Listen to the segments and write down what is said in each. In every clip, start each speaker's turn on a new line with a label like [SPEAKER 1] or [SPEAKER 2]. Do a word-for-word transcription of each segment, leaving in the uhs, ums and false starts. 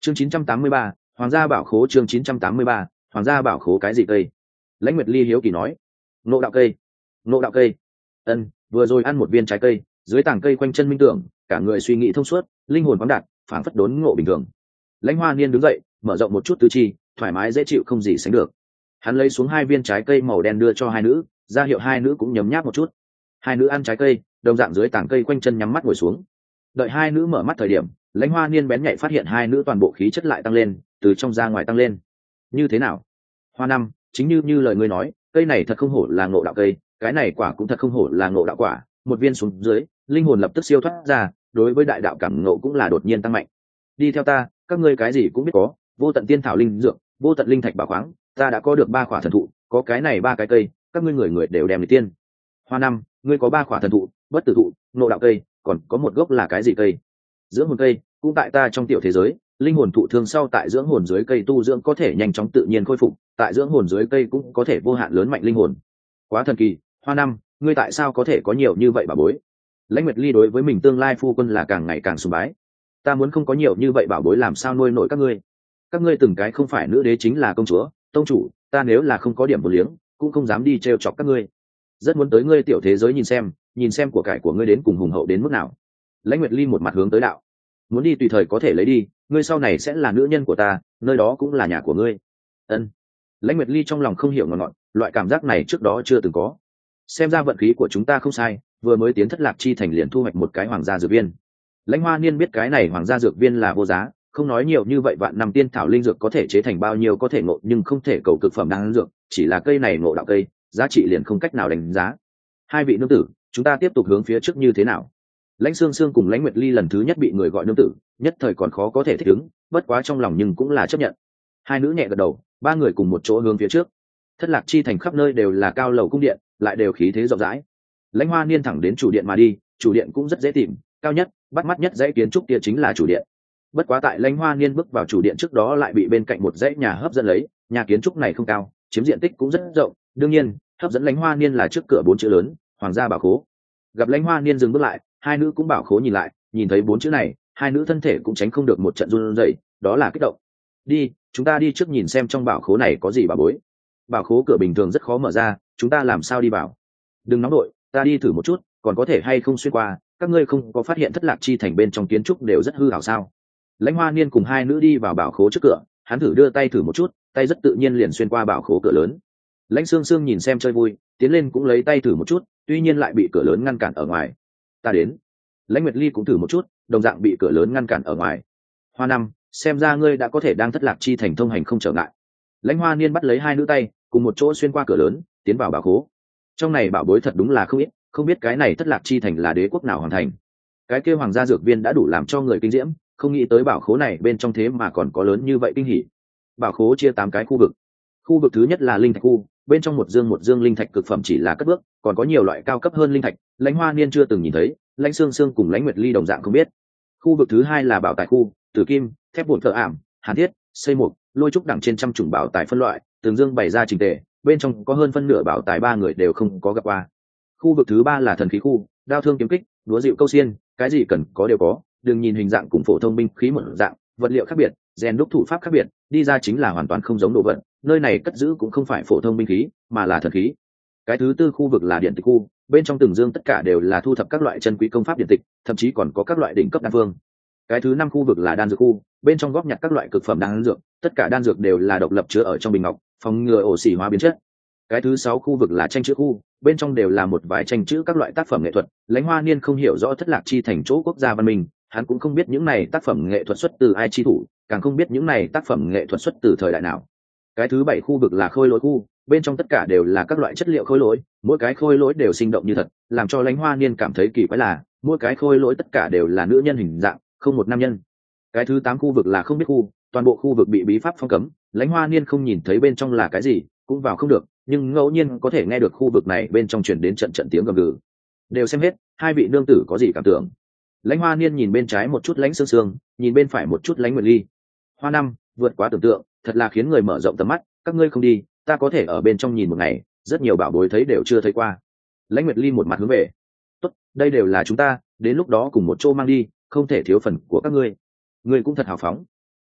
[SPEAKER 1] chương chín trăm tám mươi ba, hoàng gia bảo khố. Chương chín trăm tám mươi ba, hoàng gia bảo khố. Cái gì cây? Lãnh Nguyệt Ly hiếu kỳ nói. Ngộ đạo cây. Ngộ đạo cây. Ân, vừa rồi ăn một viên trái cây, dưới tảng cây quanh chân minh tưởng, cả người suy nghĩ thông suốt, linh hồn khoáng đạt, phảng phất đốn ngộ bình thường. Lãnh Hoa Niên đứng dậy, mở rộng một chút tứ chi, thoải mái dễ chịu không gì sánh được. Hắn lấy xuống hai viên trái cây màu đen đưa cho hai nữ, ra hiệu hai nữ cũng nhấm nháp một chút. Hai nữ ăn trái cây, đồng dạng dưới tảng cây quanh chân nhắm mắt ngồi xuống. Đợi hai nữ mở mắt thời điểm, Lãnh Hoa Niên bén nhạy phát hiện hai nữ toàn bộ khí chất lại tăng lên, từ trong ra ngoài tăng lên. Như thế nào? Hoa năm, chính như như lời ngươi nói, cây này thật không hổ là ngộ đạo cây, cái này quả cũng thật không hổ là ngộ đạo quả. Một viên xuống dưới, linh hồn lập tức siêu thoát ra, đối với đại đạo cảm ngộ cũng là đột nhiên tăng mạnh. Đi theo ta, các ngươi cái gì cũng biết có, vô tận tiên thảo linh dược, vô tận linh thạch bảo khoáng, ta đã có được ba khỏa thần thụ, có cái này ba cái cây, các ngươi người người đều đem đi tiên. Hoa năm, ngươi có ba khỏa thần thụ, bất tử thụ, ngộ đạo cây, còn có một gốc là cái gì cây? Dưỡng hồn cây, cũng tại ta trong tiểu thế giới, linh hồn thụ thương sau tại dưỡng hồn dưới cây tu dưỡng có thể nhanh chóng tự nhiên khôi phục, tại dưỡng hồn dưới cây cũng có thể vô hạn lớn mạnh linh hồn. Quá thần kỳ. Hoa năm, ngươi tại sao có thể có nhiều như vậy bảo bối? Lãnh Nguyệt Ly đối với mình tương lai phu quân là càng ngày càng sùng bái. Ta muốn không có nhiều như vậy bảo bối làm sao nuôi nổi các ngươi? Các ngươi từng cái không phải nữ đế chính là công chúa, tông chủ, ta nếu là không có điểm vô liếng, cũng không dám đi trêu chọc các ngươi. Rất muốn tới ngươi tiểu thế giới nhìn xem, nhìn xem của cải của ngươi đến cùng hùng hậu đến mức nào. Lãnh Nguyệt Ly một mặt hướng tới đạo. Muốn đi tùy thời có thể lấy đi, ngươi sau này sẽ là nữ nhân của ta, nơi đó cũng là nhà của ngươi. Ân. Lãnh Nguyệt Ly trong lòng không hiểu ngọt ngọt, loại cảm giác này trước đó chưa từng có. Xem ra vận khí của chúng ta không sai, vừa mới tiến thất lạc chi thành liền thu hoạch một cái hoàng gia dược viên. Lãnh Hoa Niên biết cái này hoàng gia dược viên là vô giá, không nói nhiều như vậy vạn năm tiên thảo linh dược có thể chế thành bao nhiêu có thể ngộ, nhưng không thể cầu cực phẩm đan dược, chỉ là cây này ngộ đạo cây, giá trị liền không cách nào đánh giá. Hai vị nương tử, chúng ta tiếp tục hướng phía trước như thế nào? Lãnh Sương Sương cùng Lãnh Nguyệt Ly lần thứ nhất bị người gọi nương tử, nhất thời còn khó có thể thích ứng, bất quá trong lòng nhưng cũng là chấp nhận. Hai nữ nhẹ gật đầu, ba người cùng một chỗ hướng phía trước. Thất lạc chi thành khắp nơi đều là cao lầu cung điện, lại đều khí thế rộng rãi. Lãnh Hoa Niên thẳng đến chủ điện mà đi, chủ điện cũng rất dễ tìm, cao nhất, bắt mắt nhất dãy kiến trúc kia chính là chủ điện. Bất quá tại Lãnh Hoa Niên bước vào chủ điện trước đó lại bị bên cạnh một dãy nhà hấp dẫn lấy, nhà kiến trúc này không cao, chiếm diện tích cũng rất rộng, đương nhiên, hấp dẫn Lãnh Hoa Niên là trước cửa bốn chữ lớn, Hoàng gia bảo khố. Gặp Lãnh Hoa Niên dừng bước lại, hai nữ cũng bảo khố nhìn lại, nhìn thấy bốn chữ này, hai nữ thân thể cũng tránh không được một trận run rẩy, đó là kích động. Đi, chúng ta đi trước nhìn xem trong bảo khố này có gì bảo bối. Bảo khố cửa bình thường rất khó mở ra, chúng ta làm sao đi vào? Đừng nóng đội, ta đi thử một chút, còn có thể hay không xuyên qua, các ngươi không có phát hiện thất lạc chi thành bên trong kiến trúc đều rất hư hảo sao? Lãnh Hoa Niên cùng hai nữ đi vào bảo khố trước cửa, hắn thử đưa tay thử một chút, tay rất tự nhiên liền xuyên qua bảo khố cửa lớn. Lãnh Sương Sương nhìn xem chơi vui, tiến lên cũng lấy tay thử một chút, tuy nhiên lại bị cửa lớn ngăn cản ở ngoài. Ta đến. Lãnh Nguyệt Ly cũng thử một chút, đồng dạng bị cửa lớn ngăn cản ở ngoài. Hoa năm, xem ra ngươi đã có thể đang thất lạc chi thành thông hành không trở ngại. Lãnh Hoa Niên bắt lấy hai nữ tay, cùng một chỗ xuyên qua cửa lớn, tiến vào bảo khố. Trong này bảo bối thật đúng là không ít, không biết cái này thất lạc chi thành là đế quốc nào hoàn thành. Cái kia hoàng gia dược viên đã đủ làm cho người kinh diễm, không nghĩ tới bảo khố này bên trong thế mà còn có lớn như vậy kinh hỉ. Bảo khố chia tám cái khu vực. Khu vực thứ nhất là linh thạch khu, bên trong một dương một dương linh thạch cực phẩm chỉ là cất bước, còn có nhiều loại cao cấp hơn linh thạch, Lãnh Hoa Niên chưa từng nhìn thấy, Lãnh Sương Sương cùng Lãnh Nguyệt Ly đồng dạng không biết. Khu vực thứ hai là bảo tài khu, tử kim, thép bột thợ ảm, hàn thiết, xây mục, lôi trúc đẳng trên trăm chủng bảo tài phân loại, từng dương bày ra trình tề, bên trong có hơn phân nửa bảo tài ba người đều không có gặp qua. Khu vực thứ ba là thần khí khu, đao thương kiếm kích, đúa dịu câu xiên, cái gì cần có đều có, đừng nhìn hình dạng cùng phổ thông binh khí một dạng, vật liệu khác biệt, rèn đúc thủ pháp khác biệt, đi ra chính là hoàn toàn không giống đồ vật, nơi này cất giữ cũng không phải phổ thông binh khí, mà là thần khí. Cái thứ tư khu vực là điện tịch khu, bên trong từng dương tất cả đều là thu thập các loại chân quý công pháp điện tịch, thậm chí còn có các loại đỉnh cấp đan phương. Cái thứ năm khu vực là đan dược khu, bên trong góp nhặt các loại cực phẩm đan dược, tất cả đan dược đều là độc lập chứa ở trong bình ngọc, phòng ngừa ổ xỉ hóa biến chất. Cái thứ sáu khu vực là tranh chữ khu, bên trong đều là một vài tranh chữ các loại tác phẩm nghệ thuật. Lãnh Hoa Niên không hiểu rõ thất lạc chi thành chỗ quốc gia văn minh, hắn cũng không biết những này tác phẩm nghệ thuật xuất từ ai chi thủ, càng không biết những này tác phẩm nghệ thuật xuất từ thời đại nào. Cái thứ bảy khu vực là khôi lỗi khu, bên trong tất cả đều là các loại chất liệu khôi lỗi, mỗi cái khôi lỗi đều sinh động như thật, làm cho Lãnh Hoa Niên cảm thấy kỳ quái là mỗi cái khôi lỗi tất cả đều là nữ nhân hình dạng, không một nam nhân. Cái thứ tám khu vực là không biết khu, toàn bộ khu vực bị bí pháp phong cấm, Lãnh Hoa Niên không nhìn thấy bên trong là cái gì, cũng vào không được, nhưng ngẫu nhiên có thể nghe được khu vực này bên trong truyền đến trận trận tiếng gầm gừ. Đều xem hết, hai vị nương tử có gì cảm tưởng? Lãnh Hoa Niên nhìn bên trái một chút Lãnh Sương Sương, nhìn bên phải một chút Lãnh Nguyệt Ly. Hoa năm, vượt quá tưởng tượng, thật là khiến người mở rộng tầm mắt, các ngươi không đi, ta có thể ở bên trong nhìn một ngày, rất nhiều bảo bối thấy đều chưa thấy qua. Lãnh Nguyệt Ly một mặt hướng về. Tốt, đây đều là chúng ta, đến lúc đó cùng một chỗ mang đi, không thể thiếu phần của các ngươi. Ngươi cũng thật hào phóng.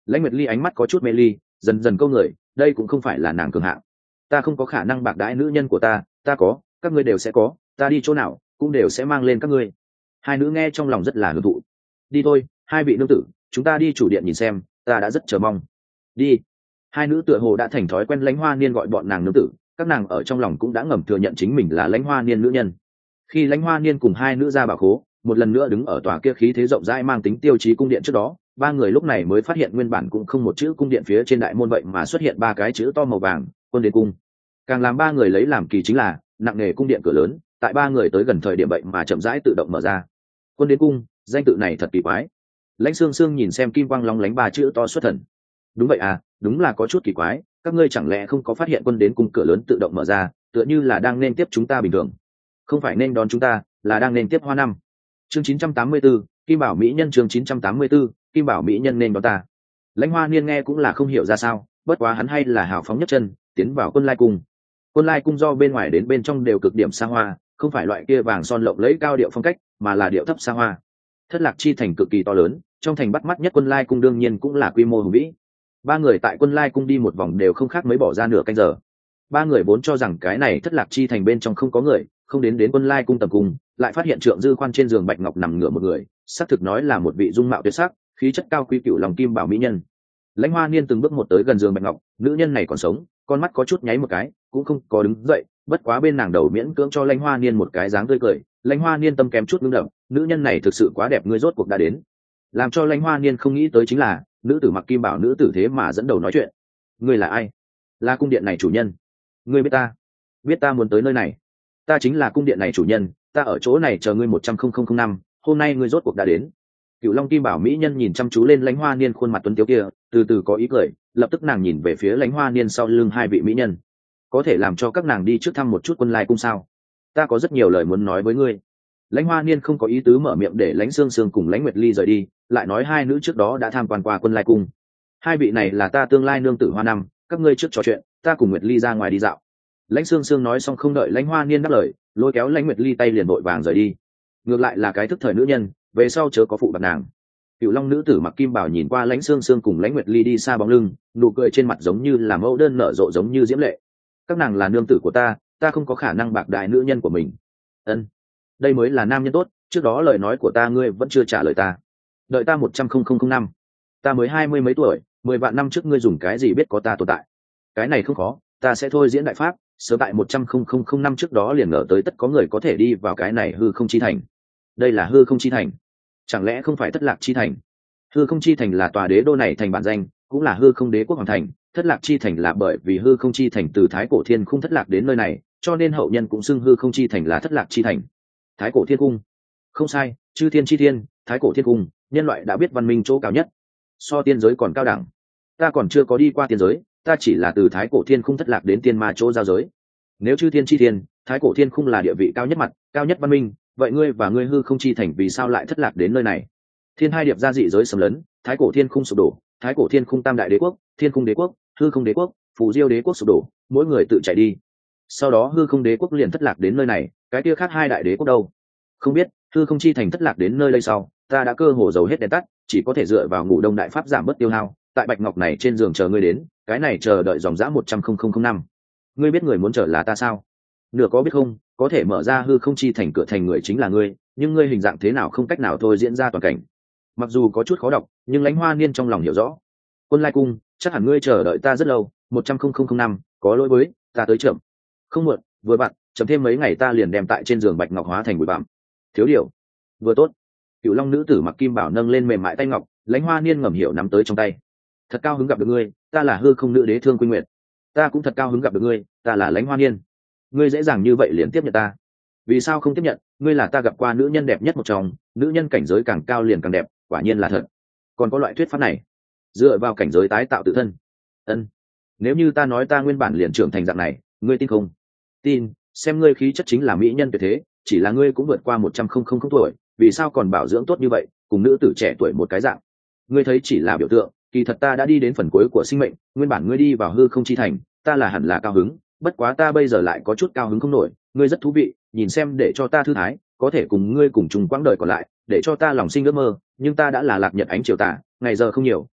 [SPEAKER 1] Lãnh Nguyệt Ly ánh mắt có chút mê ly, dần dần câu người, đây cũng không phải là nàng cường hạng. Ta không có khả năng bạc đãi nữ nhân của ta, ta có, các ngươi đều sẽ có, ta đi chỗ nào cũng đều sẽ mang lên các ngươi. Hai nữ nghe trong lòng rất là hưởng thụ. Đi thôi, hai vị nương tử, chúng ta đi chủ điện nhìn xem, ta đã rất chờ mong. Đi. Hai nữ tựa hồ đã thành thói quen Lãnh Hoa Niên gọi bọn nàng nương tử, các nàng ở trong lòng cũng đã ngầm thừa nhận chính mình là Lãnh Hoa Niên nữ nhân. Khi Lãnh Hoa Niên cùng hai nữ ra bảo khố, một lần nữa đứng ở tòa kia khí thế rộng rãi mang tính tiêu chí cung điện trước đó, ba người lúc này mới phát hiện nguyên bản cũng không một chữ cung điện phía trên đại môn vậy mà xuất hiện ba cái chữ to màu vàng, Quân Đến Cung. Càng làm ba người lấy làm kỳ chính là, nặng nề cung điện cửa lớn, tại ba người tới gần thời điểm vậy mà chậm rãi tự động mở ra. Quân Đến Cung, danh tự này thật kỳ quái. Lãnh Sương Sương nhìn xem kim quang long lánh ba chữ to xuất thần. Đúng vậy à, đúng là có chút kỳ quái, các ngươi chẳng lẽ không có phát hiện Quân Đến Cung cửa lớn tự động mở ra, tựa như là đang nên tiếp chúng ta bình thường. Không phải nên đón chúng ta, là đang nên tiếp Hoa Năm. Chương chín trăm tám mươi 4, Kim Bảo mỹ nhân chương chín trăm tám mươi 4, Kim Bảo mỹ nhân nên đón ta. Lãnh Hoa Niên nghe cũng là không hiểu ra sao, bất quá hắn hay là hào phóng nhất chân, tiến vào Quân Lai Cung. Quân Lai Cung do bên ngoài đến bên trong đều cực điểm xa hoa, không phải loại kia vàng son lộng lẫy cao điệu phong cách, mà là điệu thấp xa hoa. Thất Lạc Chi thành cực kỳ to lớn, trong thành bắt mắt nhất Quân Lai Cung đương nhiên cũng là quy mô hùng vĩ. Ba người tại Quân Lai Cung đi một vòng đều không khác mấy bỏ ra nửa canh giờ. Ba người vốn cho rằng cái này Thất Lạc Chi thành bên trong không có người, không đến đến Quân Lai Cung tầm cung, lại phát hiện Trượng Dư Khoan trên giường bạch ngọc nằm ngửa một người, xác thực nói là một vị dung mạo tuyệt sắc, khí chất cao quý cửu lòng kim bảo mỹ nhân. Lãnh Hoa Niên từng bước một tới gần giường bạch ngọc, nữ nhân này còn sống, con mắt có chút nháy một cái, cũng không có đứng dậy, bất quá bên nàng đầu miễn cưỡng cho Lãnh Hoa Niên một cái dáng tươi cười. Lãnh Hoa Niên tâm kém chút ngưng đậm, nữ nhân này thực sự quá đẹp, ngươi rốt cuộc đã đến. Làm cho Lãnh Hoa Niên không nghĩ tới chính là, nữ tử mặc kim bảo nữ tử thế mà dẫn đầu nói chuyện. Ngươi là ai? Là cung điện này chủ nhân. Ngươi biết ta? Biết ta muốn tới nơi này. Ta chính là cung điện này chủ nhân, ta ở chỗ này chờ ngươi một trăm linh năm, hôm nay ngươi rốt cuộc đã đến. Cửu Long Kim Bảo mỹ nhân nhìn chăm chú lên Lãnh Hoa Niên khuôn mặt tuấn tiếu kia, từ từ có ý cười, lập tức nàng nhìn về phía Lãnh Hoa Niên sau lưng hai vị mỹ nhân. Có thể làm cho các nàng đi trước thăm một chút Quân Lai Cung sao? Ta có rất nhiều lời muốn nói với ngươi. Lãnh Hoa Niên không có ý tứ mở miệng để Lãnh Sương Sương cùng Lãnh Nguyệt Ly rời đi, lại nói hai nữ trước đó đã tham quan qua Quân Lai Cung. Hai vị này là ta tương lai nương tử Hoa Năm, các ngươi trước trò chuyện, ta cùng Nguyệt Ly ra ngoài đi dạo. Lãnh Sương Sương nói xong không đợi Lãnh Hoa Niên đáp lời, lôi kéo Lãnh Nguyệt Ly tay liền vội vàng rời đi. Ngược lại là cái thức thời nữ nhân, về sau chớ có phụ bạc nàng. Cửu Long nữ tử mặc kim bảo nhìn qua Lãnh Sương Sương cùng Lãnh Nguyệt Ly đi xa bóng lưng, nụ cười trên mặt giống như là mẫu đơn nở rộ giống như diễm lệ. Các nàng là nương tử của ta, ta không có khả năng bạc đại nữ nhân của mình. Ân, đây mới là nam nhân tốt. Trước đó lời nói của ta ngươi vẫn chưa trả lời ta. Đợi ta một trăm linh năm, ta mới hai mươi mấy tuổi, mười vạn năm trước ngươi dùng cái gì biết có ta tồn tại? Cái này không khó, ta sẽ thôi diễn đại pháp. Sớm tại một trăm linh năm trước đó liền ngờ tới tất có người có thể đi vào cái này hư không chi thành. Đây là hư không chi thành, chẳng lẽ không phải Thất Lạc chi thành? Hư không chi thành là tòa đế đô này thành bản danh, cũng là hư không đế quốc hoàng thành. Thất Lạc chi thành là bởi vì hư không chi thành từ thái cổ thiên khung thất lạc đến nơi này, cho nên hậu nhân cũng xưng hư không chi thành là Thất Lạc chi thành. Thái cổ thiên cung, không sai, chư thiên chi thiên, thái cổ thiên cung, nhân loại đã biết văn minh chỗ cao nhất, so tiên giới còn cao đẳng. Ta còn chưa có đi qua tiên giới, ta chỉ là từ thái cổ thiên khung thất lạc đến tiên ma chỗ giao giới. Nếu chư thiên chi thiên, thái cổ thiên khung là địa vị cao nhất mặt, cao nhất văn minh, vậy ngươi và ngươi hư không chi thành vì sao lại thất lạc đến nơi này? Thiên hai điệp ra dị giới xâm lấn, thái cổ thiên khung sụp đổ, thái cổ thiên khung tam đại đế quốc, thiên khung đế quốc, hư không đế quốc, phù diêu đế quốc sụp đổ, mỗi người tự chạy đi. Sau đó hư không đế quốc liền thất lạc đến nơi này, cái kia khác hai đại đế quốc đâu? Không biết. Hư không chi thành thất lạc đến nơi đây sau, ta đã cơ hồ dầu hết đèn tắt, chỉ có thể dựa vào ngủ đông đại pháp giảm bớt tiêu hao, tại bạch ngọc này trên giường chờ ngươi đến, cái này chờ đợi dòng dã một trăm linh năm. Ngươi biết người muốn chờ là ta sao? Nửa có biết không, có thể mở ra hư không chi thành cửa thành người chính là ngươi, nhưng ngươi hình dạng thế nào không cách nào thôi diễn ra toàn cảnh. Mặc dù có chút khó đọc, nhưng Lãnh Hoa Niên trong lòng hiểu rõ. Quân Lai Cung, chắc hẳn ngươi chờ đợi ta rất lâu, một trăm linh năm, có lỗi với, ta tới chậm. Không muộn, vừa vặn, chậm thêm mấy ngày ta liền đem tại trên giường bạch ngọc hóa thành bụi bặm. Thiếu điều, vừa tốt. Cửu Long nữ tử mặc kim bảo nâng lên mềm mại tay ngọc, Lãnh Hoa Niên ngầm hiểu nắm tới trong tay. Thật cao hứng gặp được ngươi, ta là hư không nữ đế Thương Quynh Nguyệt. Ta cũng thật cao hứng gặp được ngươi, ta là Lãnh Hoa Niên. Ngươi dễ dàng như vậy liền tiếp nhận ta? Vì sao không tiếp nhận? Ngươi là ta gặp qua nữ nhân đẹp nhất một trong, nữ nhân cảnh giới càng cao liền càng đẹp, quả nhiên là thật. Còn có loại thuyết pháp này, dựa vào cảnh giới tái tạo tự thân. Ân, nếu như ta nói ta nguyên bản liền trưởng thành dạng này, ngươi tin không? Tin, xem ngươi khí chất chính là mỹ nhân tuyệt thế, chỉ là ngươi cũng vượt qua một trăm không không không tuổi, vì sao còn bảo dưỡng tốt như vậy, cùng nữ tử trẻ tuổi một cái dạng. Ngươi thấy chỉ là biểu tượng, kỳ thật ta đã đi đến phần cuối của sinh mệnh, nguyên bản ngươi đi vào hư không chi thành, ta là hẳn là cao hứng, bất quá ta bây giờ lại có chút cao hứng không nổi, ngươi rất thú vị, nhìn xem để cho ta thư thái, có thể cùng ngươi cùng chung quãng đời còn lại, để cho ta lòng sinh ước mơ, nhưng ta đã là lạc nhật ánh chiều tà, ngày giờ không nhiều,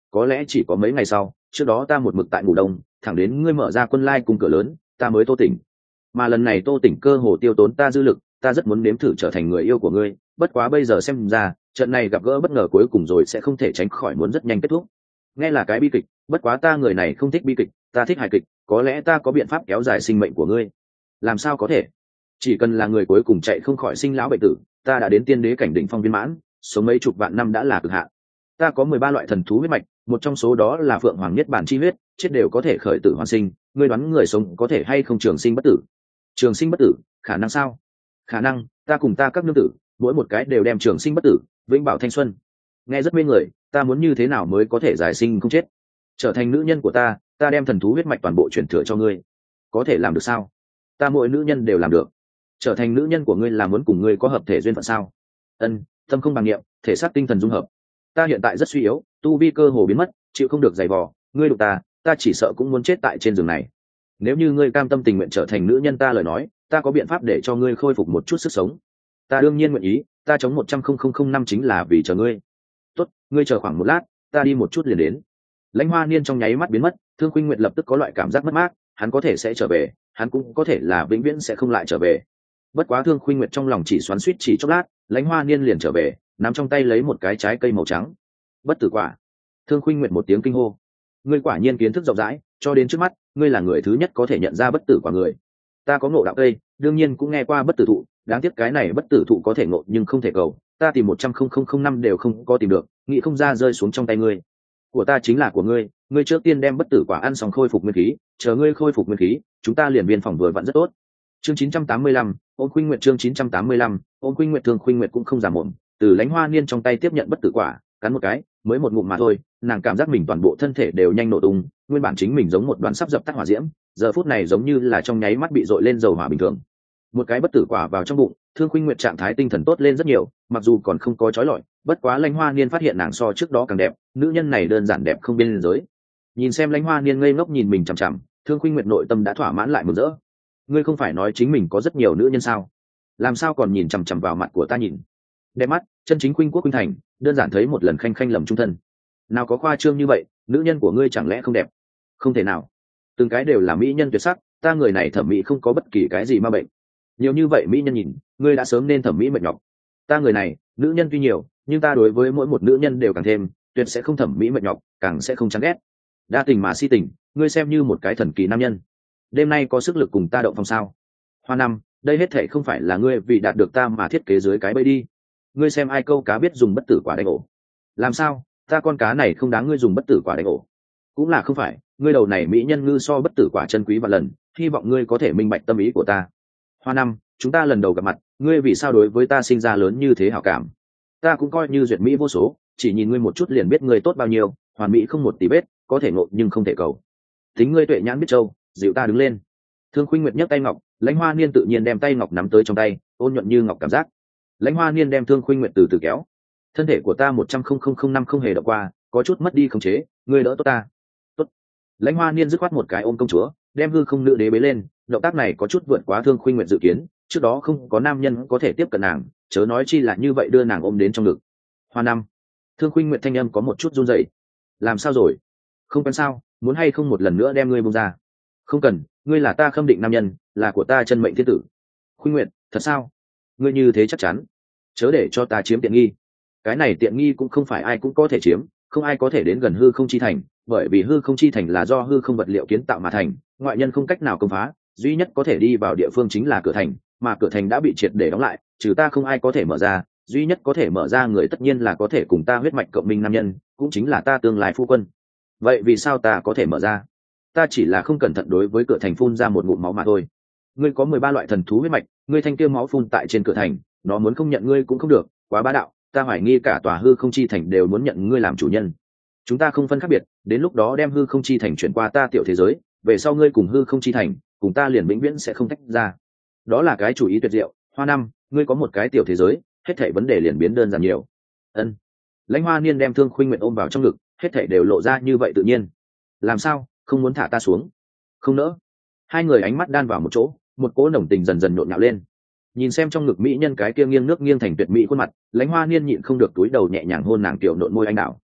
[SPEAKER 1] có lẽ chỉ có mấy ngày sau, trước đó ta một mực tại ngủ đông, thẳng đến ngươi mở ra quân lai cùng cửa lớn, ta mới tô tỉnh. Mà lần này tô tỉnh cơ hồ tiêu tốn ta dư lực, ta rất muốn nếm thử trở thành người yêu của ngươi, bất quá bây giờ xem ra trận này gặp gỡ bất ngờ cuối cùng rồi sẽ không thể tránh khỏi muốn rất nhanh kết thúc. Nghe là cái bi kịch, bất quá ta người này không thích bi kịch, ta thích hài kịch, có lẽ ta có biện pháp kéo dài sinh mệnh của ngươi. Làm sao có thể? Chỉ cần là người cuối cùng chạy không khỏi sinh lão bệnh tử, ta đã đến tiên đế cảnh đỉnh phong viên mãn, sống mấy chục vạn năm đã là cực hạn. Ta có mười ba loại thần thú huyết mạch, một trong số đó là phượng hoàng niết bản chi huyết, chết đều có thể khởi tử hoàn sinh, ngươi đoán người sống có thể hay không trường sinh bất tử? Trường sinh bất tử, khả năng sao? Khả năng, ta cùng ta các nương tử, mỗi một cái đều đem trường sinh bất tử, vĩnh bảo thanh xuân. Nghe rất mê người, ta muốn như thế nào mới có thể giải sinh không chết? Trở thành nữ nhân của ta, ta đem thần thú huyết mạch toàn bộ chuyển thừa cho ngươi. Có thể làm được sao? Ta mỗi nữ nhân đều làm được. Trở thành nữ nhân của ngươi là muốn cùng ngươi có hợp thể duyên phận sao? Ân, tâm không bằng niệm, thể xác tinh thần dung hợp. Ta hiện tại rất suy yếu, tu vi cơ hồ biến mất, chịu không được giày vò, ngươi đụng ta, ta chỉ sợ cũng muốn chết tại trên giường này. Nếu như ngươi cam tâm tình nguyện trở thành nữ nhân ta lời nói, ta có biện pháp để cho ngươi khôi phục một chút sức sống. Ta đương nhiên nguyện ý, ta chống một trăm không năm chính là vì chờ ngươi. Tốt, ngươi chờ khoảng một lát, ta đi một chút liền đến. Lãnh Hoa Niên trong nháy mắt biến mất, Thương Khuynh Nguyệt lập tức có loại cảm giác mất mát, hắn có thể sẽ trở về, hắn cũng có thể là vĩnh viễn sẽ không lại trở về. Bất quá Thương Khuynh Nguyệt trong lòng chỉ xoắn xuýt chỉ chốc lát, Lãnh Hoa Niên liền trở về, nắm trong tay lấy một cái trái cây màu trắng. Bất tử quả. Thương Khuynh Nguyệt một tiếng kinh hô. Ngươi quả nhiên kiến thức rộng rãi, cho đến trước mắt, ngươi là người thứ nhất có thể nhận ra bất tử quả người. Ta có ngộ đạo cây, đương nhiên cũng nghe qua bất tử thụ, đáng tiếc cái này bất tử thụ có thể ngộ nhưng không thể cầu, ta tìm một trăm không năm đều không có tìm được, nghĩ không ra rơi xuống trong tay ngươi. Của ta chính là của ngươi, ngươi trước tiên đem bất tử quả ăn xong khôi phục nguyên khí, chờ ngươi khôi phục nguyên khí, chúng ta liền biên phòng vừa vặn rất tốt. Chương chín trăm tám mươi lăm, Ôn Khuynh Nguyệt chương chín trăm tám mươi lăm, Ôn Khuynh Nguyệt Thương Khuynh Nguyệt cũng không giả mồm, từ Lãnh Hoa Niên trong tay tiếp nhận bất tử quả, cắn một cái, mới một ngụm mà thôi, nàng cảm giác mình toàn bộ thân thể đều nhanh nổ tung, nguyên bản chính mình giống một đoàn sắp dập tắt hỏa diễm, giờ phút này giống như là trong nháy mắt bị dội lên dầu hỏa bình thường. Một cái bất tử quả vào trong bụng, Thương Khuynh Nguyệt trạng thái tinh thần tốt lên rất nhiều, mặc dù còn không có chói lọi, bất quá Lãnh Hoa Niên phát hiện nàng so trước đó càng đẹp, nữ nhân này đơn giản đẹp không biên giới. Nhìn xem Lãnh Hoa Niên ngây ngốc nhìn mình chằm chằm, Thương Khuynh Nguyệt nội tâm đã thỏa mãn lại mừng rỡ. Ngươi không phải nói chính mình có rất nhiều nữ nhân sao? Làm sao còn nhìn chằm chằm vào mặt của ta nhìn? Đẹp mắt, chân chính khuynh quốc khuynh thành, đơn giản thấy một lần khanh khanh lầm trung thân. Nào có khoa trương như vậy, nữ nhân của ngươi chẳng lẽ không đẹp? Không thể nào, từng cái đều là mỹ nhân tuyệt sắc, ta người này thẩm mỹ không có bất kỳ cái gì ma bệnh. Nhiều như vậy mỹ nhân nhìn, ngươi đã sớm nên thẩm mỹ mệt nhọc. Ta người này, nữ nhân tuy nhiều, nhưng ta đối với mỗi một nữ nhân đều càng thêm, tuyệt sẽ không thẩm mỹ mệt nhọc, càng sẽ không chán ghét. Đa tình mà si tình, ngươi xem như một cái thần kỳ nam nhân. Đêm nay có sức lực cùng ta động phòng sao? Hoa năm, đây hết thảy không phải là ngươi vì đạt được ta mà thiết kế dưới cái bẫy đi. Ngươi xem ai câu cá biết dùng bất tử quả đánh ổ? Làm sao, ta con cá này không đáng ngươi dùng bất tử quả đánh ổ? Cũng là không phải, ngươi đầu này mỹ nhân ngư so bất tử quả chân quý vạn lần, hy vọng ngươi có thể minh bạch tâm ý của ta. Hoa năm, chúng ta lần đầu gặp mặt, ngươi vì sao đối với ta sinh ra lớn như thế hảo cảm? Ta cũng coi như duyệt mỹ vô số, chỉ nhìn ngươi một chút liền biết ngươi tốt bao nhiêu, hoàn mỹ không một tí vết, có thể ngộ nhưng không thể cầu. Tính ngươi tuệ nhãn biết châu, dịu ta đứng lên. Thương Khuynh Nguyệt nhấc tay ngọc, Lãnh Hoa Niên tự nhiên đem tay ngọc nắm tới trong tay, ôn nhuận như ngọc cảm giác. Lãnh Hoa Niên đem Thương Khuynh Nguyệt từ từ kéo. Thân thể của ta một trăm không năm không hề động qua, có chút mất đi khống chế, ngươi đỡ tốt ta. Tốt. Lãnh Hoa Niên dứt khoát một cái ôm công chúa, đem hư không nữ đế bế lên, động tác này có chút vượt quá Thương Khuynh Nguyệt dự kiến, trước đó không có nam nhân có thể tiếp cận nàng, chớ nói chi là như vậy đưa nàng ôm đến trong ngực. Hoa năm. Thương Khuynh Nguyệt thanh âm có một chút run rẩy. Làm sao rồi? Không quen sao, muốn hay không một lần nữa đem ngươi buông ra? Không cần, ngươi là ta khâm định nam nhân, là của ta chân mệnh thiên tử. Khuynh Nguyệt, thật sao? Ngươi như thế chắc chắn? Chớ để cho ta chiếm tiện nghi. Cái này tiện nghi cũng không phải ai cũng có thể chiếm, không ai có thể đến gần hư không chi thành, bởi vì hư không chi thành là do hư không vật liệu kiến tạo mà thành, ngoại nhân không cách nào công phá, duy nhất có thể đi vào địa phương chính là cửa thành, mà cửa thành đã bị triệt để đóng lại, trừ ta không ai có thể mở ra, duy nhất có thể mở ra người tất nhiên là có thể cùng ta huyết mạch cộng minh nam nhân, cũng chính là ta tương lai phu quân. Vậy vì sao ta có thể mở ra? Ta chỉ là không cẩn thận đối với cửa thành phun ra một ngụm máu mà thôi. Ngươi có mười ba loại thần thú huyết mạch, ngươi thanh kia máu phun tại trên cửa thành, nó muốn không nhận ngươi cũng không được, quá bá đạo, ta hoài nghi cả tòa hư không chi thành đều muốn nhận ngươi làm chủ nhân. Chúng ta không phân khác biệt, đến lúc đó đem hư không chi thành chuyển qua ta tiểu thế giới, về sau ngươi cùng hư không chi thành, cùng ta liền vĩnh viễn sẽ không tách ra. Đó là cái chủ ý tuyệt diệu, Hoa năm, ngươi có một cái tiểu thế giới, hết thảy vấn đề liền biến đơn giản nhiều. Ân. Lãnh Hoa Niên đem Thương Khuynh Nguyệt ôm vào trong ngực, hết thảy đều lộ ra như vậy tự nhiên. Làm sao, không muốn thả ta xuống? Không nỡ. Hai người ánh mắt đan vào một chỗ, một cỗ nồng tình dần dần nhộn nhạo lên. Nhìn xem trong ngực mỹ nhân cái kia nghiêng nước nghiêng thành tuyệt mỹ khuôn mặt, Lãnh Hoa Niên nhịn không được túi đầu nhẹ nhàng hôn nàng tiểu nộn môi anh đào.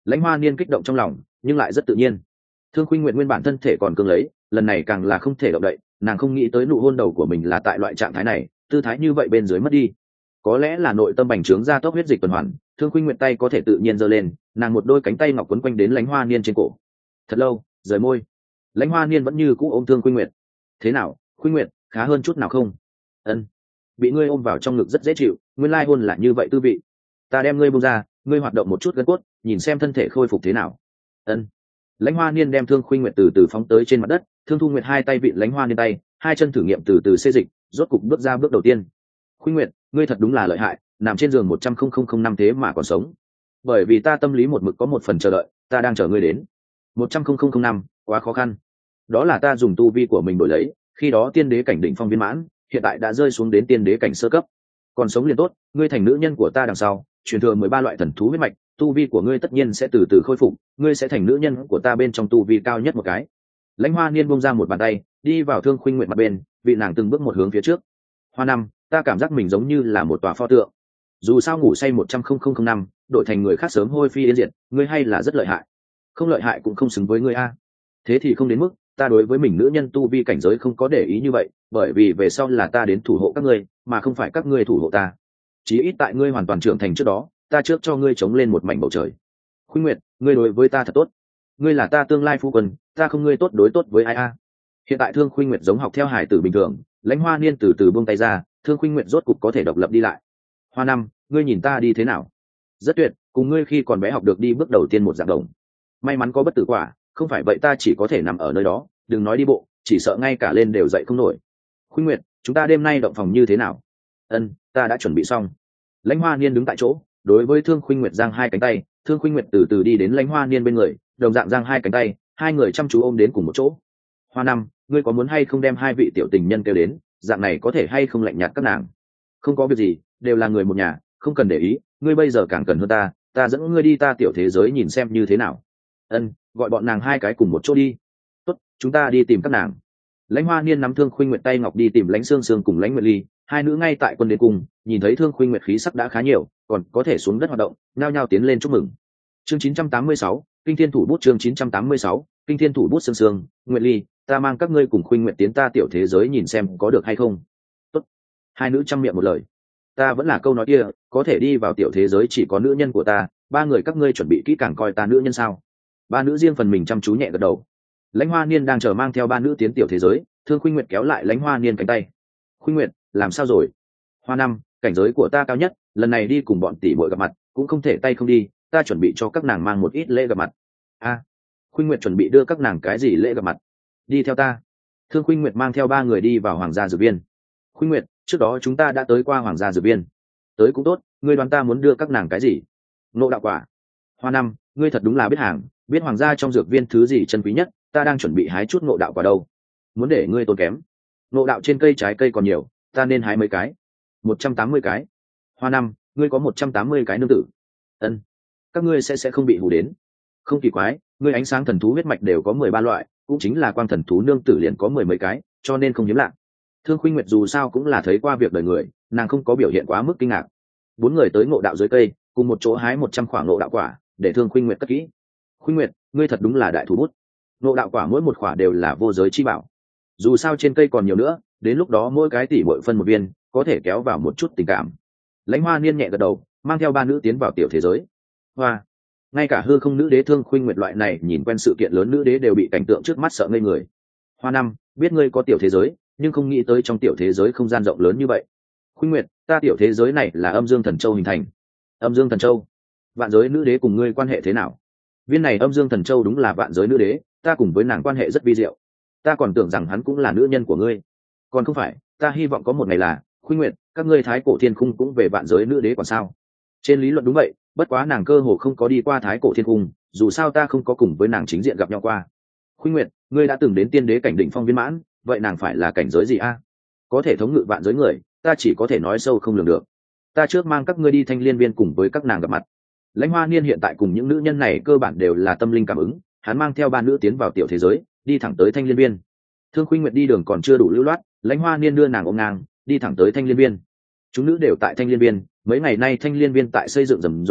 [SPEAKER 1] Lãnh Hoa Niên kích động trong lòng nhưng lại rất tự nhiên. Thương Khuynh Nguyệt nguyên bản thân thể còn cứng lấy, lần này càng là không thể động đậy, nàng không nghĩ tới nụ hôn đầu của mình là tại loại trạng thái này, tư thái như vậy bên dưới mất đi. Có lẽ là nội tâm bành trướng ra tốc huyết dịch tuần hoàn, Thương Khuynh Nguyệt tay có thể tự nhiên giơ lên, nàng một đôi cánh tay ngọc quấn quanh đến Lãnh Hoa Niên trên cổ. Thật lâu, rời môi. Lãnh Hoa Niên vẫn như cũ ôm Thương Khuynh Nguyệt. Thế nào, Khuynh Nguyệt, khá hơn chút nào không? Ân, bị ngươi ôm vào trong ngực rất dễ chịu, nguyên lai hôn là như vậy tư vị. Ta đem ngươi buông ra, ngươi hoạt động một chút gân cốt, nhìn xem thân thể khôi phục thế nào. Ân. Lãnh Hoa Niên đem Thương Khuynh Nguyệt từ từ phóng tới trên mặt đất, Thương Thu Nguyệt hai tay vịn Lãnh Hoa Niên tay, hai chân thử nghiệm từ từ xê dịch, rốt cục bước ra bước đầu tiên. Khuynh Nguyệt, ngươi thật đúng là lợi hại, nằm trên giường một trăm nghìn năm thế mà còn sống. Bởi vì ta tâm lý một mực có một phần chờ đợi, ta đang chờ ngươi đến. một trăm nghìn năm, quá khó khăn. Đó là ta dùng tu vi của mình đổi lấy, khi đó tiên đế cảnh đỉnh phong viên mãn, hiện tại đã rơi xuống đến tiên đế cảnh sơ cấp. Còn sống liền tốt, ngươi thành nữ nhân của ta đằng sau, truyền thừa mười ba loại thần thú huyết mạch, tu vi của ngươi tất nhiên sẽ từ từ khôi phục, ngươi sẽ thành nữ nhân của ta bên trong tu vi cao nhất một cái. Lãnh Hoa Niên buông ra một bàn tay, đi vào Thương Khuynh Nguyệt mặt bên, vị nàng từng bước một hướng phía trước. Hoa năm, ta cảm giác mình giống như là một tòa pho tượng. Dù sao ngủ say một trăm nghìn năm, đổi thành người khác sớm hôi phi yên diệt, ngươi hay là rất lợi hại. Không lợi hại cũng không xứng với ngươi a. Thế thì không đến mức, ta đối với mình nữ nhân tu vi cảnh giới không có để ý như vậy, bởi vì về sau là ta đến thủ hộ các ngươi, mà không phải các ngươi thủ hộ ta. Chí ít tại ngươi hoàn toàn trưởng thành trước đó, ta trước cho ngươi chống lên một mảnh bầu trời. Khuynh Nguyệt, ngươi đối với ta thật tốt. Ngươi là ta tương lai phu quân, ta không ngươi tốt đối tốt với ai a. Hiện tại Thương Khuynh Nguyệt giống học theo hải tử bình thường, Lãnh Hoa Niên từ từ buông tay ra, Thương Khuynh Nguyệt rốt cục có thể độc lập đi lại. Hoa năm, ngươi nhìn ta đi thế nào? Rất tuyệt, cùng ngươi khi còn bé học được đi bước đầu tiên một dạng đồng. May mắn có bất tử quả, không phải vậy ta chỉ có thể nằm ở nơi đó, đừng nói đi bộ, chỉ sợ ngay cả lên đều dậy không nổi. Khuynh Nguyệt, chúng ta đêm nay động phòng như thế nào? Ân, ta đã chuẩn bị xong. Lãnh Hoa Niên đứng tại chỗ, đối với Thương Khuynh Nguyệt giang hai cánh tay, Thương Khuynh Nguyệt từ từ đi đến Lãnh Hoa Niên bên người, đồng dạng giang hai cánh tay, hai người chăm chú ôm đến cùng một chỗ. Hoa năm, ngươi có muốn hay không đem hai vị tiểu tình nhân kêu đến, dạng này có thể hay không lạnh nhạt các nàng? Không có việc gì, đều là người một nhà, không cần để ý, ngươi bây giờ càng cần hơn ta, ta dẫn ngươi đi ta tiểu thế giới nhìn xem như thế nào. Ân, gọi bọn nàng hai cái cùng một chỗ đi. Tốt, chúng ta đi tìm các nàng. Lãnh Hoa Niên nắm Thương Khuynh Nguyệt tay ngọc đi tìm Lãnh Sương Sương cùng Lãnh Nguyệt Ly, hai nữ ngay tại quân đế cung, nhìn thấy Thương Khuynh Nguyệt khí sắc đã khá nhiều, còn có thể xuống đất hoạt động, nhao nhao tiến lên chúc mừng. Chương chín trăm tám mươi sáu, Kinh Thiên Thủ Bút. Chương chín trăm tám mươi sáu, Kinh Thiên Thủ Bút. Sương Sương, Nguyệt Ly, ta mang các ngươi cùng Khuynh Nguyệt tiến ta tiểu thế giới nhìn xem có được hay không. Tốt. Hai nữ trăm miệng một lời. Ta vẫn là câu nói kia, có thể đi vào tiểu thế giới chỉ có nữ nhân của ta, ba người các ngươi chuẩn bị kỹ càng coi ta nữ nhân sao? Ba nữ riêng phần mình chăm chú nhẹ gật đầu. Lãnh Hoa Niên đang chờ mang theo ba nữ tiến tiểu thế giới, Thương Khuynh Nguyệt kéo lại Lãnh Hoa Niên cánh tay. Khuynh Nguyệt, làm sao rồi? Hoa năm, cảnh giới của ta cao nhất, lần này đi cùng bọn tỷ muội gặp mặt, cũng không thể tay không đi, ta chuẩn bị cho các nàng mang một ít lễ gặp mặt. A, à, Khuynh Nguyệt chuẩn bị đưa các nàng cái gì lễ gặp mặt? Đi theo ta. Thương Khuynh Nguyệt mang theo ba người đi vào Hoàng gia dược viên. Khuynh Nguyệt, trước đó chúng ta đã tới qua Hoàng gia dược viên. Tới cũng tốt, ngươi đoán ta muốn đưa các nàng cái gì? Ngộ đạo quả. Hoa năm, ngươi thật đúng là biết hàng, biết Hoàng gia trong dược viên thứ gì chân quý nhất, ta đang chuẩn bị hái chút ngộ đạo quả đâu. Muốn để ngươi tốn kém. Ngộ đạo trên cây trái cây còn nhiều, ta nên hái mấy cái? Một trăm tám mươi cái. Hoa năm, ngươi có một trăm tám mươi cái nương tử. Ân, các ngươi sẽ sẽ không bị hù đến. Không kỳ quái, ngươi ánh sáng thần thú huyết mạch đều có mười ba loại, cũng chính là quang thần thú nương tử liền có mười mấy cái, cho nên không hiếm lạ. Thương Khuynh Nguyệt dù sao cũng là thấy qua việc đời người, nàng không có biểu hiện quá mức kinh ngạc. Bốn người tới ngộ đạo dưới cây, cùng một chỗ hái một trăm khoảng ngộ đạo quả, để Thương Khuynh Nguyệt cất kỹ. Khuynh Nguyệt, ngươi thật đúng là đại thủ bút. Ngộ đạo quả mỗi một quả đều là vô giới chi bảo. Dù sao trên cây còn nhiều nữa, đến lúc đó mỗi cái tỷ mỗi phân một viên, có thể kéo vào một chút tình cảm. Lãnh Hoa Niên nhẹ gật đầu, mang theo ba nữ tiến vào tiểu thế giới. Hoa, ngay cả hư không nữ đế Thương Khuynh Nguyệt loại này nhìn quen sự kiện lớn nữ đế đều bị cảnh tượng trước mắt sợ ngây người. Hoa năm, biết ngươi có tiểu thế giới, nhưng không nghĩ tới trong tiểu thế giới không gian rộng lớn như vậy. Khuynh Nguyệt, ta tiểu thế giới này là Âm Dương Thần Châu hình thành. Âm Dương Thần Châu? Vạn giới nữ đế cùng ngươi quan hệ thế nào? Viên này Âm Dương Thần Châu đúng là vạn giới nữ đế, ta cùng với nàng quan hệ rất vi diệu. Ta còn tưởng rằng hắn cũng là nữ nhân của ngươi. Còn không phải, ta hy vọng có một ngày là, Khuynh Nguyệt, các ngươi Thái Cổ Thiên Cung cũng về vạn giới nữ đế còn sao? Trên lý luận đúng vậy, bất quá nàng cơ hồ không có đi qua Thái Cổ Thiên Cung, dù sao ta không có cùng với nàng chính diện gặp nhau qua. Khuynh Nguyệt, ngươi đã từng đến tiên đế cảnh đỉnh phong viên mãn, vậy nàng phải là cảnh giới gì a? Có thể thống ngự vạn giới người, ta chỉ có thể nói sâu không lường được. Ta trước mang các ngươi đi Thanh Liên Viên cùng với các nàng gặp mặt. Lãnh Hoa Niên hiện tại cùng những nữ nhân này cơ bản đều là tâm linh cảm ứng, hắn mang theo ba nữ tiến vào tiểu thế giới, đi thẳng tới Thanh Liên Viên. Thương Khuynh Nguyệt đi đường còn chưa đủ lưu loát, Lãnh Hoa Niên đưa nàng ôm ngang, đi thẳng tới Thanh Liên Viên. Chúng nữ đều tại Thanh Liên Viên, mấy ngày nay Thanh Liên Viên tại xây dựng rầm rộ,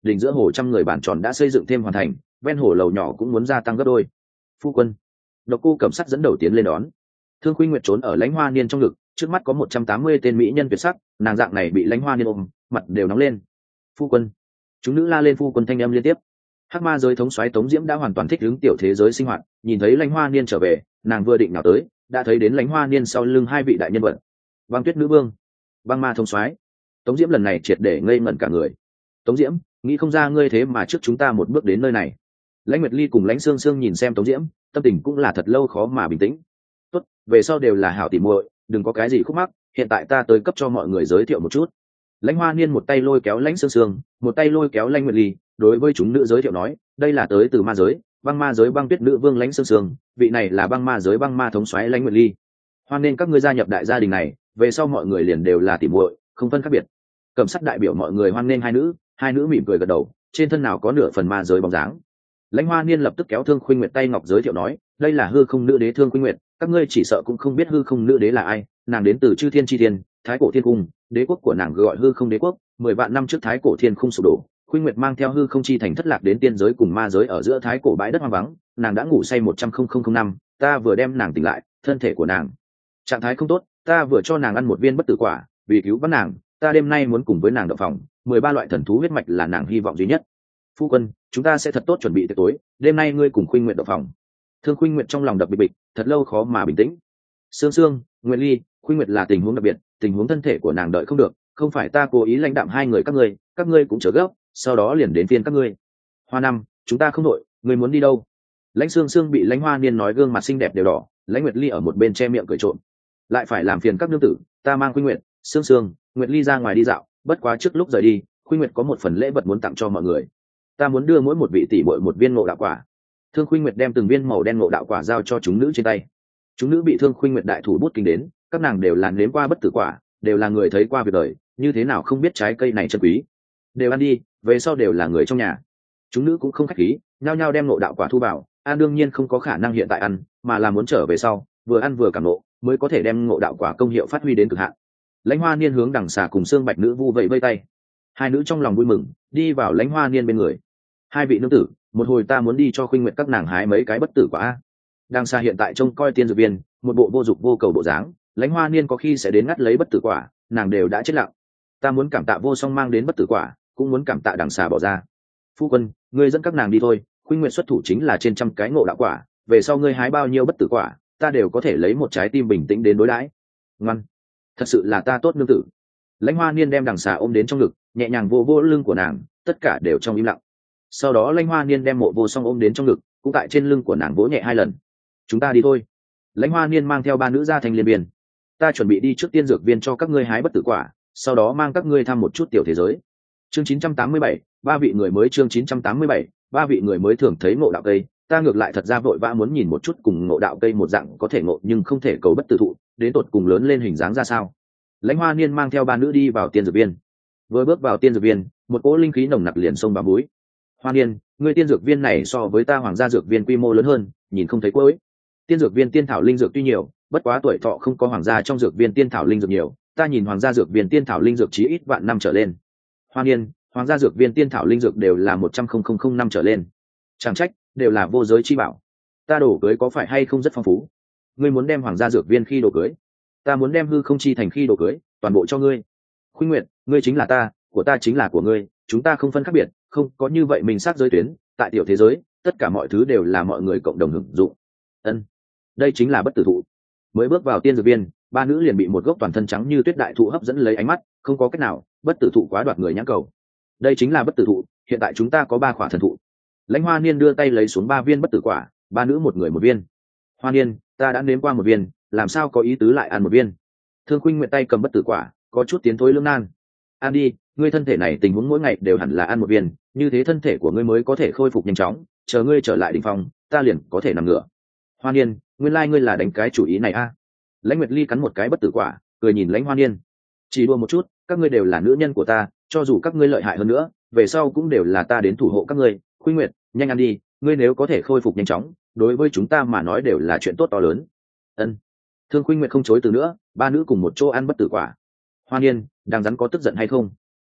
[SPEAKER 1] đình giữa hồ trăm người bản tròn đã xây dựng thêm hoàn thành, ven hồ lầu nhỏ cũng muốn gia tăng gấp đôi. Phu quân. Độc Cô Cẩm Sắc dẫn đầu tiến lên đón. Thương Khuynh Nguyệt trốn ở Lãnh Hoa Niên trong ngực, trước mắt có một trăm tám mươi tên mỹ nhân tuyệt sắc, nàng dạng này bị Lãnh Hoa Niên ôm, mặt đều nóng lên. Phu quân. Chúng nữ la lên phu quân thanh âm liên tiếp. Hắc ma giới thống soái Tống Diễm đã hoàn toàn thích ứng tiểu thế giới sinh hoạt, nhìn thấy Lãnh Hoa Niên trở về, nàng vừa định nào tới, đã thấy đến Lãnh Hoa Niên sau lưng hai vị đại nhân vật. Băng Tuyết nữ vương, Băng Ma thống soái. Tống Diễm lần này triệt để ngây ngẩn cả người. Tống Diễm, nghĩ không ra ngươi thế mà trước chúng ta một bước đến nơi này. Lãnh Nguyệt Ly cùng Lãnh Sương Sương nhìn xem Tống Diễm, tâm tình cũng là thật lâu khó mà bình tĩnh. Tốt, về sau đều là hảo tỉ muội, đừng có cái gì khúc mắc, hiện tại ta tới cấp cho mọi người giới thiệu một chút. Lãnh Hoa Niên một tay lôi kéo Lãnh Sương Sương, một tay lôi kéo Lãnh Nguyệt Ly, đối với chúng nữ giới thiệu nói, đây là tới từ ma giới, băng ma giới băng tuyết nữ vương Lãnh Sương Sương, vị này là băng ma giới băng ma thống soái Lãnh Nguyệt Ly. Hoan nên các ngươi gia nhập đại gia đình này, về sau mọi người liền đều là tỉ muội, không phân khác biệt. Cẩm Sắc đại biểu mọi người hoan nên hai nữ, hai nữ mỉm cười gật đầu, trên thân nào có nửa phần ma giới bóng dáng. Lãnh Hoa Niên lập tức kéo Thương Khuynh Nguyệt tay ngọc giới thiệu nói, đây là hư không nữ đế Thương Khuynh Nguyệt, các ngươi chỉ sợ cũng không biết hư không nữ đế là ai, nàng đến từ chư thiên chi thiên, thái cổ thiên cung, đế quốc của nàng gọi hư không đế quốc. Mười vạn năm trước thái cổ thiên khung sụp đổ, Khuynh Nguyệt mang theo hư không chi thành thất lạc đến tiên giới cùng ma giới ở giữa thái cổ bãi đất hoang vắng, nàng đã ngủ say một trăm nghìn năm, ta vừa đem nàng tỉnh lại, thân thể của nàng trạng thái không tốt, ta vừa cho nàng ăn một viên bất tử quả, vì cứu vãn nàng, ta đêm nay muốn cùng với nàng động phòng, mười ba loại thần thú huyết mạch là nàng hy vọng duy nhất. Phu quân, chúng ta sẽ thật tốt chuẩn bị tiệc tối, đêm nay ngươi cùng Khuynh Nguyệt động phòng. Thương Khuynh Nguyệt trong lòng đập bịch bịch, thật lâu khó mà bình tĩnh. Sương Sương, Nguyệt Ly, Khuynh Nguyệt là tình huống đặc biệt, tình huống thân thể của nàng đợi không được, không phải ta cố ý lãnh đạm hai người các ngươi, các ngươi cũng chớ gấp, sau đó liền đến phiên các ngươi. Hoa năm, chúng ta không đội, ngươi muốn đi đâu? Lãnh Sương Sương bị Lãnh Hoa Niên nói gương mặt xinh đẹp đều đỏ, Lãnh Nguyệt Ly ở một bên che miệng cười trộm. Lại phải làm phiền các nương tử, ta mang Khuynh Nguyệt, Sương Sương, Nguyệt Ly ra ngoài đi dạo, bất quá trước lúc rời đi, Khuynh Nguyệt có một phần lễ vật muốn tặng cho mọi người. Ta muốn đưa mỗi một vị tỷ muội một viên ngộ đạo quả. Thương Khuynh Nguyệt đem từng viên màu đen ngộ đạo quả giao cho chúng nữ trên tay. Chúng nữ bị Thương Khuynh Nguyệt đại thủ bút kinh đến, các nàng đều là nếm qua bất tử quả, đều là người thấy qua việc đời, như thế nào không biết trái cây này chân quý. Đều ăn đi, về sau đều là người trong nhà. Chúng nữ cũng không khách khí, nhao nhao đem ngộ đạo quả thu vào, an đương nhiên không có khả năng hiện tại ăn, mà là muốn trở về sau, vừa ăn vừa cảm ngộ, mới có thể đem ngộ đạo quả công hiệu phát huy đến cực hạn. Lãnh Hoa Niên hướng Đằng Xà cùng Xương Bạch nữ vu vẫy vây tay. Hai nữ trong lòng vui mừng, đi vào Lãnh Hoa Niên bên người. Hai vị nương tử, một hồi ta muốn đi cho Khuynh Nguyệt các nàng hái mấy cái bất tử quả. Đằng Xà hiện tại trông coi tiên dược viên, một bộ vô dục vô cầu bộ dáng, Lãnh Hoa Niên có khi sẽ đến ngắt lấy bất tử quả, nàng đều đã chết lặng. Ta muốn cảm tạ Vô Song mang đến bất tử quả, cũng muốn cảm tạ Đằng Xà bỏ ra. Phu quân, ngươi dẫn các nàng đi thôi, Khuynh Nguyệt xuất thủ chính là trên trăm cái ngộ đạo quả, về sau ngươi hái bao nhiêu bất tử quả, ta đều có thể lấy một trái tim bình tĩnh đến đối đãi. Ngoan, thật sự là ta tốt nương tử. Lãnh Hoa Niên đem Đằng Xà ôm đến trong ngực, nhẹ nhàng vô vô lưng của nàng, tất cả đều trong im lặng. Sau đó Lãnh Hoa Niên đem Mộ Vô Song ôm đến trong ngực, cũng tại trên lưng của nàng vỗ nhẹ hai lần. Chúng ta đi thôi. Lãnh Hoa Niên mang theo ba nữ ra thành liên biên. Ta chuẩn bị đi trước tiên dược viên cho các ngươi hái bất tử quả, sau đó mang các ngươi thăm một chút tiểu thế giới. Chương chín trăm tám mươi bảy, ba vị người mới chương chín trăm tám mươi bảy, ba vị người mới thường thấy ngộ đạo cây, ta ngược lại thật ra vội vã muốn nhìn một chút cùng ngộ đạo cây một dạng có thể ngộ nhưng không thể cầu bất tử thụ, đến tột cùng lớn lên hình dáng ra sao. Lãnh Hoa Niên mang theo ba nữ đi vào tiên dược viên. Vừa bước vào tiên dược viên, một cỗ linh khí nồng nặc liền xông vào mũi. Hoa Niên, ngươi tiên dược viên này so với ta Hoàng gia dược viên quy mô lớn hơn, nhìn không thấy cuối. Tiên dược viên tiên thảo linh dược tuy nhiều, bất quá tuổi thọ không có Hoàng gia trong dược viên tiên thảo linh dược nhiều, ta nhìn Hoàng gia dược viên tiên thảo linh dược chí ít vạn năm trở lên. Hoa Niên, Hoàng gia dược viên tiên thảo linh dược đều là một trăm nghìn năm trở lên. Chẳng trách, đều là vô giới chi bảo. Ta đồ cưới có phải hay không rất phong phú? Ngươi muốn đem Hoàng gia dược viên khi đồ cưới, ta muốn đem hư không chi thành khi đồ cưới, toàn bộ cho ngươi. Khuynh Nguyệt, ngươi chính là ta, của ta chính là của ngươi, chúng ta không phân khác biệt, không có như vậy mình xác giới tuyến, tại tiểu thế giới, tất cả mọi thứ đều là mọi người cộng đồng hưởng dụng. Ân, đây chính là bất tử thụ. Mới bước vào tiên dược viên, ba nữ liền bị một gốc toàn thân trắng như tuyết đại thụ hấp dẫn lấy ánh mắt, không có cách nào, bất tử thụ quá đoạt người nhãn cầu. Đây chính là bất tử thụ, hiện tại chúng ta có ba quả thần thụ. Lãnh Hoa Niên đưa tay lấy xuống ba viên bất tử quả, ba nữ một người một viên. Hoa Niên, ta đã nếm qua một viên, làm sao có ý tứ lại ăn một viên? Thương Khuynh Nguyệt tay cầm bất tử quả, có chút tiến thối lưỡng nan. Ăn đi, ngươi thân thể này tình huống mỗi ngày đều hẳn là ăn một viên, như thế thân thể của ngươi mới có thể khôi phục nhanh chóng, chờ ngươi trở lại đỉnh phong, ta liền có thể nằm ngửa. Hoa Niên, nguyên lai like ngươi là đánh cái chủ ý này a. À? Lãnh Nguyệt Ly cắn một cái bất tử quả, cười nhìn Lãnh Hoa Niên. Chỉ đùa một chút, các ngươi đều là nữ nhân của ta, cho dù các ngươi lợi hại hơn nữa, về sau cũng đều là ta đến thủ hộ các ngươi. Khuynh Nguyệt, nhanh ăn đi, ngươi nếu có thể khôi phục nhanh chóng, đối với chúng ta mà nói đều là chuyện tốt to lớn. Ân. Thương Khuynh Nguyệt không chối từ nữa, ba nữ cùng một chỗ ăn bất tử quả. Hoa Niên, đang rắn có tức giận hay không?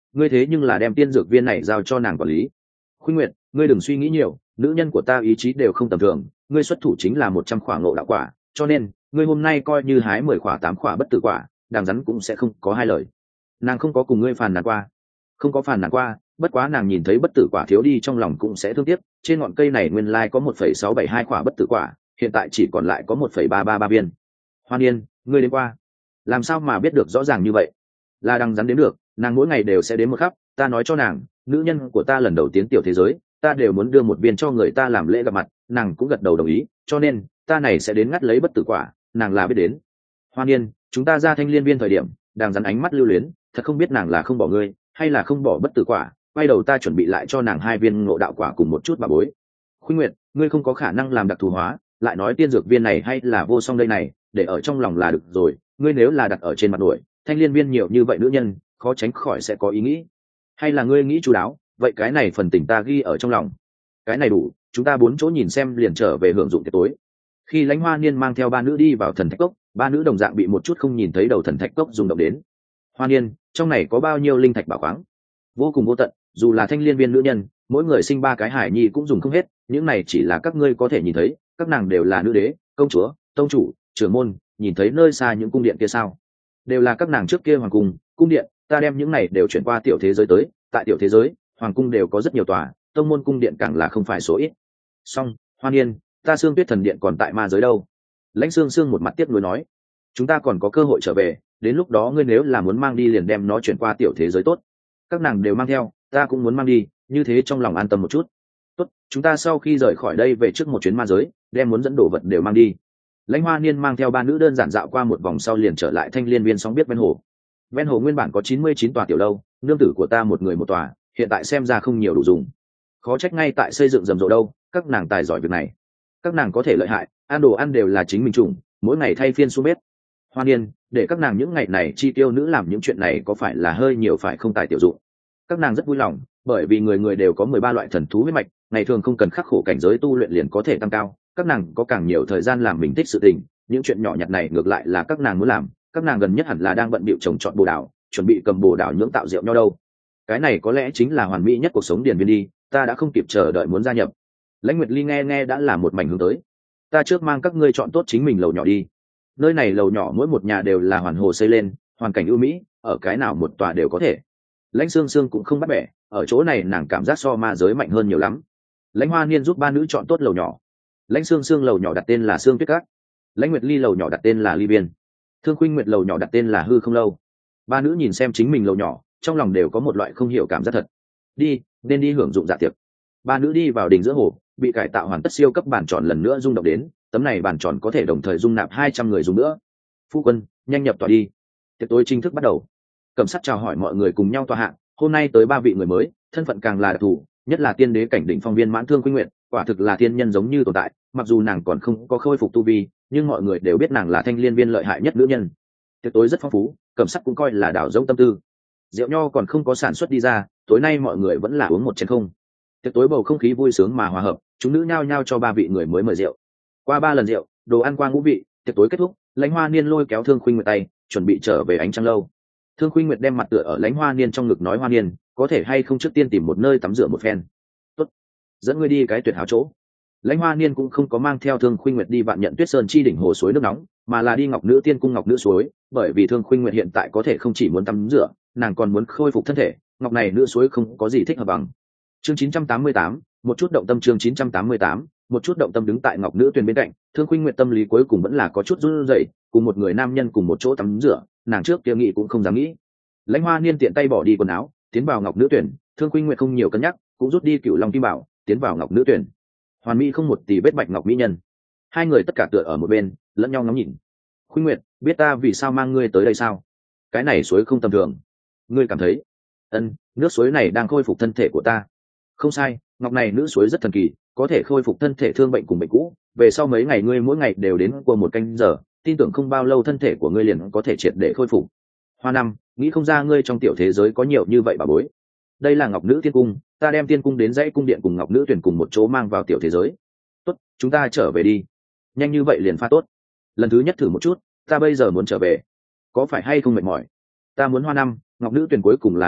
[SPEAKER 1] ngươi thế nhưng là đem tiên dược viên này giao cho nàng quản lý. Khuynh Nguyệt, ngươi đừng suy nghĩ nhiều, nữ nhân của ta ý chí đều không tầm thường, ngươi xuất thủ chính là một trăm khỏa ngộ đạo quả, cho nên ngươi hôm nay coi như hái mười khỏa tám khỏa bất tử quả, đàng rắn cũng sẽ không có hai lời. Nàng không có cùng ngươi phàn nàn qua, không có phàn nàn qua, bất quá nàng nhìn thấy bất tử quả thiếu đi trong lòng cũng sẽ thương tiếc. Trên ngọn cây này nguyên lai có một phẩy sáu bảy hai khỏa bất tử quả, hiện tại chỉ còn lại có một phẩy ba ba ba viên. Hoa Niên, ngươi đến qua, làm sao mà biết được rõ ràng như vậy? Là đằng rắn đến được, nàng mỗi ngày đều sẽ đến một khắp. Ta nói cho nàng, nữ nhân của ta lần đầu tiến tiểu thế giới, ta đều muốn đưa một viên cho người ta làm lễ gặp mặt, nàng cũng gật đầu đồng ý, cho nên ta này sẽ đến ngắt lấy bất tử quả, nàng là biết đến. Hoa Niên, chúng ta ra Thanh Liên Viên thời điểm, đằng rắn ánh mắt lưu luyến, thật không biết nàng là không bỏ ngươi, hay là không bỏ bất tử quả. Quay đầu ta chuẩn bị lại cho nàng hai viên ngộ đạo quả cùng một chút bà bối. Khuynh Nguyệt, ngươi không có khả năng làm đặc thù hóa, lại nói tiên dược viên này hay là vô song đây này, để ở trong lòng là được rồi. Ngươi nếu là đặt ở trên mặt nổi, Thanh Liên Viên nhiều như vậy nữ nhân, khó tránh khỏi sẽ có ý nghĩ. Hay là ngươi nghĩ chú đáo, vậy cái này phần tình ta ghi ở trong lòng. Cái này đủ, chúng ta bốn chỗ nhìn xem liền trở về hưởng dụng tiệc tối. Khi Lãnh Hoa Niên mang theo ba nữ đi vào thần thạch cốc, ba nữ đồng dạng bị một chút không nhìn thấy đầu thần thạch cốc rung động đến. Hoa Niên, trong này có bao nhiêu linh thạch bảo khoáng? Vô cùng vô tận, dù là Thanh Liên Viên nữ nhân, mỗi người sinh ba cái hải nhi cũng dùng không hết, những này chỉ là các ngươi có thể nhìn thấy, các nàng đều là nữ đế, công chúa, tông chủ, trưởng môn, nhìn thấy nơi xa những cung điện kia sao? Đều là các nàng trước kia hoàng cung, cung điện, ta đem những này đều chuyển qua tiểu thế giới tới, tại tiểu thế giới, hoàng cung đều có rất nhiều tòa, tông môn cung điện càng là không phải số ít. Song, Hoa Niên, ta Xương Tuyết thần điện còn tại ma giới đâu? Lãnh Sương Sương một mặt tiếc nuối nói, chúng ta còn có cơ hội trở về, đến lúc đó ngươi nếu là muốn mang đi liền đem nó chuyển qua tiểu thế giới tốt. Các nàng đều mang theo, ta cũng muốn mang đi, như thế trong lòng an tâm một chút. Tốt, chúng ta sau khi rời khỏi đây về trước một chuyến ma giới, đem muốn dẫn đồ vật đều mang đi. Lãnh Hoa Niên mang theo ba nữ đơn giản dạo qua một vòng sau liền trở lại Thanh Liên Viên sóng biết ven hồ. Ven hồ nguyên bản có chín mươi chín tòa tiểu lâu, nương tử của ta một người một tòa, hiện tại xem ra không nhiều đủ dùng. Khó trách ngay tại xây dựng rầm rộ đâu, các nàng tài giỏi việc này. Các nàng có thể lợi hại, ăn đồ ăn đều là chính mình trùng, mỗi ngày thay phiên xuống bếp. Hoa Niên, để các nàng những ngày này chi tiêu nữ làm những chuyện này có phải là hơi nhiều phải không tài tiểu dụng? Các nàng rất vui lòng, bởi vì người người đều có mười ba loại thần thú huyết mạch, ngày thường không cần khắc khổ cảnh giới tu luyện liền có thể tăng cao, các nàng có càng nhiều thời gian làm mình thích sự tình, những chuyện nhỏ nhặt này ngược lại là các nàng muốn làm, các nàng gần nhất hẳn là đang bận bịu trồng trọt bồ đào, chuẩn bị cầm bồ đào nhưỡng tạo rượu nho đâu. Cái này có lẽ chính là hoàn mỹ nhất cuộc sống điền viên đi, ta đã không kịp chờ đợi muốn gia nhập. Lãnh Nguyệt Ly nghe nghe đã là một mảnh hướng tới. Ta trước mang các ngươi chọn tốt chính mình lầu nhỏ đi. Nơi này lầu nhỏ mỗi một nhà đều là hoàn hồ xây lên, hoàn cảnh ưu mỹ, ở cái nào một tòa đều có thể. Lãnh Sương Sương cũng không bắt bẻ, ở chỗ này nàng cảm giác so ma giới mạnh hơn nhiều lắm. Lãnh Hoa Niên giúp ba nữ chọn tốt lầu nhỏ. Lãnh Sương Sương lầu nhỏ đặt tên là Sương Tuyết Các, Lãnh Nguyệt Ly lầu nhỏ đặt tên là Ly Biên, Thương Khuynh Nguyệt lầu nhỏ đặt tên là Hư Không Lâu. Ba nữ nhìn xem chính mình lầu nhỏ, trong lòng đều có một loại không hiểu cảm giác thật. Đi, nên đi hưởng dụng dạ tiệc. Ba nữ đi vào đình giữa hồ, bị cải tạo hoàn tất siêu cấp bàn tròn lần nữa rung động đến, tấm này bàn tròn có thể đồng thời dung nạp hai trăm người dùng nữa. Phu quân, nhanh nhập tòa đi. Tiệc tối chính thức bắt đầu. Cẩm Sắt chào hỏi mọi người cùng nhau tòa hạng, hôm nay tới ba vị người mới, thân phận càng là đặc thù, nhất là tiên đế cảnh đỉnh phong viên mãn Thương Khuynh Nguyệt, quả thực là tiên nhân giống như tồn tại, mặc dù nàng còn không có khôi phục tu vi, nhưng mọi người đều biết nàng là Thanh Liên Viên lợi hại nhất nữ nhân. Tiệc tối rất phong phú, Cẩm Sắt cũng coi là đảo rỗng tâm tư. Rượu nho còn không có sản xuất đi ra, tối nay mọi người vẫn là uống một chén không. Tiệc tối bầu không khí vui sướng mà hòa hợp, chúng nữ nhao nhao cho ba vị người mới mời rượu. Qua ba lần rượu, đồ ăn qua ngũ vị, tiệc tối kết thúc, Lãnh Hoa Niên lôi kéo Thương Khuynh Nguyệt tay, chuẩn bị trở về Ánh Trăng lâu. Thương Khuynh Nguyệt đem mặt tựa ở Lãnh Hoa Niên trong ngực nói, Hoa Niên, có thể hay không trước tiên tìm một nơi tắm rửa một phen. Tốt, dẫn ngươi đi cái tuyệt hảo chỗ. Lãnh Hoa Niên cũng không có mang theo Thương Khuynh Nguyệt đi Vạn Nhận Tuyết Sơn chi đỉnh hồ suối nước nóng, mà là đi Ngọc Nữ Tiên cung Ngọc Nữ suối, bởi vì Thương Khuynh Nguyệt hiện tại có thể không chỉ muốn tắm rửa, nàng còn muốn khôi phục thân thể, ngọc này nữ suối không có gì thích hợp bằng. Chương chín trăm tám mươi tám, một chút động tâm. Chương chín trăm tám mươi tám, một chút động tâm. Đứng tại Ngọc Nữ Tuyền bên cạnh, Thương Khuynh Nguyệt tâm lý cuối cùng vẫn là có chút run rẩy, cùng một người nam nhân cùng một chỗ tắm rửa, nàng trước kia nghĩ cũng không dám nghĩ. Lãnh Hoa Niên tiện tay bỏ đi quần áo, tiến vào Ngọc Nữ Tuyền, Thương Khuynh Nguyệt không nhiều cân nhắc, cũng rút đi Cửu Long Kim Bảo, tiến vào Ngọc Nữ Tuyền. Hoàn mỹ không một tì vết bạch ngọc mỹ nhân. Hai người tất cả tựa ở một bên, lẫn nhau ngắm nhìn. Khuynh Nguyệt, biết ta vì sao mang ngươi tới đây sao? Cái này suối không tầm thường. Ngươi cảm thấy? Ân, nước suối này đang khôi phục thân thể của ta. Không sai, ngọc này nữ suối rất thần kỳ, có thể khôi phục thân thể thương bệnh cùng bệnh cũ. Về sau mấy ngày ngươi mỗi ngày đều đến qua một canh giờ, tin tưởng không bao lâu thân thể của ngươi liền có thể triệt để khôi phục. Hoa Năm, nghĩ không ra ngươi trong tiểu thế giới có nhiều như vậy bà bối. Đây là Ngọc Nữ Tiên cung, ta đem tiên cung đến dãy cung điện cùng Ngọc Nữ Tuyển cùng một chỗ mang vào tiểu thế giới. Tốt, chúng ta trở về đi. Nhanh như vậy liền pha tốt. Lần thứ nhất thử một chút, ta bây giờ muốn trở về. Có phải hay không mệt mỏi? Ta muốn Hoa Năm, Ngọc Nữ Tuyển cuối cùng là ngoại lực,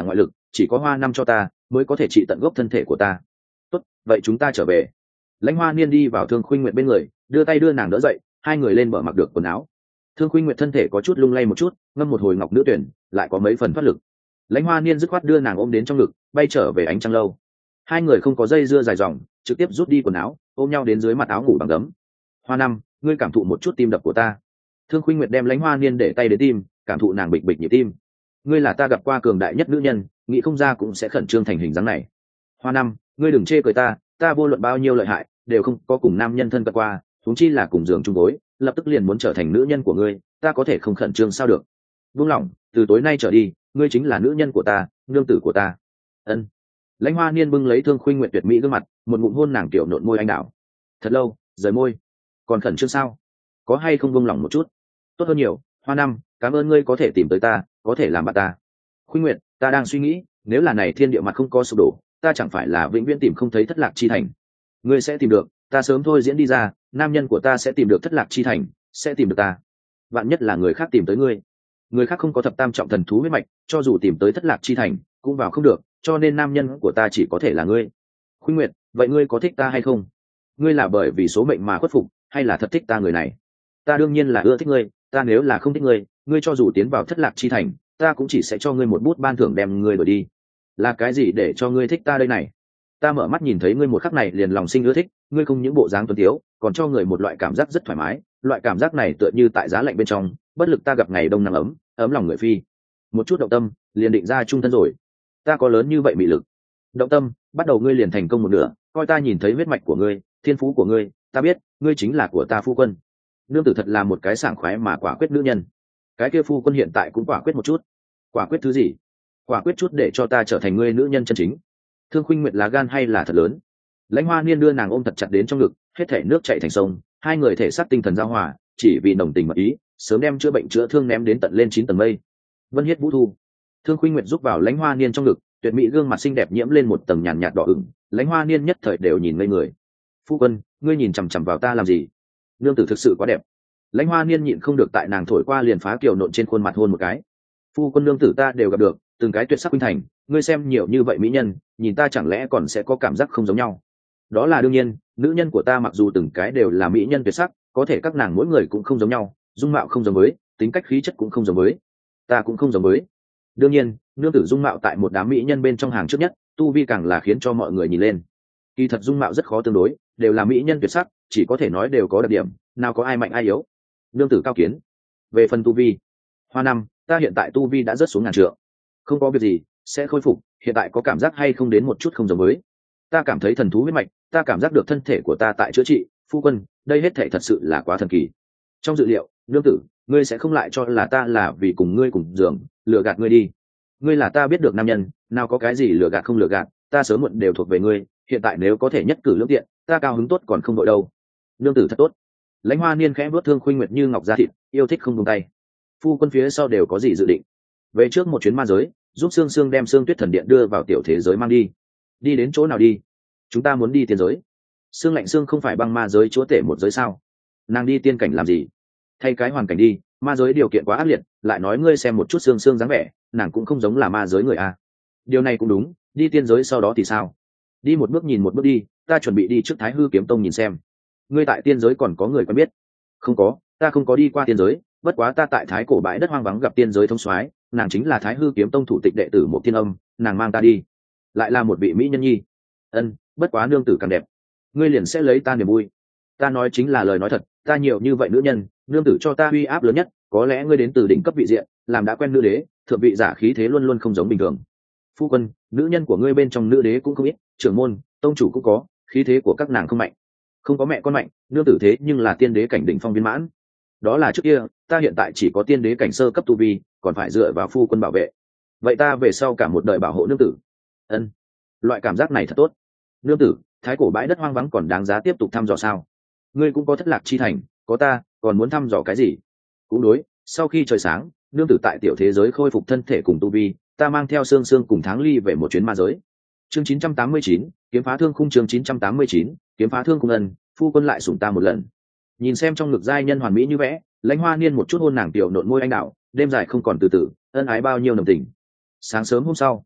[SPEAKER 1] chỉ có hoa năm cho ta mới có thể trị tận gốc thân thể của ta. Tốt, vậy chúng ta trở về. Lãnh Hoa Niên đi vào Thương Khuynh Nguyệt bên người, đưa tay đưa nàng đỡ dậy, hai người lên bờ mặc được quần áo. Thương Khuynh Nguyệt thân thể có chút lung lay một chút, ngâm một hồi ngọc nữ tuyển, lại có mấy phần thoát lực. Lãnh Hoa Niên dứt khoát đưa nàng ôm đến trong ngực, bay trở về ánh trăng lâu. Hai người không có dây dưa dài dòng, trực tiếp rút đi quần áo, ôm nhau đến dưới mặt áo ngủ bằng gấm. Hoa năm, ngươi cảm thụ một chút tim đập của ta. Thương Khuynh Nguyệt đem Lãnh Hoa Niên để tay đến tim, cảm thụ nàng bịch bịch nhịp tim. Ngươi là ta gặp qua cường đại nhất nữ nhân, nghĩ không ra cũng sẽ khẩn trương thành hình dáng này. Hoa năm, ngươi đừng chê cười ta, ta vô luận bao nhiêu lợi hại, đều không có cùng nam nhân thân cận qua, huống chi là cùng giường chung gối, lập tức liền muốn trở thành nữ nhân của ngươi, ta có thể không khẩn trương sao được? Buông lỏng, từ tối nay trở đi, ngươi chính là nữ nhân của ta, nương tử của ta. Ân. Lãnh Hoa Niên bưng lấy Thương Khuynh Nguyệt tuyệt mỹ gương mặt, một ngụm hôn nàng tiểu nộn môi anh đào. Thật lâu, rời môi. Còn khẩn trương sao? Có hay không buông lỏng một chút? Tốt hơn nhiều. Hoa năm, cảm ơn ngươi có thể tìm tới ta, có thể làm bạn ta. Khuynh Nguyệt, ta đang suy nghĩ, nếu là này thiên địa mặt không có sụp đổ, ta chẳng phải là vĩnh viễn tìm không thấy thất lạc chi thành. Ngươi sẽ tìm được, ta sớm thôi diễn đi ra, nam nhân của ta sẽ tìm được thất lạc chi thành, sẽ tìm được ta. Vạn nhất là người khác tìm tới ngươi, người khác không có thập tam trọng thần thú huyết mạch, cho dù tìm tới thất lạc chi thành cũng vào không được, cho nên nam nhân của ta chỉ có thể là ngươi. Khuynh Nguyệt, vậy ngươi có thích ta hay không? Ngươi là bởi vì số mệnh mà khuất phục, hay là thật thích ta người này? Ta đương nhiên là ưa thích ngươi, ta nếu là không thích ngươi, ngươi cho dù tiến vào thất lạc chi thành, ta cũng chỉ sẽ cho ngươi một bút ban thưởng đem ngươi đổi đi. Là cái gì để cho ngươi thích ta đây này? Ta mở mắt nhìn thấy ngươi một khắc này liền lòng sinh ưa thích, ngươi không những bộ dáng tuấn tiếu, còn cho người một loại cảm giác rất thoải mái, loại cảm giác này tựa như tại giá lạnh bên trong, bất lực ta gặp ngày đông nắng ấm, ấm lòng người phi. Một chút động tâm, liền định ra chung thân rồi. Ta có lớn như vậy mị lực. Động tâm, bắt đầu ngươi liền thành công một nửa, coi ta nhìn thấy huyết mạch của ngươi, thiên phú của ngươi, ta biết, ngươi chính là của ta phu quân. Nương tử thật là một cái sảng khoái mà quả quyết nữ nhân. Cái kia phu quân hiện tại cũng quả quyết một chút. Quả quyết thứ gì? Quả quyết chút để cho ta trở thành ngươi nữ nhân chân chính. Thương Khuynh Nguyệt là gan hay là thật lớn? Lãnh Hoa Niên đưa nàng ôm thật chặt đến trong ngực, hết thể nước chảy thành sông, hai người thể xác tinh thần giao hòa, chỉ vì nồng tình mật ý, sớm đem chữa bệnh chữa thương ném đến tận lên chín tầng mây. Vân Hiết Vũ Thu. Thương Khuynh Nguyệt giúp vào Lãnh Hoa Niên trong ngực, tuyệt mỹ gương mặt xinh đẹp nhiễm lên một tầng nhàn nhạt đỏ ửng, Lãnh Hoa Niên nhất thời đều nhìn ngây người. Phu quân, ngươi nhìn chằm chằm vào ta làm gì? Nương tử thực sự quá đẹp. Lãnh Hoa Niên nhịn không được tại nàng thổi qua liền phá kiều nộn trên khuôn mặt hôn một cái. Phu quân nương tử ta đều gặp được, từng cái tuyệt sắc khuynh thành, ngươi xem nhiều như vậy mỹ nhân, nhìn ta chẳng lẽ còn sẽ có cảm giác không giống nhau? Đó là đương nhiên, nữ nhân của ta mặc dù từng cái đều là mỹ nhân tuyệt sắc, có thể các nàng mỗi người cũng không giống nhau, dung mạo không giống với, tính cách khí chất cũng không giống với, ta cũng không giống với. Đương nhiên, nương tử dung mạo tại một đám mỹ nhân bên trong hàng trước nhất, tu vi càng là khiến cho mọi người nhìn lên. Kỳ thật dung mạo rất khó tương đối, đều là mỹ nhân tuyệt sắc, chỉ có thể nói đều có đặc điểm, nào có ai mạnh ai yếu. Nương tử cao kiến. Về phần tu vi, Hoa năm, ta hiện tại tu vi đã rớt xuống ngàn trượng. Không có việc gì, sẽ khôi phục, hiện tại có cảm giác hay không đến một chút không giống với. Ta cảm thấy thần thú huyết mạch, ta cảm giác được thân thể của ta tại chữa trị, phu quân, đây hết thể thật sự là quá thần kỳ. Trong dự liệu, nương tử, ngươi sẽ không lại cho là ta là vì cùng ngươi cùng giường, lừa gạt ngươi đi. Ngươi là ta biết được nam nhân, nào có cái gì lừa gạt không lừa gạt, ta sớm muộn đều thuộc về ngươi, hiện tại nếu có thể nhất cử lưỡng tiện, ta cao hứng tốt còn không đội đâu. Nương tử thật tốt. Lãnh Hoa Niên khẽ vuốt Thương Khuynh Nguyệt như ngọc da thịt, yêu thích không buông tay. Phu quân phía sau đều có gì dự định? Về trước một chuyến ma giới, giúp Sương Sương đem Sương Tuyết Thần Điện đưa vào tiểu thế giới mang đi. Đi đến chỗ nào đi? Chúng ta muốn đi tiên giới. Sương Lạnh Sương không phải băng ma giới chúa tể một giới sao? Nàng đi tiên cảnh làm gì? Thay cái hoàn cảnh đi, ma giới điều kiện quá ác liệt, lại nói ngươi xem một chút Sương Sương dáng vẻ, nàng cũng không giống là ma giới người a. Điều này cũng đúng, đi tiên giới sau đó thì sao? Đi một bước nhìn một bước đi, ta chuẩn bị đi trước Thái Hư Kiếm Tông nhìn xem. Ngươi tại tiên giới còn có người quen biết? Không có, ta không có đi qua tiên giới, bất quá ta tại Thái Cổ bãi đất hoang vắng gặp tiên giới thông soái, nàng chính là Thái Hư Kiếm Tông thủ tịch đệ tử Một Thiên Âm, nàng mang ta đi. Lại là một vị mỹ nhân nhi. Ân, bất quá nương tử càng đẹp, ngươi liền sẽ lấy ta niềm vui. Ta nói chính là lời nói thật, ta nhiều như vậy nữ nhân, nương tử cho ta uy áp lớn nhất, có lẽ ngươi đến từ đỉnh cấp vị diện, làm đã quen nữ đế, thượng vị giả khí thế luôn luôn không giống bình thường. Phu quân, nữ nhân của ngươi bên trong nữ đế cũng không ít, trưởng môn, tông chủ cũng có, khí thế của các nàng không mạnh. Không có mẹ con mạnh, nương tử thế nhưng là tiên đế cảnh đỉnh phong viên mãn. Đó là trước kia, ta hiện tại chỉ có tiên đế cảnh sơ cấp tu vi, còn phải dựa vào phu quân bảo vệ. Vậy ta về sau cả một đời bảo hộ nương tử. Ân, loại cảm giác này thật tốt. Nương tử, Thái Cổ bãi đất hoang vắng còn đáng giá tiếp tục thăm dò sao? Ngươi cũng có thất lạc chi thành, có ta, còn muốn thăm dò cái gì? Cũng đối, sau khi trời sáng, nương tử tại tiểu thế giới khôi phục thân thể cùng tu vi, ta mang theo Sương Sương cùng Tháng Ly về một chuyến ma giới. Chương chín trăm tám mươi chín, kiếm phá thương khung chương chín trăm tám mươi chín, kiếm phá thương khung ân, phu quân lại sủng ta một lần. Nhìn xem trong ngực giai nhân hoàn mỹ như vẽ, Lãnh Hoa Niên một chút hôn nàng tiểu nộn môi anh đạo, đêm dài không còn từ từ, ân ái bao nhiêu nồng tình. Sáng sớm hôm sau,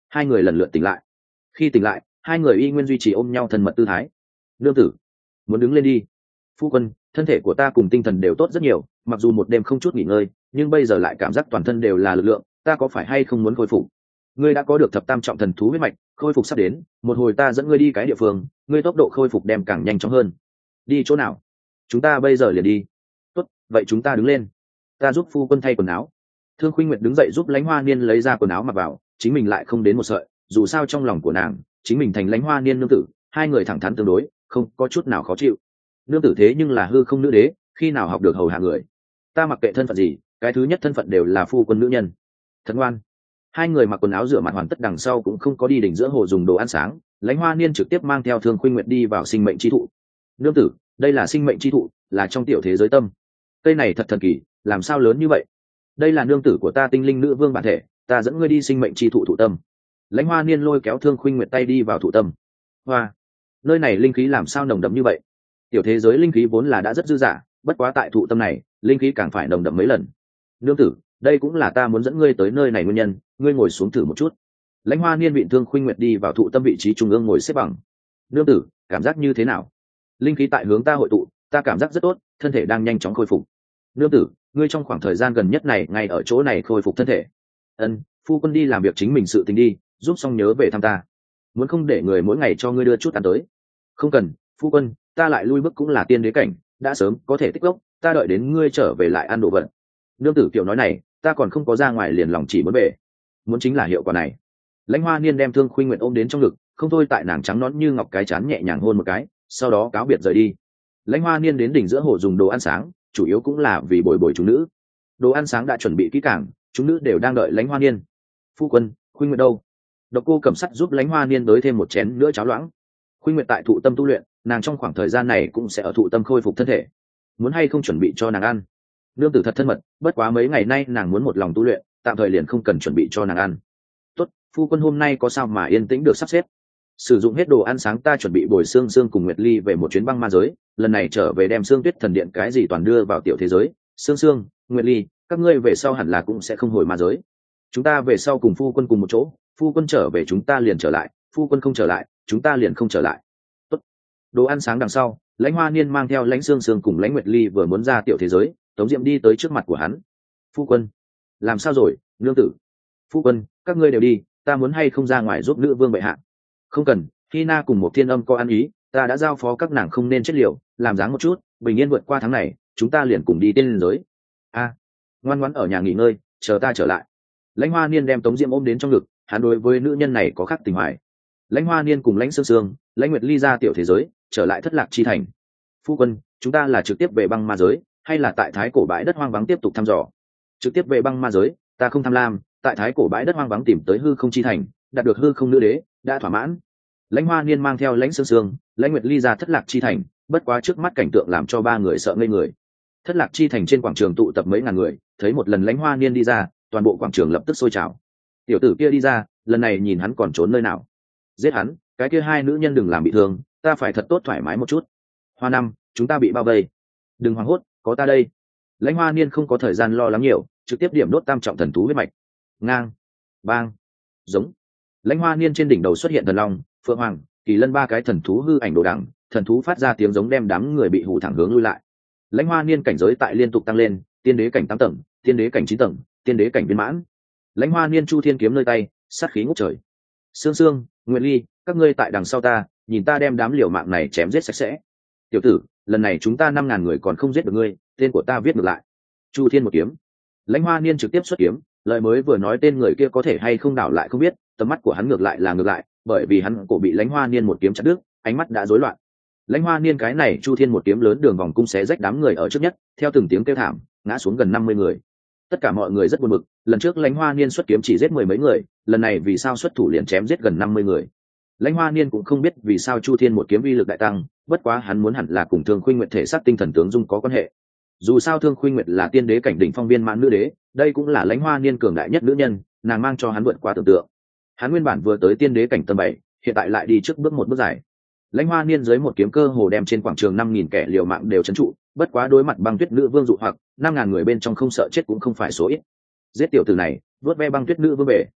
[SPEAKER 1] hai người lần lượt tỉnh lại. Khi tỉnh lại, hai người y nguyên duy trì ôm nhau thân mật tư thái. Nương tử, muốn đứng lên đi. Phu quân, thân thể của ta cùng tinh thần đều tốt rất nhiều, mặc dù một đêm không chút nghỉ ngơi, nhưng bây giờ lại cảm giác toàn thân đều là lực lượng, ta có phải hay không muốn khôi phục? Ngươi đã có được thập tam trọng thần thú huyết mạch, khôi phục sắp đến, một hồi ta dẫn ngươi đi cái địa phương, ngươi tốc độ khôi phục đem càng nhanh chóng hơn. Đi chỗ nào? Chúng ta bây giờ liền đi. Tốt, vậy chúng ta đứng lên. Ta giúp phu quân thay quần áo. Thương Khuynh Nguyệt đứng dậy giúp Lãnh Hoa Niên lấy ra quần áo mặc vào, chính mình lại không đến một sợi, dù sao trong lòng của nàng, chính mình thành Lãnh Hoa Niên nương tử, hai người thẳng thắn tương đối, không có chút nào khó chịu. Nương tử thế nhưng là hư không nữ đế, khi nào học được hầu hạ người? Ta mặc kệ thân phận gì, cái thứ nhất thân phận đều là phu quân nữ nhân. Thật ngoan. Hai người mặc quần áo rửa mặt hoàn tất đằng sau cũng không có đi đỉnh giữa hồ dùng đồ ăn sáng, Lãnh Hoa Niên trực tiếp mang theo Thương Khuynh Nguyệt đi vào sinh mệnh chi thụ. Nương tử, đây là sinh mệnh chi thụ, là trong tiểu thế giới tâm. Cây này thật thần kỳ, làm sao lớn như vậy? Đây là nương tử của ta tinh linh nữ vương bản thể, ta dẫn ngươi đi sinh mệnh chi thụ thụ tâm. Lãnh Hoa Niên lôi kéo Thương Khuynh Nguyệt tay đi vào thụ tâm. Hoa, nơi này linh khí làm sao nồng đậm như vậy? Tiểu thế giới linh khí vốn là đã rất dư dả, bất quá tại thụ tâm này, linh khí càng phải nồng đậm mấy lần. Nương tử, đây cũng là ta muốn dẫn ngươi tới nơi này nguyên nhân, ngươi ngồi xuống thử một chút. Lãnh Hoa Niên vịn Thương Khuynh Nguyệt đi vào thụ tâm vị trí trung ương ngồi xếp bằng. Nương tử, cảm giác như thế nào? Linh khí tại hướng ta hội tụ, ta cảm giác rất tốt, thân thể đang nhanh chóng khôi phục. Nương tử, ngươi trong khoảng thời gian gần nhất này ngay ở chỗ này khôi phục thân thể. Ân, phu quân đi làm việc chính mình sự tình đi, giúp xong nhớ về thăm ta. Muốn không để người mỗi ngày cho ngươi đưa chút ăn tới. Không cần, phu quân, ta lại lui bước cũng là tiên đế cảnh, đã sớm có thể tích lốc, ta đợi đến ngươi trở về lại ăn đồ vật. Nương tử kiểu nói này, ta còn không có ra ngoài liền lòng chỉ muốn về. Muốn chính là hiệu quả này. Lãnh Hoa Niên đem Thương Khuynh Nguyệt ôm đến trong ngực, không thôi tại nàng trắng nõn như ngọc cái chán nhẹ nhàng hôn một cái, sau đó cáo biệt rời đi. Lãnh Hoa Niên đến đỉnh giữa hồ dùng đồ ăn sáng, chủ yếu cũng là vì bồi bồi chúng nữ. Đồ ăn sáng đã chuẩn bị kỹ càng, chúng nữ đều đang đợi Lãnh Hoa Niên. Phu quân, Khuynh Nguyệt đâu? Độc Cô Cẩm Sắt giúp Lãnh Hoa Niên tới thêm một chén nữa cháo loãng. Khuynh Nguyệt tại thụ tâm tu luyện, nàng trong khoảng thời gian này cũng sẽ ở thụ tâm khôi phục thân thể. Muốn hay không chuẩn bị cho nàng ăn? Nương tử thật thân mật, bất quá mấy ngày nay nàng muốn một lòng tu luyện, tạm thời liền không cần chuẩn bị cho nàng ăn. Tốt, phu quân hôm nay có sao mà yên tĩnh được sắp xếp. Sử dụng hết đồ ăn sáng ta chuẩn bị bồi Sương Sương cùng Nguyệt Ly về một chuyến băng ma giới, lần này trở về đem Sương Tuyết thần điện cái gì toàn đưa vào tiểu thế giới. Sương Sương, Nguyệt Ly, các ngươi về sau hẳn là cũng sẽ không hồi ma giới. Chúng ta về sau cùng phu quân cùng một chỗ, phu quân trở về chúng ta liền trở lại, phu quân không trở lại, chúng ta liền không trở lại. Tốt. Đồ ăn sáng đằng sau, Lãnh Hoa Niên mang theo Lãnh Sương Sương cùng Lãnh Nguyệt Ly vừa muốn ra tiểu thế giới, Tống Diệm đi tới trước mặt của hắn. Phu quân, làm sao rồi, nương tử? Phu quân, các ngươi đều đi, ta muốn hay không ra ngoài giúp nữ vương bệ hạ? Không cần, khi na cùng một thiên âm có ăn ý, ta đã giao phó các nàng không nên chết liều, làm dáng một chút, bình yên vượt qua tháng này, chúng ta liền cùng đi tiên liên giới. A, ngoan ngoãn ở nhà nghỉ ngơi, chờ ta trở lại. Lãnh Hoa Niên đem Tống Diệm ôm đến trong ngực, hắn đối với nữ nhân này có khác tình hoài. Lãnh Hoa Niên cùng Lãnh Sương Sương, Lãnh Nguyệt Ly ra tiểu thế giới, trở lại Thất Lạc chi thành. Phu quân, chúng ta là trực tiếp về băng ma giới, hay là tại thái cổ bãi đất hoang vắng tiếp tục thăm dò? Trực tiếp về băng ma giới, ta không tham lam, tại thái cổ bãi đất hoang vắng tìm tới hư không chi thành, đạt được hư không nữ đế, đã thỏa mãn. Lãnh Hoa Niên mang theo Lãnh Sương Sương, Lãnh Nguyệt Ly ra Thất Lạc chi thành, bất quá trước mắt cảnh tượng làm cho ba người sợ ngây người. Thất Lạc chi thành trên quảng trường tụ tập mấy ngàn người, thấy một lần Lãnh Hoa Niên đi ra, toàn bộ quảng trường lập tức sôi trào. Tiểu tử kia đi ra, lần này nhìn hắn còn trốn nơi nào? Giết hắn, cái kia hai nữ nhân đừng làm bị thương, ta phải thật tốt thoải mái một chút. Hoa năm, chúng ta bị bao vây. Đừng hoảng hốt, có ta đây. Lãnh Hoa Niên không có thời gian lo lắng nhiều, trực tiếp điểm đốt tam trọng thần thú huyết mạch. Ngang, bang, giống. Lãnh Hoa Niên trên đỉnh đầu xuất hiện thần long, phượng hoàng, kỳ lân ba cái thần thú hư ảnh đồ đẳng, thần thú phát ra tiếng giống đem đám người bị hù thẳng hướng lui lại. Lãnh Hoa Niên cảnh giới tại liên tục tăng lên, tiên đế cảnh tám tầng, tiên đế cảnh chín tầng, tiên đế cảnh viên mãn. Lãnh Hoa Niên chu thiên kiếm nơi tay, sát khí ngút trời. Sương Sương, Nguyệt Ly, các ngươi tại đằng sau ta, nhìn ta đem đám liều mạng này chém giết sạch sẽ. Tiểu tử, lần này chúng ta năm ngàn người còn không giết được ngươi, tên của ta viết ngược lại. Chu thiên một kiếm. Lãnh Hoa Niên trực tiếp xuất kiếm, lời mới vừa nói tên người kia có thể hay không đảo lại không biết, tầm mắt của hắn ngược lại là ngược lại, bởi vì hắn cổ bị Lãnh Hoa Niên một kiếm chặt đứt, ánh mắt đã rối loạn. Lãnh Hoa Niên cái này chu thiên một kiếm lớn đường vòng cung xé rách đám người ở trước nhất, theo từng tiếng kêu thảm, ngã xuống gần năm mươi người. Tất cả mọi người rất buồn bực, lần trước Lãnh Hoa Niên xuất kiếm chỉ giết mười mấy người, lần này vì sao xuất thủ liền chém giết gần năm mươi người. Lãnh Hoa Niên cũng không biết vì sao chu thiên một kiếm uy lực đại tăng, bất quá hắn muốn hẳn là cùng Thương Khuynh Nguyệt thể xác tinh thần tướng dung có quan hệ. Dù sao Thương Khuynh Nguyệt là tiên đế cảnh đỉnh phong viên mãn nữ đế, đây cũng là Lãnh Hoa Niên cường đại nhất nữ nhân, nàng mang cho hắn vượt qua tưởng tượng. Hắn nguyên bản vừa tới tiên đế cảnh tầng bảy, hiện tại lại đi trước bước một bước dài. Lãnh Hoa Niên dưới một kiếm cơ hồ đem trên quảng trường năm nghìn kẻ liều mạng đều trấn trụ, bất quá đối mặt băng tuyết nữ vương dụ hoặc, năm ngàn người bên trong không sợ chết cũng không phải số ít. Giết tiểu tử này, vớt ve băng tuyết nữ vương bể.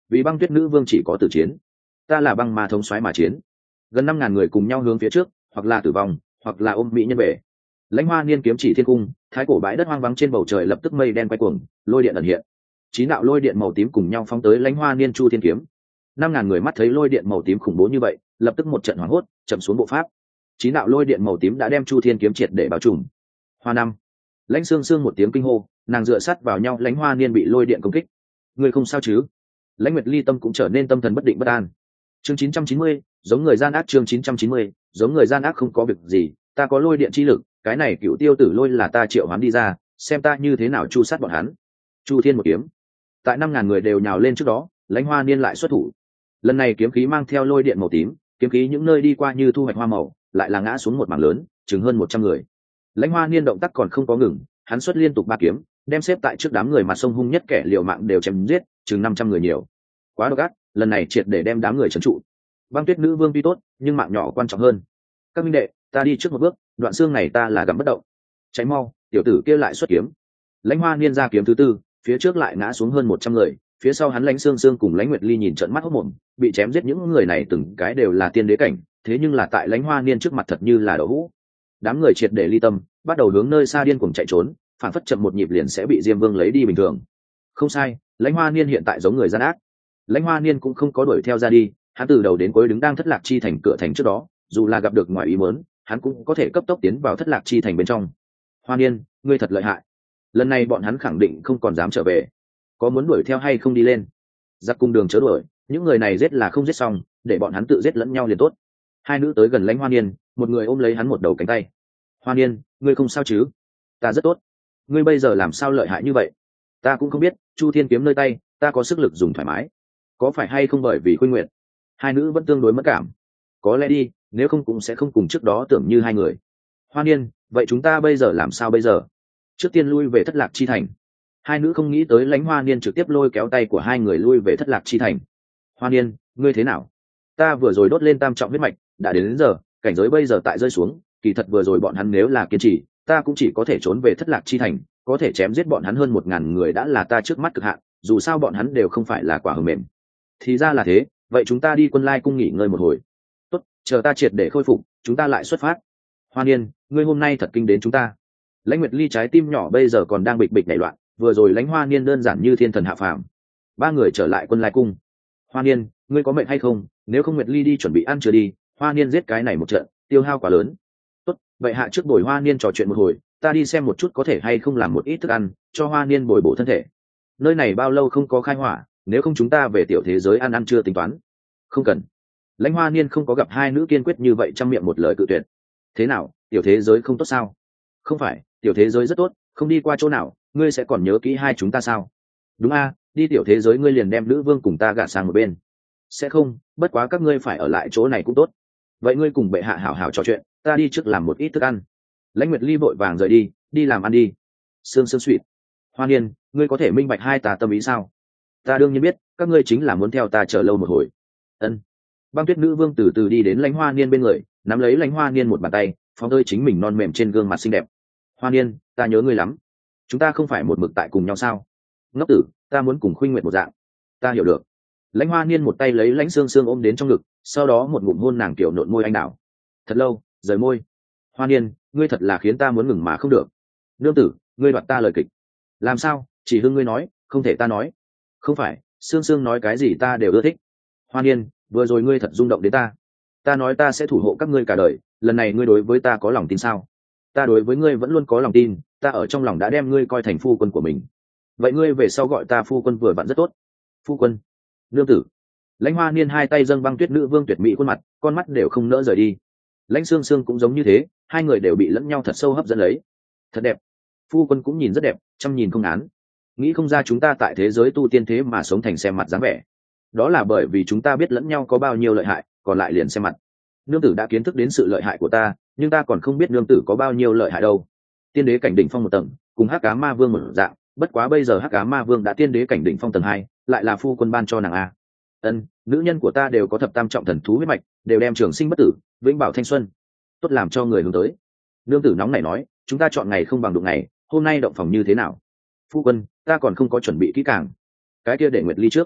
[SPEAKER 1] vì băng tuyết nữ vương chỉ có tử chiến, ta là băng ma thống soái mà chiến. Gần năm ngàn người cùng nhau hướng phía trước, hoặc là tử vong hoặc là ôm mỹ nhân về. Lãnh Hoa Niên kiếm chỉ thiên cung, thái cổ bãi đất hoang vắng trên bầu trời lập tức mây đen quay cuồng, lôi điện ẩn hiện. Chín đạo lôi điện màu tím cùng nhau phóng tới Lãnh Hoa Niên chu thiên kiếm. Năm ngàn người mắt thấy lôi điện màu tím khủng bố như vậy, lập tức một trận hoảng hốt, chậm xuống bộ pháp. Chín đạo lôi điện màu tím đã đem chu thiên kiếm triệt để bao trùm. Hoa năm. Lãnh Sương Sương một tiếng kinh hô, nàng dựa sát vào nhau. Lãnh Hoa Niên bị lôi điện công kích. Người không sao chứ? Lãnh Nguyệt Ly tâm cũng trở nên tâm thần bất định bất an. Chương chín trăm chín mươi, giống người gian ác. Chương chín trăm chín mươi, giống người gian ác. Không có việc gì, ta có lôi điện chi lực, cái này cựu tiêu tử lôi là ta triệu hoán đi ra, xem ta như thế nào chu sát bọn hắn. Chu thiên một kiếm. Tại năm ngàn người đều nhào lên trước đó, Lãnh Hoa Niên lại xuất thủ. Lần này kiếm khí mang theo lôi điện màu tím, kiếm khí những nơi đi qua như thu hoạch hoa màu, lại là ngã xuống một mảng lớn, chừng hơn một trăm người. Lãnh Hoa Niên động tác còn không có ngừng, hắn xuất liên tục ba kiếm, đem xếp tại trước đám người mặt sông hung nhất kẻ liều mạng đều chém giết, chừng năm trăm người nhiều. Quá độc ác, lần này triệt để đem đám người trấn trụ. Băng tuyết nữ vương tuy tốt, nhưng mạng nhỏ quan trọng hơn. Các minh đệ, ta đi trước một bước, đoạn xương này ta là gặm bất động. Cháy mau, tiểu tử kia lại xuất kiếm. Lãnh Hoa Niên ra kiếm thứ tư, phía trước lại ngã xuống hơn một trăm người, phía sau hắn Lãnh Sương Sương cùng Lãnh Nguyệt Ly nhìn trợn mắt hốt mồm, bị chém giết những người này từng cái đều là tiên đế cảnh, thế nhưng là tại Lãnh Hoa Niên trước mặt thật như là đậu hũ. Đám người triệt để ly tâm, bắt đầu hướng nơi xa điên cuồng chạy trốn, phản phất chậm một nhịp liền sẽ bị Diêm Vương lấy đi bình thường. Không sai, Lãnh Hoa Niên hiện tại giống người gian ác. Lãnh Hoa Niên cũng không có đuổi theo ra đi, hắn từ đầu đến cuối đứng đang thất lạc chi thành cửa thành trước đó, dù là gặp được ngoài ý muốn, hắn cũng có thể cấp tốc tiến vào thất lạc chi thành bên trong. Hoa Niên, ngươi thật lợi hại. Lần này bọn hắn khẳng định không còn dám trở về. Có muốn đuổi theo hay không đi lên? Giặc cung đường chớ đuổi, những người này giết là không giết xong, để bọn hắn tự giết lẫn nhau liền tốt. Hai nữ tới gần Lãnh Hoa Niên, một người ôm lấy hắn một đầu cánh tay. Hoa Niên, ngươi không sao chứ? Ta rất tốt. Ngươi bây giờ làm sao lợi hại như vậy? Ta cũng không biết, Chu Thiên kiếm nơi tay, ta có sức lực dùng thoải mái. Có phải hay không bởi vì Khuynh Nguyệt? Hai nữ vẫn tương đối mất cảm. Có lẽ đi, nếu không cũng sẽ không cùng trước đó tưởng như hai người. Hoa Niên, vậy chúng ta bây giờ làm sao bây giờ? Trước tiên lui về thất lạc chi thành. Hai nữ không nghĩ tới Lãnh Hoa Niên trực tiếp lôi kéo tay của hai người lui về thất lạc chi thành. Hoa Niên, ngươi thế nào? Ta vừa rồi đốt lên tam trọng huyết mạch, đã đến, đến giờ, cảnh giới bây giờ tại rơi xuống, kỳ thật vừa rồi bọn hắn nếu là kiên trì, ta cũng chỉ có thể trốn về thất lạc chi thành, có thể chém giết bọn hắn hơn một ngàn người đã là ta trước mắt cực hạn, dù sao bọn hắn đều không phải là quả hờ mềm. Thì ra là thế, vậy chúng ta đi Quân Lai cung nghỉ ngơi một hồi. Tốt, chờ ta triệt để khôi phục, chúng ta lại xuất phát. Hoa Niên, ngươi hôm nay thật kinh đến chúng ta. Lãnh Nguyệt Ly trái tim nhỏ bây giờ còn đang bịch bịch nảy loạn, vừa rồi Lãnh Hoa Niên đơn giản như thiên thần hạ phàm. Ba người trở lại Quân Lai cung. Hoa Niên, ngươi có mệnh hay không? Nếu không Nguyệt Ly đi chuẩn bị ăn chưa đi, Hoa Niên giết cái này một trận, tiêu hao quá lớn. Tốt, vậy hạ trước bồi Hoa Niên trò chuyện một hồi, ta đi xem một chút có thể hay không làm một ít thức ăn, cho Hoa Niên bồi bổ thân thể. Nơi này bao lâu không có khai hỏa, nếu không chúng ta về tiểu thế giới ăn ăn chưa tính toán. Không cần. Lãnh Hoa Niên không có gặp hai nữ kiên quyết như vậy trong miệng một lời cự tuyệt. Thế nào, tiểu thế giới không tốt sao? Không phải, tiểu thế giới rất tốt, không đi qua chỗ nào, ngươi sẽ còn nhớ kỹ hai chúng ta sao? Đúng a, đi tiểu thế giới ngươi liền đem nữ vương cùng ta gạt sang một bên. Sẽ không, bất quá các ngươi phải ở lại chỗ này cũng tốt. Vậy ngươi cùng bệ hạ hảo hảo trò chuyện, ta đi trước làm một ít thức ăn. Lãnh Nguyệt Ly vội vàng rời đi, đi làm ăn đi. Sương Sương suỵt. Hoa Niên, ngươi có thể minh bạch hai ta tâm ý sao? Ta đương nhiên biết, các ngươi chính là muốn theo ta chờ lâu một hồi. Ân. Băng tuyết nữ vương từ từ đi đến Lãnh Hoa Niên bên người, nắm lấy Lãnh Hoa Niên một bàn tay, phóng tới chính mình non mềm trên gương mặt xinh đẹp. Hoa Niên, ta nhớ ngươi lắm. Chúng ta không phải một mực tại cùng nhau sao? Ngốc tử, ta muốn cùng Khuynh Nguyệt một dạng. Ta hiểu được. Lãnh Hoa Niên một tay lấy Lãnh Sương Sương ôm đến trong ngực, sau đó một ngụm hôn nàng kiểu nộn môi anh đào. Thật lâu, rời môi. Hoa Niên, ngươi thật là khiến ta muốn ngừng mà không được. Nương tử, ngươi đoạt ta lời kịch. Làm sao? Chỉ hưng ngươi nói, không thể ta nói. Không phải, Sương Sương nói cái gì ta đều ưa thích. Hoa Niên, vừa rồi ngươi thật rung động đến ta. Ta nói ta sẽ thủ hộ các ngươi cả đời, lần này ngươi đối với ta có lòng tin sao? Ta đối với ngươi vẫn luôn có lòng tin, ta ở trong lòng đã đem ngươi coi thành phu quân của mình. Vậy ngươi về sau gọi ta phu quân vừa vặn rất tốt. Phu quân. Nương tử. Lãnh Hoa Niên hai tay dâng băng tuyết nữ vương tuyệt mỹ khuôn mặt, con mắt đều không nỡ rời đi. Lãnh Sương Sương cũng giống như thế, hai người đều bị lẫn nhau thật sâu hấp dẫn lấy. Thật đẹp. Phu quân cũng nhìn rất đẹp, chăm nhìn không án. Nghĩ không ra chúng ta tại thế giới tu tiên thế mà sống thành xem mặt dáng vẻ. Đó là bởi vì chúng ta biết lẫn nhau có bao nhiêu lợi hại, còn lại liền xem mặt. Nương tử đã kiến thức đến sự lợi hại của ta, nhưng ta còn không biết nương tử có bao nhiêu lợi hại đâu. Tiên đế cảnh đỉnh phong một tầng, cùng Hắc Ám Ma Vương một dạng, bất quá bây giờ Hắc Ám Ma Vương đã tiên đế cảnh đỉnh phong tầng hai, lại là phu quân ban cho nàng a. Ân, nữ nhân của ta đều có thập tam trọng thần thú huyết mạch, đều đem trường sinh bất tử, vĩnh bảo thanh xuân. Tốt làm cho người hướng tới. Nương tử nóng nảy nói, chúng ta chọn ngày không bằng đụng ngày, hôm nay động phòng như thế nào? Phu quân, ta còn không có chuẩn bị kỹ càng. Cái kia để Nguyệt Ly trước.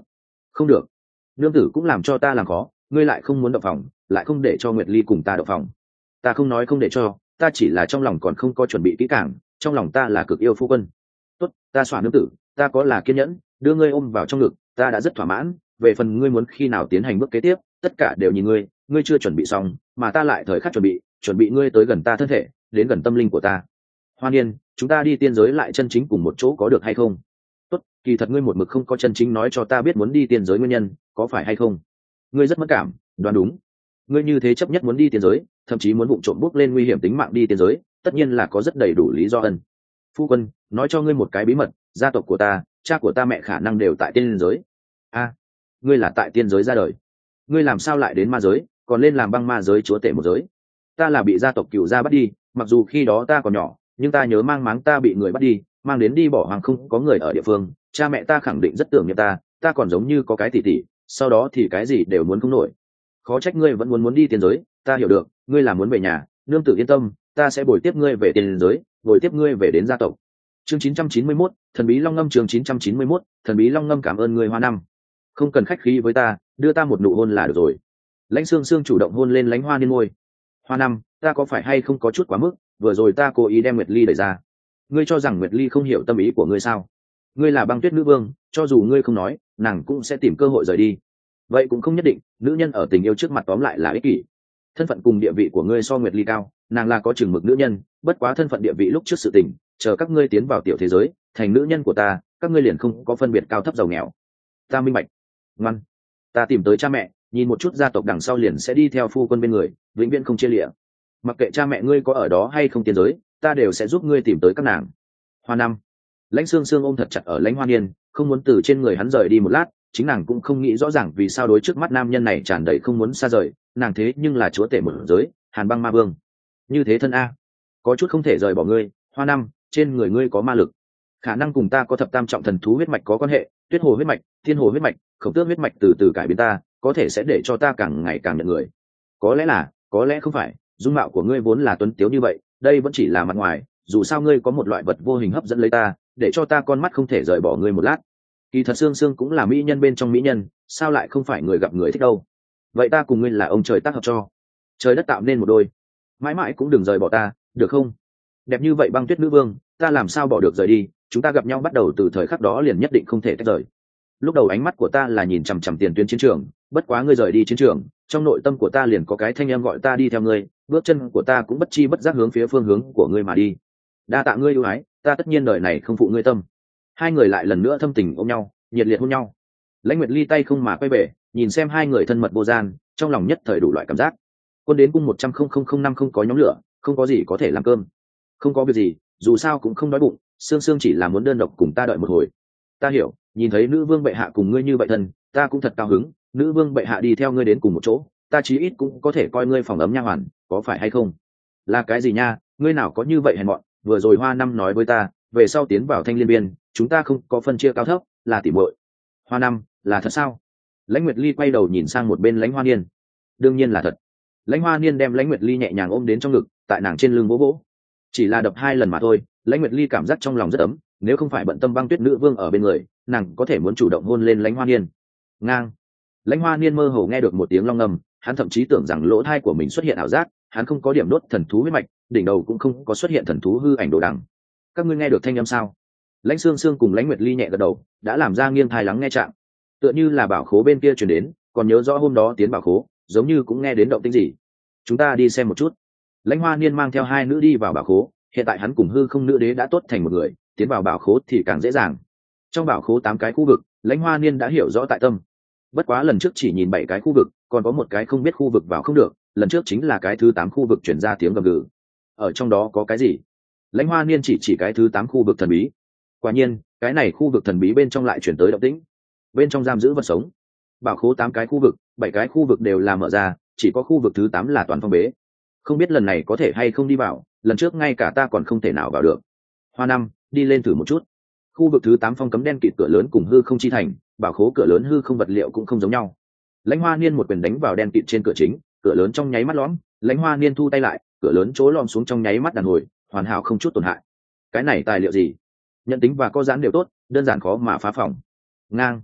[SPEAKER 1] Không được, nương tử cũng làm cho ta làm khó, ngươi lại không muốn động phòng, lại không để cho Nguyệt Ly cùng ta động phòng. Ta không nói không để cho, ta chỉ là trong lòng còn không có chuẩn bị kỹ càng, trong lòng ta là cực yêu phu quân. Tốt, ta xóa nương tử, ta có là kiên nhẫn, đưa ngươi ôm vào trong ngực, ta đã rất thỏa mãn. Về phần ngươi muốn khi nào tiến hành bước kế tiếp, tất cả đều nhìn ngươi, ngươi chưa chuẩn bị xong, mà ta lại thời khắc chuẩn bị, chuẩn bị ngươi tới gần ta thân thể, đến gần tâm linh của ta. Hoa Niên, chúng ta đi tiên giới lại chân chính cùng một chỗ có được hay không? Tốt, kỳ thật ngươi một mực không có chân chính nói cho ta biết muốn đi tiên giới nguyên nhân, có phải hay không? Ngươi rất mất cảm, đoán đúng. Ngươi như thế chấp nhất muốn đi tiên giới, thậm chí muốn vụng trộm bước lên nguy hiểm tính mạng đi tiên giới, tất nhiên là có rất đầy đủ lý do ân. Phu quân, nói cho ngươi một cái bí mật, gia tộc của ta, cha của ta mẹ khả năng đều tại tiên giới. A, ngươi là tại tiên giới ra đời, ngươi làm sao lại đến ma giới, còn lên làm băng ma giới chúa tể một giới? Ta là bị gia tộc cựu gia bắt đi, mặc dù khi đó ta còn nhỏ, nhưng ta nhớ mang máng ta bị người bắt đi, mang đến đi bỏ hoàng không có người ở địa phương, cha mẹ ta khẳng định rất tưởng nhớ ta, ta còn giống như có cái tỷ tỷ, sau đó thì cái gì đều muốn không nổi. Khó trách ngươi vẫn muốn muốn đi tiên giới, ta hiểu được, ngươi là muốn về nhà, nương tử yên tâm, ta sẽ bồi tiếp ngươi về tiên giới, bồi tiếp ngươi về đến gia tộc. Chương chín trăm chín mươi mốt, thần bí long ngâm. Chương chín trăm chín mươi mốt, thần bí long ngâm. Cảm ơn ngươi Hoa Năm, không cần khách khí với ta, đưa ta một nụ hôn là được rồi. Lãnh Sương Sương chủ động hôn lên Lãnh Hoa Niên môi. Hoa Năm, ta có phải hay không có chút quá mức, vừa rồi ta cố ý đem Nguyệt Ly đẩy ra. Ngươi cho rằng Nguyệt Ly không hiểu tâm ý của ngươi sao? Ngươi là Băng Tuyết nữ vương, cho dù ngươi không nói, nàng cũng sẽ tìm cơ hội rời đi. Vậy cũng không nhất định, nữ nhân ở tình yêu trước mặt tóm lại là ích kỷ. Thân phận cùng địa vị của ngươi so Nguyệt Ly cao, nàng là có chừng mực nữ nhân, bất quá thân phận địa vị lúc trước sự tình, chờ các ngươi tiến vào tiểu thế giới, thành nữ nhân của ta, các ngươi liền không có phân biệt cao thấp giàu nghèo. Ta minh bạch. Ngoan, ta tìm tới cha mẹ, nhìn một chút gia tộc đằng sau liền sẽ đi theo phu quân bên người, vĩnh viễn không chia lìa. Mặc kệ cha mẹ ngươi có ở đó hay không tiên giới, ta đều sẽ giúp ngươi tìm tới các nàng. Hoa Năm, Lãnh Sương Sương ôm thật chặt ở Lãnh Hoa Niên, không muốn từ trên người hắn rời đi một lát, chính nàng cũng không nghĩ rõ ràng vì sao đối trước mắt nam nhân này tràn đầy không muốn xa rời, nàng thế nhưng là chúa tể một giới, Hàn Băng Ma Vương. Như thế thân a, có chút không thể rời bỏ ngươi. Hoa Năm, trên người ngươi có ma lực, khả năng cùng ta có thập tam trọng thần thú huyết mạch có quan hệ, Tuyết Hồ huyết mạch, Thiên Hồ huyết mạch, Khổng Tước huyết mạch từ từ cải biến ta, có thể sẽ để cho ta càng ngày càng nhận người. Có lẽ là, có lẽ không phải, dung mạo của ngươi vốn là tuấn tiếu như vậy, đây vẫn chỉ là mặt ngoài, dù sao ngươi có một loại vật vô hình hấp dẫn lấy ta, để cho ta con mắt không thể rời bỏ ngươi một lát. Kỳ thật Sương Sương cũng là mỹ nhân bên trong mỹ nhân, sao lại không phải người gặp người thích đâu? Vậy ta cùng ngươi là ông trời tác hợp cho, trời đất tạo nên một đôi, mãi mãi cũng đừng rời bỏ ta, được không? Đẹp như vậy Băng Tuyết nữ vương, ta làm sao bỏ được rời đi, chúng ta gặp nhau bắt đầu từ thời khắc đó liền nhất định không thể tách rời. Lúc đầu ánh mắt của ta là nhìn chằm chằm tiền tuyến chiến trường, bất quá ngươi rời đi chiến trường, trong nội tâm của ta liền có cái thanh em gọi ta đi theo ngươi, bước chân của ta cũng bất chi bất giác hướng phía phương hướng của ngươi mà đi. Đa tạ ngươi ưu ái, ta tất nhiên đời này không phụ ngươi tâm. Hai người lại lần nữa thâm tình ôm nhau, nhiệt liệt hôn nhau. Lãnh Nguyệt Ly tay không mà quay về, nhìn xem hai người thân mật vô gian, trong lòng nhất thời đủ loại cảm giác. Quân đến cung một trăm không năm không có nhóm lửa, không có gì có thể làm cơm. Không có việc gì, dù sao cũng không đói bụng, Sương Sương chỉ là muốn đơn độc cùng ta đợi một hồi. Ta hiểu, nhìn thấy nữ vương bệ hạ cùng ngươi như vậy thân, ta cũng thật cao hứng, nữ vương bệ hạ đi theo ngươi đến cùng một chỗ, ta chí ít cũng có thể coi ngươi phòng ấm nha hoàn, có phải hay không? Là cái gì nha, ngươi nào có như vậy hèn mọn, vừa rồi Hoa Năm nói với ta, về sau tiến vào Thanh Liên Biên, chúng ta không có phân chia cao thấp, là tỉ muội. Hoa Năm, là thật sao? Lãnh Nguyệt Ly quay đầu nhìn sang một bên Lãnh Hoa Niên. Đương nhiên là thật. Lãnh Hoa Niên đem Lãnh Nguyệt Ly nhẹ nhàng ôm đến trong ngực, tại nàng trên lưng vỗ vỗ. Chỉ là đập hai lần mà thôi, Lãnh Nguyệt Ly cảm giác trong lòng rất ấm, nếu không phải bận tâm Băng Tuyết nữ vương ở bên người, nàng có thể muốn chủ động hôn lên Lãnh Hoa Niên. Ngang. Lãnh Hoa Niên mơ hồ nghe được một tiếng long ngầm, hắn thậm chí tưởng rằng lỗ thai của mình xuất hiện ảo giác, hắn không có điểm đốt thần thú huyết mạch, đỉnh đầu cũng không có xuất hiện thần thú hư ảnh đồ đằng. Các ngươi nghe được thanh âm sao? Lãnh Sương Sương cùng Lãnh Nguyệt Ly nhẹ gật đầu, đã làm ra nghiêng thai lắng nghe trạng. Tựa như là bảo khố bên kia truyền đến, còn nhớ rõ hôm đó tiến bảo khố, giống như cũng nghe đến động tĩnh gì. Chúng ta đi xem một chút. Lãnh Hoa Niên mang theo hai nữ đi vào bảo khố, hiện tại hắn cùng hư không nữ đế đã tốt thành một người, tiến vào bảo khố thì càng dễ dàng. Trong bảo khố tám cái khu vực, Lãnh Hoa Niên đã hiểu rõ tại tâm. Bất quá lần trước chỉ nhìn bảy cái khu vực, còn có một cái không biết khu vực vào không được, lần trước chính là cái thứ tám khu vực chuyển ra tiếng gầm gừ. Ở trong đó có cái gì? Lãnh Hoa Niên chỉ chỉ cái thứ tám khu vực thần bí. Quả nhiên, cái này khu vực thần bí bên trong lại chuyển tới động tĩnh. Bên trong giam giữ vật sống. Bảo khố tám cái khu vực, bảy cái khu vực đều là mở ra, chỉ có khu vực thứ tám là toàn phong bế. Không biết lần này có thể hay không đi vào, lần trước ngay cả ta còn không thể nào vào được. Hoa Năm, đi lên thử một chút. Khu vực thứ tám phong cấm đen kịt cửa lớn cùng hư không chi thành, bảo khố cửa lớn hư không vật liệu cũng không giống nhau. Lãnh Hoa Niên một quyền đánh vào đen kịt trên cửa chính, cửa lớn trong nháy mắt lõm, Lãnh Hoa Niên thu tay lại, cửa lớn chỗ lõm xuống trong nháy mắt đàn hồi, hoàn hảo không chút tổn hại. Cái này tài liệu gì? Nhận tính và có giãn đều tốt, đơn giản khó mà phá phòng. Ngang.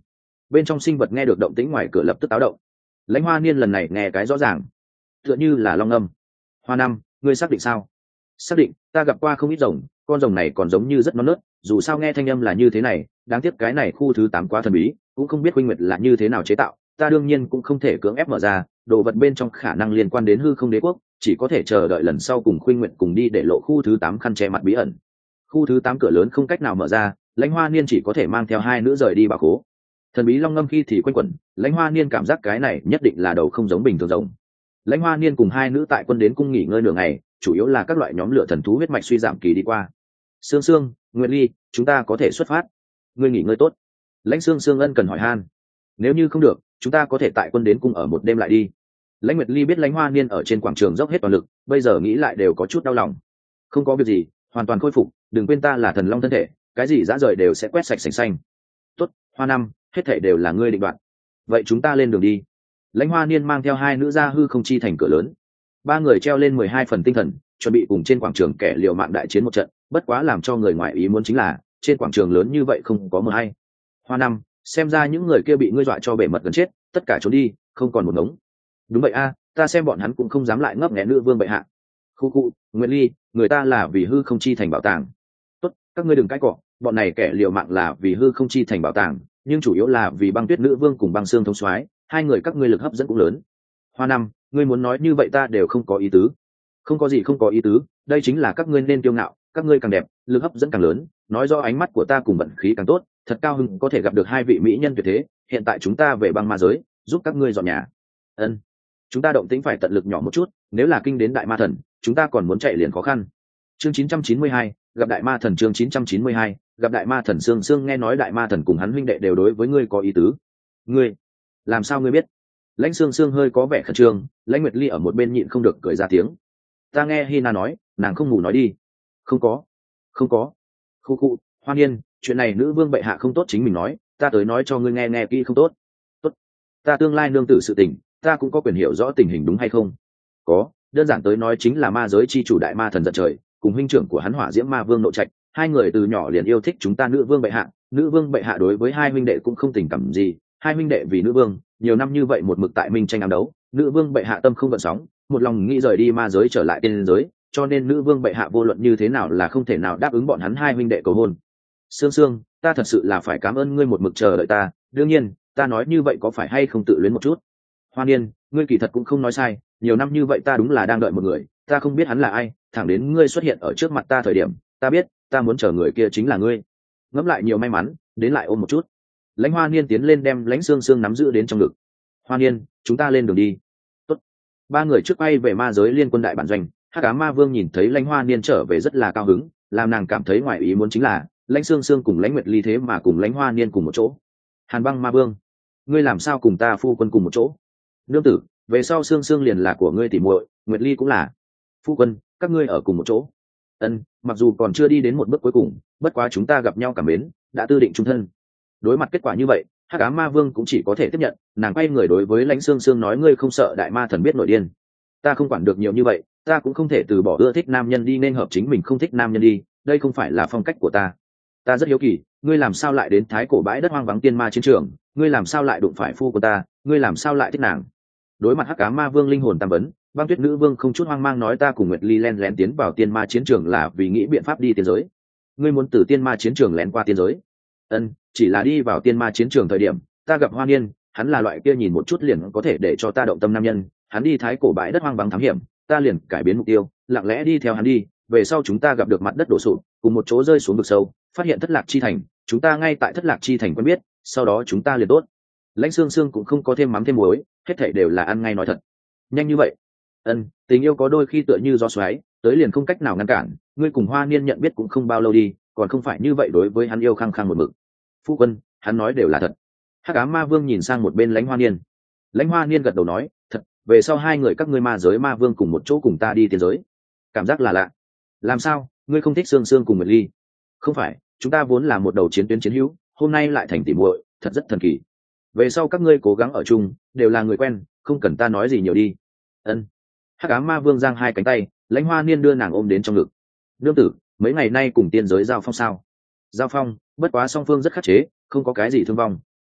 [SPEAKER 1] bên trong sinh vật nghe được động tĩnh ngoài cửa lập tức táo động. Lãnh Hoa Niên lần này nghe cái rõ ràng, tựa như là long âm. Hoa Năm, ngươi xác định sao? Xác định, ta gặp qua không ít rồng, con rồng này còn giống như rất non nớt, dù sao nghe thanh âm là như thế này, đáng tiếc cái này khu thứ tám quá thần bí, cũng không biết Khuynh Nguyệt là như thế nào chế tạo, ta đương nhiên cũng không thể cưỡng ép mở ra, đồ vật bên trong khả năng liên quan đến hư không đế quốc, chỉ có thể chờ đợi lần sau cùng Khuynh Nguyệt cùng đi để lộ khu thứ tám khăn che mặt bí ẩn. Khu thứ tám cửa lớn không cách nào mở ra, Lãnh Hoa Niên chỉ có thể mang theo hai nữ rời đi bảo khố. Thần bí long ngâm khi thì quanh quẩn, Lãnh Hoa Niên cảm giác cái này nhất định là đầu không giống bình thường rồng. Lãnh Hoa Niên cùng hai nữ tại quân đến cung nghỉ ngơi nửa ngày, chủ yếu là các loại nhóm lửa thần thú huyết mạch suy giảm kỳ đi qua. Sương Sương, Nguyệt Ly, chúng ta có thể xuất phát. Ngươi nghỉ ngơi tốt. Lãnh Sương Sương ân cần hỏi han. Nếu như không được, chúng ta có thể tại quân đến cung ở một đêm lại đi. Lãnh Nguyệt Ly biết Lãnh Hoa Niên ở trên quảng trường dốc hết toàn lực, bây giờ nghĩ lại đều có chút đau lòng. Không có việc gì, hoàn toàn khôi phục, đừng quên ta là thần long thân thể, cái gì dã rời đều sẽ quét sạch sành xanh. Tốt, Hoa Năm, hết thảy đều là ngươi định đoạt. Vậy chúng ta lên đường đi. Lãnh Hoa Niên mang theo hai nữ ra hư không chi thành cửa lớn. Ba người treo lên mười hai phần tinh thần, chuẩn bị cùng trên quảng trường kẻ liều mạng đại chiến một trận, bất quá làm cho người ngoài ý muốn chính là, trên quảng trường lớn như vậy không có mờ hay. Hoa Năm, xem ra những người kia bị ngươi dọa cho bể mật gần chết, tất cả trốn đi, không còn một ngống. Đúng vậy a, ta xem bọn hắn cũng không dám lại ngấp nghé nữ vương bệ hạ. Khu khu, Nguyệt Ly, người ta là vì hư không chi thành bảo tàng. Tốt, các ngươi đừng cãi cọ, bọn này kẻ liều mạng là vì hư không chi thành bảo tàng, nhưng chủ yếu là vì băng tuyết nữ vương cùng băng xương thống soái, hai người các ngươi lực hấp dẫn cũng lớn. Hoa Năm, ngươi muốn nói như vậy ta đều không có ý tứ. Không có gì không có ý tứ, đây chính là các ngươi nên kiêu ngạo, các ngươi càng đẹp, lực hấp dẫn càng lớn, nói do ánh mắt của ta cùng vận khí càng tốt, thật cao hứng có thể gặp được hai vị mỹ nhân tuyệt thế, hiện tại chúng ta về băng ma giới, giúp các ngươi dọn nhà. Ân, chúng ta động tĩnh phải tận lực nhỏ một chút, nếu là kinh đến đại ma thần, chúng ta còn muốn chạy liền khó khăn. Chương chín trăm chín mươi hai, gặp đại ma thần. Chương chín trăm chín mươi hai, gặp đại ma thần. Sương Sương nghe nói đại ma thần cùng hắn huynh đệ đều đối với ngươi có ý tứ. Ngươi, làm sao ngươi biết? Lãnh Sương Sương hơi có vẻ khẩn trương, Lãnh Nguyệt Ly ở một bên nhịn không được cười ra tiếng. Ta nghe Hina nói, nàng không ngủ nói đi. Không có, không có. Khu khu, Hoa Niên, chuyện này nữ vương bệ hạ không tốt chính mình nói, ta tới nói cho ngươi nghe nghe kỹ không tốt. Tốt, ta tương lai nương tử sự tình, ta cũng có quyền hiểu rõ tình hình đúng hay không? Có, đơn giản tới nói chính là ma giới chi chủ đại ma thần giận trời, cùng huynh trưởng của hắn Hỏa Diễm Ma Vương Nội Trạch, hai người từ nhỏ liền yêu thích chúng ta nữ vương bệ hạ, nữ vương bệ hạ đối với hai huynh đệ cũng không tình cảm gì, hai huynh đệ vì nữ vương, nhiều năm như vậy một mực tại minh tranh ám đấu, nữ vương bệ hạ tâm không gợn sóng, một lòng nghĩ rời đi ma giới trở lại tiên giới, cho nên nữ vương bệ hạ vô luận như thế nào là không thể nào đáp ứng bọn hắn hai huynh đệ cầu hôn. Sương Sương, ta thật sự là phải cảm ơn ngươi một mực chờ đợi ta, đương nhiên, ta nói như vậy có phải hay không tự luyến một chút? Hoa Niên, ngươi kỳ thật cũng không nói sai, nhiều năm như vậy ta đúng là đang đợi một người, ta không biết hắn là ai, thẳng đến ngươi xuất hiện ở trước mặt ta thời điểm, ta biết, ta muốn chờ người kia chính là ngươi. Ngẫm lại nhiều may mắn, đến lại ôm một chút. Lãnh Hoa Niên tiến lên đem Lãnh Sương Sương nắm giữ đến trong ngực. Hoa Niên, chúng ta lên đường đi. Tốt. Ba người trước bay về ma giới liên quân đại bản doanh, Hắc Ám Ma Vương nhìn thấy Lãnh Hoa Niên trở về rất là cao hứng, làm nàng cảm thấy ngoài ý muốn chính là, Lãnh Sương Sương cùng Lãnh Nguyệt Ly thế mà cùng Lãnh Hoa Niên cùng một chỗ. Hàn Băng Ma Vương, ngươi làm sao cùng ta phu quân cùng một chỗ? Nương tử, về sau Sương Sương liền là của ngươi tỉ muội, Nguyệt Ly cũng là. Phu quân, các ngươi ở cùng một chỗ. Ân, mặc dù còn chưa đi đến một bước cuối cùng, bất quá chúng ta gặp nhau cảm mến, đã tư định chung thân. Đối mặt kết quả như vậy, Hắc Ám Ma Vương cũng chỉ có thể tiếp nhận, nàng quay người đối với Lãnh Sương Sương nói, ngươi không sợ đại ma thần biết nội điên? Ta không quản được nhiều như vậy, ta cũng không thể từ bỏ ưa thích nam nhân đi nên hợp chính mình không thích nam nhân đi, đây không phải là phong cách của ta. Ta rất hiếu kỳ, ngươi làm sao lại đến thái cổ bãi đất hoang vắng tiên ma chiến trường, ngươi làm sao lại đụng phải phu của ta, ngươi làm sao lại thích nàng? Đối mặt Hắc Ám Ma Vương linh hồn tam vấn, Băng Tuyết Nữ Vương không chút hoang mang nói, ta cùng Nguyệt Ly len lén tiến vào tiên ma chiến trường là vì nghĩ biện pháp đi tiên giới. Ngươi muốn từ tiên ma chiến trường lén qua tiên giới? Ân, chỉ là đi vào tiên ma chiến trường thời điểm, ta gặp Hoa Niên, hắn là loại kia nhìn một chút liền có thể để cho ta động tâm nam nhân, hắn đi thái cổ bãi đất hoang vắng thám hiểm, ta liền cải biến mục tiêu, lặng lẽ đi theo hắn đi, về sau chúng ta gặp được mặt đất đổ sụp, cùng một chỗ rơi xuống vực sâu, phát hiện Thất Lạc chi thành, chúng ta ngay tại Thất Lạc chi thành quen biết, sau đó chúng ta liền tốt. Lãnh Sương Sương cũng không có thêm mắm thêm muối, hết thảy đều là ăn ngay nói thật. Nhanh như vậy? Ân, tình yêu có đôi khi tựa như gió xoáy, tới liền không cách nào ngăn cản, ngươi cùng Hoa Niên nhận biết cũng không bao lâu đi, còn không phải như vậy đối với hắn yêu khăng khăng một mực. Phu quân, hắn nói đều là thật. Hắc Ám Ma Vương nhìn sang một bên Lãnh Hoa Niên. Lãnh Hoa Niên gật đầu nói, thật, về sau hai người các ngươi ma giới ma vương cùng một chỗ cùng ta đi tiên giới. Cảm giác là lạ. Làm sao, ngươi không thích Sương Sương cùng Nguyệt Ly? Không phải, chúng ta vốn là một đầu chiến tuyến chiến hữu, hôm nay lại thành tỉ muội, thật rất thần kỳ. Về sau các ngươi cố gắng ở chung, đều là người quen, không cần ta nói gì nhiều đi. Ân. Hắc Ám Ma Vương giang hai cánh tay, Lãnh Hoa Niên đưa nàng ôm đến trong ngực. Nương tử, mấy ngày nay cùng tiên giới giao phong sao? Giao phong, bất quá song phương rất khắc chế, không có cái gì thương vong.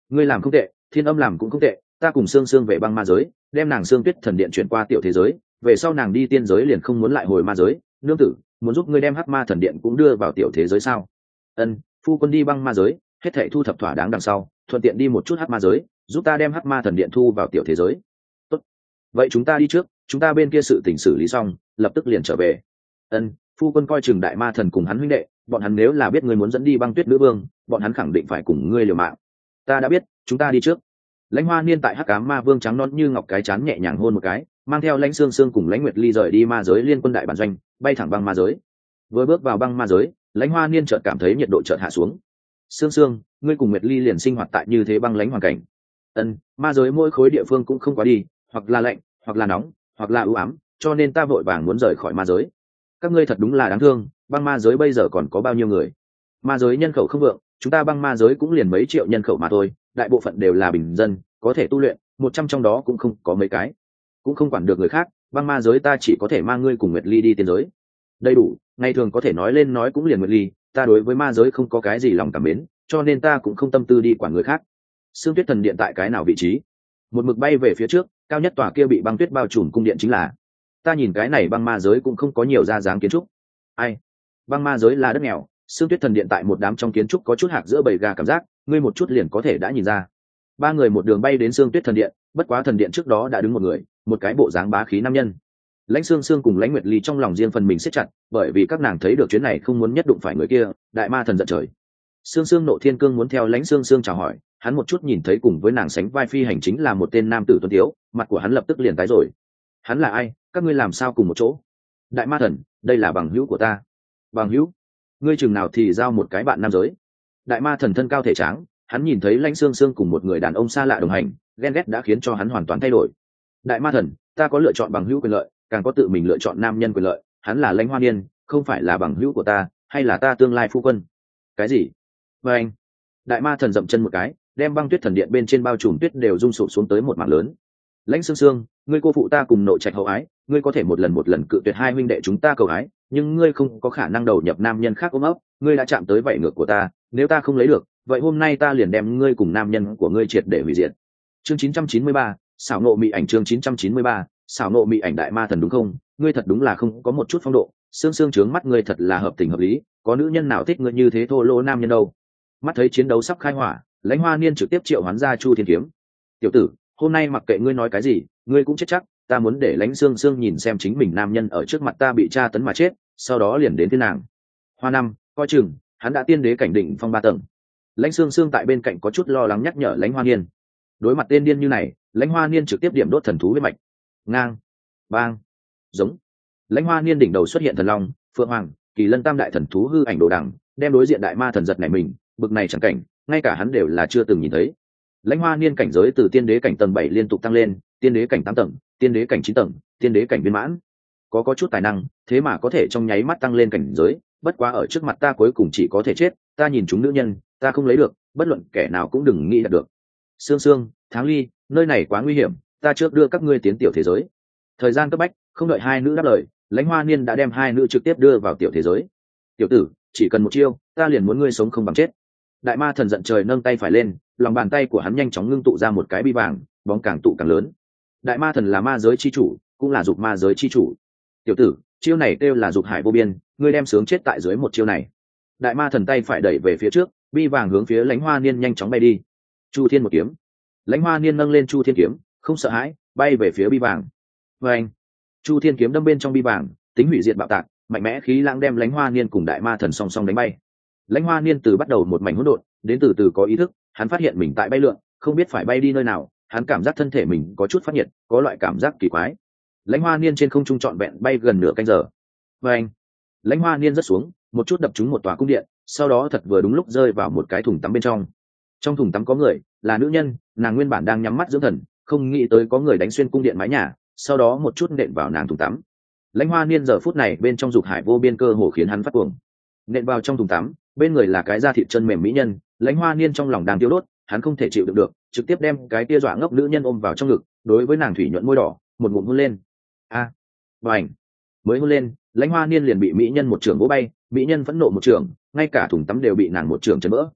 [SPEAKER 1] ngươi làm không tệ, Thiên Âm làm cũng không tệ, ta cùng Sương Sương về băng ma giới, đem nàng Sương Tuyết thần điện chuyển qua tiểu thế giới, về sau nàng đi tiên giới liền không muốn lại hồi ma giới. Nương tử, muốn giúp ngươi đem hắc ma thần điện cũng đưa vào tiểu thế giới sao? Ân, phu quân đi băng ma giới, hết thảy thu thập thỏa đáng đằng sau, thuận tiện đi một chút hắc ma giới, giúp ta đem hắc ma thần điện thu vào tiểu thế giới. Tốt, vậy chúng ta đi trước, chúng ta bên kia sự tình xử lý xong, lập tức liền trở về. Ân, phu quân coi chừng đại ma thần cùng hắn huynh đệ, bọn hắn nếu là biết ngươi muốn dẫn đi băng tuyết nữ vương, bọn hắn khẳng định phải cùng ngươi liều mạng. Ta đã biết, chúng ta đi trước. Lãnh Hoa Niên tại hắc ám ma vương trắng non như ngọc cái chán nhẹ nhàng hôn một cái, mang theo Lãnh Sương Sương cùng Lãnh Nguyệt Ly rời đi ma giới liên quân đại bản doanh, bay thẳng băng ma giới. Vừa bước vào băng ma giới, Lãnh Hoa Niên chợt cảm thấy nhiệt độ chợt hạ xuống. Sương Sương, ngươi cùng Nguyệt Ly liền sinh hoạt tại như thế băng lãnh hoàn cảnh. Ân, ma giới mỗi khối địa phương cũng không quá đi, hoặc là lạnh, hoặc là nóng, hoặc là u ám, cho nên ta vội vàng muốn rời khỏi ma giới. Các ngươi thật đúng là đáng thương, băng ma giới bây giờ còn có bao nhiêu người? Ma giới nhân khẩu không vượng, chúng ta băng ma giới cũng liền mấy triệu nhân khẩu mà thôi, đại bộ phận đều là bình dân, có thể tu luyện, một trăm trong đó cũng không có mấy cái, cũng không quản được người khác. Băng ma giới ta chỉ có thể mang ngươi cùng Nguyệt Ly đi tiên giới. Đầy đủ, ngày thường có thể nói lên nói cũng liền Nguyệt Ly, ta đối với ma giới không có cái gì lòng cảm mến, cho nên ta cũng không tâm tư đi quản người khác. Sương Tuyết thần điện tại cái nào vị trí? Một mực bay về phía trước, cao nhất tòa kia bị băng tuyết bao trùm cung điện chính là. Ta nhìn cái này băng ma giới cũng không có nhiều ra dáng kiến trúc. Ai? Băng ma giới là đất nghèo, Sương Tuyết thần điện tại một đám trong kiến trúc có chút hạc giữa bầy gà cảm giác, ngươi một chút liền có thể đã nhìn ra. Ba người một đường bay đến Sương Tuyết thần điện, bất quá thần điện trước đó đã đứng một người, một cái bộ dáng bá khí nam nhân. Lãnh Sương Sương cùng Lãnh Nguyệt Ly trong lòng riêng phần mình siết chặt, bởi vì các nàng thấy được chuyến này không muốn nhất đụng phải người kia, đại ma thần giận trời. Sương Sương nộ thiên cương muốn theo Lãnh Sương Sương chào hỏi, hắn một chút nhìn thấy cùng với nàng sánh vai phi hành chính là một tên nam tử tuấn tiếu, mặt của hắn lập tức liền tái rồi. Hắn là ai? Các ngươi làm sao cùng một chỗ? Đại ma thần, đây là bằng hữu của ta. Bằng hữu? Ngươi chừng nào thì giao một cái bạn nam giới? Đại ma thần thân cao thể tráng, hắn nhìn thấy Lãnh Sương Sương cùng một người đàn ông xa lạ đồng hành, ghen ghét đã khiến cho hắn hoàn toàn thay đổi. Đại ma thần, ta có lựa chọn bằng hữu quyền lợi, càng có tự mình lựa chọn nam nhân quyền lợi. Hắn là Lãnh Hoa Niên, không phải là bằng hữu của ta, hay là ta tương lai phu quân? Cái gì? Và anh, đại ma thần dậm chân một cái, đem băng tuyết thần điện bên trên bao trùm tuyết đều rung sụp xuống tới một mảng lớn. Lãnh Sương Sương, ngươi cô phụ ta cùng nội trạch hậu ái, ngươi có thể một lần một lần cự tuyệt hai huynh đệ chúng ta cầu ái, nhưng ngươi không có khả năng đầu nhập nam nhân khác ôm ấp. Ngươi đã chạm tới vảy ngược của ta, nếu ta không lấy được, vậy hôm nay ta liền đem ngươi cùng nam nhân của ngươi triệt để hủy diệt. Chương chín trăm chín mươi ba, xảo nộ mị ảnh. Chương chín trăm chín mươi ba, xảo nộ mị ảnh. Đại ma thần đúng không? Ngươi thật đúng là không có một chút phong độ. Sương Sương trướng mắt ngươi thật là hợp tình hợp lý, có nữ nhân nào thích ngươi như thế thô lỗ nam nhân đâu? Mắt thấy chiến đấu sắp khai hỏa, Lãnh Hoa Niên trực tiếp triệu hoán ra Chu Thiên kiếm. Tiểu tử, hôm nay mặc kệ ngươi nói cái gì, ngươi cũng chết chắc. Ta muốn để Lãnh Sương Sương nhìn xem chính mình nam nhân ở trước mặt ta bị tra tấn mà chết, sau đó liền đến thiên nàng. Hoa năm, coi chừng, hắn đã tiên đế cảnh đỉnh phong ba tầng. Lãnh Sương Sương tại bên cạnh có chút lo lắng nhắc nhở Lãnh Hoa Niên. Đối mặt tên điên như này, Lãnh Hoa Niên trực tiếp điểm đốt thần thú huyết mạch. Ngang, bang, giống. Lãnh Hoa Niên đỉnh đầu xuất hiện thần long, phượng hoàng, kỳ lân tam đại thần thú hư ảnh đồ đằng, đem đối diện đại ma thần giật nảy mình, bực này chẳng cảnh, ngay cả hắn đều là chưa từng nhìn thấy. Lãnh Hoa Niên cảnh giới từ tiên đế cảnh tầng bảy liên tục tăng lên, tiên đế cảnh tám tầng, tiên đế cảnh chín tầng, tiên đế cảnh viên mãn. Có có chút tài năng, thế mà có thể trong nháy mắt tăng lên cảnh giới, bất quá ở trước mặt ta cuối cùng chỉ có thể chết, ta nhìn chúng nữ nhân, ta không lấy được, bất luận kẻ nào cũng đừng nghĩ là được. Sương Sương, Tháng Ly, nơi này quá nguy hiểm, ta trước đưa các ngươi tiến tiểu thế giới. Thời gian cấp bách, không đợi hai nữ đáp lời, Lãnh Hoa Niên đã đem hai nữ trực tiếp đưa vào tiểu thế giới. Tiểu tử, chỉ cần một chiêu, ta liền muốn ngươi sống không bằng chết. Đại ma thần giận trời nâng tay phải lên, lòng bàn tay của hắn nhanh chóng ngưng tụ ra một cái bi vàng, bóng càng tụ càng lớn. Đại ma thần là ma giới chi chủ, cũng là dục ma giới chi chủ. Tiểu tử, chiêu này kêu là dục hải vô biên, ngươi đem sướng chết tại dưới một chiêu này. Đại ma thần tay phải đẩy về phía trước, bi vàng hướng phía Lãnh Hoa Niên nhanh chóng bay đi. Chu Thiên một kiếm. Lãnh Hoa Niên nâng lên Chu Thiên kiếm, không sợ hãi, bay về phía bi vàng. Và anh, Chu Thiên kiếm đâm bên trong bi vàng, tính hủy diệt bạo tạc, mạnh mẽ khí lãng đem Lãnh Hoa Niên cùng đại ma thần song song đánh bay. Lãnh Hoa Niên từ bắt đầu một mảnh hỗn độn, đến từ từ có ý thức, hắn phát hiện mình tại bay lượn, không biết phải bay đi nơi nào, hắn cảm giác thân thể mình có chút phát nhiệt, có loại cảm giác kỳ quái. Lãnh Hoa Niên trên không trung trọn vẹn bay gần nửa canh giờ. Và anh, Lãnh Hoa Niên rớt xuống, một chút đập trúng một tòa cung điện, sau đó thật vừa đúng lúc rơi vào một cái thùng tắm bên trong. Trong thùng tắm có người, là nữ nhân, nàng nguyên bản đang nhắm mắt dưỡng thần, không nghĩ tới có người đánh xuyên cung điện mái nhà, sau đó một chút nện vào nàng thùng tắm. Lãnh Hoa Niên giờ phút này bên trong dục hải vô biên cơ hồ khiến hắn phát cuồng. Nện vào trong thùng tắm, bên người là cái da thịt chân mềm mỹ nhân, Lãnh Hoa Niên trong lòng đang tiêu đốt, hắn không thể chịu đựng được, trực tiếp đem cái tia dọa ngốc nữ nhân ôm vào trong ngực, đối với nàng thủy nhuận môi đỏ, một ngụm hôn lên. A, à, bành, mới hôn lên, Lãnh Hoa Niên liền bị mỹ nhân một trường vỗ bay, mỹ nhân phẫn nộ một trường, ngay cả thùng tắm đều bị nàng một trường chấn vỡ.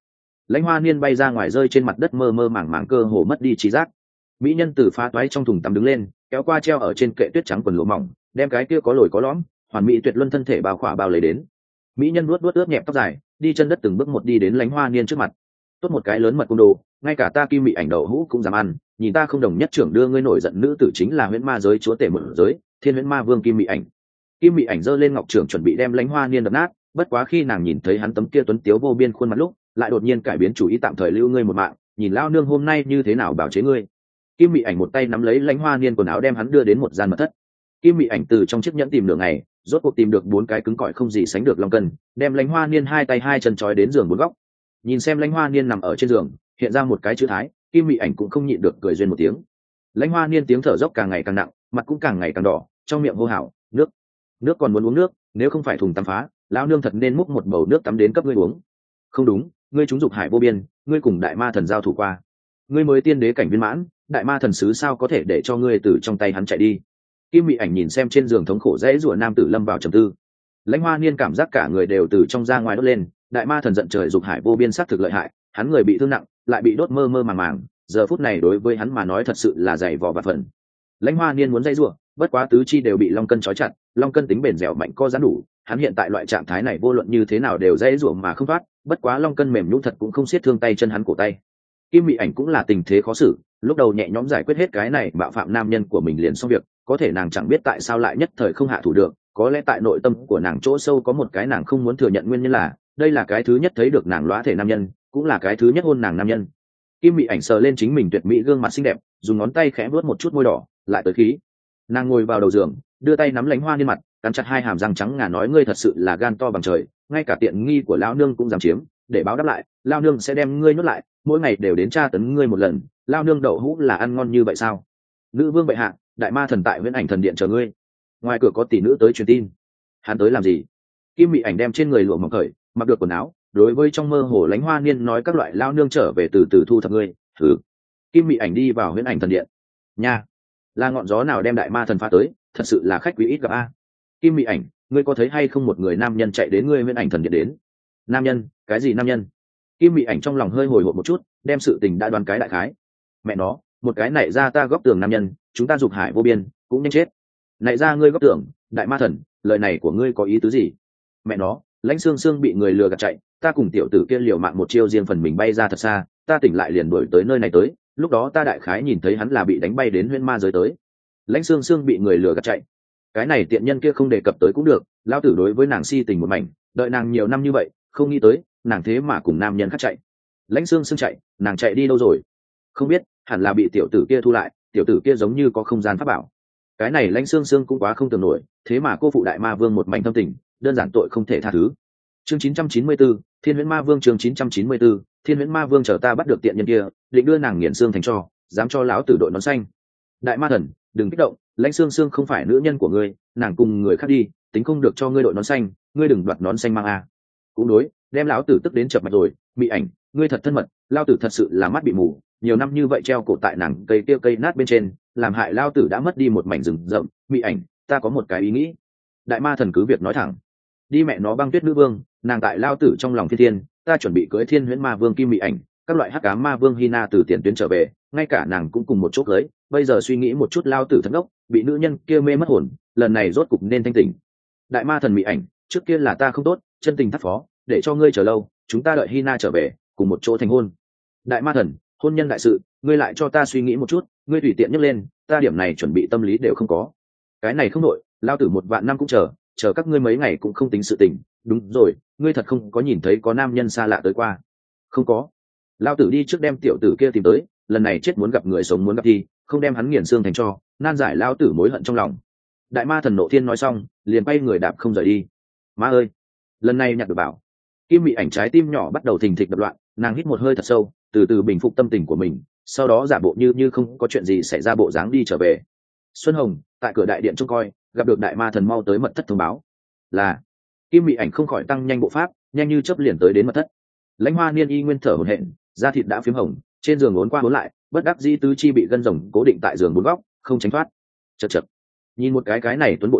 [SPEAKER 1] Lãnh Hoa Niên bay ra ngoài rơi trên mặt đất mơ mơ màng màng, cơ hồ mất đi trí giác. Mỹ nhân từ phá toái trong thùng tắm đứng lên, kéo qua treo ở trên kệ tuyết trắng quần lụa mỏng, đem cái kia có lồi có lõm hoàn mỹ tuyệt luân thân thể bao khỏa bao lấy đến. Mỹ nhân nuốt nuốt ướt nhẹp tóc dài, đi chân đất từng bước một đi đến Lãnh Hoa Niên trước mặt. Tốt một cái lớn mật cung đồ, ngay cả ta Kim Mị Ảnh đậu hũ cũng dám ăn, nhìn ta không đồng nhất trưởng đưa ngươi nổi giận nữ tử chính là huyễn ma giới chúa tể một giới, Thiên Huyễn Ma Vương Kim Mị Ảnh. Kim Mị Ảnh giơ lên ngọc trưởng chuẩn bị đem Lãnh Hoa Niên đập nát, bất quá khi nàng nhìn thấy hắn tấm kia tuấn tiếu vô biên khuôn mặt lúc, lại đột nhiên cải biến chủ ý, tạm thời lưu ngươi một mạng, nhìn lao nương hôm nay như thế nào bảo chế ngươi. Kim Mị Ảnh một tay nắm lấy Lãnh Hoa Niên quần áo đem hắn đưa đến một gian mật thất. Kim Mị Ảnh từ trong chiếc nhẫn tìm nửa ngày, rốt cuộc tìm được bốn cái cứng cỏi không gì sánh được long cân, đem Lãnh Hoa Niên hai tay hai chân trói đến giường bốn góc. Nhìn xem Lãnh Hoa Niên nằm ở trên giường, hiện ra một cái chữ thái, Kim Mị Ảnh cũng không nhịn được cười duyên một tiếng. Lãnh Hoa Niên tiếng thở dốc càng ngày càng nặng, mặt cũng càng ngày càng đỏ, trong miệng hô hào, nước, nước, còn muốn uống nước, nếu không phải thùng tắm phá, lão nương thật nên múc một bầu nước tắm đến cấp ngươi uống. Không đúng, ngươi chúng dục hải vô biên, ngươi cùng đại ma thần giao thủ qua, ngươi mới tiên đế cảnh viên mãn, đại ma thần sứ sao có thể để cho ngươi từ trong tay hắn chạy đi. Kim Mị Ảnh nhìn xem trên giường thống khổ dễ rủa nam tử lâm vào trầm tư. Lãnh Hoa Niên cảm giác cả người đều từ trong ra ngoài đốt lên, đại ma thần giận trời dục hải vô biên, sắc thực lợi hại, hắn người bị thương nặng, lại bị đốt mơ mơ màng màng, giờ phút này đối với hắn mà nói thật sự là dày vò và phần. Lãnh Hoa Niên muốn dây rủa, bất quá tứ chi đều bị long cân trói chặt, long cân tính bền dẻo mạnh co giãn đủ, hắn hiện tại loại trạng thái này vô luận như thế nào đều dây rủa mà không thoát, bất quá long cân mềm nhũn thật cũng không siết thương tay chân hắn cổ tay. Kim Mị Ảnh cũng là tình thế khó xử, lúc đầu nhẹ nhõm giải quyết hết cái này bạo phạm nam nhân của mình liền xong việc, có thể nàng chẳng biết tại sao lại nhất thời không hạ thủ được, có lẽ tại nội tâm của nàng chỗ sâu có một cái nàng không muốn thừa nhận nguyên nhân là, đây là cái thứ nhất thấy được nàng lóa thể nam nhân, cũng là cái thứ nhất hôn nàng nam nhân. Kim Mị Ảnh sờ lên chính mình tuyệt mỹ gương mặt xinh đẹp, dùng ngón tay khẽ vuốt một chút môi đỏ, lại tới khí. Nàng ngồi vào đầu giường, đưa tay nắm Lãnh Hoa Niên mặt, cắn chặt hai hàm răng trắng ngà nói, ngươi thật sự là gan to bằng trời, ngay cả tiện nghi của lão nương cũng dám chiếm, để báo đáp lại, lão nương sẽ đem ngươi nhốt lại, mỗi ngày đều đến tra tấn ngươi một lần, lão nương đậu hũ là ăn ngon như vậy sao? Nữ vương bệ hạ, đại ma thần tại Huyễn Ảnh thần điện chờ ngươi. Ngoài cửa có tỷ nữ tới truyền tin. Hắn tới làm gì? Kim Mị Ảnh đem trên người lụa mỏng cởi, mặc được quần áo, đối với trong mơ hồ Lãnh Hoa Niên nói, các loại lão nương trở về từ từ thu thập ngươi. Thử. Kim Mị Ảnh đi vào Huyễn Ảnh thần điện. Nha, là ngọn gió nào đem đại ma thần phá tới, thật sự là khách quý ít gặp a. Kim Mị Ảnh, ngươi có thấy hay không một người nam nhân chạy đến ngươi Huyễn Ảnh thần điện đến? Nam nhân? Cái gì nam nhân? Kim Mị Ảnh trong lòng hơi hồi hộp một chút, đem sự tình đã đoán cái đại khái. Mẹ nó, một cái nảy ra ta góc tường nam nhân, chúng ta dục hải vô biên, cũng nhanh chết. Nảy ra ngươi góc tường, đại ma thần, lời này của ngươi có ý tứ gì? Mẹ nó, Lãnh Sương Sương bị người lừa gạt chạy, ta cùng tiểu tử kia liều mạng một chiêu riêng phần mình bay ra thật xa, ta tỉnh lại liền đuổi tới nơi này tới, lúc đó ta đại khái nhìn thấy hắn là bị đánh bay đến Huyễn Ma giới tới. Lãnh Sương Sương bị người lừa gạt chạy, cái này tiện nhân kia không đề cập tới cũng được, lão tử đối với nàng si tình một mảnh, đợi nàng nhiều năm như vậy, không nghĩ tới nàng thế mà cùng nam nhân khác chạy. Lãnh Sương Sương chạy, nàng chạy đi đâu rồi? Không biết, hẳn là bị tiểu tử kia thu lại, tiểu tử kia giống như có không gian pháp bảo. Cái này Lãnh Sương Sương cũng quá không tưởng nổi, thế mà cô phụ đại ma vương một mảnh tâm tình, đơn giản tội không thể tha thứ. Chương chín trăm chín mươi tư, Thiên Huyễn Ma Vương. Chương chín trăm chín mươi tư, Thiên Huyễn Ma Vương. Chờ ta bắt được tiện nhân kia, định đưa nàng nghiền xương thành tro, dám cho lão tử đội nón xanh. Đại ma thần, đừng kích động, Lãnh Sương Sương không phải nữ nhân của ngươi, nàng cùng người khác đi, tính không được cho ngươi đội nón xanh, ngươi đừng đoạt nón xanh mang a. Cũng đối, đem lão tử tức đến chập mạch rồi. Mị Ảnh, ngươi thật thân mật, lão tử thật sự là mắt bị mù, nhiều năm như vậy treo cổ tại nàng cây kia cây nát bên trên, làm hại lão tử đã mất đi một mảnh rừng rậm. Mị Ảnh, ta có một cái ý nghĩ. Đại ma thần cứ việc nói thẳng. Đi mẹ nó Băng Tuyết nữ vương, nàng tại lao tử trong lòng thiên thiên, ta chuẩn bị cưới Thiên Huyễn Ma Vương Kim Mị Ảnh, các loại hắc ám ma vương Hina từ tiền tuyến trở về, ngay cả nàng cũng cùng một chỗ cưới. Bây giờ suy nghĩ một chút, lao tử thất ngốc, bị nữ nhân kia mê mất hồn, lần này rốt cục nên thanh tỉnh. Đại ma thần Mị Ảnh, trước kia là ta không tốt, chân tình thắt phó, để cho ngươi chờ lâu, chúng ta đợi Hina trở về, cùng một chỗ thành hôn. Đại ma thần, hôn nhân đại sự, ngươi lại cho ta suy nghĩ một chút, ngươi tùy tiện nhấc lên, ta điểm này chuẩn bị tâm lý đều không có. Cái này không nội, lao tử một vạn năm cũng chờ, chờ các ngươi mấy ngày cũng không tính sự tình. Đúng rồi, ngươi thật không có nhìn thấy có nam nhân xa lạ tới qua? Không có. Lao tử đi trước đem tiểu tử kia tìm tới, lần này chết muốn gặp người sống muốn gặp thi, không đem hắn nghiền xương thành tro, nan giải lao tử mối hận trong lòng. Đại ma thần nộ thiên nói xong, liền bay người đạp không rời đi. Ma ơi, lần này nhặt được bảo. Kim Mị Ảnh trái tim nhỏ bắt đầu thình thịch đập loạn, nàng hít một hơi thật sâu, từ từ bình phục tâm tình của mình, sau đó giả bộ như như không có chuyện gì xảy ra bộ dáng đi trở về. Xuân Hồng tại cửa đại điện trông coi, gặp được đại ma thần mau tới mật thất thông báo. Là. Kim Mị Ảnh không khỏi tăng nhanh bộ pháp, nhanh như chớp liền tới đến mật thất. Lãnh Hoa Niên y nguyên thở hổn hển, da thịt đã phím hồng, trên giường uốn qua uốn lại, bất đắc dĩ tứ chi bị gân rồng cố định tại giường bốn góc, không tránh thoát. Chậc chậc. Nhìn một cái cái này tuấn bộ dáng,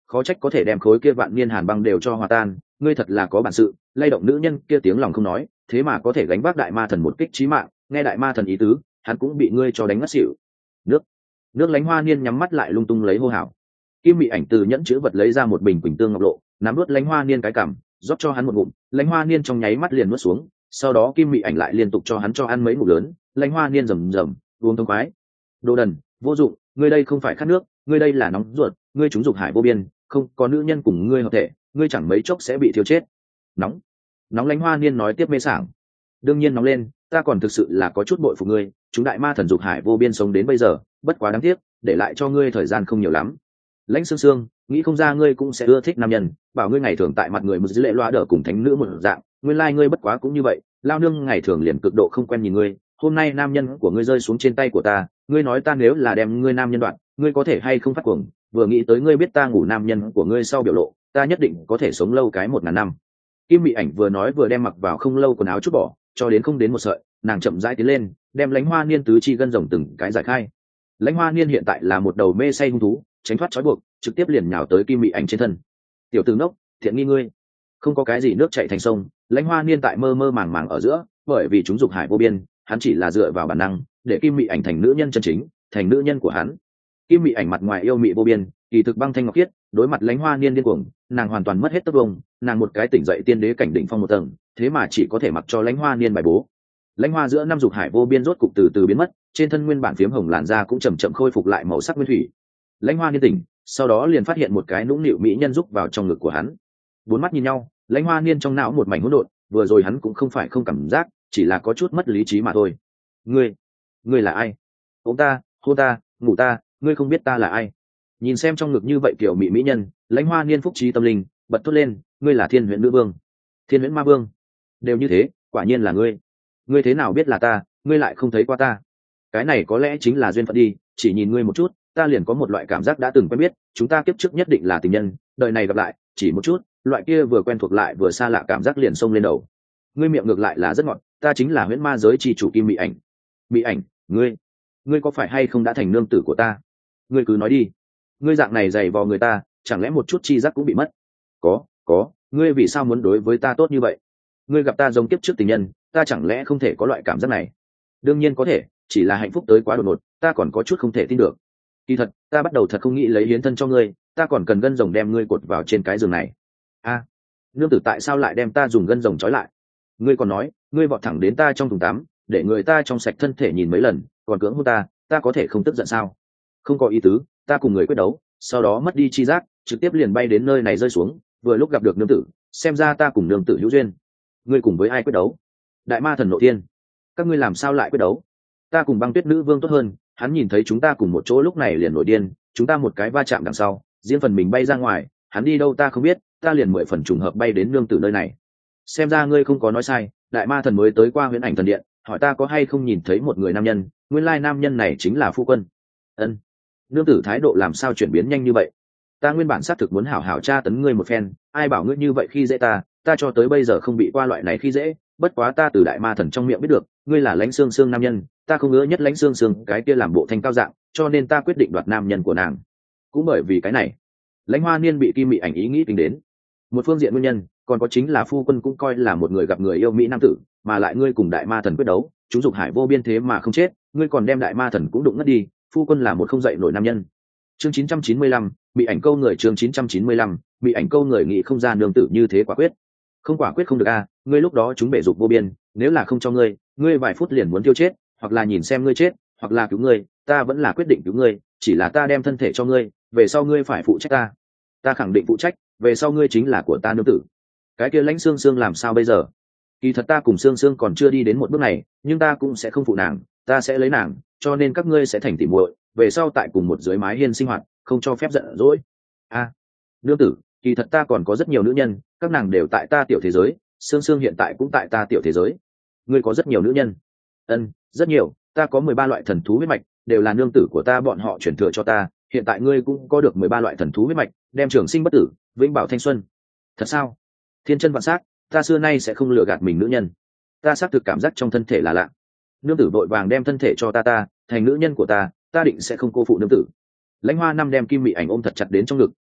[SPEAKER 1] khó trách có thể đem khối kia vạn niên hàn băng đều cho hòa tan, ngươi thật là có bản sự. Lay động nữ nhân kia tiếng lòng không nói, thế mà có thể gánh vác đại ma thần một kích chí mạng. Nghe đại ma thần ý tứ, hắn cũng bị ngươi cho đánh ngất xỉu. Nước, nước Lãnh Hoa Niên nhắm mắt lại lung tung lấy hô hào. Kim Mị Ảnh từ nhẫn chứa vật lấy ra một bình quỳnh tương ngọc lộ, nắm nuốt Lãnh Hoa Niên cái cằm, rót cho hắn một ngụm. Lãnh Hoa Niên trong nháy mắt liền nuốt xuống, sau đó Kim Mị Ảnh lại liên tục cho hắn cho ăn mấy ngụm lớn. Lãnh Hoa Niên rầm rầm uống thông khoái. Đồ đần, vô dụng, ngươi đây không phải khát nước, ngươi đây là nóng ruột, ngươi trúng dục hải vô biên, không có nữ nhân cùng ngươi hợp thể, ngươi chẳng mấy chốc sẽ bị thiêu chết. Nóng, nóng. Lãnh Hoa Niên nói tiếp mê sảng. Đương nhiên nóng lên, ta còn thực sự là có chút bội phục ngươi, chúng đại ma thần dục hải vô biên sống đến bây giờ, bất quá đáng tiếc, để lại cho ngươi thời gian không nhiều lắm. Lãnh Sương Sương, nghĩ không ra ngươi cũng sẽ ưa thích nam nhân, bảo ngươi ngày thường tại mặt người một dữ lệ loa đỡ cùng thánh nữ một dạng, nguyên lai like ngươi bất quá cũng như vậy, lao nương ngày thường liền cực độ không quen nhìn ngươi, hôm nay nam nhân của ngươi rơi xuống trên tay của ta, ngươi nói ta nếu là đem ngươi nam nhân đoạn, ngươi có thể hay không phát cuồng, vừa nghĩ tới ngươi biết ta ngủ nam nhân của ngươi sau biểu lộ, ta nhất định có thể sống lâu cái một ngàn năm. Kim Mị Ảnh vừa nói vừa đem mặc vào không lâu quần áo chút bỏ, cho đến không đến một sợi, nàng chậm rãi tiến lên, đem Lãnh Hoa Niên tứ chi gân rồng từng cái giải khai. Lãnh Hoa Niên hiện tại là một đầu mê say hung thú, tránh thoát trói buộc, trực tiếp liền nhào tới Kim Mị Ảnh trên thân. Tiểu tử ngốc, thiện nghi ngươi, không có cái gì nước chảy thành sông. Lãnh Hoa Niên tại mơ mơ màng màng ở giữa, bởi vì chúng dục hải vô biên, hắn chỉ là dựa vào bản năng, để Kim Mị Ảnh thành nữ nhân chân chính, thành nữ nhân của hắn. Kim Mị Ảnh mặt ngoài yêu mị vô biên, kỳ thực băng thanh ngọc khiết, đối mặt Lãnh Hoa Niên điên cuồng, nàng hoàn toàn mất hết tất vông, nàng một cái tỉnh dậy tiên đế cảnh đỉnh phong một tầng, thế mà chỉ có thể mặc cho Lãnh Hoa Niên bài bố. Lãnh Hoa giữa năm dục hải vô biên rốt cục từ từ biến mất, trên thân nguyên bản phiếm hồng làn da cũng chậm chậm khôi phục lại màu sắc nguyên thủy. Lãnh Hoa Niên tỉnh, sau đó liền phát hiện một cái nũng nịu mỹ nhân rúc vào trong ngực của hắn. Bốn mắt nhìn nhau, Lãnh Hoa Niên trong não một mảnh hỗn độn, vừa rồi hắn cũng không phải không cảm giác, chỉ là có chút mất lý trí mà thôi. Ngươi, ngươi là ai? Ôm ta, hôn ta, ngủ ta, ngươi không biết ta là ai? Nhìn xem trong ngực như vậy kiểu mỹ mỹ nhân, Lãnh Hoa Niên phúc trí tâm linh, bật thốt lên, ngươi là Thiên Huyễn Nữ Vương, Thiên Huyễn Ma Vương, đều như thế, quả nhiên là ngươi. Ngươi thế nào biết là ta, ngươi lại không thấy qua ta? Cái này có lẽ chính là duyên phận đi, chỉ nhìn ngươi một chút, ta liền có một loại cảm giác đã từng quen biết, chúng ta kiếp trước nhất định là tình nhân, đời này gặp lại, chỉ một chút, loại kia vừa quen thuộc lại vừa xa lạ cảm giác liền xông lên đầu. Ngươi miệng ngược lại là rất ngọt, ta chính là Huyễn Ma giới chi chủ Kim Mị Ảnh. Mị Ảnh, ngươi, ngươi có phải hay không đã thành nương tử của ta? Ngươi cứ nói đi, ngươi dạng này dày vò người ta, chẳng lẽ một chút chi giác cũng bị mất? Có, có, ngươi vì sao muốn đối với ta tốt như vậy? Ngươi gặp ta giống kiếp trước tình nhân, ta chẳng lẽ không thể có loại cảm giác này? Đương nhiên có thể, chỉ là hạnh phúc tới quá đột ngột, ta còn có chút không thể tin được. Kỳ thật, ta bắt đầu thật không nghĩ lấy hiến thân cho ngươi, ta còn cần gân rồng đem ngươi cột vào trên cái giường này. A, à, nương tử tại sao lại đem ta dùng gân rồng trói lại? Ngươi còn nói, ngươi vọt thẳng đến ta trong thùng tắm, để người ta trong sạch thân thể nhìn mấy lần, còn cưỡng hôn ta, ta có thể không tức giận sao? Không có ý tứ, ta cùng người quyết đấu, sau đó mất đi chi giác, trực tiếp liền bay đến nơi này rơi xuống, vừa lúc gặp được nương tử, xem ra ta cùng nương tử hữu duyên. Ngươi cùng với ai quyết đấu? Đại ma thần Nộ Thiên. Các ngươi làm sao lại quyết đấu? Ta cùng Băng Tuyết Nữ Vương tốt hơn, hắn nhìn thấy chúng ta cùng một chỗ lúc này liền nổi điên, chúng ta một cái va chạm đằng sau, riêng phần mình bay ra ngoài, hắn đi đâu ta không biết, ta liền mười phần trùng hợp bay đến nương tử nơi này. Xem ra ngươi không có nói sai, đại ma thần mới tới qua Huyễn Ảnh thần điện, hỏi ta có hay không nhìn thấy một người nam nhân, nguyên lai nam nhân này chính là phu quân. Ân. Nương tử thái độ làm sao chuyển biến nhanh như vậy? Ta nguyên bản xác thực muốn hảo hảo tra tấn ngươi một phen, ai bảo ngươi như vậy khi dễ ta, ta cho tới bây giờ không bị qua loại này khi dễ, bất quá ta từ đại ma thần trong miệng biết được, ngươi là Lãnh Sương Sương nam nhân, ta không ngứa nhất Lãnh Sương Sương cái kia làm bộ thanh cao dạng, cho nên ta quyết định đoạt nam nhân của nàng. Cũng bởi vì cái này, Lãnh Hoa Niên bị Kim Mị Ảnh ý nghĩ tính đến. Một phương diện nguyên nhân, còn có chính là phu quân cũng coi là một người gặp người yêu mỹ nam tử, mà lại ngươi cùng đại ma thần quyết đấu, chúng dục hải vô biên thế mà không chết, ngươi còn đem đại ma thần cũng đụng ngất đi, phu quân là một không dậy nổi nam nhân. Chương chín trăm chín mươi lăm, Mị Ảnh câu người. Chương chín trăm chín mươi lăm, Mị Ảnh câu người nghĩ không ra nương tử như thế quả quyết. Không quả quyết không được a, à, ngươi lúc đó chúng bể dục vô biên, nếu là không cho ngươi, ngươi vài phút liền muốn tiêu chết, hoặc là nhìn xem ngươi chết, hoặc là cứu ngươi, ta vẫn là quyết định cứu ngươi, chỉ là ta đem thân thể cho ngươi, về sau ngươi phải phụ trách ta. Ta khẳng định phụ trách, về sau ngươi chính là của ta nương tử. Cái kia Lãnh Sương Sương làm sao bây giờ? Kỳ thật ta cùng Sương Sương còn chưa đi đến một bước này, nhưng ta cũng sẽ không phụ nàng, ta sẽ lấy nàng, cho nên các ngươi sẽ thành tỉ muội, về sau tại cùng một dưới mái hiên sinh hoạt, không cho phép giận dỗi. A, à, nương tử, kỳ thật ta còn có rất nhiều nữ nhân, các nàng đều tại ta tiểu thế giới, Sương Sương hiện tại cũng tại ta tiểu thế giới. Ngươi có rất nhiều nữ nhân? Ân, rất nhiều, ta có mười ba loại thần thú huyết mạch, đều là nương tử của ta bọn họ chuyển thừa cho ta, hiện tại ngươi cũng có được mười ba loại thần thú huyết mạch, đem trường sinh bất tử, vĩnh bảo thanh xuân. Thật sao? Thiên chân vạn sắc, ta xưa nay sẽ không lừa gạt mình nữ nhân. Ta xác thực cảm giác trong thân thể là lạ. Nương tử vội vàng đem thân thể cho ta ta, thành nữ nhân của ta, ta định sẽ không cô phụ nương tử. Lãnh Hoa Năm đem Kim Mị Ảnh ôm thật chặt đến trong ngực,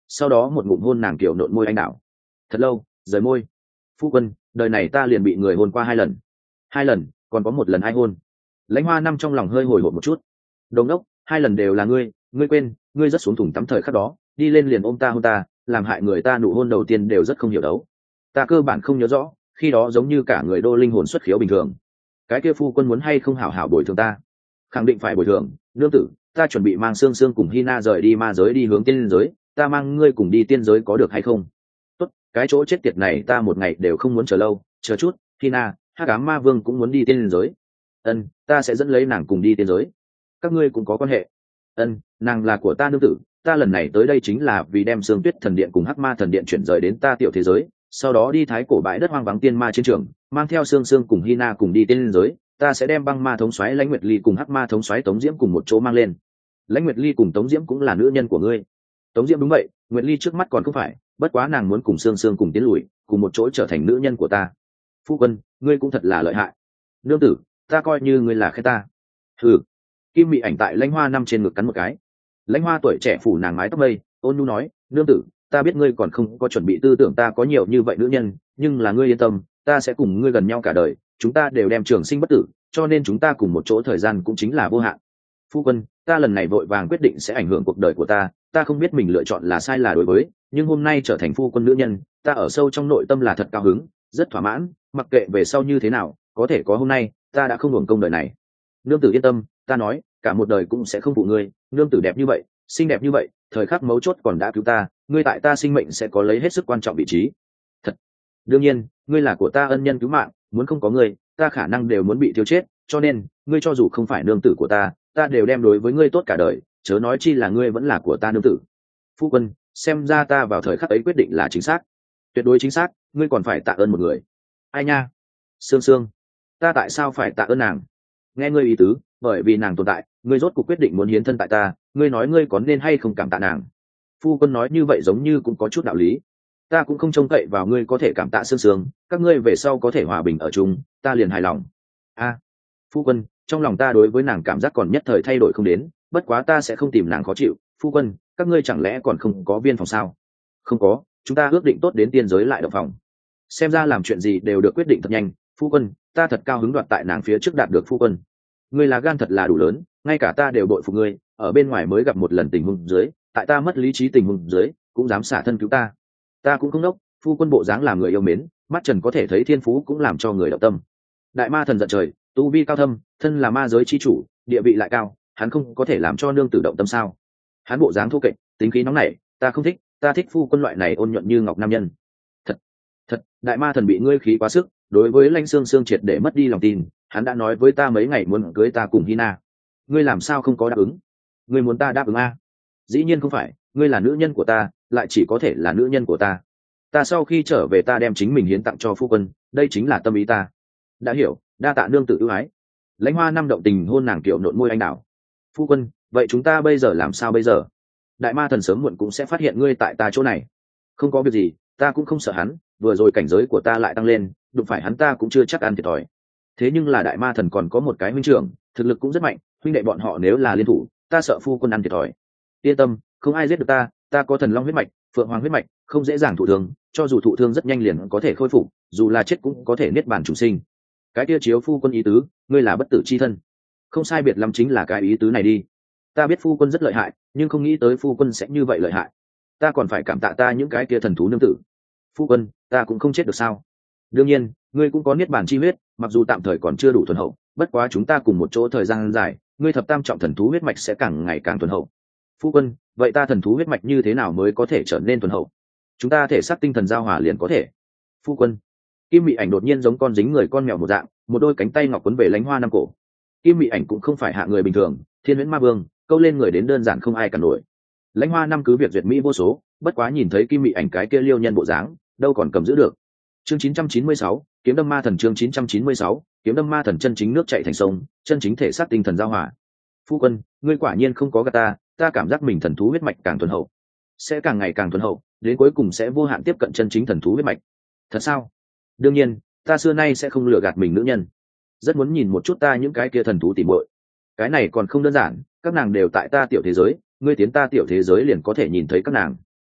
[SPEAKER 1] sau đó một ngụm hôn nàng kiểu nộn môi anh đảo. Thật lâu rời môi. Phu quân, đời này ta liền bị người hôn qua hai lần. Hai lần, còn có một lần ai hôn. Lãnh Hoa Năm trong lòng hơi hồi hộp một chút. Đồng đốc, hai lần đều là ngươi, ngươi quên, ngươi rất xuống thủng tắm thời khắc đó, đi lên liền ôm ta hôn ta, làm hại người ta nụ hôn đầu tiên đều rất không hiểu đấu. Ta cơ bản không nhớ rõ, khi đó giống như cả người đô linh hồn xuất khiếu bình thường. Cái kia phu quân muốn hay không hảo hảo bồi thường ta? Khẳng định phải bồi thường, nương tử, ta chuẩn bị mang Sương Sương cùng Hina rời đi ma giới đi hướng tiên giới, ta mang ngươi cùng đi tiên giới có được hay không? Tốt, cái chỗ chết tiệt này ta một ngày đều không muốn chờ lâu, chờ chút, Hina, Hắc Ám Ma Vương cũng muốn đi tiên giới. Ân, ta sẽ dẫn lấy nàng cùng đi tiên giới. Các ngươi cũng có quan hệ. Ân, nàng là của ta nương tử, ta lần này tới đây chính là vì đem Sương Tuyết Thần Điện cùng Hắc Ma Thần Điện chuyển rời đến ta tiểu thế giới, sau đó đi thái cổ bãi đất hoang vắng tiên ma chiến trường, mang theo Sương Sương cùng Hina cùng đi tiên giới. Ta sẽ đem băng ma thống soái Lãnh Nguyệt Ly cùng Hắc Ma thống soái Tống Diễm cùng một chỗ mang lên. Lãnh Nguyệt Ly cùng Tống Diễm cũng là nữ nhân của ngươi. Tống Diễm đúng vậy, Nguyệt Ly trước mắt còn không phải, bất quá nàng muốn cùng Sương Sương cùng tiến lùi, cùng một chỗ trở thành nữ nhân của ta. Phu quân, ngươi cũng thật là lợi hại. Nương tử, ta coi như ngươi là khen ta. Hừ. Kim Mị Ảnh tại Lãnh Hoa Năm trên ngực cắn một cái. Lãnh Hoa tuổi trẻ phủ nàng mái tóc mây, ôn nhu nói, nương tử, ta biết ngươi còn không có chuẩn bị tư tưởng ta có nhiều như vậy nữ nhân, nhưng là ngươi yên tâm, ta sẽ cùng ngươi gần nhau cả đời, chúng ta đều đem trường sinh bất tử, cho nên chúng ta cùng một chỗ thời gian cũng chính là vô hạn. Phu quân, ta lần này vội vàng quyết định sẽ ảnh hưởng cuộc đời của ta, ta không biết mình lựa chọn là sai là đối với, nhưng hôm nay trở thành phu quân nữ nhân, ta ở sâu trong nội tâm là thật cao hứng, rất thỏa mãn, mặc kệ về sau như thế nào, có thể có hôm nay, ta đã không hưởng công đời này. Nương tử yên tâm, ta nói, cả một đời cũng sẽ không phụ ngươi, nương tử đẹp như vậy, xinh đẹp như vậy, thời khắc mấu chốt còn đã cứu ta, ngươi tại ta sinh mệnh sẽ có lấy hết sức quan trọng vị trí. Thật. Đương nhiên, ngươi là của ta ân nhân cứu mạng, muốn không có ngươi, ta khả năng đều muốn bị thiêu chết, cho nên, ngươi cho dù không phải nương tử của ta, ta đều đem đối với ngươi tốt cả đời, chớ nói chi là ngươi vẫn là của ta nương tử. Phu quân, xem ra ta vào thời khắc ấy quyết định là chính xác, tuyệt đối chính xác, ngươi còn phải tạ ơn một người. Ai nha? Sương Sương. Ta tại sao phải tạ ơn nàng? Nghe ngươi ý tứ, bởi vì nàng tồn tại, ngươi rốt cuộc quyết định muốn hiến thân tại ta, ngươi nói ngươi có nên hay không cảm tạ nàng? Phu quân nói như vậy giống như cũng có chút đạo lý. Ta cũng không trông cậy vào ngươi có thể cảm tạ Sương Sương, các ngươi về sau có thể hòa bình ở chung, ta liền hài lòng. A, à, phu quân, trong lòng ta đối với nàng cảm giác còn nhất thời thay đổi không đến, bất quá ta sẽ không tìm nàng khó chịu. Phu quân, các ngươi chẳng lẽ còn không có viên phòng sao? Không có, chúng ta ước định tốt đến tiên giới lại động phòng. Xem ra làm chuyện gì đều được quyết định thật nhanh. Phu quân, ta thật cao hứng đoạt tại nàng phía trước đạt được phu quân. Ngươi là gan thật là đủ lớn, ngay cả ta đều bội phục ngươi, ở bên ngoài mới gặp một lần tình huống dưới, tại ta mất lý trí tình huống dưới, cũng dám xả thân cứu ta. Ta cũng không đốc, phu quân bộ dáng làm người yêu mến, mắt trần có thể thấy thiên phú cũng làm cho người động tâm. Đại ma thần giận trời, tu vi cao thâm, thân là ma giới chi chủ, địa vị lại cao, hắn không có thể làm cho nương tử động tâm sao? Hắn bộ dáng thô kệch, tính khí nóng nảy, ta không thích, ta thích phu quân loại này ôn nhuận như ngọc nam nhân. Thật, thật, đại ma thần bị ngươi khí quá sức, đối với Lãnh Sương Sương triệt để mất đi lòng tin, hắn đã nói với ta mấy ngày muốn cưới ta cùng Hina. Ngươi làm sao không có đáp ứng? Ngươi muốn ta đáp ứng a? Dĩ nhiên không phải, ngươi là nữ nhân của ta, lại chỉ có thể là nữ nhân của ta. Ta sau khi trở về ta đem chính mình hiến tặng cho phu quân, đây chính là tâm ý ta. Đã hiểu, đa tạ nương tử ưu ái. Lãnh Hoa Năm động tình hôn nàng kiểu nộn môi anh đảo. Phu quân, vậy chúng ta bây giờ làm sao bây giờ? Đại ma thần sớm muộn cũng sẽ phát hiện ngươi tại ta chỗ này. Không có việc gì, ta cũng không sợ hắn, vừa rồi cảnh giới của ta lại tăng lên, đụng phải hắn ta cũng chưa chắc ăn thiệt thòi. Thế nhưng là đại ma thần còn có một cái huynh trưởng, thực lực cũng rất mạnh, huynh đệ bọn họ nếu là liên thủ, ta sợ phu quân ăn thiệt thòi. Yên tâm, không ai giết được ta, ta có thần long huyết mạch, phượng hoàng huyết mạch, không dễ dàng thụ thương, cho dù thụ thương rất nhanh liền có thể khôi phục, dù là chết cũng có thể niết bàn chủ sinh. Cái kia chiếu phu quân ý tứ, ngươi là bất tử chi thân. Không sai biệt lắm chính là cái ý tứ này đi. Ta biết phu quân rất lợi hại, nhưng không nghĩ tới phu quân sẽ như vậy lợi hại. Ta còn phải cảm tạ ta những cái kia thần thú nương tử. Phu quân, ta cũng không chết được sao? Đương nhiên, ngươi cũng có niết bàn chi huyết, mặc dù tạm thời còn chưa đủ thuần hậu, bất quá chúng ta cùng một chỗ thời gian dài, ngươi thập tam trọng thần thú huyết mạch sẽ càng ngày càng thuần hậu. Phu quân, vậy ta thần thú huyết mạch như thế nào mới có thể trở nên thuần hậu? Chúng ta thể xác tinh thần giao hòa liền có thể. Phu quân. Kim Mị Ảnh đột nhiên giống con dính người con mèo một dạng, một đôi cánh tay ngọc quấn về Lãnh Hoa Năm cổ. Kim Mị Ảnh cũng không phải hạ người bình thường, Thiên Huyễn Ma Vương, câu lên người đến đơn giản không ai cản nổi. Lãnh Hoa Năm cứ việc duyệt mỹ vô số, bất quá nhìn thấy Kim Mị Ảnh cái kia liêu nhân bộ dáng, đâu còn cầm giữ được. Chương chín trăm chín mươi sáu, Kiếm Đâm Ma Thần. Chương chín trăm chín mươi sáu, Kiếm Đâm Ma Thần. Chân chính nước chảy thành sông, chân chính thể xác tinh thần giao hòa. Phu quân, ngươi quả nhiên không có gạt ta, ta cảm giác mình thần thú huyết mạch càng thuần hậu, sẽ càng ngày càng thuần hậu, đến cuối cùng sẽ vô hạn tiếp cận chân chính thần thú huyết mạch. Thật sao? Đương nhiên, ta xưa nay sẽ không lừa gạt mình nữ nhân. Rất muốn nhìn một chút ta những cái kia thần thú tỉ muội. Cái này còn không đơn giản, các nàng đều tại ta tiểu thế giới, ngươi tiến ta tiểu thế giới liền có thể nhìn thấy các nàng.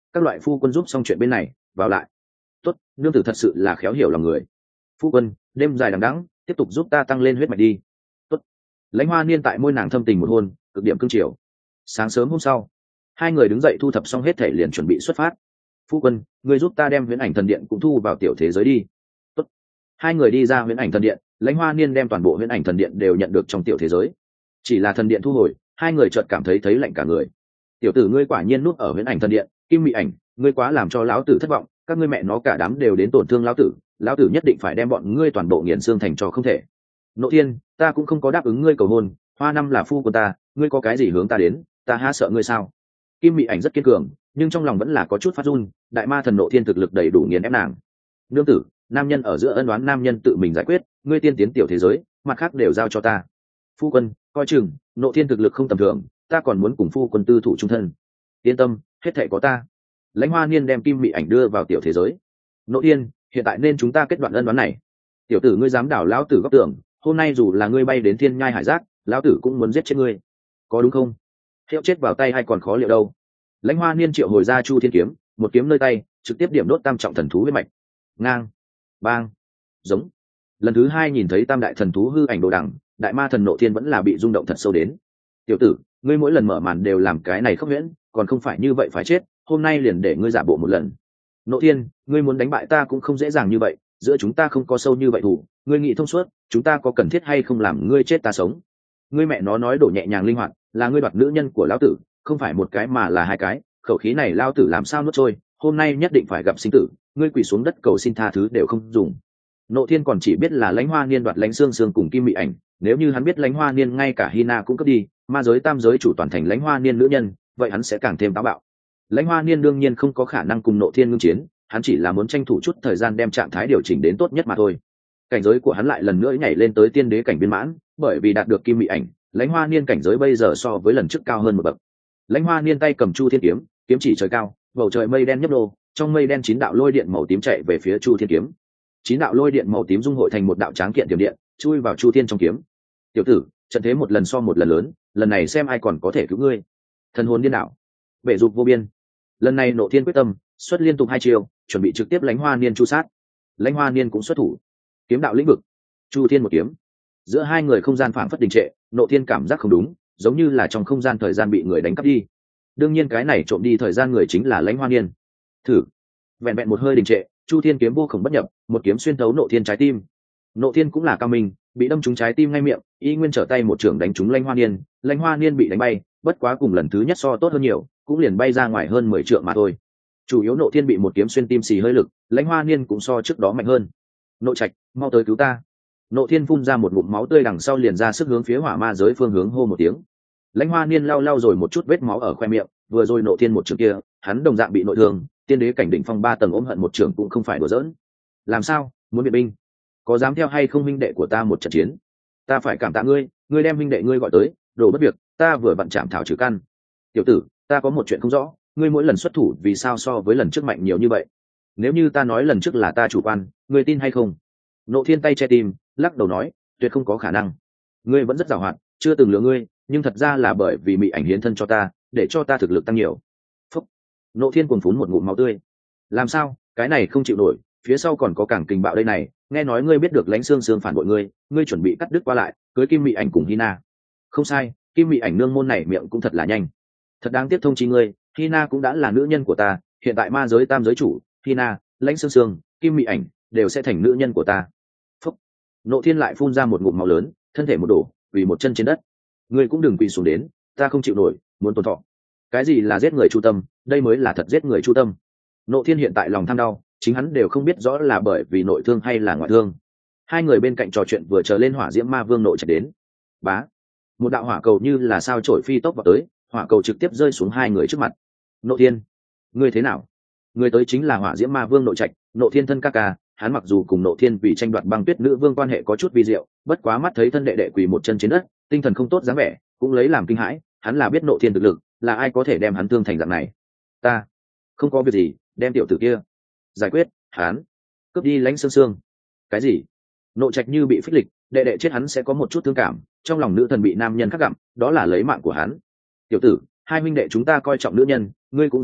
[SPEAKER 1] các loại phu quân giúp xong chuyện bên này vào lại. Tốt, nương tử thật sự là khéo hiểu lòng người. Phu quân, đêm dài đằng đẵng, tiếp tục giúp ta tăng lên huyết mạch đi. Tốt. Lãnh Hoa Niên tại môi nàng thâm tình một hôn, cực điểm cương triều. Sáng sớm hôm sau, hai người đứng dậy thu thập xong hết thể liền chuẩn bị xuất phát. Phu quân, người giúp ta đem huyễn ảnh thần điện cũng thu vào tiểu thế giới đi. Tốt. Hai người đi ra huyễn ảnh thần điện, Lãnh Hoa Niên đem toàn bộ huyễn ảnh thần điện đều nhận được trong tiểu thế giới. Chỉ là thần điện thu hồi, hai người chợt cảm thấy thấy lạnh cả người. Tiểu tử ngươi quả nhiên núp ở huyễn ảnh thần điện, Kim Mị Ảnh, ngươi quá làm cho lão tử thất vọng, các ngươi mẹ nó cả đám đều đến tổn thương lão tử, lão tử nhất định phải đem bọn ngươi toàn bộ nghiền xương thành cho không thể. Nộ Thiên, ta cũng không có đáp ứng ngươi cầu hôn, Hoa Năm là phu của ta, ngươi có cái gì hướng ta đến, ta há sợ ngươi sao? Kim Mị Ảnh rất kiên cường, nhưng trong lòng vẫn là có chút phát run, đại ma thần Nộ Thiên thực lực đầy đủ nghiền ép nàng. Nương tử, nam nhân ở giữa ân oán nam nhân tự mình giải quyết, ngươi tiên tiến tiểu thế giới, mặt khác đều giao cho ta. Phu quân, coi chừng, Nộ Thiên thực lực không tầm thường, ta còn muốn cùng phu quân tư thủ chung thân. Yên tâm, hết thảy có ta. Lãnh Hoa Niên đem Kim Mị Ảnh đưa vào tiểu thế giới. Nộ Thiên, hiện tại nên chúng ta kết đoạn ân đoán này. Tiểu tử ngươi dám đảo lão tử góc tưởng, hôm nay dù là ngươi bay đến thiên nhai hải giác, lão tử cũng muốn giết chết ngươi, có đúng không? Hiệu chết vào tay hay còn khó liệu đâu. Lãnh Hoa Niên triệu hồi ra Chu Thiên kiếm, một kiếm nơi tay, trực tiếp điểm đốt tam trọng thần thú huyết mạch. Ngang, bang, giống. Lần thứ hai nhìn thấy tam đại thần thú hư ảnh đồ đằng, đại ma thần Nộ Thiên vẫn là bị rung động thật sâu đến. Tiểu tử, ngươi mỗi lần mở màn đều làm cái này khốc huyễn, còn không phải như vậy phải chết, hôm nay liền để ngươi giả bộ một lần. Nộ Thiên, ngươi muốn đánh bại ta cũng không dễ dàng như vậy, giữa chúng ta không có sâu như vậy thủ, ngươi nghĩ thông suốt, chúng ta có cần thiết hay không làm ngươi chết ta sống? Ngươi mẹ nó nói đổ nhẹ nhàng linh hoạt, là ngươi đoạt nữ nhân của lão tử, không phải một cái mà là hai cái, khẩu khí này lão tử làm sao nuốt trôi, hôm nay nhất định phải gặp sinh tử, ngươi quỳ xuống đất cầu xin tha thứ đều không dùng. Nộ Thiên còn chỉ biết là Lãnh Hoa Niên đoạt Lãnh Xương Xương cùng Kim Mị Ảnh, nếu như hắn biết Lãnh Hoa Niên ngay cả Hina cũng cướp đi, ma giới tam giới chủ toàn thành Lãnh Hoa Niên nữ nhân, vậy hắn sẽ càng thêm táo bạo. Lãnh Hoa Niên đương nhiên không có khả năng cùng Nộ Thiên ngưng chiến, hắn chỉ là muốn tranh thủ chút thời gian đem trạng thái điều chỉnh đến tốt nhất mà thôi. Cảnh giới của hắn lại lần nữa nhảy lên tới tiên đế cảnh viên mãn, bởi vì đạt được Kim Mị Ảnh, Lãnh Hoa Niên cảnh giới bây giờ so với lần trước cao hơn một bậc. Lãnh Hoa Niên tay cầm Chu Thiên kiếm, kiếm chỉ trời cao, bầu trời mây đen nhấp đô, trong mây đen chín đạo lôi điện màu tím chạy về phía Chu Thiên kiếm. Chín đạo lôi điện màu tím dung hội thành một đạo tráng kiện tiềm điện, chui vào Chu Thiên trong kiếm. Tiểu tử, trận thế một lần so một lần lớn, lần này xem ai còn có thể cứu ngươi. Thần hồn điên đảo, bệ dục vô biên. Lần này Nộ Thiên quyết tâm, xuất liên tục hai chiều, chuẩn bị trực tiếp Lãnh Hoa Niên chu sát. Lãnh Hoa Niên cũng xuất thủ, kiếm đạo lĩnh vực, Chu Thiên một kiếm. Giữa hai người không gian phảng phất đình trệ, Nộ Thiên cảm giác không đúng, giống như là trong không gian thời gian bị người đánh cắp đi. Đương nhiên cái này trộm đi thời gian người chính là Lãnh Hoa Niên. Thử, vẹn vẹn một hơi đình trệ, Chu Thiên kiếm vô cùng bất nhập, một kiếm xuyên thấu Nộ Thiên trái tim. Nộ Thiên cũng là cao minh, bị đâm trúng trái tim ngay miệng, y nguyên trở tay một trưởng đánh trúng Lãnh Hoa Niên, Lãnh Hoa Niên bị đánh bay, bất quá cùng lần thứ nhất so tốt hơn nhiều, cũng liền bay ra ngoài hơn mười trượng mà thôi. Chủ yếu Nộ Thiên bị một kiếm xuyên tim xì hơi lực, Lãnh Hoa Niên cũng so trước đó mạnh hơn. Nộ Trạch, mau tới cứu ta. Nộ Thiên phun ra một ngụm máu tươi đằng sau liền ra sức hướng phía hỏa ma giới phương hướng hô một tiếng. Lãnh Hoa Niên lau lau rồi một chút vết máu ở khoe miệng, vừa rồi Nộ Thiên một trường kia, hắn đồng dạng bị nội thương, tiên đế cảnh đỉnh phong ba tầng ôm hận một trường cũng không phải đùa giỡn. Làm sao, muốn biện binh? Có dám theo hay không huynh đệ của ta một trận chiến? Ta phải cảm tạ ngươi, ngươi đem huynh đệ ngươi gọi tới, đồ bất việc, ta vừa vặn chạm thảo trừ căn. Tiểu tử, ta có một chuyện không rõ, ngươi mỗi lần xuất thủ vì sao so với lần trước mạnh nhiều như vậy? Nếu như ta nói lần trước là ta chủ quan, ngươi tin hay không? Nộ Thiên tay che tim, lắc đầu nói, tuyệt không có khả năng. Ngươi vẫn rất giàu hoạt, chưa từng lừa ngươi, nhưng thật ra là bởi vì Mị Ảnh hiến thân cho ta, để cho ta thực lực tăng nhiều. Phúc. Nộ Thiên cuồng phún một ngụm máu tươi. Làm sao, cái này không chịu nổi, phía sau còn có cảng kình bạo đây này, nghe nói ngươi biết được Lãnh Xương Xương phản bội ngươi, ngươi chuẩn bị cắt đứt qua lại, cưới Kim Mị Ảnh cùng Hina. Không sai, Kim Mị Ảnh nương môn này miệng cũng thật là nhanh. Thật đáng tiếc thông chi ngươi, Hina cũng đã là nữ nhân của ta, hiện tại ma giới tam giới chủ, Hina, Lãnh Xương Xương, Kim Mị Ảnh đều sẽ thành nữ nhân của ta. Phúc. Nộ Thiên lại phun ra một ngụm máu lớn, thân thể một đổ, quỳ một chân trên đất. Ngươi cũng đừng quỳ xuống đến, ta không chịu nổi, muốn tồn thọ. Cái gì là giết người chu tâm, đây mới là thật giết người chu tâm. Nộ Thiên hiện tại lòng tham đau, chính hắn đều không biết rõ là bởi vì nội thương hay là ngoại thương. Hai người bên cạnh trò chuyện vừa chờ lên hỏa diễm ma vương Nộ Trạch đến. Bá, một đạo hỏa cầu như là sao chổi phi tốc vào tới, hỏa cầu trực tiếp rơi xuống hai người trước mặt. Nộ Thiên, ngươi thế nào? Người tới chính là hỏa diễm ma vương Nộ Trạch, Nộ Thiên thân ca ca. Hắn mặc dù cùng Nộ Thiên vì tranh đoạt băng tuyết nữ vương quan hệ có chút vi diệu, bất quá mắt thấy thân đệ đệ quỳ một chân trên đất, tinh thần không tốt dáng vẻ, cũng lấy làm kinh hãi. Hắn là biết Nộ Thiên thực lực, là ai có thể đem hắn thương thành dạng này. Ta không có việc gì, đem tiểu tử kia giải quyết. Hắn cướp đi Lãnh Xương Xương. Cái gì? Nộ Trạch như bị phích lịch, đệ đệ chết hắn sẽ có một chút thương cảm, trong lòng nữ thần bị nam nhân khắc gặm, đó là lấy mạng của hắn. Tiểu tử, hai huynh đệ chúng ta coi trọng nữ nhân, ngươi cũng dám động,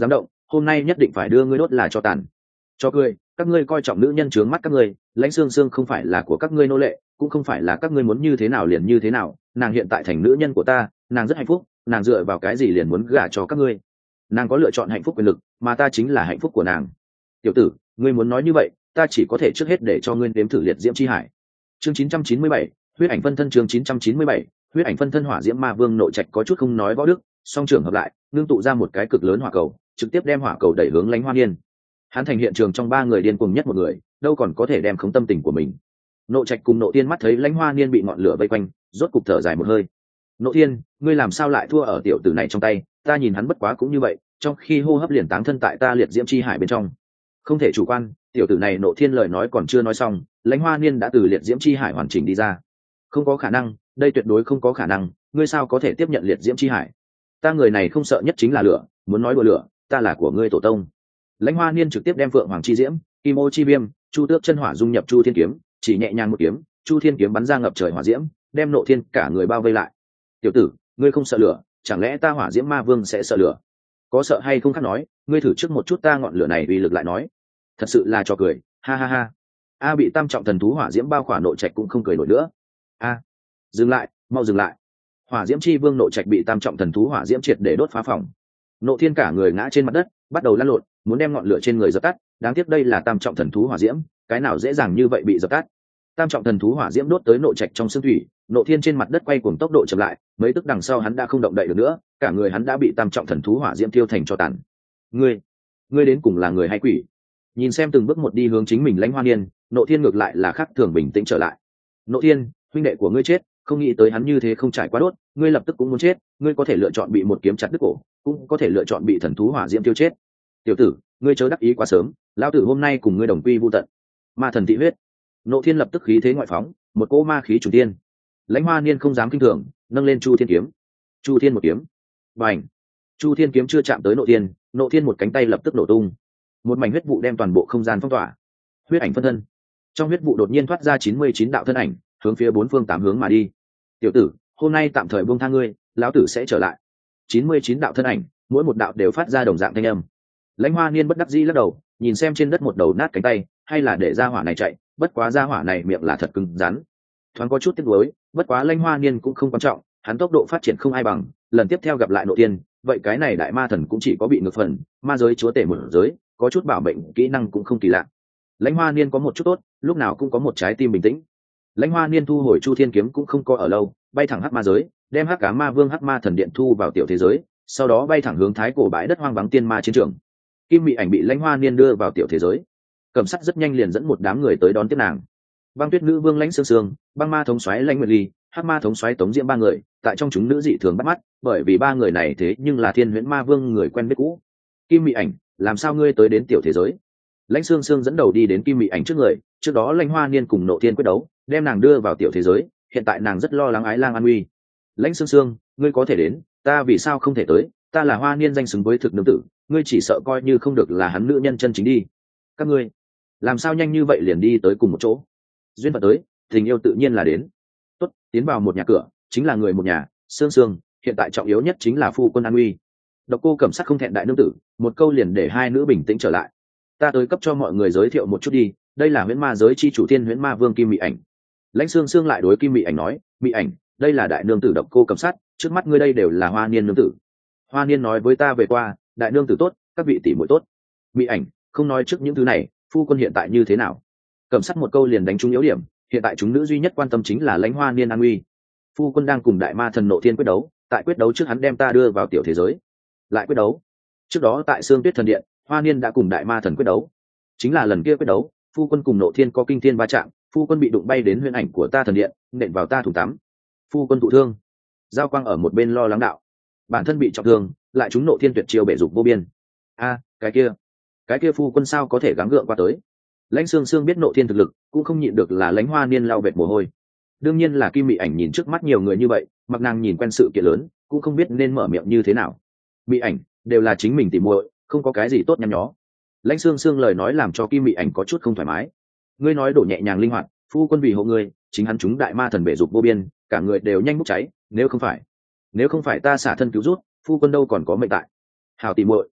[SPEAKER 1] hôm nay nhất định phải đưa ngươi đốt là cho tàn. Cho cười, các ngươi coi trọng nữ nhân trướng mắt các ngươi, lãnh xương xương không phải là của các ngươi nô lệ, cũng không phải là các ngươi muốn như thế nào liền như thế nào, nàng hiện tại thành nữ nhân của ta, nàng rất hạnh phúc, nàng dựa vào cái gì liền muốn gả cho các ngươi? Nàng có lựa chọn hạnh phúc quyền lực, mà ta chính là hạnh phúc của nàng. Tiểu tử, ngươi muốn nói như vậy, ta chỉ có thể trước hết để cho ngươi nếm thử liệt diễm chi hải. Chương chín trăm chín mươi bảy, huyết ảnh phân thân. Chương chín trăm chín mươi bảy, huyết ảnh phân thân. Hỏa diễm ma vương nội trạch có chút không nói võ đức, song trưởng hợp lại, ngưng tụ ra một cái cực lớn hỏa cầu, trực tiếp đem hỏa cầu đẩy hướng Lãnh Hoa Niên. Hắn thành hiện trường trong ba người điên cuồng nhất một người, đâu còn có thể đem khống tâm tình của mình. Nội trạch cùng Nộ Thiên mắt thấy Lãnh Hoa Niên bị ngọn lửa vây quanh, rốt cục thở dài một hơi. Nộ Thiên, ngươi làm sao lại thua ở tiểu tử này trong tay? Ta nhìn hắn bất quá cũng như vậy, trong khi hô hấp liền táng thân tại ta liệt diễm chi hải bên trong. Không thể chủ quan, tiểu tử này Nộ Thiên lời nói còn chưa nói xong, Lãnh Hoa Niên đã từ liệt diễm chi hải hoàn chỉnh đi ra. Không có khả năng, đây tuyệt đối không có khả năng, ngươi sao có thể tiếp nhận liệt diễm chi hải? Ta người này không sợ nhất chính là lửa, muốn nói đùa lửa, ta là của ngươi tổ tông. Lãnh Hoa Niên trực tiếp đem Phượng Hoàng chi diễm, Kim Ô chi viêm, Chu Tước chân hỏa dung nhập Chu Thiên kiếm, chỉ nhẹ nhàng một kiếm, Chu Thiên kiếm bắn ra ngập trời hỏa diễm, đem Nộ Thiên cả người bao vây lại. Tiểu tử, ngươi không sợ lửa, chẳng lẽ ta Hỏa Diễm Ma Vương sẽ sợ lửa? Có sợ hay không khác nói, ngươi thử trước một chút ta ngọn lửa này uy lực lại nói. Thật sự là trò cười, ha ha ha. A bị tam trọng thần thú hỏa diễm bao khỏa Nội trạch cũng không cười nổi nữa. A, dừng lại, mau dừng lại. Hỏa Diễm chi vương Nội trạch bị tam trọng thần thú hỏa diễm triệt để đốt phá phòng. Nộ Thiên cả người ngã trên mặt đất, bắt đầu lăn lộn, muốn đem ngọn lửa trên người dập tắt, đáng tiếc đây là tam trọng thần thú hỏa diễm, cái nào dễ dàng như vậy bị dập tắt. Tam trọng thần thú hỏa diễm đốt tới Nội trạch trong xương thủy, Nộ Thiên trên mặt đất quay cuồng tốc độ chậm lại, mấy tức đằng sau hắn đã không động đậy được nữa, cả người hắn đã bị tam trọng thần thú hỏa diễm tiêu thành tro tàn. Ngươi, ngươi đến cùng là người hay quỷ? Nhìn xem từng bước một đi hướng chính mình Lãnh Hoa Niên, Nộ Thiên ngược lại là khác thường bình tĩnh trở lại. Nộ Thiên, huynh đệ của ngươi chết, không nghĩ tới hắn như thế không trải qua đốt, ngươi lập tức cũng muốn chết, ngươi có thể lựa chọn bị một kiếm chặt đứt cổ, cũng có thể lựa chọn bị thần thú hỏa diễm tiêu chết. Tiểu tử, ngươi chớ đắc ý quá sớm, lão tử hôm nay cùng ngươi đồng quy vu tận. Ma thần thị huyết. Nộ Thiên lập tức khí thế ngoại phóng, một cỗ ma khí chủ tiên. Lãnh Hoa Niên không dám kinh thường, nâng lên Chu Thiên kiếm. Chu Thiên một kiếm. Bành. Chu Thiên kiếm chưa chạm tới Nộ Thiên, Nộ Thiên một cánh tay lập tức nổ tung. Một mảnh huyết vụ đem toàn bộ không gian phong tỏa. Huyết ảnh phân thân. Trong huyết vụ đột nhiên thoát ra chín mươi chín đạo thân ảnh, hướng phía bốn phương tám hướng mà đi. Tiểu tử, hôm nay tạm thời buông tha ngươi, lão tử sẽ trở lại. chín mươi chín đạo thân ảnh, mỗi một đạo đều phát ra đồng dạng thanh âm. Lãnh Hoa Niên bất đắc dĩ lắc đầu, nhìn xem trên đất một đầu nát cánh tay, hay là để ra hỏa này chạy, bất quá ra hỏa này miệng là thật cứng rắn. Thoáng có chút tiếc nuối, bất quá Lãnh Hoa Niên cũng không quan trọng, hắn tốc độ phát triển không ai bằng, lần tiếp theo gặp lại Nộ Thiên, vậy cái này đại ma thần cũng chỉ có bị ngược phần, ma giới chúa tể một giới, có chút bảo mệnh kỹ năng cũng không kỳ lạ. Lãnh Hoa Niên có một chút tốt, lúc nào cũng có một trái tim bình tĩnh. Lãnh Hoa Niên thu hồi Chu Thiên kiếm cũng không có ở lâu, bay thẳng hắc ma giới, đem hắc cá ma vương hắc ma thần điện thu vào tiểu thế giới, sau đó bay thẳng hướng thái cổ bãi đất hoang vắng tiên ma chiến trường. Kim Mị Ảnh bị Lãnh Hoa Niên đưa vào tiểu thế giới, Cẩm Sắt rất nhanh liền dẫn một đám người tới đón tiếp nàng. Băng Tuyết nữ vương Lãnh Sương Sương, băng ma thống soái Lãnh Nguyệt Ly, hắc ma thống soái Tống Diễm ba người, tại trong chúng nữ dị thường bắt mắt, bởi vì ba người này thế nhưng là Thiên Huyễn Ma Vương người quen biết cũ. Kim Mị Ảnh, làm sao ngươi tới đến tiểu thế giới? Lãnh Sương Sương dẫn đầu đi đến Kim Mị Ảnh trước người, trước đó Lãnh Hoa Niên cùng Nộ Thiên quyết đấu, đem nàng đưa vào tiểu thế giới, hiện tại nàng rất lo lắng Ái Lang an nguy. Lãnh Sương Sương, ngươi có thể đến, ta vì sao không thể tới? Ta là Hoa Niên danh xứng với thực nương tử, ngươi chỉ sợ coi như không được là hắn nữ nhân chân chính đi. Các ngươi, làm sao nhanh như vậy liền đi tới cùng một chỗ? Duyên phận tới, tình yêu tự nhiên là đến. Tốt, tiến vào một nhà cửa, chính là người một nhà. Sương Sương, hiện tại trọng yếu nhất chính là phu quân an nguy. Độc Cô Cẩm Sắc không thẹn đại nương tử, một câu liền để hai nữ bình tĩnh trở lại. Ta tới cấp cho mọi người giới thiệu một chút đi, đây là Huyễn Ma giới chi chủ Thiên Huyễn Ma Vương Kim Mị Ảnh. Lãnh Sương Sương lại đối Kim Mị Ảnh nói, Mị Ảnh, đây là đại nương tử Độc Cô Cẩm Sát, trước mắt ngươi đây đều là Hoa Niên nương tử. Hoa Niên nói với ta về qua, đại nương tử tốt, các vị tỷ muội tốt. Mị Ảnh, không nói trước những thứ này, phu quân hiện tại như thế nào? Cẩm Sát một câu liền đánh trúng yếu điểm, hiện tại chúng nữ duy nhất quan tâm chính là Lãnh Hoa Niên an nguy. Phu quân đang cùng đại ma thần Nộ Thiên quyết đấu, tại quyết đấu trước hắn đem ta đưa vào tiểu thế giới. Lại quyết đấu. Trước đó tại Sương Tuyết thần điện, Hoa Niên đã cùng đại ma thần quyết đấu. Chính là lần kia quyết đấu, phu quân cùng Nộ Thiên có kinh thiên va chạm, phu quân bị đụng bay đến huyễn ảnh của ta thần điện, nện vào ta thùng tắm. Phu quân thụ thương. Giao Quang ở một bên lo lắng đạo, bản thân bị trọng thương, lại chúng Nộ Thiên tuyệt chiêu bể dục vô biên. A, cái kia, cái kia phu quân sao có thể gắng gượng qua tới? Lãnh Sương Sương biết Nộ Thiên thực lực, cũng không nhịn được là Lãnh Hoa Niên lau vệt mồ hôi. Đương nhiên là Kim Mị Ảnh nhìn trước mắt nhiều người như vậy, mặc nàng nhìn quen sự kiện lớn, cũng không biết nên mở miệng như thế nào. Mị Ảnh, đều là chính mình tỉ muội, không có cái gì tốt nhăn nhó. Lãnh Sương Sương lời nói làm cho Kim Mị Ảnh có chút không thoải mái. Ngươi nói đổ nhẹ nhàng linh hoạt, phu quân vì hộ ngươi, chính hắn chúng đại ma thần bể dục vô biên, cả người đều nhanh bốc cháy, nếu không phải, nếu không phải ta xả thân cứu rút, phu quân đâu còn có mệnh tại. Hảo tỉ muội,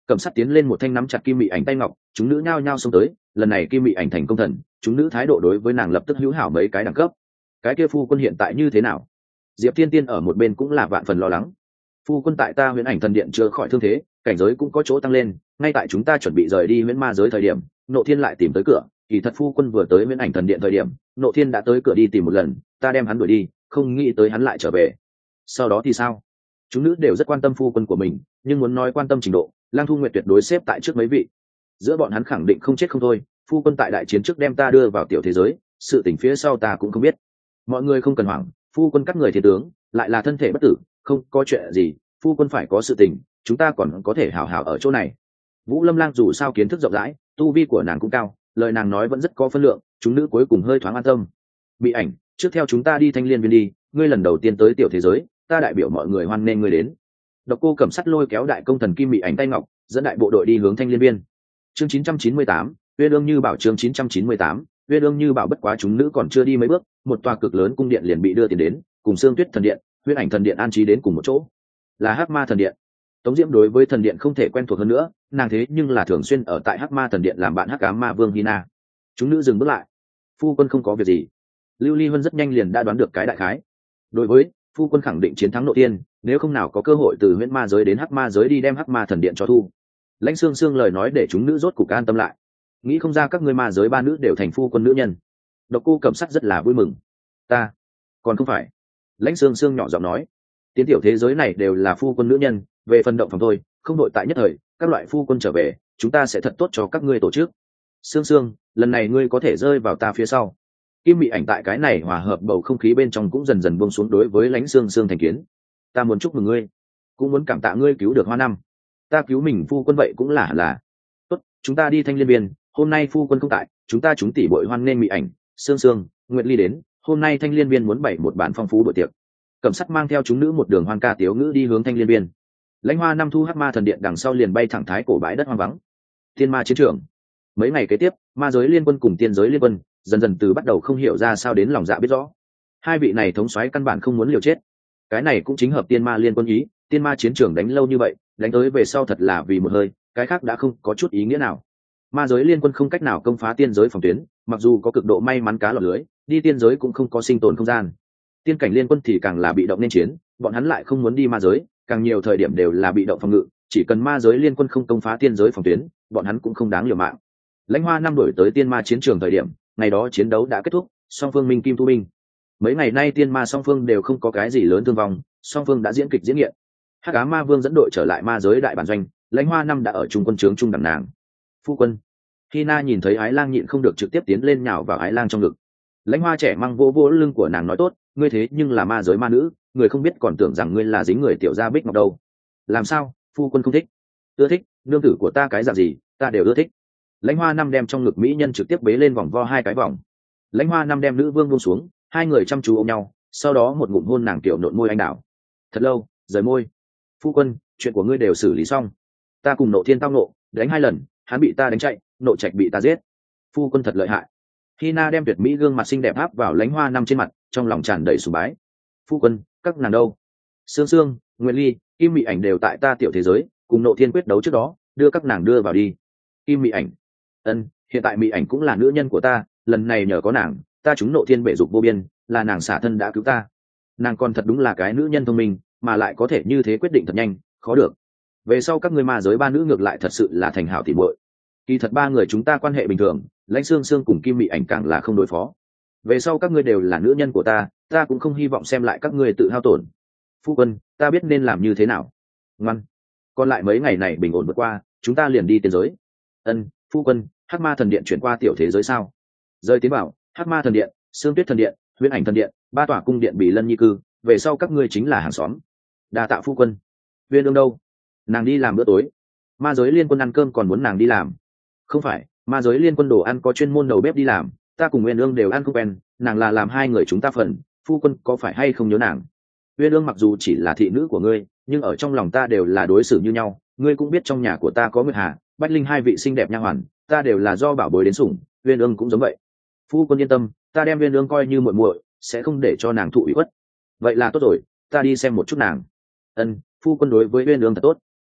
[SPEAKER 1] Cẩm Sát tiến lên một thanh nắm chặt Kim Mị Ảnh tay ngọc, chúng nữ nhao nhao xông tới, lần này Kim Mị Ảnh thành công thần, chúng nữ thái độ đối với nàng lập tức hữu hảo mấy cái đẳng cấp. Cái kia phu quân hiện tại như thế nào? Diệp Tiên Tiên ở một bên cũng là vạn phần lo lắng. Phu quân tại ta Huyễn Ảnh Thần Điện chữa khỏi thương thế, cảnh giới cũng có chỗ tăng lên, ngay tại chúng ta chuẩn bị rời đi Huyễn Ma giới thời điểm, Nộ Thiên lại tìm tới cửa, kỳ thật phu quân vừa tới Huyễn Ảnh Thần Điện thời điểm, Nộ Thiên đã tới cửa đi tìm một lần, ta đem hắn đuổi đi, không nghĩ tới hắn lại trở về. Sau đó thì sao? Chúng nữ đều rất quan tâm phu quân của mình, nhưng muốn nói quan tâm trình độ, Lang Thu Nguyệt tuyệt đối xếp tại trước mấy vị. Giữa bọn hắn khẳng định không chết không thôi, phu quân tại đại chiến trước đem ta đưa vào tiểu thế giới, sự tình phía sau ta cũng không biết. Mọi người không cần hoảng, phu quân cắt người thiên tướng, lại là thân thể bất tử, không có chuyện gì, phu quân phải có sự tình, chúng ta còn có thể hảo hảo ở chỗ này. Vũ Lâm Lang dù sao kiến thức rộng rãi, tu vi của nàng cũng cao, lời nàng nói vẫn rất có phân lượng, chúng nữ cuối cùng hơi thoáng an tâm. Mị Ảnh, trước theo chúng ta đi Thanh Liên Viên đi, ngươi lần đầu tiên tới tiểu thế giới, ta đại biểu mọi người hoan nghênh ngươi đến. Độc Cô Cẩm Sắt lôi kéo đại công thần Kim Mị Ảnh tay ngọc, dẫn đại bộ đội đi hướng Thanh Liên Viên. Chương chín trăm chín mươi tám, Uyên Ương Như Bảo chương chín trăm chín mươi tám, Uyên Ương Như Bảo bất quá chúng nữ còn chưa đi mấy bước, một tòa cực lớn cung điện liền bị đưa tiền đến, cùng Sương Tuyết thần điện, Huyễn Ảnh thần điện an trí đến cùng một chỗ. Là Hắc Ma thần điện. Tống Diễm đối với thần điện không thể quen thuộc hơn nữa, nàng thế nhưng là thường xuyên ở tại Hắc Ma thần điện làm bạn Hắc Ám Ma Vương Hina. Chúng nữ dừng bước lại. Phu quân không có việc gì. Lưu Ly Vân rất nhanh liền đã đoán được cái đại khái. Đối với phu quân khẳng định chiến thắng Nộ Tiên, nếu không nào có cơ hội từ Huyễn Ma giới đến Hắc Ma giới đi đem Hắc Ma thần điện cho thu. Lãnh Sương Sương lời nói để chúng nữ rốt cục an tâm lại. Nghĩ không ra các ngươi ma giới ba nữ đều thành phu quân nữ nhân. Độc Cô Cẩm Sắt rất là vui mừng. Ta, còn không phải. Lãnh Sương Sương nhỏ giọng nói, tiến tiểu thế giới này đều là phu quân nữ nhân, về phần động phòng thôi, không đội tại nhất thời, các loại phu quân trở về, chúng ta sẽ thật tốt cho các ngươi tổ chức. Sương Sương, lần này ngươi có thể rơi vào ta phía sau. Kim Mị Ảnh tại cái này hòa hợp bầu không khí bên trong cũng dần dần buông xuống đối với Lãnh Sương Sương thành kiến. Ta muốn chúc mừng ngươi, cũng muốn cảm tạ ngươi cứu được Hoa Năm. Ta cứu mình phu quân vậy cũng là là. Tốt, chúng ta đi Thanh Liên Viên, hôm nay phu quân không tại, chúng ta chúng tỷ bội hoan nghênh Mị Ảnh, Sương Sương, Nguyệt Ly đến, hôm nay Thanh Liên Viên muốn bày một bản phong phú bữa tiệc. Cẩm Sắt mang theo chúng nữ một đường hoan ca tiếu ngữ đi hướng Thanh Liên Viên. Lãnh Hoa Năm thu Hắc Ma thần điện đằng sau liền bay thẳng thái cổ bãi đất hoang vắng. Tiên ma chiến trường. Mấy ngày kế tiếp, ma giới liên quân cùng tiên giới liên quân dần dần từ bắt đầu không hiểu ra sao đến lòng dạ biết rõ. Hai vị này thống soái căn bản không muốn liều chết. Cái này cũng chính hợp tiên ma liên quân ý, tiên ma chiến trường đánh lâu như vậy, đánh tới về sau thật là vì một hơi, cái khác đã không có chút ý nghĩa nào. Ma giới liên quân không cách nào công phá tiên giới phòng tuyến, mặc dù có cực độ may mắn cá lọt lưới, đi tiên giới cũng không có sinh tồn không gian. Tiên cảnh liên quân thì càng là bị động nên chiến, bọn hắn lại không muốn đi ma giới, càng nhiều thời điểm đều là bị động phòng ngự, chỉ cần ma giới liên quân không công phá tiên giới phòng tuyến, bọn hắn cũng không đáng liều mạng. Lãnh Hoa Năm đổi tới tiên ma chiến trường thời điểm, ngày đó chiến đấu đã kết thúc, song phương minh kim thu binh. Mấy ngày nay tiên ma song phương đều không có cái gì lớn thương vong, song phương đã diễn kịch diễn nghiện. Hắc Ám Ma Vương dẫn đội trở lại ma giới đại bản doanh, Lãnh Hoa Năm đã ở trung quân trướng trung đẳng nàng. Phu quân. Hina nhìn thấy Ái Lang nhịn không được trực tiếp tiến lên nhào vào Ái Lang trong ngực. Lãnh Hoa trẻ mang vô vô lưng của nàng nói tốt, ngươi thế nhưng là ma giới ma nữ, người không biết còn tưởng rằng ngươi là dính người tiểu gia bích ngọc đâu. Làm sao, phu quân không thích? Ưa thích, nương tử của ta cái dạng gì, ta đều ưa thích. Lãnh Hoa Năm đem trong ngực mỹ nhân trực tiếp bế lên vòng vo hai cái vòng. Lãnh Hoa Năm đem nữ vương buông xuống, hai người chăm chú ôm nhau, sau đó một ngụm hôn nàng tiểu nộn môi anh đào. Thật lâu, rời môi. Phu quân, chuyện của ngươi đều xử lý xong. Ta cùng Nộ Thiên tao nộ, đánh hai lần, hắn bị ta đánh chạy, Nộ Trạch bị ta giết. Phu quân thật lợi hại. Hina đem tuyệt mỹ gương mặt xinh đẹp áp vào Lãnh Hoa Năm trên mặt, trong lòng tràn đầy sùng bái. Phu quân, các nàng đâu? Sương Sương, Nguyệt Ly, Kim Mị Ảnh đều tại ta tiểu thế giới, cùng Nộ Thiên quyết đấu trước đó, đưa các nàng đưa vào đi. Kim Mị Ảnh. Ân, hiện tại Mị Ảnh cũng là nữ nhân của ta, lần này nhờ có nàng, ta chúng Nộ Thiên bể dục vô biên, là nàng xả thân đã cứu ta. Nàng còn thật đúng là cái nữ nhân thông minh, mà lại có thể như thế quyết định thật nhanh, khó được. Về sau các ngươi ma giới ba nữ ngược lại thật sự là thành hảo tỉ muội. Kỳ thật ba người chúng ta quan hệ bình thường, Lãnh Sương Sương cùng Kim Mị Ảnh càng là không đối phó. Về sau các ngươi đều là nữ nhân của ta, ta cũng không hy vọng xem lại các ngươi tự hao tổn. Phu quân, ta biết nên làm như thế nào. Ngoan. Còn lại mấy ngày này bình ổn vượt qua, chúng ta liền đi tiên giới. Ân, phu quân, Hắc Ma thần điện chuyển qua tiểu thế giới sao? Rơi tiến bảo, Hắc Ma thần điện, Sương Tuyết thần điện, Huyễn Ảnh thần điện, ba tòa cung điện bị lân nhi cư, về sau các ngươi chính là hàng xóm. Đa tạ phu quân. Uyên Ương đâu? Nàng đi làm bữa tối. Ma giới liên quân ăn cơm còn muốn nàng đi làm. Không phải, ma giới liên quân đồ ăn có chuyên môn đầu bếp đi làm, ta cùng Uyên Ương đều ăn không quen, nàng là làm hai người chúng ta phần, phu quân có phải hay không nhớ nàng? Uyên Ương mặc dù chỉ là thị nữ của ngươi, nhưng ở trong lòng ta đều là đối xử như nhau, ngươi cũng biết trong nhà của ta có Nguyệt Hà, Bách Linh hai vị xinh đẹp nha hoàn, ta đều là do bảo bối đến sủng, Uyên Ương cũng giống vậy. Phu quân yên tâm, ta đem Uyên Ương coi như muội muội, sẽ không để cho nàng thụ ủy khuất. Vậy là tốt rồi, ta đi xem một chút nàng. Ân, phu quân đối với Uyên Ương thật tốt.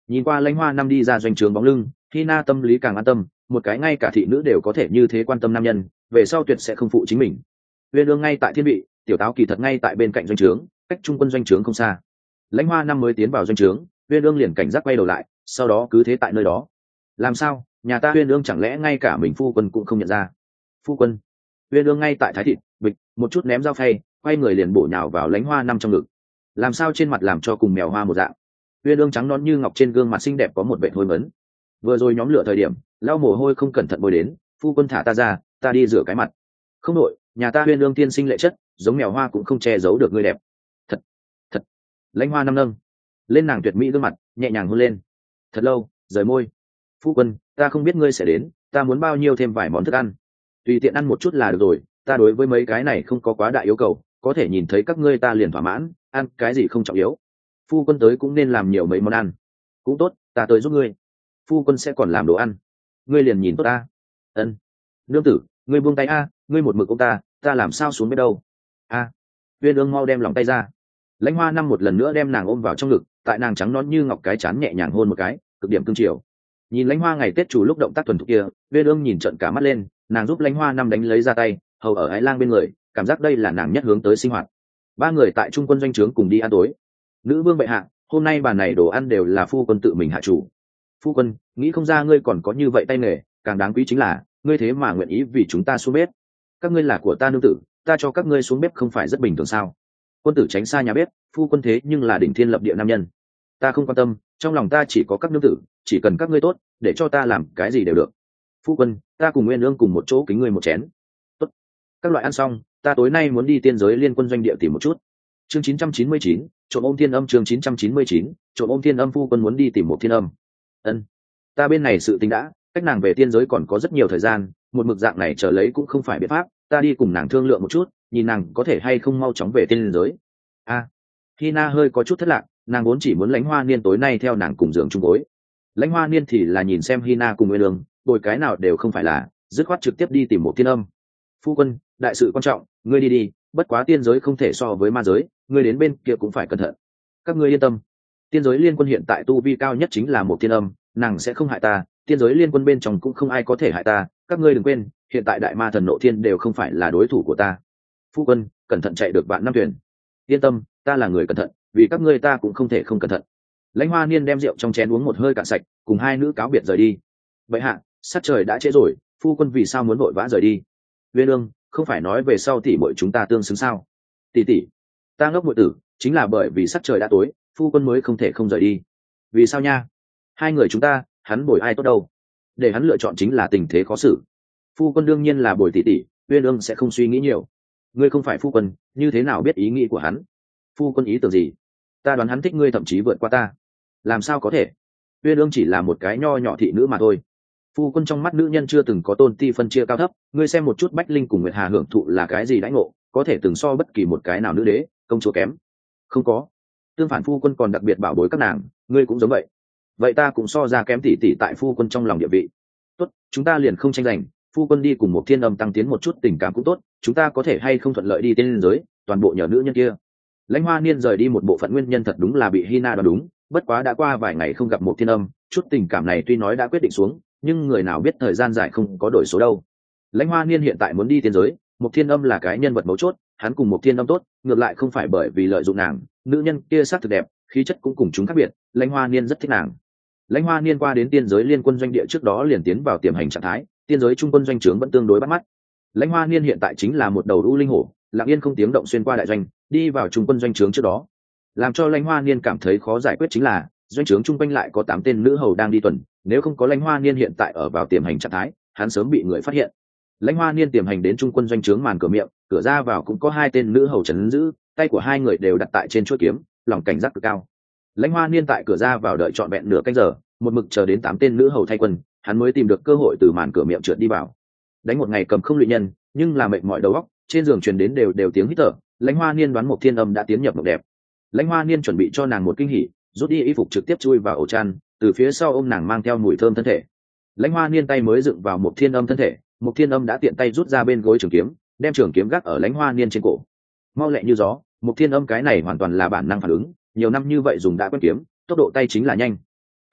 [SPEAKER 1] Nhìn qua lãnh hoa năm đi ra doanh trướng bóng lưng, Hina tâm lý càng an tâm, một cái ngay cả thị nữ đều có thể như thế quan tâm nam nhân, về sau tuyệt sẽ không phụ chính mình. Uyên Ương ngay tại thiên vị, tiểu táo kỳ thật ngay tại bên cạnh doanh trướng, cách trung quân doanh trướng không xa. Lãnh hoa năm mới tiến vào doanh trướng, Uyên Ương liền cảnh giác quay đầu lại, sau đó cứ thế tại nơi đó. Làm sao, nhà ta Uyên Ương chẳng lẽ ngay cả mình phu quân cũng không nhận ra? Phu quân. Uyên Ương ngay tại thái thịt, bịch, một chút ném dao phay, quay người liền bổ nhào vào lãnh hoa năm trong ngực. Làm sao trên mặt làm cho cùng mèo hoa một dạng. Uyên Ương trắng nõn như ngọc trên gương mặt xinh đẹp có một vệt hôi mấn. Vừa rồi nhóm lửa thời điểm, lau mồ hôi không cẩn thận bôi đến, phu quân thả ta ra, ta đi rửa cái mặt. Không đội, nhà ta Uyên Ương tiên sinh lệ chất, giống mèo hoa cũng không che giấu được người đẹp. Thật, thật. Lãnh hoa năm nâng lên nàng tuyệt mỹ gương mặt, nhẹ nhàng hôn lên. Thật lâu, rời môi. Phu quân, ta không biết ngươi sẽ đến, ta muốn bao nhiêu thêm vài món thức ăn. Tùy tiện ăn một chút là được rồi, ta đối với mấy cái này không có quá đại yêu cầu, có thể nhìn thấy các ngươi ta liền thỏa mãn, ăn cái gì không trọng yếu. Phu quân tới cũng nên làm nhiều mấy món ăn. Cũng tốt, ta tới giúp ngươi. Phu quân sẽ còn làm đồ ăn, ngươi liền nhìn tốt ta. Ân. Nương tử, ngươi buông tay a, ngươi một mực ông ta, ta làm sao xuống biết đâu. A. Uyên Ương mau đem lòng tay ra. Lãnh hoa năm một lần nữa đem nàng ôm vào trong ngực, tại nàng trắng nõn như ngọc cái chán nhẹ nhàng hôn một cái, cực điểm cương triều. Nhìn lãnh hoa ngày tết chủ lúc động tác thuần thục kia, Uyên Ương nhìn trợn cả mắt lên, nàng giúp lãnh hoa năm đánh lấy ra tay, hầu ở ái lang bên người, cảm giác đây là nàng nhất hướng tới sinh hoạt. Ba người tại trung quân doanh trướng cùng đi ăn tối. Nữ vương bệ hạ, hôm nay bàn này đồ ăn đều là phu quân tự mình hạ chủ. Phu quân, nghĩ không ra ngươi còn có như vậy tay nghề, càng đáng quý chính là ngươi thế mà nguyện ý vì chúng ta xuống bếp. Các ngươi là của ta nương tử, ta cho các ngươi xuống bếp không phải rất bình thường sao? Quân tử tránh xa nhà bếp, phu quân thế nhưng là đỉnh thiên lập địa nam nhân. Ta không quan tâm, trong lòng ta chỉ có các nương tử, chỉ cần các ngươi tốt, để cho ta làm cái gì đều được. Phu quân, ta cùng Nguyên Ương cùng một chỗ kính ngươi một chén. Tốt. Các loại ăn xong, ta tối nay muốn đi tiên giới liên quân doanh địa tìm một chút. Chương chín trăm chín mươi chín, trộm ôm thiên âm. Chương chín trăm chín mươi chín, trộm ôm thiên âm. Phu quân muốn đi tìm một thiên âm. Ân. Ta bên này sự tình đã, cách nàng về tiên giới còn có rất nhiều thời gian, một mực dạng này chờ lấy cũng không phải biện pháp, ta đi cùng nàng thương lượng một chút, nhìn nàng có thể hay không mau chóng về tiên giới. A. À. Hina hơi có chút thất lạc, nàng vốn chỉ muốn lãnh hoa niên tối nay theo nàng cùng giường chung gối. Lãnh hoa niên thì là nhìn xem Hina cùng Nguyên Ương, bồi cái nào đều không phải là, dứt khoát trực tiếp đi tìm một thiên âm. Phu quân, đại sự quan trọng, ngươi đi đi, bất quá tiên giới không thể so với ma giới, ngươi đến bên kia cũng phải cẩn thận. Các ngươi yên tâm, tiên giới liên quân hiện tại tu vi cao nhất chính là một thiên âm, nàng sẽ không hại ta, tiên giới liên quân bên trong cũng không ai có thể hại ta, các ngươi đừng quên, hiện tại đại ma thần nộ thiên đều không phải là đối thủ của ta. Phu quân, cẩn thận chạy được vạn năm thuyền. Yên tâm, ta là người cẩn thận, vì các ngươi ta cũng không thể không cẩn thận. Lãnh hoa niên đem rượu trong chén uống một hơi cạn sạch, cùng hai nữ cáo biệt rời đi. Vậy hạ, sát trời đã trễ rồi, phu quân vì sao muốn vội vã rời đi? Uyên Ương, không phải nói về sau tỷ muội chúng ta tương xứng sao? Tỷ tỷ, ta ngốc muội tử, chính là bởi vì sát trời đã tối, phu quân mới không thể không rời đi. Vì sao nha? Hai người chúng ta, hắn bồi ai tốt đâu? Để hắn lựa chọn chính là tình thế khó xử. Phu quân đương nhiên là bồi tỷ tỷ, Uyên Ương sẽ không suy nghĩ nhiều. Ngươi không phải phu quân, như thế nào biết ý nghĩ của hắn? Phu quân ý tưởng gì? Ta đoán hắn thích ngươi thậm chí vượt qua ta. Làm sao có thể? Uyên Ương chỉ là một cái nho nhỏ thị nữ mà thôi. Phu quân trong mắt nữ nhân chưa từng có tôn ti phân chia cao thấp, ngươi xem một chút Bách Linh cùng Nguyệt Hà hưởng thụ là cái gì đãi ngộ, có thể từng so bất kỳ một cái nào nữ đế, công chúa kém. Không có. Tương phản phu quân còn đặc biệt bảo bối các nàng, ngươi cũng giống vậy. Vậy ta cũng so ra kém tỷ tỷ tại phu quân trong lòng địa vị. Tốt, chúng ta liền không tranh giành, phu quân đi cùng một thiên âm tăng tiến một chút tình cảm cũng tốt, chúng ta có thể hay không thuận lợi đi tiên giới, toàn bộ nhờ nữ nhân kia. Lãnh hoa niên rời đi một bộ phận nguyên nhân thật đúng là bị Hina đoán đúng, bất quá đã qua vài ngày không gặp một thiên âm, chút tình cảm này tuy nói đã quyết định xuống, nhưng người nào biết thời gian dài không có đổi số đâu. Lãnh hoa niên hiện tại muốn đi tiên giới, một thiên âm là cái nhân vật mấu chốt, hắn cùng một thiên âm tốt, ngược lại không phải bởi vì lợi dụng nàng, nữ nhân kia sắc thực đẹp, khí chất cũng cùng chúng khác biệt, lãnh hoa niên rất thích nàng. Lãnh hoa niên qua đến tiên giới liên quân doanh địa trước đó liền tiến vào tiềm hành trạng thái, tiên giới trung quân doanh trướng vẫn tương đối bắt mắt. Lãnh hoa niên hiện tại chính là một đầu u linh hổ, lặng yên không tiếng động xuyên qua đại doanh, đi vào trung quân doanh trướng trước đó. Làm cho lãnh hoa niên cảm thấy khó giải quyết chính là doanh trướng trung quanh lại có tám tên nữ hầu đang đi tuần, nếu không có lãnh hoa niên hiện tại ở vào tiềm hành trạng thái, hắn sớm bị người phát hiện. Lãnh hoa niên tiềm hành đến trung quân doanh trướng màn cửa miệng, cửa ra vào cũng có hai tên nữ hầu trấn giữ, tay của hai người đều đặt tại trên chuôi kiếm, lòng cảnh giác cực cao. Lãnh hoa niên tại cửa ra vào đợi trọn vẹn nửa canh giờ, một mực chờ đến tám tên nữ hầu thay quân, hắn mới tìm được cơ hội từ màn cửa miệng trượt đi vào. Đánh một ngày cầm không luyện nhân, nhưng là mệt mỏi đầu óc, trên giường truyền đến đều đều tiếng hít thở. Lãnh hoa niên đoán một thiên âm đã tiến nhập mộng đẹp. Lãnh hoa niên chuẩn bị cho nàng một kinh hỉ, rút đi y phục trực tiếp chui vào ổ chăn, từ phía sau ôm nàng mang theo mùi thơm thân thể. Lãnh hoa niên tay mới dựng vào một thiên âm thân thể, một thiên âm đã tiện tay rút ra bên gối trường kiếm, đem trường kiếm gác ở lãnh hoa niên trên cổ. Mau lẹ như gió, một thiên âm cái này hoàn toàn là bản năng phản ứng, nhiều năm như vậy dùng đã quen kiếm, tốc độ tay chính là nhanh.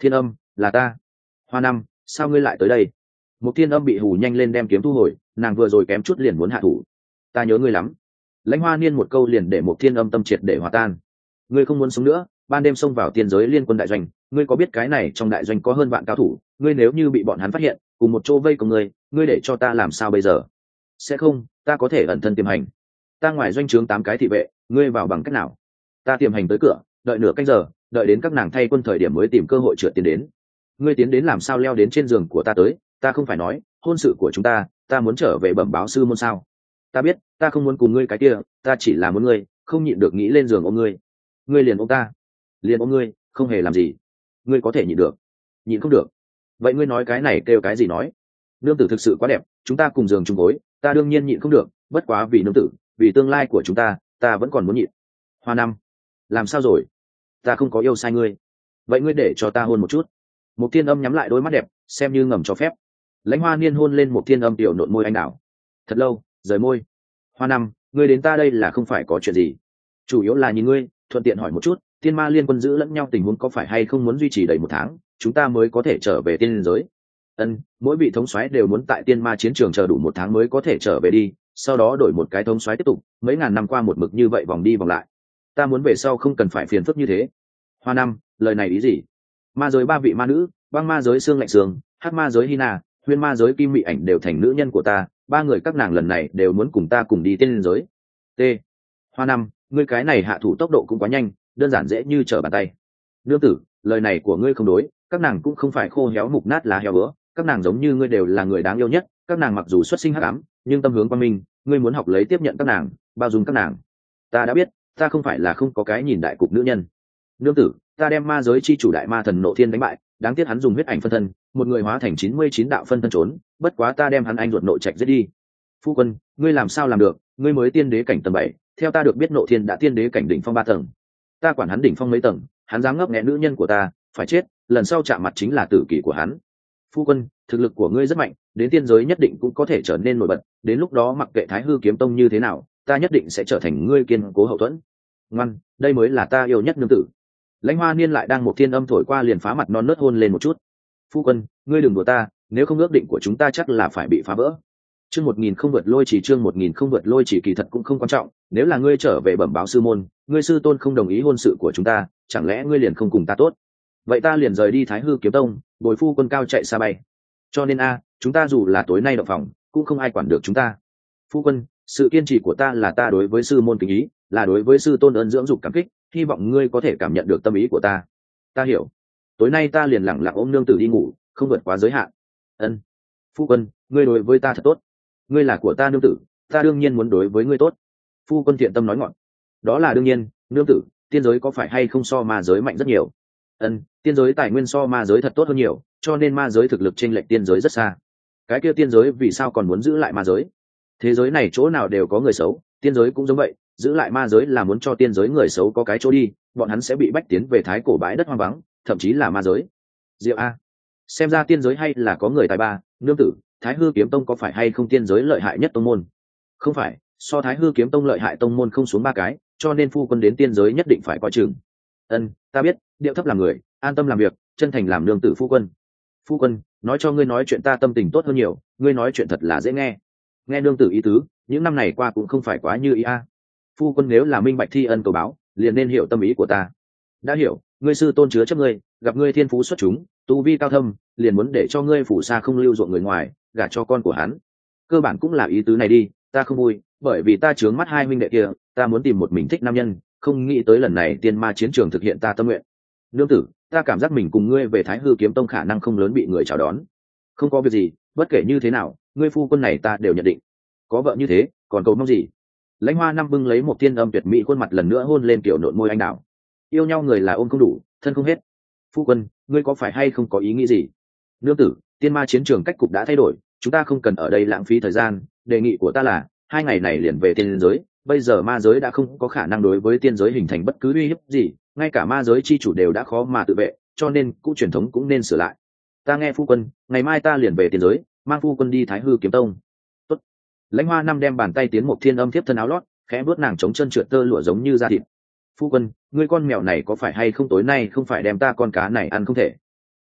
[SPEAKER 1] Thiên Âm, là ta. Hoa Năm, sao ngươi lại tới đây? Một Thiên Âm bị hù nhanh lên đem kiếm thu hồi, nàng vừa rồi kém chút liền muốn hạ thủ. Ta nhớ ngươi lắm. Lãnh Hoa Niên một câu liền để Một Thiên Âm tâm triệt để hòa tan. Ngươi không muốn sống nữa, ban đêm xông vào tiên giới liên quân đại doanh, ngươi có biết cái này trong đại doanh có hơn vạn cao thủ, ngươi nếu như bị bọn hắn phát hiện, cùng một chỗ vây công ngươi, ngươi để cho ta làm sao bây giờ? Sẽ không, ta có thể ẩn thân tiềm hành. Ta ngoài doanh trướng tám cái thị vệ, ngươi vào bằng cách nào? Ta tiềm hành tới cửa, đợi nửa canh giờ, đợi đến các nàng thay quân thời điểm mới tìm cơ hội trượt tiến đến. Ngươi tiến đến làm sao leo đến trên giường của ta tới? Ta không phải nói hôn sự của chúng ta, ta muốn trở về bẩm báo sư môn sao? Ta biết, ta không muốn cùng ngươi cái kia, ta chỉ là muốn ngươi, không nhịn được nghĩ lên giường ôm ngươi. Ngươi liền ôm ta, liền ôm ngươi, không hề làm gì. Ngươi có thể nhịn được, nhịn không được. Vậy ngươi nói cái này kêu cái gì nói? Nương tử thực sự quá đẹp, chúng ta cùng giường chung gối, ta đương nhiên nhịn không được, bất quá vì nương tử, vì tương lai của chúng ta, ta vẫn còn muốn nhịn. Hoa Năm, làm sao rồi? Ta không có yêu sai ngươi. Vậy ngươi để cho ta hôn một chút. Một Thiên Âm nhắm lại đôi mắt đẹp, xem như ngầm cho phép. Lãnh Hoa Niên hôn lên Một Thiên Âm tiểu nộn môi anh đảo. Thật lâu, rời môi. Hoa Năm, ngươi đến ta đây là không phải có chuyện gì? Chủ yếu là nhìn ngươi, thuận tiện hỏi một chút, Tiên Ma liên quân giữ lẫn nhau tình huống có phải hay không muốn duy trì đầy một tháng, chúng ta mới có thể trở về tiên liên giới? Ân, mỗi vị thống soái đều muốn tại Tiên Ma chiến trường chờ đủ một tháng mới có thể trở về đi, sau đó đổi một cái thống soái tiếp tục, mấy ngàn năm qua một mực như vậy vòng đi vòng lại. Ta muốn về sau không cần phải phiền phức như thế. Hoa Năm, lời này ý gì? Ma giới ba vị ma nữ, băng ma giới xương lạnh sương, hắc ma giới Hina, huyên ma giới kim mị ảnh đều thành nữ nhân của ta, ba người các nàng lần này đều muốn cùng ta cùng đi tiên liên giới. T. Hoa Năm, ngươi cái này hạ thủ tốc độ cũng quá nhanh, đơn giản dễ như trở bàn tay. Nương tử, lời này của ngươi không đối, các nàng cũng không phải khô héo mục nát lá heo bữa, các nàng giống như ngươi đều là người đáng yêu nhất, các nàng mặc dù xuất sinh hắc ám, nhưng tâm hướng quang minh, ngươi muốn học lấy tiếp nhận các nàng, bao dung các nàng. Ta đã biết, ta không phải là không có cái nhìn đại cục nữ nhân. Nương tử, ta đem ma giới chi chủ đại ma thần Nộ Thiên đánh bại, đáng tiếc hắn dùng huyết ảnh phân thân, một người hóa thành chín mươi chín đạo phân thân trốn, bất quá ta đem hắn anh ruột nội trạch giết đi. Phu quân, ngươi làm sao làm được, ngươi mới tiên đế cảnh tầng bảy, theo ta được biết Nộ Thiên đã tiên đế cảnh đỉnh phong ba tầng. Ta quản hắn đỉnh phong mấy tầng, hắn dám ngấp nghé nữ nhân của ta, phải chết, lần sau chạm mặt chính là tử kỷ của hắn. Phu quân, thực lực của ngươi rất mạnh, đến tiên giới nhất định cũng có thể trở nên nổi bật, đến lúc đó mặc kệ Thái Hư kiếm tông như thế nào, ta nhất định sẽ trở thành ngươi kiên cố hậu thuẫn. Ngoan, đây mới là ta yêu nhất nương tử. Lãnh Hoa Niên lại đang một thiên âm thổi qua liền phá mặt non nớt hôn lên một chút. Phu quân, ngươi đừng đùa ta, nếu không ước định của chúng ta chắc là phải bị phá vỡ. Chương một nghìn không vượt lôi chỉ chương một nghìn không vượt lôi chỉ kỳ thật cũng không quan trọng, nếu là ngươi trở về bẩm báo sư môn, ngươi sư tôn không đồng ý hôn sự của chúng ta, chẳng lẽ ngươi liền không cùng ta tốt? Vậy ta liền rời đi Thái Hư kiếm tông, bồi phu quân cao chạy xa bay. Cho nên a, chúng ta dù là tối nay động phòng, cũng không ai quản được chúng ta. Phu quân, sự kiên trì của ta là ta đối với sư môn kính ý, là đối với sư tôn ơn dưỡng dục cảm kích, hy vọng ngươi có thể cảm nhận được tâm ý của ta. Ta hiểu. Tối nay ta liền lặng lặng ôm nương tử đi ngủ, không vượt quá giới hạn. Ân. Phu quân, ngươi đối với ta thật tốt. Ngươi là của ta nương tử, ta đương nhiên muốn đối với ngươi tốt. Phu quân thiện tâm nói ngọn. Đó là đương nhiên, nương tử, tiên giới có phải hay không so ma giới mạnh rất nhiều? Ân, tiên giới tài nguyên so ma giới thật tốt hơn nhiều, cho nên ma giới thực lực chênh lệch tiên giới rất xa. Cái kia tiên giới vì sao còn muốn giữ lại ma giới? Thế giới này chỗ nào đều có người xấu, tiên giới cũng giống vậy, giữ lại ma giới là muốn cho tiên giới người xấu có cái chỗ đi, bọn hắn sẽ bị bách tiến về thái cổ bãi đất hoang vắng, thậm chí là ma giới. Diệu a, xem ra tiên giới hay là có người tài ba. Nương tử, Thái Hư kiếm tông có phải hay không tiên giới lợi hại nhất tông môn? Không phải, so Thái Hư kiếm tông lợi hại tông môn không xuống ba cái, cho nên phu quân đến tiên giới nhất định phải coi chừng. Ân, ta biết, điệu thấp làm người, an tâm làm việc, chân thành làm nương tử phu quân. Phu quân, nói cho ngươi nói chuyện ta tâm tình tốt hơn nhiều, ngươi nói chuyện thật là dễ nghe. Nghe nương tử ý tứ, những năm này qua cũng không phải quá như ý a. Phu quân nếu là minh bạch thi ân cầu báo, liền nên hiểu tâm ý của ta. Đã hiểu, ngươi sư tôn chứa chấp ngươi, gặp ngươi thiên phú xuất chúng, tu vi cao thâm, liền muốn để cho ngươi phủ xa không lưu ruộng người ngoài, gả cho con của hắn. Cơ bản cũng là ý tứ này đi, ta không vui, bởi vì ta trướng mắt hai huynh đệ kia, ta muốn tìm một mình thích nam nhân, không nghĩ tới lần này tiên ma chiến trường thực hiện ta tâm nguyện. Nương tử, ta cảm giác mình cùng ngươi về Thái Hư kiếm tông khả năng không lớn bị người chào đón. Không có việc gì, bất kể như thế nào, ngươi phu quân này ta đều nhận định. Có vợ như thế, còn cầu mong gì? Lãnh Hoa Năm bưng lấy một tiên âm tuyệt mỹ khuôn mặt lần nữa hôn lên kiểu nộn môi anh đào. Yêu nhau người là ôm không đủ, thân không hết. Phu quân, ngươi có phải hay không có ý nghĩ gì? Nương tử, tiên ma chiến trường cách cục đã thay đổi, chúng ta không cần ở đây lãng phí thời gian, đề nghị của ta là hai ngày này liền về tiên giới, bây giờ ma giới đã không có khả năng đối với tiên giới hình thành bất cứ uy hiếp gì, ngay cả ma giới chi chủ đều đã khó mà tự vệ, cho nên cũ truyền thống cũng nên sửa lại. Ta nghe phu quân, ngày mai ta liền về tiên giới, mang phu quân đi Thái Hư kiếm tông. Tốt. Lãnh Hoa Năm đem bàn tay tiến một thiên âm tiếp thân áo lót, khẽ bước nàng chống chân trượt tơ lụa giống như da thịt. Phu quân, ngươi con mèo này có phải hay không tối nay không phải đem ta con cá này ăn không thể?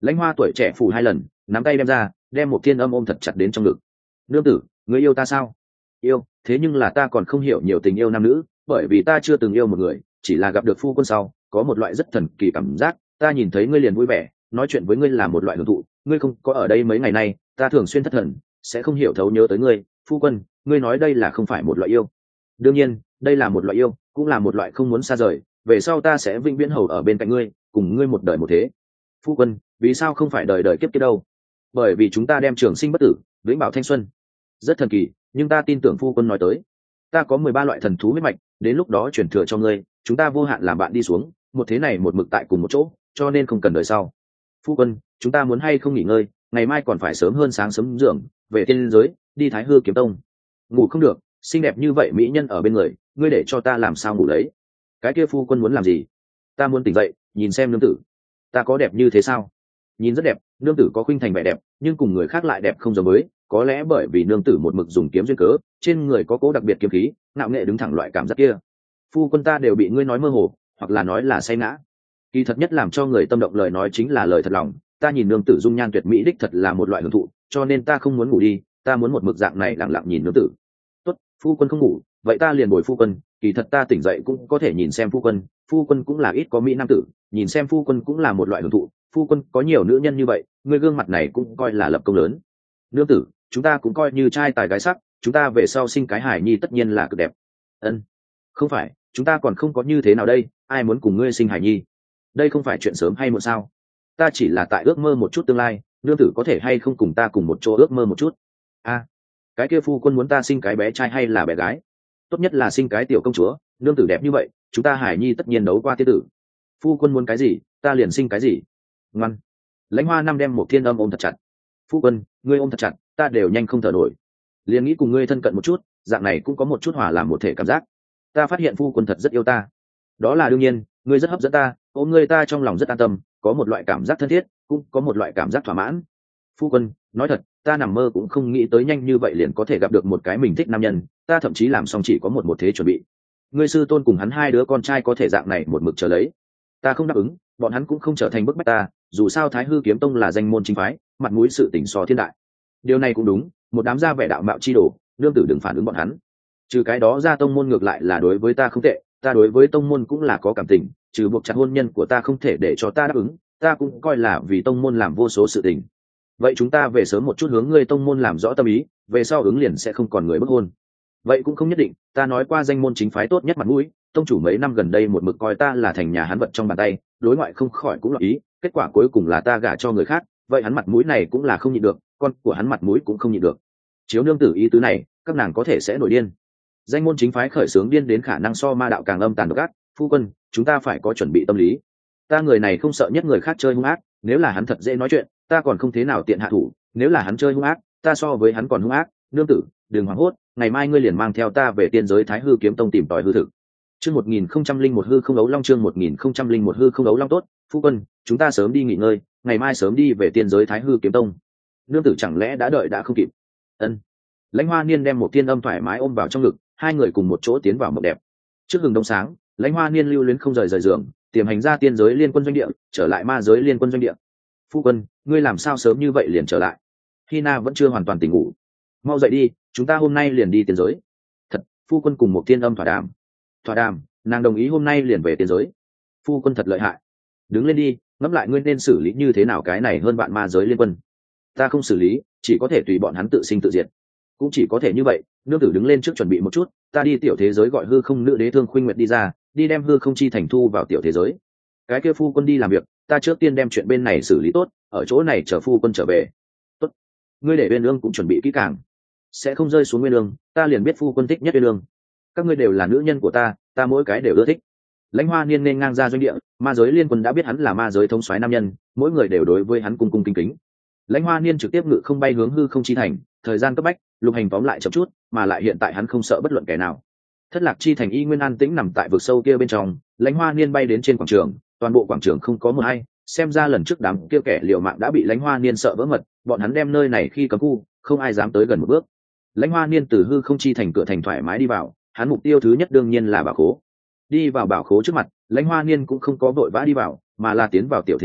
[SPEAKER 1] Lãnh Hoa tuổi trẻ phủ hai lần, nắm tay đem ra, đem một thiên âm ôm thật chặt đến trong ngực. Nương tử, người yêu ta sao? Yêu, thế nhưng là ta còn không hiểu nhiều tình yêu nam nữ, bởi vì ta chưa từng yêu một người, chỉ là gặp được phu quân sau, có một loại rất thần kỳ cảm giác, ta nhìn thấy ngươi liền vui vẻ, nói chuyện với ngươi là một loại hưởng thụ, ngươi không có ở đây mấy ngày nay, ta thường xuyên thất thần, sẽ không hiểu thấu nhớ tới ngươi. Phu quân, ngươi nói đây là không phải một loại yêu? Đương nhiên, đây là một loại yêu, cũng là một loại không muốn xa rời, về sau ta sẽ vĩnh viễn hầu ở bên cạnh ngươi, cùng ngươi một đời một thế. Phu quân, vì sao không phải đời đời kiếp kiếp đâu? Bởi vì chúng ta đem trường sinh bất tử, vĩnh bảo thanh xuân. Rất thần kỳ, nhưng ta tin tưởng phu quân nói tới. Ta có mười ba loại thần thú huyết mạch, đến lúc đó truyền thừa cho ngươi, chúng ta vô hạn làm bạn đi xuống, một thế này một mực tại cùng một chỗ, cho nên không cần đời sau. Phu quân, chúng ta muốn hay không nghỉ ngơi, ngày mai còn phải sớm hơn sáng sớm dưỡng, về tiên giới, đi Thái Hư kiếm tông. Ngủ không được, xinh đẹp như vậy mỹ nhân ở bên người, ngươi để cho ta làm sao ngủ lấy? Cái kia phu quân muốn làm gì? Ta muốn tỉnh dậy, nhìn xem nương tử. Ta có đẹp như thế sao? Nhìn rất đẹp, nương tử có khuynh thành vẻ đẹp, nhưng cùng người khác lại đẹp không giống với, có lẽ bởi vì nương tử một mực dùng kiếm duyên cớ, trên người có cố đặc biệt kiếm khí, nạo nghệ đứng thẳng loại cảm giác kia. Phu quân ta đều bị ngươi nói mơ hồ, hoặc là nói là say ngã. Kỳ thật nhất làm cho người tâm động lời nói chính là lời thật lòng, ta nhìn nương tử dung nhan tuyệt mỹ đích thật là một loại hưởng thụ, cho nên ta không muốn ngủ đi, ta muốn một mực dạng này lặng lặng nhìn nương tử. Tốt, phu quân không ngủ, vậy ta liền bồi phu quân, kỳ thật ta tỉnh dậy cũng có thể nhìn xem phu quân, phu quân cũng là ít có mỹ nam tử, nhìn xem phu quân cũng là một loại hưởng thụ, phu quân có nhiều nữ nhân như vậy, người gương mặt này cũng coi là lập công lớn. Nương tử, chúng ta cũng coi như trai tài gái sắc, chúng ta về sau sinh cái hài nhi tất nhiên là cực đẹp. Ân, không phải, chúng ta còn không có như thế nào đây, ai muốn cùng ngươi sinh hài nhi? Đây không phải chuyện sớm hay muộn sao? Ta chỉ là tại ước mơ một chút tương lai, nương tử có thể hay không cùng ta cùng một chỗ ước mơ một chút? A, à, cái kia phu quân muốn ta sinh cái bé trai hay là bé gái? Tốt nhất là sinh cái tiểu công chúa, nương tử đẹp như vậy, chúng ta hải nhi tất nhiên đấu qua tiên tử. Phu quân muốn cái gì, ta liền sinh cái gì. Ngoan. Lãnh Hoa năm đem một thiên âm ôm thật chặt. Phu quân, ngươi ôm thật chặt, ta đều nhanh không thở nổi. Liền nghĩ cùng ngươi thân cận một chút, dạng này cũng có một chút hòa làm một thể cảm giác. Ta phát hiện phu quân thật rất yêu ta. Đó là đương nhiên, ngươi rất hấp dẫn ta, ôm ngươi ta trong lòng rất an tâm, có một loại cảm giác thân thiết, cũng có một loại cảm giác thỏa mãn. Phu quân, nói thật, ta nằm mơ cũng không nghĩ tới nhanh như vậy liền có thể gặp được một cái mình thích nam nhân, ta thậm chí làm xong chỉ có một một thế chuẩn bị. Ngươi sư tôn cùng hắn hai đứa con trai có thể dạng này một mực chờ lấy, ta không đáp ứng, bọn hắn cũng không trở thành bức bách ta, dù sao Thái Hư kiếm tông là danh môn chính phái, mặt mũi sự tỉnh so thiên đại. Điều này cũng đúng, một đám gia vẻ đạo mạo chi đồ, nương tử đừng phản ứng bọn hắn. Trừ cái đó ra tông môn ngược lại là đối với ta không tệ, ta đối với tông môn cũng là có cảm tình, trừ buộc chặt hôn nhân của ta không thể để cho ta đáp ứng, ta cũng coi là vì tông môn làm vô số sự tình. Vậy chúng ta về sớm một chút hướng ngươi tông môn làm rõ tâm ý, về sau ứng liền sẽ không còn người bức hôn. Vậy cũng không nhất định, ta nói qua danh môn chính phái tốt nhất mặt mũi, tông chủ mấy năm gần đây một mực coi ta là thành nhà hắn vật trong bàn tay, đối ngoại không khỏi cũng là ý, kết quả cuối cùng là ta gả cho người khác, vậy hắn mặt mũi này cũng là không nhịn được, con của hắn mặt mũi cũng không nhịn được. Chiếu nương tử ý tứ này, các nàng có thể sẽ nổi điên. Danh môn chính phái khởi xướng điên đến khả năng so ma đạo càng âm tàn độc ác, phu quân, chúng ta phải có chuẩn bị tâm lý. Ta người này không sợ nhất người khác chơi hung ác, nếu là hắn thật dễ nói chuyện, ta còn không thế nào tiện hạ thủ, nếu là hắn chơi hung ác, ta so với hắn còn hung ác. Nương tử, đừng hoảng hốt, ngày mai ngươi liền mang theo ta về tiên giới Thái Hư kiếm tông tìm tòi hư thực. Chương một nghìn không trăm linh một hư không ấu long chương một nghìn không trăm linh một hư không ấu long tốt, phu quân, chúng ta sớm đi nghỉ ngơi, ngày mai sớm đi về tiên giới Thái Hư kiếm tông. Nương tử chẳng lẽ đã đợi đã không kịp? Ân. Lãnh Hoa Niên đem một tiên âm thoải mái ôm vào trong ngực, hai người cùng một chỗ tiến vào mộng đẹp. Trước hừng đông sáng, Lãnh Hoa Niên lưu luyến không rời rời giường, tiềm hành ra tiên giới liên quân doanh địa, trở lại ma giới liên quân doanh địa. Phu quân, ngươi làm sao sớm như vậy liền trở lại? Hina vẫn chưa hoàn toàn tỉnh ngủ. Mau dậy đi, chúng ta hôm nay liền đi tiên giới. Thật, phu quân cùng một tiên âm thỏa đàm. Thỏa đàm, nàng đồng ý hôm nay liền về tiên giới. Phu quân thật lợi hại. Đứng lên đi, ngẫm lại ngươi nên xử lý như thế nào cái này hơn bạn ma giới liên quân. Ta không xử lý, chỉ có thể tùy bọn hắn tự sinh tự diệt. Cũng chỉ có thể như vậy. Nương tử đứng lên trước chuẩn bị một chút, ta đi tiểu thế giới gọi hư không nữ đế Thương Khuynh Nguyệt đi ra, đi đem hư không chi thành thu vào tiểu thế giới. Cái kia phu quân đi làm việc, ta trước tiên đem chuyện bên này xử lý tốt, ở chỗ này chờ phu quân trở về. Tốt, ngươi để Uyên Ương cũng chuẩn bị kỹ càng, sẽ không rơi xuống Uyên Ương, ta liền biết phu quân thích nhất Uyên Ương. Các ngươi đều là nữ nhân của ta, ta mỗi cái đều ưa thích. Lãnh Hoa Niên nên ngang ra doanh địa, ma giới liên quân đã biết hắn là ma giới thống soái nam nhân, mỗi người đều đối với hắn cung cung kính kính. Lãnh Hoa Niên trực tiếp ngự không bay hướng hư không chi thành, thời gian cấp bách, lục hành tóm lại chậm chút, mà lại hiện tại hắn không sợ bất luận kẻ nào. Thất Lạc chi thành y nguyên an tĩnh nằm tại vực sâu kia bên trong, Lãnh Hoa Niên bay đến trên quảng trường, toàn bộ quảng trường không có một ai, xem ra lần trước đám kia kẻ liều mạng đã bị Lãnh Hoa Niên sợ vỡ mật, bọn hắn đem nơi này khi cấm khu, không ai dám tới gần một bước. Lãnh Hoa Niên từ hư không chi thành cửa thành thoải mái đi vào, hắn mục tiêu thứ nhất đương nhiên là bảo khố. Đi vào bảo khố trước mặt, Lãnh Hoa Niên cũng không có vội vã đi vào, mà là tiến vào tiểu thế giới,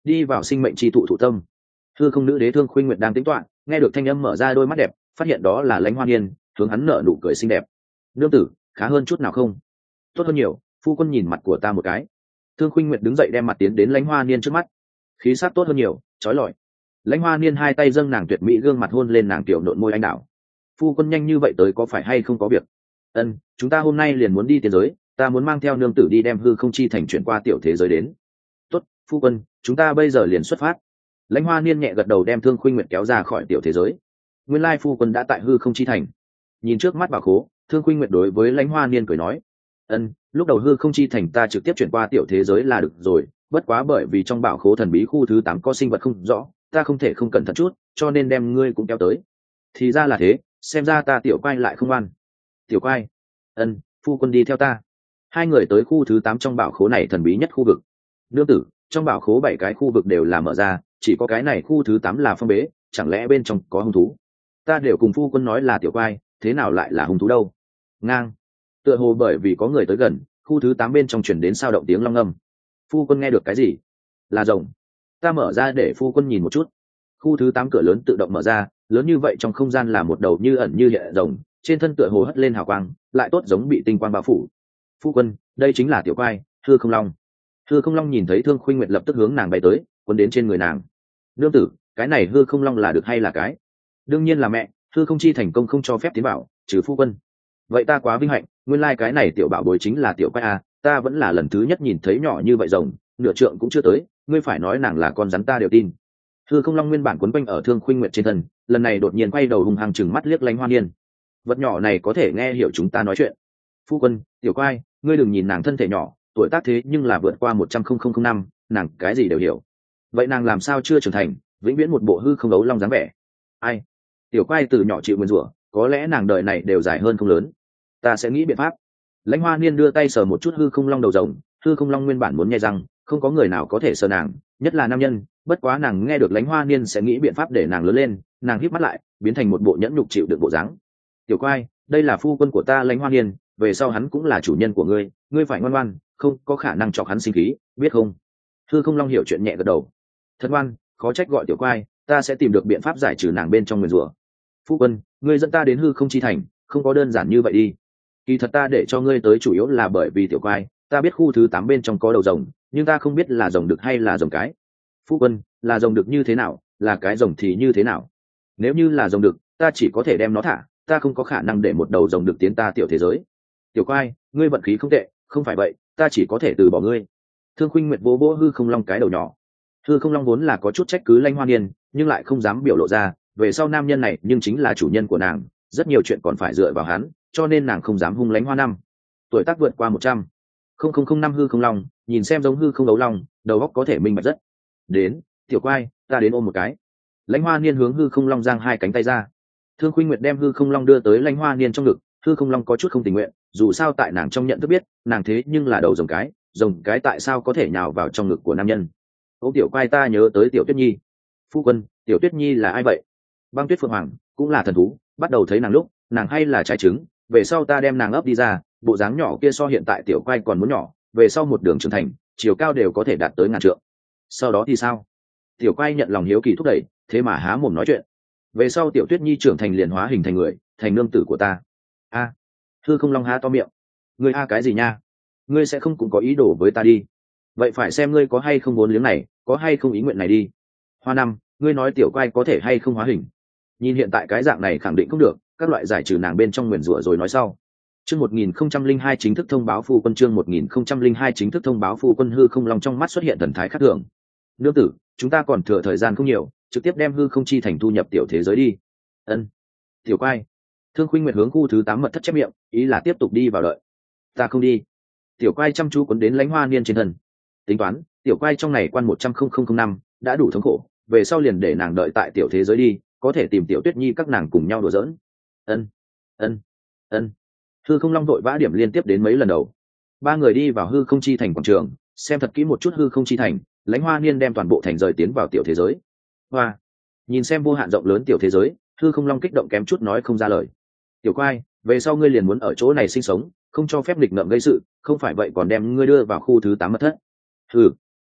[SPEAKER 1] đi vào sinh mệnh tri thụ thụ tâm. Hư không nữ đế Thương Khuynh Nguyệt đang tính toán, nghe được thanh âm mở ra đôi mắt đẹp, phát hiện đó là Lãnh Hoa Niên, hướng hắn nở nụ cười xinh đẹp. Nương tử, khá hơn chút nào không? Tốt hơn nhiều, phu quân nhìn mặt của ta một cái. Thương Khuynh Nguyệt đứng dậy đem mặt tiến đến Lãnh Hoa Niên trước mắt. Khí sắc tốt hơn nhiều, chói lọi. Lãnh Hoa Niên hai tay dâng nàng tuyệt mỹ gương mặt hôn lên nàng tiểu nộn môi anh đào. Phu quân nhanh như vậy tới có phải hay không có việc? Ân, chúng ta hôm nay liền muốn đi tiên giới, ta muốn mang theo nương tử đi đem hư không chi thành chuyển qua tiểu thế giới đến. Tốt, phu quân, chúng ta bây giờ liền xuất phát. Lãnh Hoa Niên nhẹ gật đầu đem Thương Khuynh Nguyệt kéo ra khỏi tiểu thế giới. Nguyên lai phu quân đã tại hư không chi thành. Nhìn trước mắt bảo khố, Thương Khuynh Nguyệt đối với Lãnh Hoa Niên cười nói: ân, lúc đầu hư không chi thành ta trực tiếp chuyển qua tiểu thế giới là được rồi, bất quá bởi vì trong bảo khố thần bí khu thứ tám có sinh vật không rõ, ta không thể không cẩn thận chút, cho nên đem ngươi cũng kéo tới. Thì ra là thế, xem ra ta tiểu quay lại không ăn. Tiểu quay, ân, phu quân đi theo ta. Hai người tới khu thứ tám trong bảo khố này thần bí nhất khu vực. Nương tử, trong bảo khố bảy cái khu vực đều là mở ra, chỉ có cái này khu thứ tám là phong bế, chẳng lẽ bên trong có hung thú? Ta đều cùng phu quân nói là tiểu quay, thế nào lại là hung thú đâu? Ngang. Tựa hồ bởi vì có người tới gần, khu thứ tám bên trong chuyển đến sao động tiếng long ngâm. Phu quân nghe được cái gì? Là rồng. Ta mở ra để phu quân nhìn một chút. Khu thứ tám cửa lớn tự động mở ra, lớn như vậy trong không gian là một đầu như ẩn như hiện rồng, trên thân tựa hồ hất lên hào quang, lại tốt giống bị tinh quang bao phủ. Phu quân, đây chính là tiểu quai, Hư Không Long. Hư Không Long nhìn thấy Thương Khuynh Nguyệt lập tức hướng nàng bay tới, cuốn đến trên người nàng. Nương tử, cái này Hư Không Long là được hay là cái? Đương nhiên là mẹ, hư không chi thành công không cho phép tiến bảo, trừ phu quân. Vậy ta quá vinh hạnh, nguyên lai cái này tiểu bảo bối chính là tiểu quái a, ta vẫn là lần thứ nhất nhìn thấy nhỏ như vậy rồng, nửa trượng cũng chưa tới, ngươi phải nói nàng là con rắn ta đều tin. Hư Không Long nguyên bản quấn quanh ở Thương Khuynh Nguyệt trên thân, lần này đột nhiên quay đầu hung hăng chừng mắt liếc Lãnh Hoa Niên. Vật nhỏ này có thể nghe hiểu chúng ta nói chuyện. Phu quân, tiểu quái, ngươi đừng nhìn nàng thân thể nhỏ, tuổi tác thế nhưng là vượt qua một trăm linh năm, nàng cái gì đều hiểu. Vậy nàng làm sao chưa trưởng thành, vĩnh viễn một bộ hư không đấu long dáng vẻ? Ai? Tiểu quái từ nhỏ chịu nguyên rủa, có lẽ nàng đời này đều dài hơn không lớn. Ta sẽ nghĩ biện pháp. Lãnh Hoa Niên đưa tay sờ một chút hư không long đầu rồng, hư không long nguyên bản muốn nhai răng, không có người nào có thể sờ nàng, nhất là nam nhân. Bất quá nàng nghe được Lãnh Hoa Niên sẽ nghĩ biện pháp để nàng lớn lên, nàng híp mắt lại, biến thành một bộ nhẫn nhục chịu đựng bộ dáng. Tiểu quái, đây là phu quân của ta Lãnh Hoa Niên, về sau hắn cũng là chủ nhân của ngươi, ngươi phải ngoan ngoan, không có khả năng chọc hắn sinh khí, biết không? Hư không long hiểu chuyện nhẹ gật đầu. Thật ngoan, khó trách gọi tiểu quái, ta sẽ tìm được biện pháp giải trừ nàng bên trong nguyền rủa. Phu quân, ngươi dẫn ta đến hư không chi thành, không có đơn giản như vậy đi. Kỳ thật ta để cho ngươi tới chủ yếu là bởi vì tiểu quái, ta biết khu thứ tám bên trong có đầu rồng, nhưng ta không biết là rồng đực hay là rồng cái. Phu quân, là rồng đực như thế nào, là cái rồng thì như thế nào? Nếu như là rồng đực, ta chỉ có thể đem nó thả, ta không có khả năng để một đầu rồng đực tiến ta tiểu thế giới. Tiểu quái, ngươi vận khí không tệ, không phải vậy, ta chỉ có thể từ bỏ ngươi. Thương Khuynh Nguyệt vỗ vỗ hư không long cái đầu nhỏ. Hư không long vốn là có chút trách cứ Lãnh Hoa Niên, nhưng lại không dám biểu lộ ra, về sau nam nhân này nhưng chính là chủ nhân của nàng, rất nhiều chuyện còn phải dựa vào hắn, cho nên nàng không dám hung Lãnh Hoa năm. Tuổi tác vượt qua một trăm không không không năm hư không long, nhìn xem giống hư không đấu long, đầu óc có thể minh bạch rất. Đến, tiểu quai, ta đến ôm một cái. Lãnh Hoa Niên hướng hư không long giang hai cánh tay ra. Thương Khuynh Nguyệt đem hư không long đưa tới Lãnh Hoa Niên trong ngực, hư không long có chút không tình nguyện, dù sao tại nàng trong nhận thức biết, nàng thế nhưng là đầu rồng cái, rồng cái tại sao có thể nhào vào trong ngực của nam nhân? Ô tiểu quai, ta nhớ tới tiểu Tuyết Nhi. Phu quân, tiểu Tuyết Nhi là ai vậy? Băng Tuyết Phượng Hoàng cũng là thần thú, bắt đầu thấy nàng lúc nàng hay là trái trứng, về sau ta đem nàng ấp đi ra, bộ dáng nhỏ kia so hiện tại tiểu quai còn muốn nhỏ, về sau một đường trưởng thành, chiều cao đều có thể đạt tới ngàn trượng. Sau đó thì sao? Tiểu quai nhận lòng hiếu kỳ thúc đẩy, thế mà há mồm nói chuyện. Về sau tiểu Tuyết Nhi trưởng thành liền hóa hình thành người, thành nương tử của ta. A. Hư không long há to miệng. Ngươi a cái gì nha? Ngươi sẽ không cũng có ý đồ với ta đi? Vậy phải xem ngươi có hay không vốn liếng này, có hay không ý nguyện này đi. Hoa năm, ngươi nói tiểu quai có thể hay không hóa hình? Nhìn hiện tại cái dạng này khẳng định không được, các loại giải trừ nàng bên trong nguyền rủa rồi nói sau. Chương một nghìn không trăm linh hai chính thức thông báo phu quân, chương một nghìn không trăm linh hai chính thức thông báo phu quân. Hư không long trong mắt xuất hiện thần thái khác thường. Nương tử, chúng ta còn thừa thời gian không nhiều, trực tiếp đem hư không chi thành thu nhập tiểu thế giới đi. Ân. Tiểu quai. Thương Khuynh Nguyệt hướng khu thứ tám mật thất chép miệng, ý là tiếp tục đi vào đợi. Ta không đi. Tiểu quai chăm chú cuốn đến Lãnh Hoa Niên trên thân. Tính toán, tiểu quai trong này quan một trăm linh năm đã đủ thống khổ, về sau liền để nàng đợi tại tiểu thế giới đi, có thể tìm tiểu Tuyết Nhi các nàng cùng nhau đùa giỡn. Ân, ân, ân. Hư không long đội vã điểm liên tiếp đến mấy lần đầu. Ba người đi vào hư không chi thành quảng trường, xem thật kỹ một chút hư không chi thành. Lãnh Hoa Niên đem toàn bộ thành rời tiến vào tiểu thế giới. Hoa, nhìn xem vô hạn rộng lớn tiểu thế giới, hư không long kích động kém chút nói không ra lời. Tiểu quai, về sau ngươi liền muốn ở chỗ này sinh sống, không cho phép nghịch ngợm gây sự, không phải vậy còn đem ngươi đưa vào khu thứ tám mật thất. Ừ.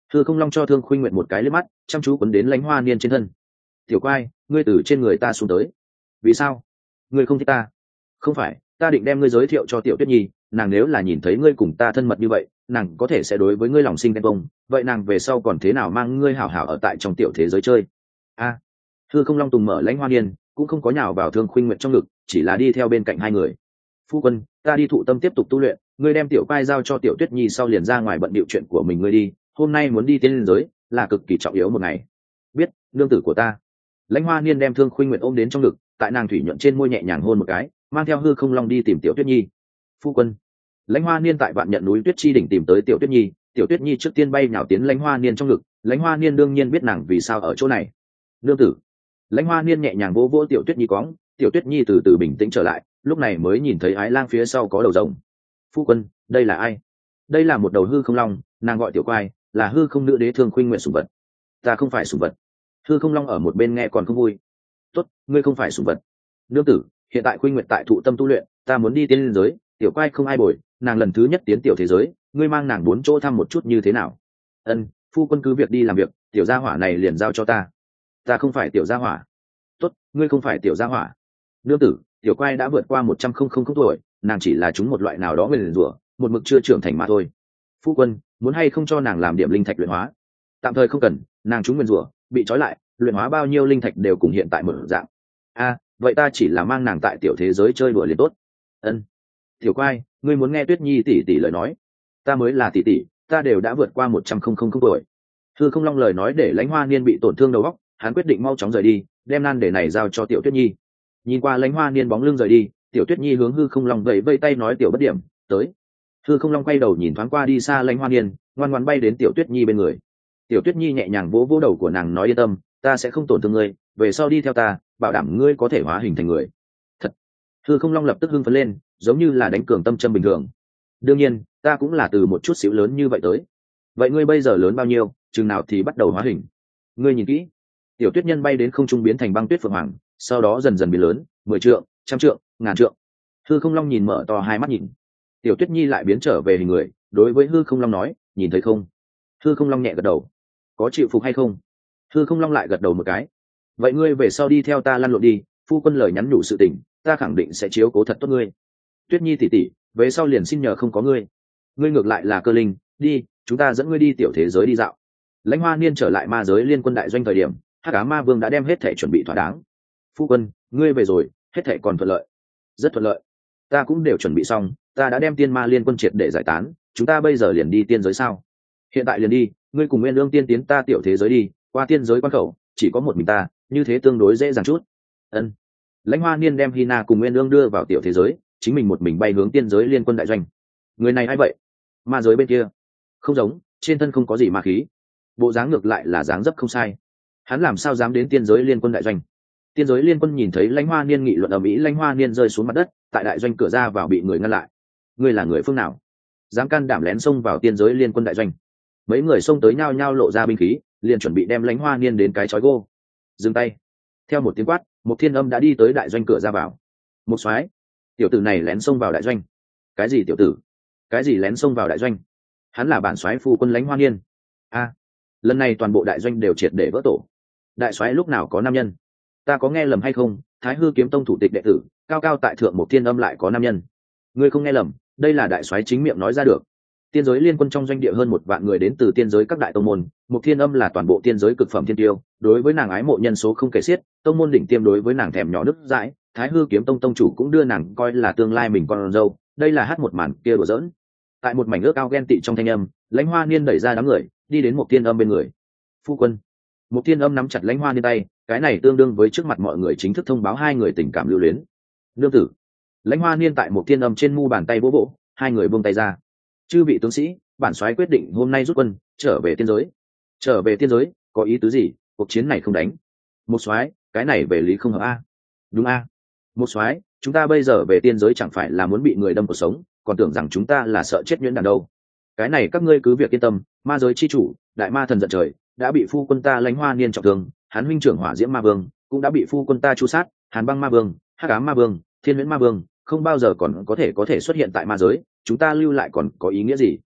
[SPEAKER 1] Hư Không Long cho Thương Khuynh Nguyệt một cái liếc mắt, chăm chú quấn đến Lãnh Hoa Niên trên thân. Tiểu quai, ngươi từ trên người ta xuống tới. Vì sao? Ngươi không thích ta? Không phải, ta định đem ngươi giới thiệu cho Tiểu Tuyết Nhi, nàng nếu là nhìn thấy ngươi cùng ta thân mật như vậy, nàng có thể sẽ đối với ngươi lòng sinh ghen tuông, vậy nàng về sau còn thế nào mang ngươi hảo hảo ở tại trong tiểu thế giới chơi? A. À, Hư Không Long tùng mở Lãnh Hoa Niên, cũng không có nhào vào Thương Khuynh Nguyệt trong ngực, chỉ là đi theo bên cạnh hai người. Phu quân, ta đi thụ tâm tiếp tục tu luyện, ngươi đem Tiểu quai giao cho Tiểu Tuyết Nhi sau liền ra ngoài bận bịu chuyện của mình ngươi đi, hôm nay muốn đi tiên giới là cực kỳ trọng yếu một ngày. Biết, nương tử của ta. Lãnh Hoa Niên đem Thương Khuynh Nguyệt ôm đến trong ngực, tại nàng thủy nhuận trên môi nhẹ nhàng hôn một cái, mang theo Hư Không Long đi tìm Tiểu Tuyết Nhi. Phu quân. Lãnh Hoa Niên tại Vạn Nhận núi Tuyết Chi đỉnh tìm tới Tiểu Tuyết Nhi, Tiểu Tuyết Nhi trước tiên bay nhào tiến Lãnh Hoa Niên trong ngực, Lãnh Hoa Niên đương nhiên biết nàng vì sao ở chỗ này. Nương tử. Lãnh Hoa Niên nhẹ nhàng vỗ vỗ Tiểu Tuyết Nhi cóng, Tiểu Tuyết Nhi từ từ bình tĩnh trở lại, lúc này mới nhìn thấy Ái Lang phía sau có đầu rồng. Phu quân, đây là ai? Đây là một đầu Hư Không Long, nàng gọi Tiểu quai, là Hư Không nữ đế Thương Khuynh Nguyệt sủng vật. Ta không phải sủng vật. Hư Không Long ở một bên nghe còn không vui. Tốt, ngươi không phải sủng vật. Nương tử, hiện tại Khuynh Nguyệt tại thụ tâm tu luyện, ta muốn đi tiên giới, Tiểu quai không ai bồi, nàng lần thứ nhất tiến tiểu thế giới, ngươi mang nàng bốn chỗ thăm một chút như thế nào? Ân, phu quân cứ việc đi làm việc, tiểu gia hỏa này liền giao cho ta. Ta không phải tiểu gia hỏa. Tốt, ngươi không phải tiểu gia hỏa. Nương tử, Tiểu quai đã vượt qua một trăm không không không tuổi, nàng chỉ là chúng một loại nào đó nguyền rủa, một mực chưa trưởng thành mà thôi. Phu quân, muốn hay không cho nàng làm điểm linh thạch luyện hóa? Tạm thời không cần, nàng chúng nguyền rủa, bị trói lại, luyện hóa bao nhiêu linh thạch đều cùng hiện tại một dạng. A, à, vậy ta chỉ là mang nàng tại tiểu thế giới chơi đùa liền tốt. Ân. Tiểu quai, ngươi muốn nghe Tuyết Nhi tỷ tỷ lời nói? Ta mới là tỷ tỷ, ta đều đã vượt qua một trăm không không không tuổi. Hư Không Long lời nói để Lãnh Hoa Niên bị tổn thương đầu óc, hắn quyết định mau chóng rời đi, đem nan để này giao cho Tiểu Tuyết Nhi. Nhìn qua Lãnh Hoa Niên bóng lưng rời đi, Tiểu Tuyết Nhi hướng Hư Không Long vẫy vây tay nói Tiểu bất điểm, tới. Hư Không Long quay đầu nhìn thoáng qua đi xa Lãnh Hoa Niên, ngoan ngoãn bay đến Tiểu Tuyết Nhi bên người. Tiểu Tuyết Nhi nhẹ nhàng vỗ vỗ đầu của nàng nói yên tâm, ta sẽ không tổn thương ngươi, về sau đi theo ta, bảo đảm ngươi có thể hóa hình thành người. Thật. Hư Không Long lập tức hưng phấn lên, giống như là đánh cường tâm châm bình thường. Đương nhiên, ta cũng là từ một chút xíu lớn như vậy tới. Vậy ngươi bây giờ lớn bao nhiêu, chừng nào thì bắt đầu hóa hình? Ngươi nhìn kỹ. Tiểu Tuyết Nhân bay đến không trung biến thành băng tuyết phượng hoàng, sau đó dần dần biến lớn, mười trượng, trăm trượng, ngàn trượng. Hư Không Long nhìn mở to hai mắt nhìn. Tiểu Tuyết Nhi lại biến trở về hình người, đối với Hư Không Long nói, nhìn thấy không? Hư Không Long nhẹ gật đầu. Có chịu phục hay không? Hư Không Long lại gật đầu một cái. Vậy ngươi về sau đi theo ta lăn lộn đi, phu quân lời nhắn nhủ sự tình, ta khẳng định sẽ chiếu cố thật tốt ngươi. Tuyết Nhi tỷ tỷ, về sau liền xin nhờ không có ngươi. Ngươi ngược lại là Cơ Linh, đi, chúng ta dẫn ngươi đi tiểu thế giới đi dạo. Lãnh Hoa Niên trở lại ma giới liên quân đại doanh thời điểm, Hắc Ám Ma Vương đã đem hết thể chuẩn bị thỏa đáng. Phu quân, ngươi về rồi, hết thể còn thuận lợi. Rất thuận lợi. Ta cũng đều chuẩn bị xong, ta đã đem tiên ma liên quân triệt để giải tán, chúng ta bây giờ liền đi tiên giới sao? Hiện tại liền đi, ngươi cùng Nguyên Lương tiên tiến ta tiểu thế giới đi, qua tiên giới quan khẩu, chỉ có một mình ta, như thế tương đối dễ dàng chút. Ân. Lãnh Hoa Niên đem Hina cùng Nguyên Lương đưa vào tiểu thế giới, chính mình một mình bay hướng tiên giới liên quân đại doanh. Người này ai vậy? Ma giới bên kia. Không giống, trên thân không có gì ma khí. Bộ dáng ngược lại là dáng dấp không sai. Hắn làm sao dám đến tiên giới liên quân đại doanh? Tiên giới liên quân nhìn thấy Lãnh Hoa Niên nghị luận ở mỹ, Lãnh Hoa Niên rơi xuống mặt đất, tại đại doanh cửa ra vào bị người ngăn lại. Ngươi là người phương nào? Dám can đảm lén xông vào tiên giới liên quân đại doanh? Mấy người xông tới nhao nhao lộ ra binh khí, liền chuẩn bị đem Lãnh Hoa Niên đến cái chói gô. Dừng tay. Theo một tiếng quát, một thiên âm đã đi tới đại doanh cửa ra vào. Một soái, tiểu tử này lén xông vào đại doanh. Cái gì tiểu tử? Cái gì lén xông vào đại doanh? Hắn là bản soái phu quân Lãnh Hoa Niên. A, lần này toàn bộ đại doanh đều triệt để vỡ tổ. Đại soái lúc nào có nam nhân? Ta có nghe lầm hay không? Thái Hư kiếm tông thủ tịch đệ tử, cao cao tại thượng một thiên âm lại có nam nhân. Ngươi không nghe lầm, đây là đại soái chính miệng nói ra được. Tiên giới liên quân trong doanh địa hơn một vạn người đến từ tiên giới các đại tông môn, một thiên âm là toàn bộ tiên giới cực phẩm thiên tiêu, đối với nàng ái mộ nhân số không kể xiết, tông môn đỉnh tiêm đối với nàng thèm nhỏ nước dãi, Thái Hư kiếm tông tông chủ cũng đưa nàng coi là tương lai mình con dâu, đây là hát một màn kia đùa giỡn. Tại một mảnh ước ao ghen tị trong thanh âm, Lãnh Hoa Niên đẩy ra đám người, đi đến một thiên âm bên người. Phu quân. Một thiên âm nắm chặt Lãnh Hoa Niên tay, cái này tương đương với trước mặt mọi người chính thức thông báo hai người tình cảm lưu luyến. Nương tử. Lãnh Hoa Niên tại một thiên âm trên mu bàn tay vỗ vỗ, hai người buông tay ra. Chư vị tướng sĩ, bản soái quyết định hôm nay rút quân, trở về tiên giới. Trở về tiên giới, có ý tứ gì? Cuộc chiến này không đánh. Một soái, cái này về lý không hợp a. Đúng a. Một soái, chúng ta bây giờ về tiên giới chẳng phải là muốn bị người đâm cuộc sống, còn tưởng rằng chúng ta là sợ chết nhuyễn đàn đâu. Cái này các ngươi cứ việc yên tâm, ma giới chi chủ, đại ma thần giận trời, đã bị phu quân ta Lãnh Hoa Niên trọng thương, hắn huynh trưởng Hỏa Diễm Ma Vương cũng đã bị phu quân ta chu sát, Hàn Băng Ma Vương, Hắc Ám Ma Vương, Thiên Huyễn Ma Vương không bao giờ còn có thể có thể xuất hiện tại ma giới, chúng ta lưu lại còn có ý nghĩa gì?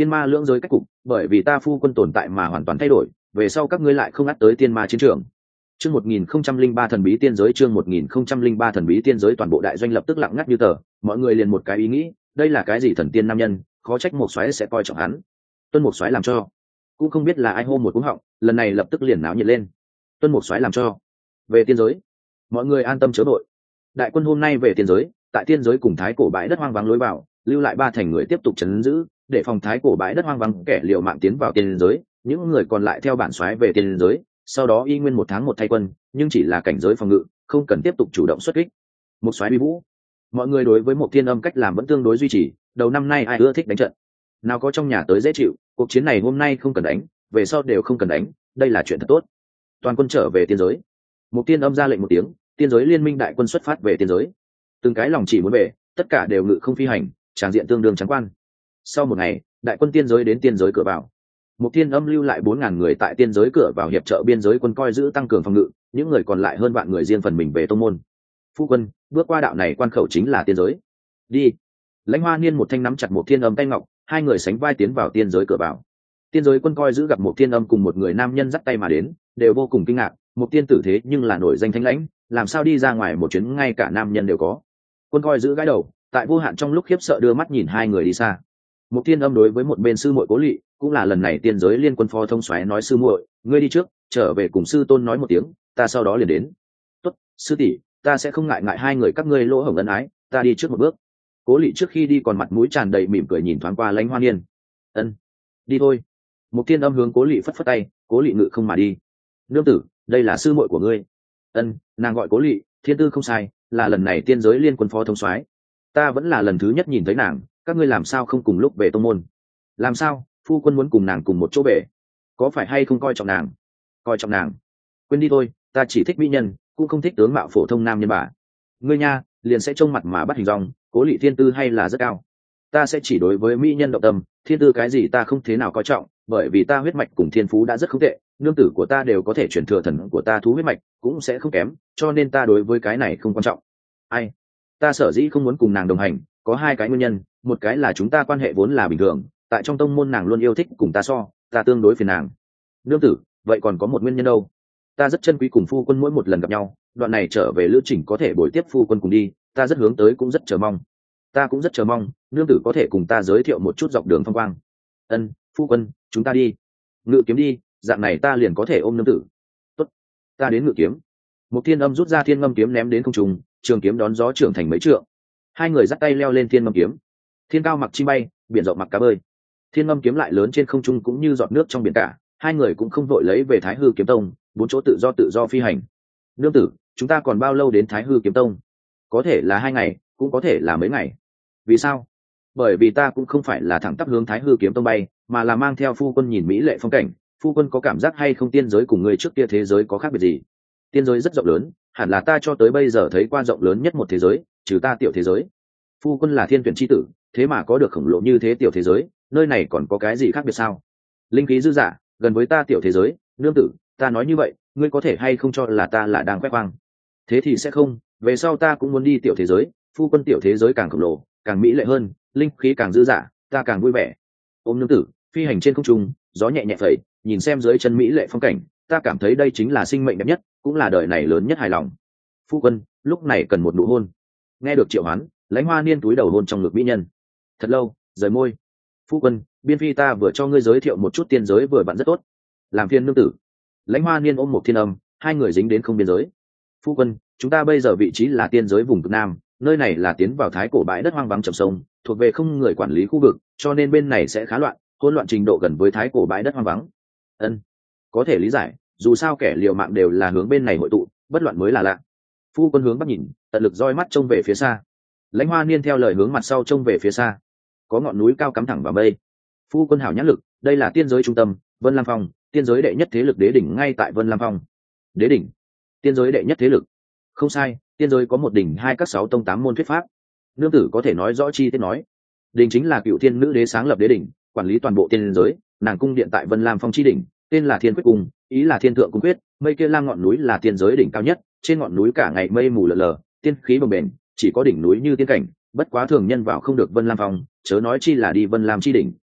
[SPEAKER 1] Tiên ma lưỡng giới cách cục bởi vì ta phu quân tồn tại mà hoàn toàn thay đổi, về sau các ngươi lại không ắt tới tiên ma chiến trường. Chương một nghìn không trăm linh ba thần bí tiên giới, chương một nghìn không trăm linh ba thần bí tiên giới. Toàn bộ đại doanh lập tức lặng ngắt như tờ, mọi người liền một cái ý nghĩ, đây là cái gì thần tiên nam nhân, khó trách một xoáy sẽ coi trọng hắn. Tuân một xoáy làm cho, cũng không biết là ai hô một cú họng, lần này lập tức liền náo nhiệt lên. Tuân một xoáy làm cho, về tiên giới, mọi người an tâm chớ đội. Đại quân hôm nay về tiên giới, tại tiên giới cùng thái cổ bãi đất hoang vắng lối vào, lưu lại ba thành người tiếp tục trấn giữ, để phòng thái cổ bãi đất hoang vắng kẻ liều mạng tiến vào tiên giới, những người còn lại theo bản xoáy về tiên giới, sau đó y nguyên một tháng một thay quân, nhưng chỉ là cảnh giới phòng ngự, không cần tiếp tục chủ động xuất kích. Một xoáy uy vũ, mọi người đối với một thiên âm cách làm vẫn tương đối duy trì. Đầu năm nay ai ưa thích đánh trận, nào có trong nhà tới dễ chịu, cuộc chiến này hôm nay không cần đánh, về sau đều không cần đánh, đây là chuyện thật tốt. Toàn quân trở về tiên giới. Một tiên âm ra lệnh một tiếng, tiên giới liên minh đại quân xuất phát về tiên giới. Từng cái lòng chỉ muốn về, tất cả đều ngự không phi hành, tràng diện tương đương trắng quan. Sau một ngày, đại quân tiên giới đến tiên giới cửa vào. Một tiên âm lưu lại bốn ngàn người tại tiên giới cửa vào hiệp trợ biên giới quân coi giữ tăng cường phòng ngự, những người còn lại hơn vạn người riêng phần mình về tông môn. Phu quân, bước qua đạo này quan khẩu chính là tiên giới. Đi. Lãnh Hoa Niên một thanh nắm chặt một thiên âm tay ngọc, hai người sánh vai tiến vào tiên giới cửa vào. Tiên giới quân coi giữ gặp một thiên âm cùng một người nam nhân dắt tay mà đến, đều vô cùng kinh ngạc. Một tiên tử thế nhưng là nổi danh thánh lãnh, làm sao đi ra ngoài một chuyến ngay cả nam nhân đều có. Quân coi giữ gãi đầu, tại vô hạn trong lúc khiếp sợ đưa mắt nhìn hai người đi xa. Một tiên âm đối với một bên sư muội Cố Lị, cũng là lần này tiên giới liên quân phó thông soái nói sư muội, ngươi đi trước, trở về cùng sư tôn nói một tiếng, ta sau đó liền đến. Tốt, sư tỷ, ta sẽ không ngại ngại hai người các ngươi lỗ hổng ân ái, ta đi trước một bước. Cố Lị trước khi đi còn mặt mũi tràn đầy mỉm cười nhìn thoáng qua Lãnh Hoa Niên. Ân, đi thôi. Một tiên âm hướng Cố Lị phất phất tay, Cố Lị ngự không mà đi. Nương tử, đây là sư muội của ngươi. Ân, nàng gọi Cố Lị, thiên tư không sai, là lần này tiên giới liên quân phó thông soái. Ta vẫn là lần thứ nhất nhìn thấy nàng, các ngươi làm sao không cùng lúc về tông môn? Làm sao, phu quân muốn cùng nàng cùng một chỗ về? Có phải hay không coi trọng nàng? Coi trọng nàng? Quên đi thôi, ta chỉ thích mỹ nhân, cũng không thích tướng mạo phổ thông nam nhân bà. Ngươi nha, liền sẽ trông mặt mà bắt hình dong, Cố Lị thiên tư hay là rất cao. Ta sẽ chỉ đối với mỹ nhân động tâm, thiên tư cái gì ta không thế nào coi trọng, bởi vì ta huyết mạch cùng thiên phú đã rất không tệ, nương tử của ta đều có thể chuyển thừa thần của ta thú huyết mạch, cũng sẽ không kém, cho nên ta đối với cái này không quan trọng. Ai? Ta sở dĩ không muốn cùng nàng đồng hành, có hai cái nguyên nhân, một cái là chúng ta quan hệ vốn là bình thường, tại trong tông môn nàng luôn yêu thích cùng ta so, ta tương đối phiền nàng. Nương tử, vậy còn có một nguyên nhân đâu? Ta rất trân quý cùng phu quân mỗi một lần gặp nhau, đoạn này trở về lữ trình có thể bồi tiếp phu quân cùng đi, ta rất hướng tới cũng rất chờ mong. Ta cũng rất chờ mong, nương tử có thể cùng ta giới thiệu một chút dọc đường phong quang. Ân, phu quân, chúng ta đi. Ngự kiếm đi, dạng này ta liền có thể ôm nương tử. Tốt, ta đến ngự kiếm. Một thiên âm rút ra thiên ngâm kiếm ném đến không trung, trường kiếm đón gió trưởng thành mấy trượng. Hai người dắt tay leo lên thiên ngâm kiếm. Thiên cao mặc chim bay, biển rộng mặc cá bơi. Thiên ngâm kiếm lại lớn trên không trung cũng như giọt nước trong biển cả. Hai người cũng không vội lấy về Thái Hư kiếm tông, bốn chỗ tự do tự do phi hành. Nương tử, chúng ta còn bao lâu đến Thái Hư kiếm tông? Có thể là hai ngày, cũng có thể là mấy ngày. Vì sao? Bởi vì ta cũng không phải là thẳng tắp hướng Thái Hư kiếm tông bay, mà là mang theo phu quân nhìn mỹ lệ phong cảnh. Phu quân có cảm giác hay không tiên giới cùng người trước kia thế giới có khác biệt gì? Tiên giới rất rộng lớn, hẳn là ta cho tới bây giờ thấy qua rộng lớn nhất một thế giới, trừ ta tiểu thế giới. Phu quân là thiên tuyển chi tử, thế mà có được khổng lồ như thế tiểu thế giới, nơi này còn có cái gì khác biệt sao? Linh khí dư dả, gần với ta tiểu thế giới, nương tử, ta nói như vậy, ngươi có thể hay không cho là ta là đang khoe khoang? Thế thì sẽ không, về sau ta cũng muốn đi tiểu thế giới, phu quân tiểu thế giới càng khổng lồ, càng mỹ lệ hơn, linh khí càng dư dả, ta càng vui vẻ. Ôm nương tử, phi hành trên không trung, gió nhẹ nhẹ phẩy, nhìn xem dưới chân mỹ lệ phong cảnh, ta cảm thấy đây chính là sinh mệnh đẹp nhất, cũng là đời này lớn nhất hài lòng. Phu quân, lúc này cần một nụ hôn. Nghe được triệu hoán, Lãnh Hoa Niên túi đầu hôn trong ngực mỹ nhân. Thật lâu, rời môi. Phu quân, biên phi ta vừa cho ngươi giới thiệu một chút tiên giới vừa bạn rất tốt. Làm phiền nương tử. Lãnh Hoa Niên ôm một thiên âm, hai người dính đến không biên giới. Phu quân, chúng ta bây giờ vị trí là tiên giới vùng cực nam, nơi này là tiến vào thái cổ bãi đất hoang vắng chập sông, thuộc về không người quản lý khu vực, cho nên bên này sẽ khá loạn, hỗn loạn trình độ gần với thái cổ bãi đất hoang vắng. Ân, có thể lý giải, dù sao kẻ liều mạng đều là hướng bên này hội tụ, bất loạn mới là lạ. Phu quân hướng bắc nhìn, tận lực roi mắt trông về phía xa. Lãnh Hoa Niên theo lời hướng mặt sau trông về phía xa, có ngọn núi cao cắm thẳng vào mây. Phu quân hảo nhãn lực, đây là tiên giới trung tâm, Vân Lam Phong, tiên giới đệ nhất thế lực đế đỉnh ngay tại Vân Lam Phong. Đế đỉnh, tiên giới đệ nhất thế lực. Không sai, tiên giới có một đỉnh hai các sáu tông tám môn thuyết pháp. Nương tử có thể nói rõ chi tiết nói. Đỉnh chính là cựu thiên nữ đế sáng lập đế đỉnh, quản lý toàn bộ tiên giới, nàng cung điện tại Vân Lam Phong chi đỉnh, tên là Thiên Quyết Cung, ý là thiên thượng cung quyết, mây kia lam ngọn núi là tiên giới đỉnh cao nhất, trên ngọn núi cả ngày mây mù lờ lờ, tiên khí bồng bềnh, chỉ có đỉnh núi như tiên cảnh, bất quá thường nhân vào không được Vân Lam Phong, chớ nói chi là đi Vân Lam chi đỉnh.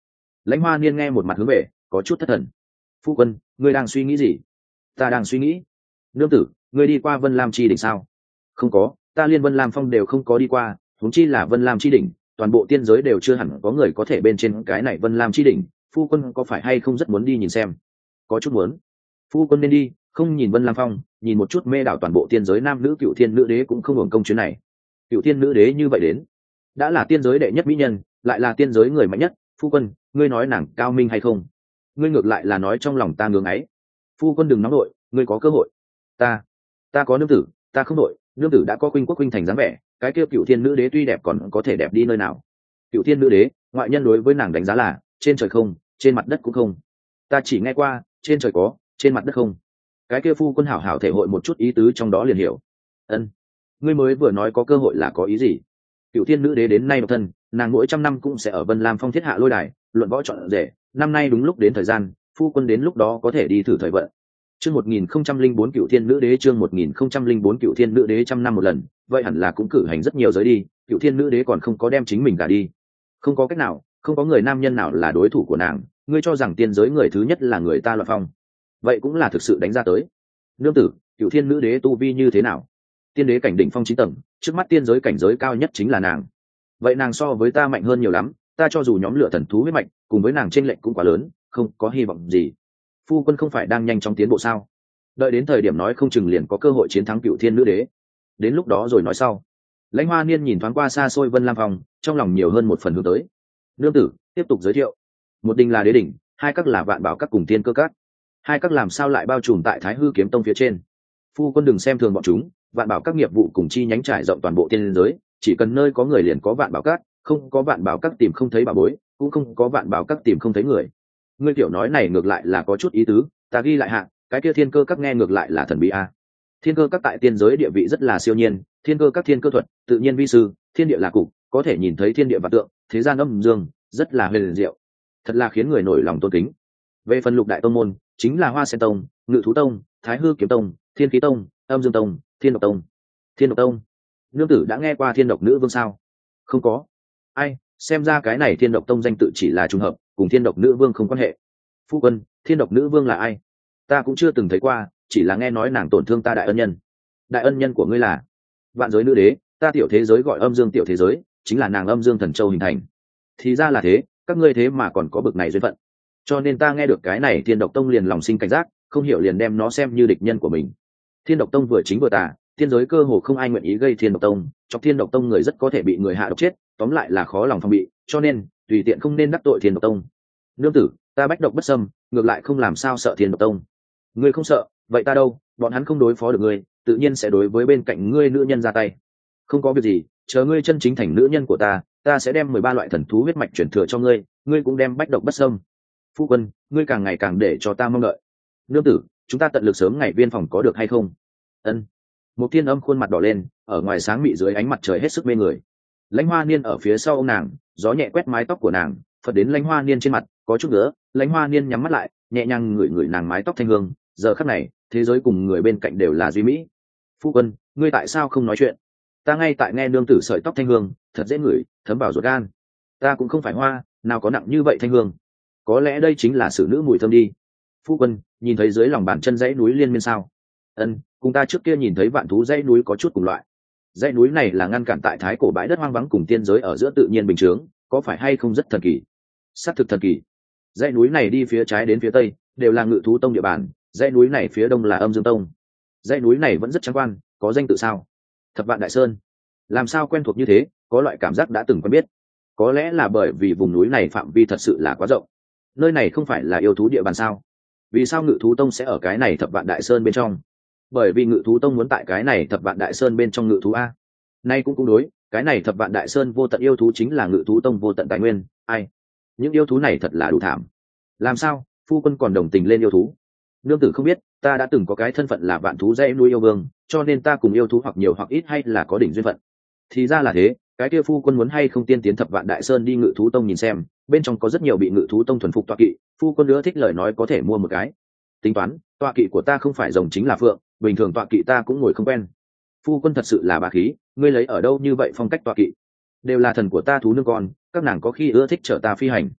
[SPEAKER 1] Lãnh Hoa Niên nghe một mặt hướng về, có chút thất thần. Phu quân, ngươi đang suy nghĩ gì? Ta đang suy nghĩ. Nương tử, ngươi đi qua Vân Lam chi đỉnh sao? Không có, ta liên Vân Lam phong đều không có đi qua, huống chi là Vân Lam chi đỉnh, toàn bộ tiên giới đều chưa hẳn có người có thể bên trên cái này Vân Lam chi đỉnh. Phu quân có phải hay không rất muốn đi nhìn xem? Có chút muốn. Phu quân nên đi, không nhìn Vân Lam phong, nhìn một chút mê đảo toàn bộ tiên giới nam nữ cựu thiên nữ đế cũng không hưởng công chuyến này. Cựu thiên nữ đế như vậy đến, đã là tiên giới đệ nhất mỹ nhân, lại là tiên giới người mạnh nhất. Phu quân, ngươi nói nàng cao minh hay không? Ngươi ngược lại là nói trong lòng ta ngưỡng ấy. Phu quân đừng nóng nội, ngươi có cơ hội. Ta, ta có nương tử, ta không nội, nương tử đã có khuynh quốc khuynh thành dáng vẻ, cái kia cựu thiên nữ đế tuy đẹp còn có thể đẹp đi nơi nào? Cựu thiên nữ đế, ngoại nhân đối với nàng đánh giá là trên trời không, trên mặt đất cũng không. Ta chỉ nghe qua trên trời có, trên mặt đất không. Cái kia phu quân hảo hảo thể hội một chút ý tứ trong đó liền hiểu. Ân, ngươi mới vừa nói có cơ hội là có ý gì? Cựu thiên nữ đế đến nay độc thân, nàng mỗi trăm năm cũng sẽ ở Vân Lam phong thiết hạ lôi đài luận võ chọn rể, năm nay đúng lúc đến thời gian, phu quân đến lúc đó có thể đi thử thời vận. Chương một nghìn không trăm linh bốn Cựu thiên nữ đế, chương một nghìn không trăm linh bốn Cựu thiên nữ đế trăm năm một lần, vậy hẳn là cũng cử hành rất nhiều giới đi, Cựu thiên nữ đế còn không có đem chính mình cả đi. Không có cách nào, không có người nam nhân nào là đối thủ của nàng, ngươi cho rằng tiên giới người thứ nhất là người ta loạn phong, vậy cũng là thực sự đánh ra tới. Nương tử, Cựu thiên nữ đế tu vi như thế nào? Tiên đế cảnh đỉnh phong chín tầng, trước mắt tiên giới cảnh giới cao nhất chính là nàng. Vậy nàng so với ta mạnh hơn nhiều lắm, ta cho dù nhóm lửa thần thú huyết mạnh, cùng với nàng chênh lệch cũng quá lớn, không có hy vọng gì. Phu quân không phải đang nhanh chóng tiến bộ sao? Đợi đến thời điểm nói không chừng liền có cơ hội chiến thắng Cựu thiên nữ đế. Đến lúc đó rồi nói sau. Lãnh Hoa Niên nhìn thoáng qua xa xôi Vân Lam Phong, trong lòng nhiều hơn một phần hướng tới. Nương tử, tiếp tục giới thiệu. Một đình là đế đỉnh, hai các là vạn bảo các cùng tiên cơ các. Hai các làm sao lại bao trùm tại Thái Hư kiếm tông phía trên? Phu quân đừng xem thường bọn chúng, vạn bảo các nghiệp vụ cùng chi nhánh trải rộng toàn bộ tiên giới, chỉ cần nơi có người liền có vạn bảo các, không có vạn bảo các tìm không thấy bảo bối, cũng không có vạn bảo các tìm không thấy người. Ngươi tiểu nói này ngược lại là có chút ý tứ, ta ghi lại hạ, cái kia thiên cơ các nghe ngược lại là thần bí a. Thiên cơ các tại tiên giới địa vị rất là siêu nhiên, thiên cơ các thiên cơ thuật, tự nhiên vi sư, thiên địa là cục, có thể nhìn thấy thiên địa vạn tượng, thế gian âm dương, rất là huyền diệu, thật là khiến người nổi lòng tôn kính. Về phần lục đại tông môn, chính là Hoa Sen tông, Ngự thú tông, Thái Hư kiếm tông, Thiên khí tông, Âm dương tông, Thiên độc tông. Thiên độc tông, nương tử đã nghe qua Thiên độc nữ vương sao? Không có. Ai, xem ra cái này Thiên độc tông danh tự chỉ là trùng hợp, cùng Thiên độc nữ vương không quan hệ. Phu quân, Thiên độc nữ vương là ai? Ta cũng chưa từng thấy qua, chỉ là nghe nói nàng tổn thương ta đại ân nhân. Đại ân nhân của ngươi là vạn giới nữ đế, ta tiểu thế giới gọi âm dương tiểu thế giới, chính là nàng âm dương thần châu hình thành. Thì ra là thế, các ngươi thế mà còn có bực này duyên phận. Cho nên ta nghe được cái này Thiên độc tông liền lòng sinh cảnh giác, không hiểu liền đem nó xem như địch nhân của mình. Thiên độc tông vừa chính vừa tà, thiên giới cơ hồ không ai nguyện ý gây Thiên độc tông, trong Thiên độc tông người rất có thể bị người hạ độc chết, tóm lại là khó lòng phòng bị, cho nên tùy tiện không nên đắc tội Thiên độc tông. Nương tử, ta bách độc bất xâm, ngược lại không làm sao sợ Thiên độc tông. Ngươi không sợ, vậy ta đâu, bọn hắn không đối phó được ngươi, tự nhiên sẽ đối với bên cạnh ngươi nữ nhân ra tay. Không có việc gì, chờ ngươi chân chính thành nữ nhân của ta, ta sẽ đem mười ba loại thần thú huyết mạch chuyển thừa cho ngươi, ngươi cũng đem bách độc bất xâm. Phu quân, ngươi càng ngày càng để cho ta mong đợi. Nương tử, chúng ta tận lực sớm ngày viên phòng có được hay không? Ân. Một thiên âm khuôn mặt đỏ lên, ở ngoài sáng mị dưới ánh mặt trời hết sức mê người. Lãnh Hoa Niên ở phía sau ông nàng, gió nhẹ quét mái tóc của nàng, phật đến Lãnh Hoa Niên trên mặt, có chút nữa. Lãnh Hoa Niên nhắm mắt lại, nhẹ nhàng ngửi ngửi nàng mái tóc thanh hương. Giờ khắc này, thế giới cùng người bên cạnh đều là duy mỹ. Phu quân, ngươi tại sao không nói chuyện? Ta ngay tại nghe nương tử sợi tóc thanh hương, thật dễ ngửi, thấm vào ruột gan. Ta cũng không phải hoa, nào có nặng như vậy thanh hương. Có lẽ đây chính là xử nữ mùi thơm đi. Phu quân, nhìn thấy dưới lòng bàn chân dãy núi liên miên sao? Ân, cùng ta trước kia nhìn thấy vạn thú dãy núi có chút cùng loại. Dãy núi này là ngăn cản tại thái cổ bãi đất hoang vắng cùng tiên giới ở giữa tự nhiên bình chướng, có phải hay không rất thần kỳ? Sát thực thần kỳ. Dãy núi này đi phía trái đến phía tây đều là Ngự thú tông địa bàn, dãy núi này phía đông là Âm dương tông. Dãy núi này vẫn rất trắng quan, có danh tự sao? Thập Vạn Đại Sơn. Làm sao quen thuộc như thế, có loại cảm giác đã từng quen biết. Có lẽ là bởi vì vùng núi này phạm vi thật sự là quá rộng. Nơi này không phải là yêu thú địa bàn sao? Vì sao Ngự thú tông sẽ ở cái này Thập Vạn Đại Sơn bên trong? Bởi vì Ngự thú tông muốn tại cái này Thập Vạn Đại Sơn bên trong ngự thú a. Nay cũng cũng đối, cái này Thập Vạn Đại Sơn vô tận yêu thú chính là Ngự thú tông vô tận tài nguyên. Ai? Những yêu thú này thật là đủ thảm. Làm sao phu quân còn đồng tình lên yêu thú? Nương tử không biết, ta đã từng có cái thân phận là vạn thú dãy nuôi yêu vương, cho nên ta cùng yêu thú hoặc nhiều hoặc ít hay là có đỉnh duyên phận. Thì ra là thế, cái kia phu quân muốn hay không tiên tiến Thập Vạn Đại Sơn đi Ngự thú tông nhìn xem, bên trong có rất nhiều bị Ngự thú tông thuần phục tọa kỵ, phu quân nữa thích lời nói có thể mua một cái. Tính toán, tọa kỵ của ta không phải rồng chính là phượng, bình thường tọa kỵ ta cũng ngồi không quen. Phu quân thật sự là bá khí, ngươi lấy ở đâu như vậy phong cách tọa kỵ? Đều là thần của ta thú nương con, các nàng có khi ưa thích chở ta phi hành.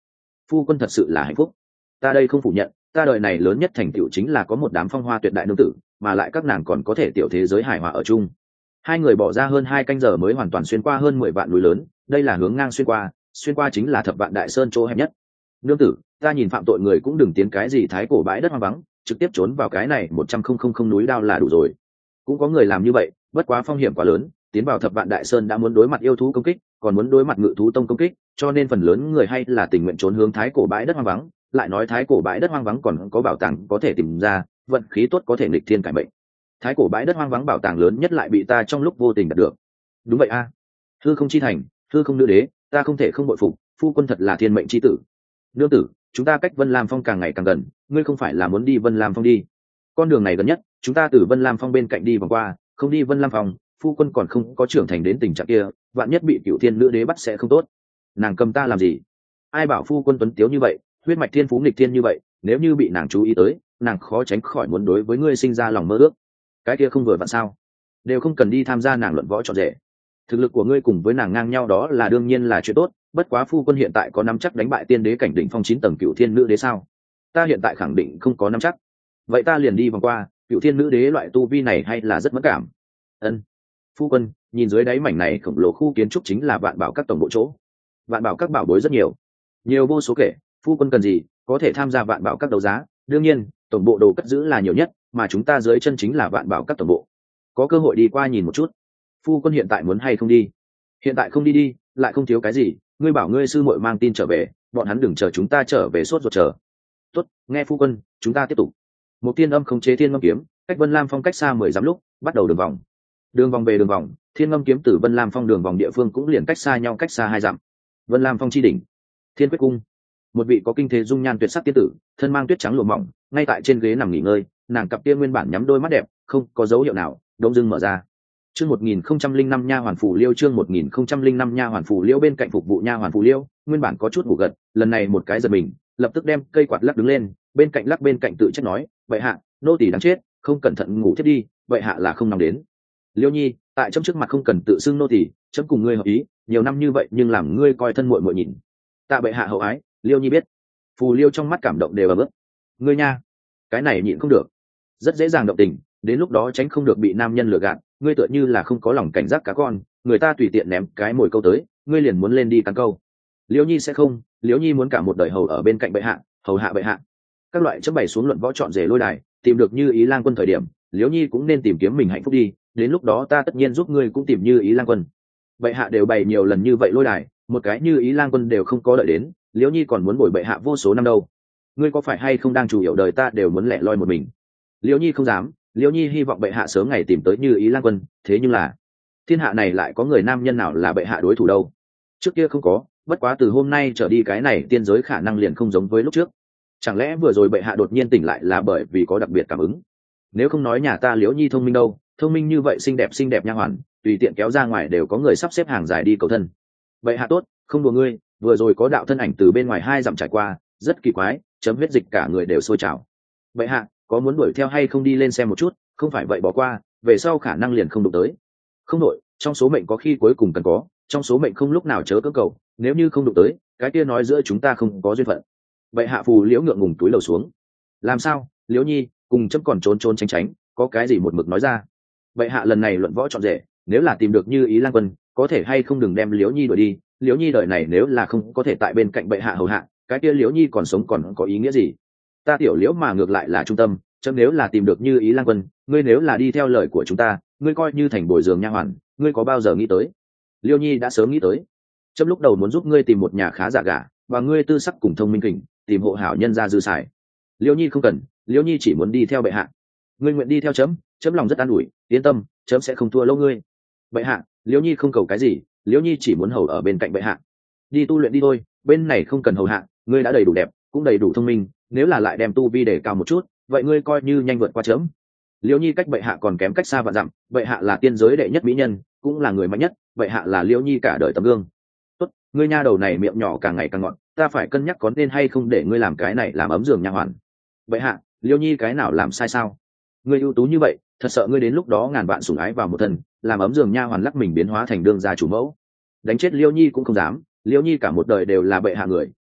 [SPEAKER 1] phu quân thật sự là hạnh phúc. Ta đây không phủ nhận, ta đời này lớn nhất thành tựu chính là có một đám phong hoa tuyệt đại nương tử, mà lại các nàng còn có thể tiểu thế giới hài hòa ở chung. Hai người bỏ ra hơn hai canh giờ mới hoàn toàn xuyên qua hơn mười vạn núi lớn, đây là hướng ngang xuyên qua, xuyên qua chính là thập vạn đại sơn chỗ hẹp nhất. Nương tử, ta nhìn phạm tội người cũng đừng tiến cái gì thái cổ bãi đất hoang vắng, trực tiếp trốn vào cái này một trăm không không không núi đao là đủ rồi. Cũng có người làm như vậy, bất quá phong hiểm quá lớn, tiến vào thập vạn đại sơn đã muốn đối mặt yêu thú công kích, còn muốn đối mặt ngự thú tông công kích, cho nên phần lớn người hay là tình nguyện trốn hướng thái cổ bãi đất hoang vắng. Lại nói thái cổ bãi đất hoang vắng còn có bảo tàng có thể tìm ra, vận khí tốt có thể nghịch thiên cải mệnh. Thái cổ bãi đất hoang vắng bảo tàng lớn nhất lại bị ta trong lúc vô tình đạt được. Đúng vậy a, à. Hư không chi thành, hư không nữ đế, ta không thể không bội phục, phu quân thật là thiên mệnh chi tử. Nương tử, chúng ta cách Vân Lam Phong càng ngày càng gần, ngươi không phải là muốn đi Vân Lam Phong đi? Con đường này gần nhất, chúng ta từ Vân Lam Phong bên cạnh đi vòng qua, không đi Vân Lam Phong, phu quân còn không có trưởng thành đến tình trạng kia, vạn nhất bị Cửu Thiên nữ đế bắt sẽ không tốt. Nàng cầm ta làm gì? Ai bảo phu quân tuấn tiếu như vậy, huyết mạch thiên phú nghịch thiên như vậy, nếu như bị nàng chú ý tới, nàng khó tránh khỏi muốn đối với ngươi sinh ra lòng mơ ước. Cái kia không vừa vặn sao? Đều không cần đi tham gia nàng luận võ trọn rể. Thực lực của ngươi cùng với nàng ngang nhau đó là đương nhiên là chuyện tốt, bất quá phu quân hiện tại có nắm chắc đánh bại tiên đế cảnh đỉnh phong chín tầng Cửu Thiên nữ đế sao? Ta hiện tại khẳng định không có nắm chắc. Vậy ta liền đi vòng qua, Cửu Thiên nữ đế loại tu vi này hay là rất mẫn cảm. Ân. Phu quân, nhìn dưới đáy mảnh này khổng lồ khu kiến trúc chính là Vạn Bảo các tổng bộ chỗ. Vạn Bảo các bảo bối rất nhiều, nhiều vô số kể, phu quân cần gì, có thể tham gia Vạn Bảo các đấu giá, đương nhiên, tổng bộ đồ cất giữ là nhiều nhất, mà chúng ta dưới chân chính là Vạn Bảo các tổng bộ. Có cơ hội đi qua nhìn một chút. Phu quân hiện tại muốn hay không đi? Hiện tại không đi đi, lại không thiếu cái gì, ngươi bảo ngươi sư muội mang tin trở về, bọn hắn đừng chờ chúng ta trở về sốt ruột chờ. Tốt, nghe phu quân, chúng ta tiếp tục. Một tiên âm khống chế thiên ngâm kiếm, cách Vân Lam Phong cách xa mười dặm lúc, bắt đầu đường vòng. Đường vòng về đường vòng, thiên ngâm kiếm từ Vân Lam Phong đường vòng địa phương cũng liền cách xa nhau cách xa hai dặm. Vân Lam Phong chi đỉnh, Thiên Quyết cung. Một vị có kinh thế dung nhan tuyệt sắc tiên tử, thân mang tuyết trắng lụa mỏng, ngay tại trên ghế nằm nghỉ ngơi, nàng cặp kia nguyên bản nhắm đôi mắt đẹp, không có dấu hiệu nào, đông dưng mở ra. Chương một nghìn không trăm linh năm nha hoàn phù liêu, chương một nghìn không trăm linh năm nha hoàn phù liêu, bên cạnh phục vụ nha hoàn phù liêu, nguyên bản có chút ngủ gật, lần này một cái giật mình, lập tức đem cây quạt lắc đứng lên, bên cạnh lắc bên cạnh tự trách nói, vậy hạ, nô tỳ đáng chết, không cẩn thận ngủ thiết đi, vậy hạ là không nằm đến. Liêu nhi, tại trong trước mặt không cần tự xưng nô tỳ, chấm cùng ngươi hợp ý, nhiều năm như vậy nhưng làm ngươi coi thân muội muội nhìn. Tạ bệ hạ hậu ái, Liêu nhi biết. Phù liêu trong mắt cảm động đều ấm ức. Ngươi nha, cái này nhịn không được, rất dễ dàng động tình, đến lúc đó tránh không được bị nam nhân lừa gạt, ngươi tựa như là không có lòng cảnh giác cá con, người ta tùy tiện ném cái mồi câu tới, ngươi liền muốn lên đi cắn câu. Liêu nhi sẽ không, Liêu nhi muốn cả một đời hầu ở bên cạnh bệ hạ, hầu hạ bệ hạ. Các loại chấm bày xuống luận võ chọn rể lôi đài, tìm được Như Ý Lang Quân thời điểm, Liêu nhi cũng nên tìm kiếm mình hạnh phúc đi, đến lúc đó ta tất nhiên giúp ngươi cũng tìm Như Ý Lang Quân. Bệ hạ đều bày nhiều lần như vậy lôi đài, một cái Như Ý Lang Quân đều không có đợi đến, Liêu nhi còn muốn bồi bệ hạ vô số năm đâu. Ngươi có phải hay không đang chủ yếu đời ta đều muốn lẻ loi một mình? Liêu nhi không dám, Liêu nhi hy vọng bệ hạ sớm ngày tìm tới Như Ý Lang Quân, thế nhưng là thiên hạ này lại có người nam nhân nào là bệ hạ đối thủ đâu? Trước kia không có, bất quá từ hôm nay trở đi cái này tiên giới khả năng liền không giống với lúc trước. Chẳng lẽ vừa rồi bệ hạ đột nhiên tỉnh lại là bởi vì có đặc biệt cảm ứng? Nếu không nói nhà ta Liễu nhi thông minh đâu, thông minh như vậy xinh đẹp xinh đẹp nha hoàn, tùy tiện kéo ra ngoài đều có người sắp xếp hàng dài đi cầu thân. Bệ hạ tốt, không đùa ngươi, vừa rồi có đạo thân ảnh từ bên ngoài hai dặm trải qua, rất kỳ quái, chấm huyết dịch cả người đều sôi trào. Bệ hạ, có muốn đuổi theo hay không đi lên xem một chút, không phải vậy bỏ qua, về sau khả năng liền không đụng tới. Không đội, trong số mệnh có khi cuối cùng cần có, trong số mệnh không lúc nào chớ cưỡng cầu, nếu như không đụng tới, cái kia nói giữa chúng ta không có duyên phận. Bệ hạ phù Liễu ngượng ngùng túi lầu xuống. Làm sao, Liễu nhi, cùng chấm còn trốn trốn tránh tránh, có cái gì một mực nói ra. Bệ hạ lần này luận võ chọn rể, nếu là tìm được Như Ý Lang Quân, có thể hay không đừng đem Liễu nhi đuổi đi, Liễu nhi đời này nếu là không có thể tại bên cạnh bệ hạ hầu hạ, cái kia Liễu nhi còn sống còn có ý nghĩa gì? Ta tiểu Liễu mà ngược lại là trung tâm, chấm nếu là tìm được Như Ý Lang Quân, ngươi nếu là đi theo lời của chúng ta, ngươi coi như thành bồi giường nha hoàn, ngươi có bao giờ nghĩ tới? Liêu nhi đã sớm nghĩ tới, chấm lúc đầu muốn giúp ngươi tìm một nhà khá giả gả, và ngươi tư sắc cùng thông minh kình, tìm hộ hảo nhân gia dư xài. Liêu nhi không cần, Liêu nhi chỉ muốn đi theo bệ hạ. Ngươi nguyện đi theo chấm, chấm lòng rất an ủi, yên tâm, chấm sẽ không thua lâu ngươi. Bệ hạ, Liêu nhi không cầu cái gì, Liêu nhi chỉ muốn hầu ở bên cạnh bệ hạ. Đi tu luyện đi thôi, bên này không cần hầu hạ, ngươi đã đầy đủ đẹp, cũng đầy đủ thông minh, nếu là lại đem tu vi để cao một chút, vậy ngươi coi như nhanh vượt qua chấm. Liêu nhi cách bệ hạ còn kém cách xa vạn dặm, bệ hạ là tiên giới đệ nhất mỹ nhân, cũng là người mạnh nhất, bệ hạ là Liêu nhi cả đời tấm gương. Tốt, ngươi nha đầu này miệng nhỏ càng ngày càng ngọt, ta phải cân nhắc có nên hay không để ngươi làm cái này làm ấm giường nha hoàn. Bệ hạ, Liêu nhi cái nào làm sai sao? Ngươi ưu tú như vậy, thật sợ ngươi đến lúc đó ngàn vạn sủng ái vào một thân, làm ấm giường nha hoàn lắc mình biến hóa thành đương gia chủ mẫu. Đánh chết Liêu nhi cũng không dám, Liêu nhi cả một đời đều là bệ hạ người,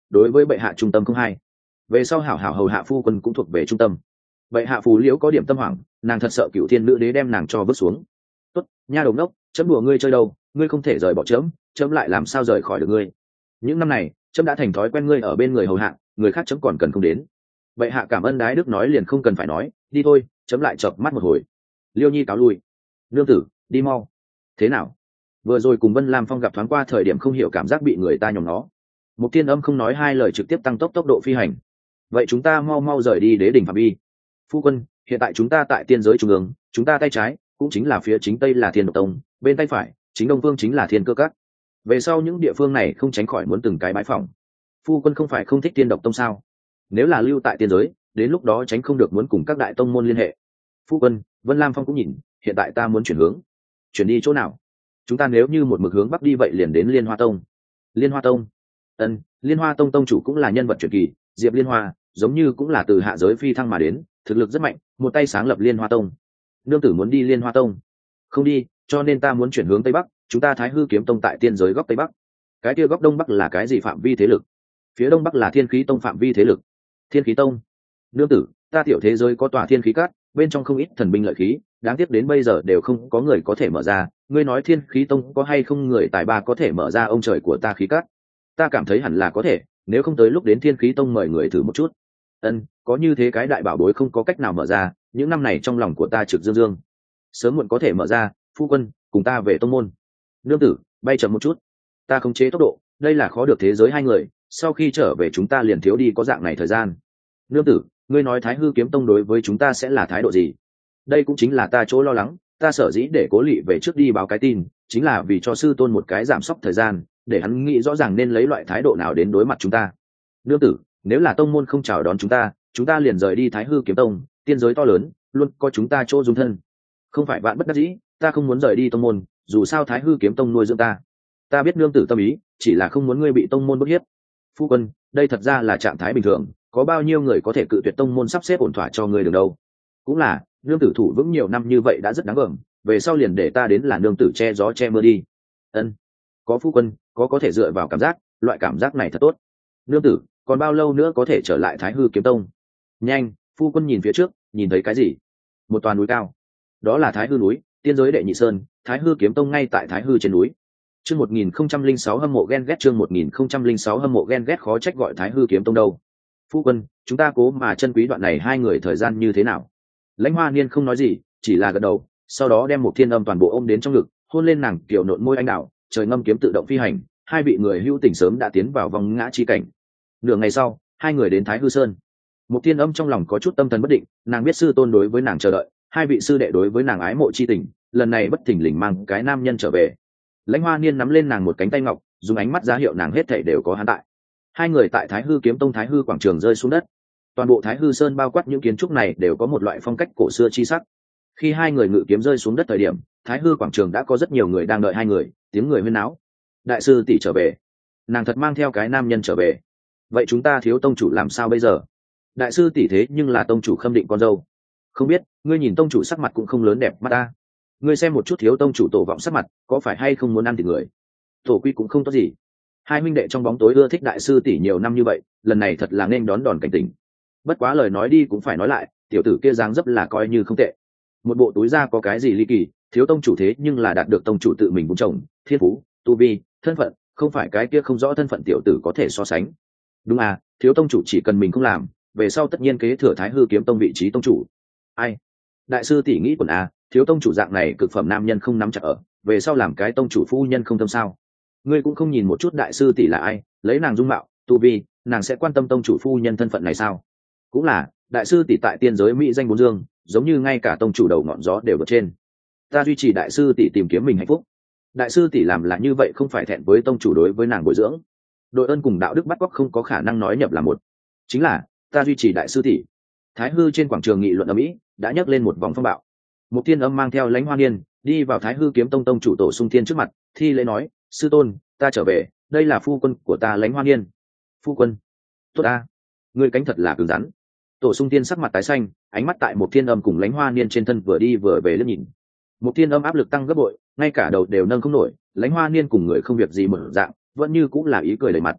[SPEAKER 1] đối với bệ hạ trung tâm không hay, về sau hảo hảo hầu hạ phu quân cũng thuộc về trung tâm. Bệ hạ phù liễu có điểm tâm hoảng, nàng thật sợ cựu thiên nữ đế đem nàng cho vứt xuống. Tốt, nha đầu ngốc, chấm đùa ngươi chơi đâu, ngươi không thể rời bỏ chấm, chấm lại làm sao rời khỏi được ngươi. Những năm này chấm đã thành thói quen ngươi ở bên người hầu hạ, người khác chấm còn cần không đến. Bệ hạ cảm ơn đái đức nói liền không cần phải nói, đi thôi, chấm lại chợp mắt một hồi. Liêu nhi cáo lui. Nương tử, đi mau. Thế nào? Vừa rồi cùng Vân Lam Phong gặp thoáng qua thời điểm không hiểu cảm giác bị người ta nhòm nó. Một Thiên Âm không nói hai lời trực tiếp tăng tốc tốc độ phi hành. Vậy chúng ta mau mau rời đi đế đỉnh phạm vi. Phu quân, hiện tại chúng ta tại tiên giới trung ương, chúng ta tay trái cũng chính là phía chính tây là Thiên Độc Tông, bên tay phải chính đông phương chính là Thiên Cơ Các. Về sau những địa phương này không tránh khỏi muốn từng cái bãi phòng. Phu quân không phải không thích Thiên Độc Tông sao? Nếu là lưu tại tiên giới, đến lúc đó tránh không được muốn cùng các đại tông môn liên hệ. Phu quân, Vân Lam Phong cũng nhìn, hiện tại ta muốn chuyển hướng. Chuyển đi chỗ nào? Chúng ta nếu như một mực hướng bắc đi vậy liền đến Liên Hoa Tông. Liên Hoa Tông? Ân, Liên Hoa Tông tông chủ cũng là nhân vật truyền kỳ, Diệp Liên Hoa, giống như cũng là từ hạ giới phi thăng mà đến, thực lực rất mạnh, một tay sáng lập Liên Hoa Tông. Nương tử muốn đi Liên Hoa Tông? Không đi, cho nên ta muốn chuyển hướng tây bắc, chúng ta Thái Hư Kiếm Tông tại tiên giới góc tây bắc. Cái kia góc đông bắc là cái gì phạm vi thế lực? Phía đông bắc là Thiên Khí Tông phạm vi thế lực. Thiên Khí Tông? Nương tử, ta tiểu thế giới có tòa Thiên Khí Cát, bên trong không ít thần binh lợi khí, đáng tiếc đến bây giờ đều không có người có thể mở ra. Ngươi nói Thiên Khí Tông có hay không người tài ba có thể mở ra ông trời của ta khí cát? Ta cảm thấy hẳn là có thể, nếu không tới lúc đến Thiên Khí Tông mời người thử một chút. Ân, có như thế cái đại bảo bối không có cách nào mở ra, những năm này trong lòng của ta trực dương dương. Sớm muộn có thể mở ra, phu quân, cùng ta về tông môn. Nương tử, bay chậm một chút. Ta khống chế tốc độ, đây là khó được thế giới hai người, sau khi trở về chúng ta liền thiếu đi có dạng này thời gian. Nương tử, ngươi nói Thái Hư Kiếm Tông đối với chúng ta sẽ là thái độ gì? Đây cũng chính là ta chỗ lo lắng, ta sở dĩ để Cố Lị về trước đi báo cái tin, chính là vì cho sư tôn một cái giảm sốc thời gian, để hắn nghĩ rõ ràng nên lấy loại thái độ nào đến đối mặt chúng ta. Nương tử, nếu là tông môn không chào đón chúng ta, chúng ta liền rời đi Thái Hư Kiếm Tông, tiên giới to lớn, luôn có chúng ta chỗ dung thân. Không phải vạn bất đắc dĩ, ta không muốn rời đi tông môn, dù sao Thái Hư Kiếm Tông nuôi dưỡng ta. Ta biết nương tử tâm ý, chỉ là không muốn ngươi bị tông môn bức hiếp. Phu quân, đây thật ra là trạng thái bình thường, có bao nhiêu người có thể cự tuyệt tông môn sắp xếp ổn thỏa cho ngươi được đâu. Cũng là, nương tử thủ vững nhiều năm như vậy đã rất đáng gờm, về sau liền để ta đến là nương tử che gió che mưa đi. Ân, có phu quân, có có thể dựa vào cảm giác, loại cảm giác này thật tốt. Nương tử, còn bao lâu nữa có thể trở lại Thái Hư Kiếm Tông? Nhanh, phu quân nhìn phía trước, nhìn thấy cái gì? Một toà núi cao. Đó là Thái Hư núi, tiên giới đệ nhị sơn, Thái Hư Kiếm Tông ngay tại Thái Hư trên núi. Chương một nghìn không trăm linh sáu hâm mộ ghen ghét chương một nghìn không trăm linh sáu hâm mộ ghen ghét khó trách gọi Thái Hư Kiếm Tông đâu. Phu quân, chúng ta cố mà chân quý đoạn này hai người thời gian như thế nào? Lãnh Hoa Niên không nói gì, chỉ là gật đầu, sau đó đem một Thiên Âm toàn bộ ôm đến trong ngực, hôn lên nàng kiểu nộn môi anh đào, trời ngâm kiếm tự động phi hành, hai vị người hữu tình sớm đã tiến vào vòng ngã chi cảnh. Nửa ngày sau, hai người đến Thái Hư Sơn. Một Thiên Âm trong lòng có chút tâm thần bất định, nàng biết sư tôn đối với nàng chờ đợi, hai vị sư đệ đối với nàng ái mộ chi tình, lần này bất thình lình mang cái nam nhân trở về. Lãnh Hoa Niên nắm lên nàng một cánh tay ngọc, dùng ánh mắt ra hiệu nàng hết thảy đều có hắn tại. Hai người tại Thái Hư Kiếm Tông Thái Hư quảng trường rơi xuống đất. Toàn bộ Thái Hư Sơn bao quát những kiến trúc này đều có một loại phong cách cổ xưa chi sắc. Khi hai người ngự kiếm rơi xuống đất thời điểm, Thái Hư quảng trường đã có rất nhiều người đang đợi hai người, tiếng người huyên náo. Đại sư tỷ trở về, nàng thật mang theo cái nam nhân trở về. Vậy chúng ta thiếu tông chủ làm sao bây giờ? Đại sư tỷ thế nhưng là tông chủ Khâm Định con dâu. Không biết, ngươi nhìn tông chủ sắc mặt cũng không lớn đẹp mắt ta. Ngươi xem một chút thiếu tông chủ Tổ Vọng sắc mặt, có phải hay không muốn ăn thịt người? Tổ Quy cũng không tốt gì. Hai huynh đệ trong bóng tối ưa thích đại sư tỷ nhiều năm như vậy, lần này thật là nên đón đòn cảnh tỉnh. Bất quá lời nói đi cũng phải nói lại, tiểu tử kia dáng dấp là coi như không tệ. Một bộ túi da có cái gì ly kỳ, thiếu tông chủ thế nhưng là đạt được tông chủ tự mình vun trồng, thiên phú, tu vi, thân phận, không phải cái kia không rõ thân phận tiểu tử có thể so sánh. Đúng à, thiếu tông chủ chỉ cần mình không làm, về sau tất nhiên kế thừa Thái Hư Kiếm Tông vị trí tông chủ. Ai? Đại sư tỷ nghĩ quần à, thiếu tông chủ dạng này cực phẩm nam nhân không nắm chặt ở, về sau làm cái tông chủ phu nhân không tâm sao? Ngươi cũng không nhìn một chút đại sư tỷ là ai, lấy nàng dung mạo, tu vi, nàng sẽ quan tâm tông chủ phu nhân thân phận này sao? Cũng là, đại sư tỷ tại tiên giới mỹ danh bốn dương, giống như ngay cả tông chủ đầu ngọn gió đều vượt trên. Ta duy trì đại sư tỷ tìm kiếm mình hạnh phúc. Đại sư tỷ làm là như vậy không phải thẹn với tông chủ đối với nàng bồi dưỡng. Đội ơn cùng đạo đức bắt cóc không có khả năng nói nhập là một. Chính là, ta duy trì đại sư tỷ. Thái Hư trên quảng trường nghị luận ầm ĩ, đã nhấc lên một vòng phong bạo. Một Thiên Âm mang theo Lãnh Hoa Niên đi vào Thái Hư Kiếm Tông tông chủ Tổ Sung Thiên trước mặt, thi lễ nói: sư tôn, ta trở về, đây là phu quân của ta Lãnh Hoa Niên. Phu quân? Tốt ta, ngươi cánh thật là cứng rắn. Tổ Sung Thiên sắc mặt tái xanh, ánh mắt tại Một Thiên Âm cùng Lãnh Hoa Niên trên thân vừa đi vừa về liếc nhìn. Một Thiên Âm áp lực tăng gấp bội, ngay cả đầu đều nâng không nổi, Lãnh Hoa Niên cùng người không việc gì mở dạng, vẫn như cũng là ý cười đầy mặt.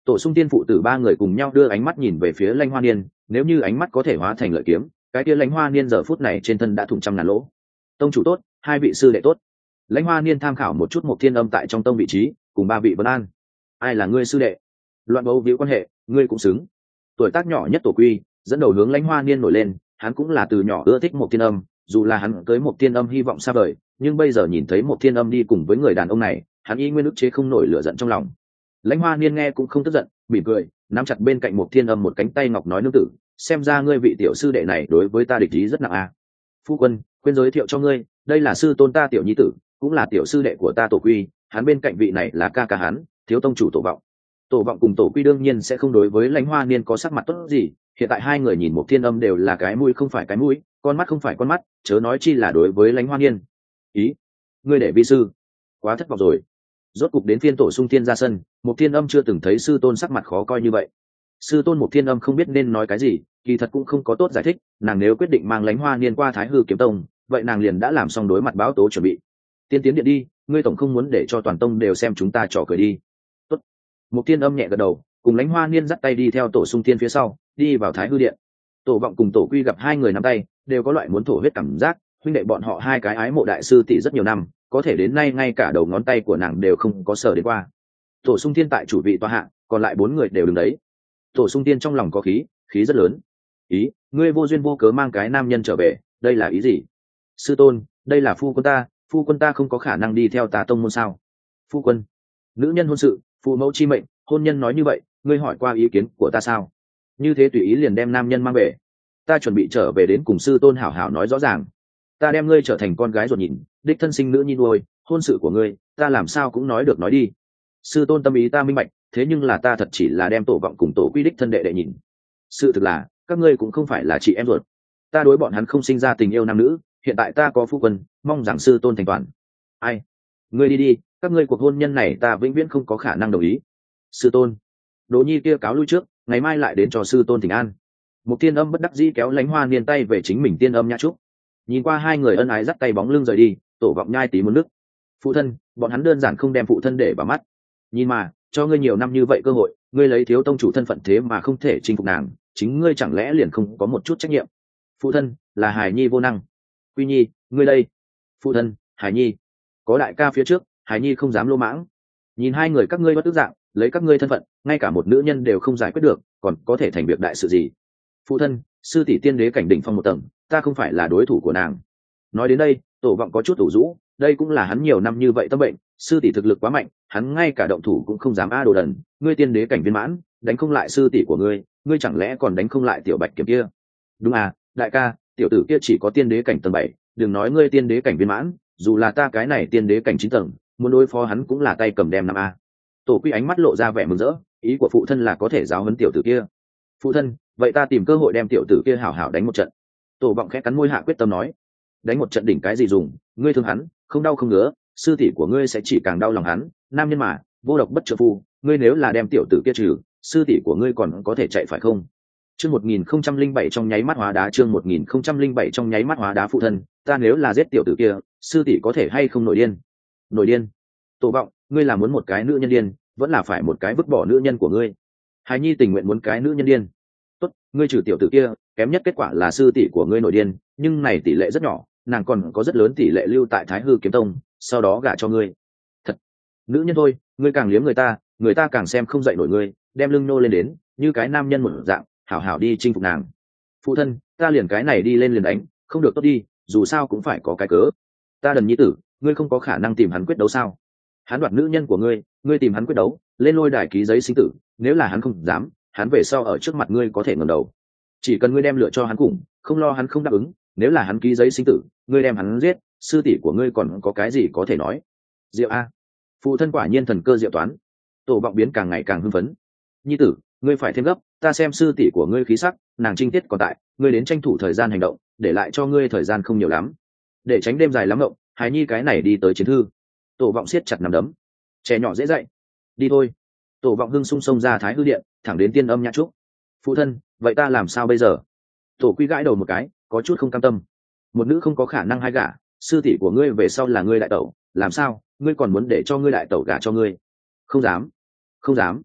[SPEAKER 1] Tổ Sung Tiên phụ tử ba người cùng nhau đưa ánh mắt nhìn về phía Lãnh Hoa Niên, nếu như ánh mắt có thể hóa thành lợi kiếm, cái kia Lãnh Hoa Niên giờ phút này trên thân đã thủng trăm ngàn lỗ. Tông chủ tốt, hai vị sư đệ tốt. Lãnh Hoa Niên tham khảo một chút một thiên âm tại trong tông vị trí, cùng ba vị vấn an. Ai là ngươi sư đệ? Loạn bầu víu quan hệ, ngươi cũng xứng. Tuổi tác nhỏ nhất Tổ Quy dẫn đầu hướng Lãnh Hoa Niên nổi lên, hắn cũng là từ nhỏ ưa thích một thiên âm, dù là hắn tới một thiên âm hy vọng xa vời, nhưng bây giờ nhìn thấy một thiên âm đi cùng với người đàn ông này, hắn y nguyên ức chế không nổi lửa giận trong lòng. Lãnh Hoa Niên nghe cũng không tức giận, mỉm cười, nắm chặt bên cạnh một thiên âm một cánh tay ngọc nói, nương tử, xem ra ngươi vị tiểu sư đệ này đối với ta địch ý rất nặng à. Phu quân, quên giới thiệu cho ngươi, đây là sư tôn ta Tiểu Nhi tử, cũng là tiểu sư đệ của ta Tổ Quy, hắn bên cạnh vị này là ca ca hắn, thiếu tông chủ Tổ Vọng. Tổ Vọng cùng Tổ Quy đương nhiên sẽ không đối với Lãnh Hoa Niên có sắc mặt tốt gì, hiện tại hai người nhìn một thiên âm đều là cái mũi không phải cái mũi, con mắt không phải con mắt, chớ nói chi là đối với Lãnh Hoa Niên. Ý, ngươi để vi sư, quá thất vọng rồi. Rốt cục đến phiên Tổ Sung Thiên ra sân, một thiên âm chưa từng thấy sư tôn sắc mặt khó coi như vậy. Sư tôn một thiên âm không biết nên nói cái gì, kỳ thật cũng không có tốt giải thích, nàng nếu quyết định mang Lãnh Hoa Niên qua Thái Hư Kiếm Tông, vậy nàng liền đã làm xong đối mặt báo tố chuẩn bị. Tiên tiến điện đi, ngươi tổng không muốn để cho toàn tông đều xem chúng ta trò cười đi. Tốt. Một thiên âm nhẹ gật đầu, cùng Lãnh Hoa Niên dắt tay đi theo Tổ Sung Thiên phía sau, đi vào Thái Hư điện. Tổ Vọng cùng Tổ Quy gặp hai người nắm tay, đều có loại muốn thổ huyết cảm giác, huynh đệ bọn họ hai cái ái mộ đại sư tỷ rất nhiều năm, có thể đến nay ngay cả đầu ngón tay của nàng đều không có sờ đến qua. Tổ Sung Thiên tại chủ vị tòa hạ, còn lại bốn người đều đứng đấy. Tổ Sung Thiên trong lòng có khí, khí rất lớn. Ý, ngươi vô duyên vô cớ mang cái nam nhân trở về, đây là ý gì? Sư tôn, đây là phu quân ta, phu quân ta không có khả năng đi theo tà tông môn sao? Phu quân, nữ nhân hôn sự, phụ mẫu chi mệnh, hôn nhân nói như vậy, ngươi hỏi qua ý kiến của ta sao? Như thế tùy ý liền đem nam nhân mang về, ta chuẩn bị trở về đến cùng sư tôn hảo hảo nói rõ ràng. Ta đem ngươi trở thành con gái ruột nhìn, đích thân sinh nữ nhi nuôi, hôn sự của ngươi, ta làm sao cũng nói được nói đi. Sư tôn tâm ý ta minh bạch, thế nhưng là ta thật chỉ là đem Tổ Vọng cùng Tổ Quy đích thân đệ đệ nhìn. Sự thực là, các ngươi cũng không phải là chị em ruột. Ta đối bọn hắn không sinh ra tình yêu nam nữ, hiện tại ta có phu quân, mong rằng sư tôn thành toàn. Ai? Ngươi đi đi, các ngươi cuộc hôn nhân này ta vĩnh viễn không có khả năng đồng ý. Sư tôn. Đỗ Nhi kia cáo lui trước, ngày mai lại đến cho sư tôn thỉnh an. Một tiên âm bất đắc dĩ kéo Lãnh Hoa Niên tay về chính mình tiên âm nhã trúc. Nhìn qua hai người ân ái dắt tay bóng lưng rời đi, Tổ Vọng nhai tí muốn nước. Phụ thân, bọn hắn đơn giản không đem phụ thân để vào mắt. Nhìn mà, cho ngươi nhiều năm như vậy cơ hội, ngươi lấy thiếu tông chủ thân phận thế mà không thể chinh phục nàng, chính ngươi chẳng lẽ liền không có một chút trách nhiệm? Phụ thân, là Hải Nhi vô năng. Quy Nhi, ngươi đây. Phụ thân, Hải Nhi. Có đại ca phía trước, Hải Nhi không dám lô mãng. Nhìn hai người các ngươi bất tức dạng, lấy các ngươi thân phận, ngay cả một nữ nhân đều không giải quyết được, còn có thể thành việc đại sự gì? Phụ thân, sư tỷ tiên đế cảnh đỉnh phong một tầng, ta không phải là đối thủ của nàng. Nói đến đây, Tổ Vọng có chút ủ rũ, đây cũng là hắn nhiều năm như vậy tâm bệnh, sư tỷ thực lực quá mạnh, hắn ngay cả động thủ cũng không dám a đồ đần, ngươi tiên đế cảnh viên mãn, đánh không lại sư tỷ của ngươi, ngươi chẳng lẽ còn đánh không lại tiểu Bạch Kiểm kia? Đúng à, đại ca, tiểu tử kia chỉ có tiên đế cảnh tầng bảy, đừng nói ngươi tiên đế cảnh viên mãn, dù là ta cái này tiên đế cảnh chín tầng, muốn đối phó hắn cũng là tay cầm đem năm a. Tổ Quy ánh mắt lộ ra vẻ mừng rỡ, ý của phụ thân là có thể giáo huấn tiểu tử kia. Phụ thân, vậy ta tìm cơ hội đem tiểu tử kia hảo hảo đánh một trận. Tổ Vọng khẽ cắn môi hạ quyết tâm nói, đánh một trận đỉnh cái gì dùng, ngươi thương hắn, không đau không ngứa, sư tỷ của ngươi sẽ chỉ càng đau lòng hắn, nam nhân mà, vô độc bất trợ phu, ngươi nếu là đem tiểu tử kia trừ, sư tỷ của ngươi còn có thể chạy phải không? Chương một nghìn không trăm linh bảy trong nháy mắt hóa đá, chương một nghìn không trăm linh bảy trong nháy mắt hóa đá. Phụ thân, ta nếu là giết tiểu tử kia, sư tỷ có thể hay không nổi điên? Nổi điên? Tổ Vọng, ngươi là muốn một cái nữ nhân điên, vẫn là phải một cái vứt bỏ nữ nhân của ngươi? Hải Nhi tình nguyện muốn cái nữ nhân điên. Tốt, ngươi trừ tiểu tử kia, kém nhất kết quả là sư tỷ của ngươi nổi điên, nhưng này tỷ lệ rất nhỏ, nàng còn có rất lớn tỷ lệ lưu tại Thái Hư Kiếm Tông, sau đó gả cho ngươi. Thật, nữ nhân thôi, ngươi càng liếm người ta, người ta càng xem không dậy nổi ngươi, đem lưng nô lên đến, như cái nam nhân một dạng, hảo hảo đi chinh phục nàng. Phụ thân, ta liền cái này đi lên liền đánh, không được tốt đi, dù sao cũng phải có cái cớ. Ta Đần nhi tử, ngươi không có khả năng tìm hắn quyết đấu sao? Hắn đoạt nữ nhân của ngươi, ngươi tìm hắn quyết đấu, lên lôi đài ký giấy sinh tử, nếu là hắn không dám, hắn về sau ở trước mặt ngươi có thể ngẩng đầu. Chỉ cần ngươi đem lựa cho hắn cùng, không lo hắn không đáp ứng, nếu là hắn ký giấy sinh tử, ngươi đem hắn giết, sư tỷ của ngươi còn có cái gì có thể nói? Diệu a, phụ thân quả nhiên thần cơ diệu toán. Tổ Vọng biến càng ngày càng hưng phấn. Nhi tử, ngươi phải thêm gấp, ta xem sư tỷ của ngươi khí sắc, nàng trinh tiết còn tại, ngươi đến tranh thủ thời gian hành động, để lại cho ngươi thời gian không nhiều lắm, để tránh đêm dài lắm ngộng. Hải Nhi cái này đi tới chiến thư. Tổ Vọng siết chặt nắm đấm. Trẻ nhỏ dễ dạy, đi thôi. Tổ Vọng hưng sung sông ra Thái Hư điện, thẳng đến tiên âm nhã trúc. Phụ thân, vậy ta làm sao bây giờ? Tổ Quy gãi đầu một cái, có chút không cam tâm. Một nữ không có khả năng hai gả, sư tỷ của ngươi về sau là ngươi đại tẩu, làm sao ngươi còn muốn để cho ngươi đại tẩu gả cho ngươi? Không dám, không dám.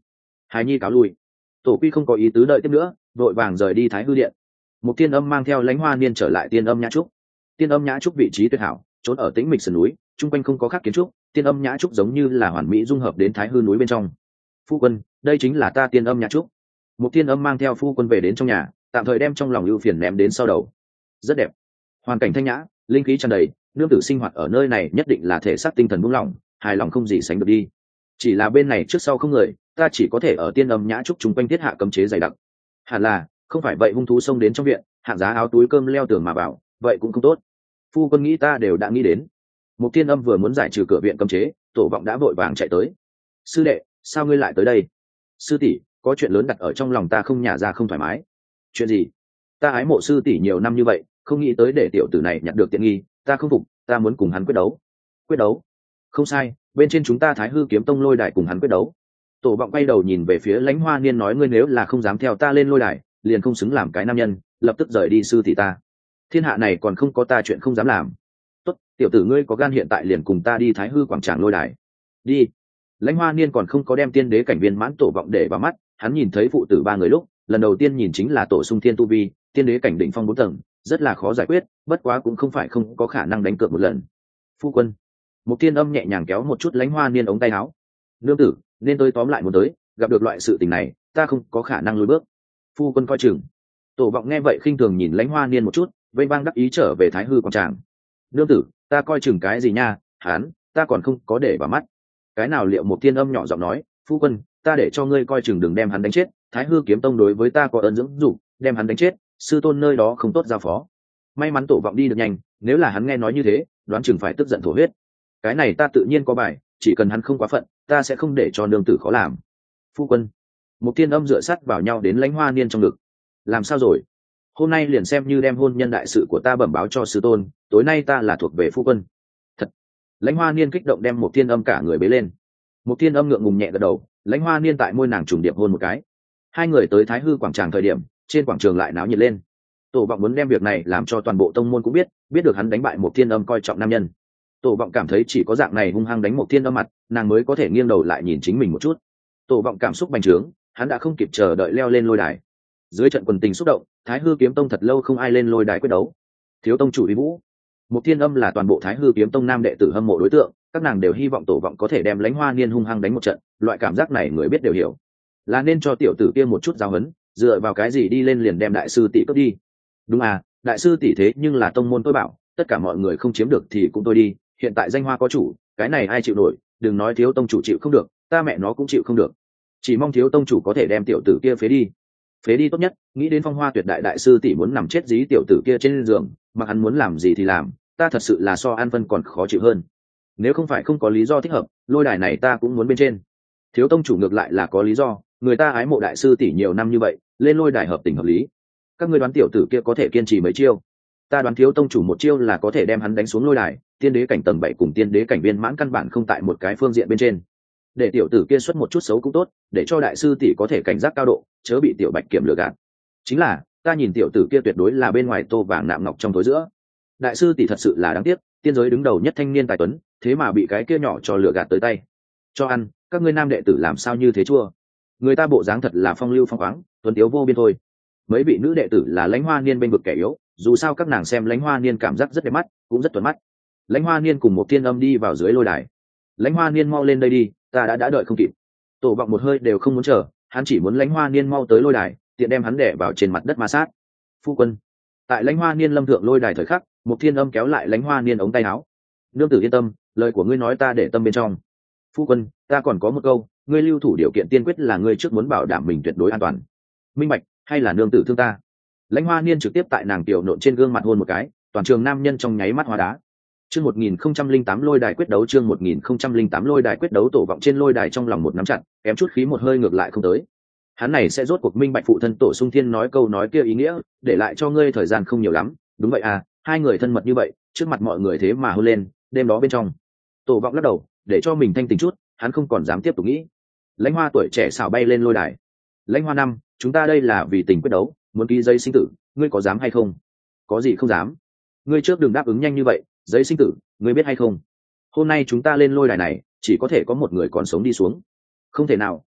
[SPEAKER 1] hài nhi cáo lui. Tổ quy không có ý tứ đợi tiếp nữa, vội vàng rời đi thái hư điện. Một tiên âm mang theo lãnh hoa niên trở lại tiên âm nhã trúc. Tiên âm nhã trúc vị trí tuyệt hảo, trốn ở tĩnh mịch sườn núi, chung quanh không có khác kiến trúc, tiên âm nhã trúc giống như là hoàn mỹ dung hợp đến thái hư núi bên trong. Phu quân, đây chính là ta tiên âm nhã trúc. Một tiên âm mang theo phu quân về đến trong nhà, tạm thời đem trong lòng ưu phiền ném đến sau đầu. Rất đẹp, hoàn cảnh thanh nhã, linh khí tràn đầy, nương tử sinh hoạt ở nơi này nhất định là thể xác tinh thần buông lỏng, hài lòng không gì sánh được đi. Chỉ là bên này trước sau không người, ta chỉ có thể ở tiên âm nhã trúc chung quanh thiết hạ cấm chế dày đặc. Hẳn là không phải vậy, hung thú xông đến trong viện, hạng giá áo túi cơm leo tường mà vào, vậy cũng không tốt. Phu quân nghĩ ta đều đã nghĩ đến. Một tiên âm vừa muốn giải trừ cửa viện cấm chế, tổ vọng đã vội vàng chạy tới. Sư đệ, sao ngươi lại tới đây? Sư tỷ, có chuyện lớn đặt ở trong lòng ta không nhả ra không thoải mái. Chuyện gì? Ta ái mộ sư tỷ nhiều năm như vậy, không nghĩ tới để tiểu tử này nhặt được tiện nghi, ta không phục, ta muốn cùng hắn quyết đấu. Quyết đấu? Không sai, bên trên chúng ta Thái Hư Kiếm Tông lôi đài cùng hắn quyết đấu. Tổ vọng quay đầu nhìn về phía Lãnh Hoa Niên nói, ngươi nếu là không dám theo ta lên lôi đài, liền không xứng làm cái nam nhân, lập tức rời đi sư tỷ ta. Thiên hạ này còn không có ta chuyện không dám làm. Tốt, tiểu tử ngươi có gan hiện tại liền cùng ta đi Thái Hư quảng tràng lôi đài. Đi. Lãnh Hoa Niên còn không có đem tiên đế cảnh viên mãn tổ vọng để vào mắt, hắn nhìn thấy phụ tử ba người lúc, lần đầu tiên nhìn chính là tổ sung thiên tu vi, tiên đế cảnh đỉnh phong bốn tầng, rất là khó giải quyết, bất quá cũng không phải không có khả năng đánh cược một lần. Phu quân. Một tiên âm nhẹ nhàng kéo một chút Lãnh Hoa Niên ống tay áo. Nương tử, nên tôi tóm lại muốn tới, gặp được loại sự tình này, ta không có khả năng lùi bước. Phu quân coi chừng. Tổ vọng nghe vậy khinh thường nhìn Lãnh Hoa Niên một chút, vây vang đắc ý trở về Thái Hư quảng tràng. Nương tử, ta coi chừng cái gì nha, hắn, ta còn không có để vào mắt. Cái nào liệu một tiên âm nhỏ giọng nói, phu quân, ta để cho ngươi coi chừng đừng đem hắn đánh chết, Thái Hư Kiếm Tông đối với ta có ơn dưỡng dục, đem hắn đánh chết, sư tôn nơi đó không tốt giao phó. May mắn tổ vọng đi được nhanh, nếu là hắn nghe nói như thế, đoán chừng phải tức giận thổ huyết. Cái này ta tự nhiên có bài, chỉ cần hắn không quá phận, ta sẽ không để cho nương tử khó làm. Phu quân. Một tiên âm dựa sát vào nhau đến Lãnh Hoa Niên trong ngực. Làm sao rồi? Hôm nay liền xem như đem hôn nhân đại sự của ta bẩm báo cho sư tôn, tối nay ta là thuộc về phu quân. Thật. Lãnh Hoa Niên kích động đem một tiên âm cả người bế lên. Một tiên âm ngượng ngùng nhẹ gật đầu, Lãnh Hoa Niên tại môi nàng trùng điệp hôn một cái. Hai người tới Thái Hư quảng tràng thời điểm, trên quảng trường lại náo nhiệt lên. Tổ vọng muốn đem việc này làm cho toàn bộ tông môn cũng biết, biết được hắn đánh bại một tiên âm coi trọng nam nhân. Tổ vọng cảm thấy chỉ có dạng này hung hăng đánh một tiên âm mặt, nàng mới có thể nghiêng đầu lại nhìn chính mình một chút. Tổ vọng cảm xúc bành trướng, hắn đã không kịp chờ đợi leo lên lôi đài. Dưới trận quần tình xúc động, Thái Hư Kiếm Tông thật lâu không ai lên lôi đài quyết đấu. Thiếu tông chủ uy vũ. Một tiên âm là toàn bộ Thái Hư Kiếm Tông nam đệ tử hâm mộ đối tượng, các nàng đều hy vọng tổ vọng có thể đem Lãnh Hoa Niên hung hăng đánh một trận, loại cảm giác này người biết đều hiểu. Là nên cho tiểu tử kia một chút giáo huấn, dựa vào cái gì đi lên liền đem đại sư tỷ cướp đi. Đúng à, đại sư tỷ thế nhưng là tông môn tôi bảo, tất cả mọi người không chiếm được thì cũng tôi đi, hiện tại danh hoa có chủ, cái này ai chịu nổi, đừng nói thiếu tông chủ chịu không được, ta mẹ nó cũng chịu không được. Chỉ mong thiếu tông chủ có thể đem tiểu tử kia phế đi. Phế đi tốt nhất, nghĩ đến Phong Hoa Tuyệt đại đại sư tỷ muốn nằm chết dí tiểu tử kia trên giường, mà hắn muốn làm gì thì làm, ta thật sự là so An Vân còn khó chịu hơn. Nếu không phải không có lý do thích hợp, lôi đài này ta cũng muốn bên trên. Thiếu tông chủ ngược lại là có lý do, người ta ái mộ đại sư tỷ nhiều năm như vậy, lên lôi đài hợp tình hợp lý. Các ngươi đoán tiểu tử kia có thể kiên trì mấy chiêu? Ta đoán thiếu tông chủ một chiêu là có thể đem hắn đánh xuống lôi đài, tiên đế cảnh tầng bảy cùng tiên đế cảnh viên mãn căn bản không tại một cái phương diện bên trên. Để tiểu tử kia xuất một chút xấu cũng tốt, để cho đại sư tỷ có thể cảnh giác cao độ, chớ bị tiểu bạch kiểm lừa gạt. Chính là, ta nhìn tiểu tử kia tuyệt đối là bên ngoài tô vàng nạm ngọc trong tối giữa. Đại sư tỷ thật sự là đáng tiếc, tiên giới đứng đầu nhất thanh niên tài tuấn, thế mà bị cái kia nhỏ cho lừa gạt tới tay. Cho ăn, các ngươi nam đệ tử làm sao như thế chua? Người ta bộ dáng thật là phong lưu phong khoáng, tuấn tiếu vô biên thôi. Mấy vị nữ đệ tử là Lãnh Hoa Niên bên vực kẻ yếu, dù sao các nàng xem Lãnh Hoa Niên cảm giác rất đẹp mắt, cũng rất tuấn mắt. Lãnh Hoa Niên cùng một tiên âm đi vào dưới lôi đài. Lãnh Hoa Niên mau lên đây đi, ta đã đã đợi không kịp. Tổ vọng một hơi đều không muốn chờ, hắn chỉ muốn Lãnh Hoa Niên mau tới lôi đài, tiện đem hắn đè vào trên mặt đất ma sát. Phu quân. Tại Lãnh Hoa Niên lâm thượng lôi đài thời khắc, một thiên âm kéo lại Lãnh Hoa Niên ống tay áo. Nương tử yên tâm, lời của ngươi nói ta để tâm bên trong. Phu quân, ta còn có một câu, ngươi lưu thủ điều kiện tiên quyết là ngươi trước muốn bảo đảm mình tuyệt đối an toàn. Minh bạch, hay là nương tử thương ta? Lãnh Hoa Niên trực tiếp tại nàng tiểu nộn trên gương mặt hôn một cái, toàn trường nam nhân trong nháy mắt hóa đá. Chương một nghìn không trăm linh tám lôi đài quyết đấu, chương một nghìn không trăm linh tám lôi đài quyết đấu. Tổ vọng trên lôi đài trong lòng một nắm chặt, kém chút khí một hơi ngược lại không tới. Hắn này sẽ rốt cuộc minh bạch phụ thân Tổ Sung Thiên nói câu nói kia ý nghĩa, để lại cho ngươi thời gian không nhiều lắm. Đúng vậy à, hai người thân mật như vậy, trước mặt mọi người thế mà hôn lên, đêm đó bên trong. Tổ vọng lắc đầu, để cho mình thanh tỉnh chút, hắn không còn dám tiếp tục nghĩ. Lãnh Hoa tuổi trẻ xảo bay lên lôi đài. Lãnh Hoa năm, chúng ta đây là vì tình quyết đấu, muốn ký giấy sinh tử, ngươi có dám hay không? Có gì không dám? Ngươi trước đừng đáp ứng nhanh như vậy, giấy sinh tử, ngươi biết hay không? Hôm nay chúng ta lên lôi đài này, chỉ có thể có một người còn sống đi xuống. Không thể nào,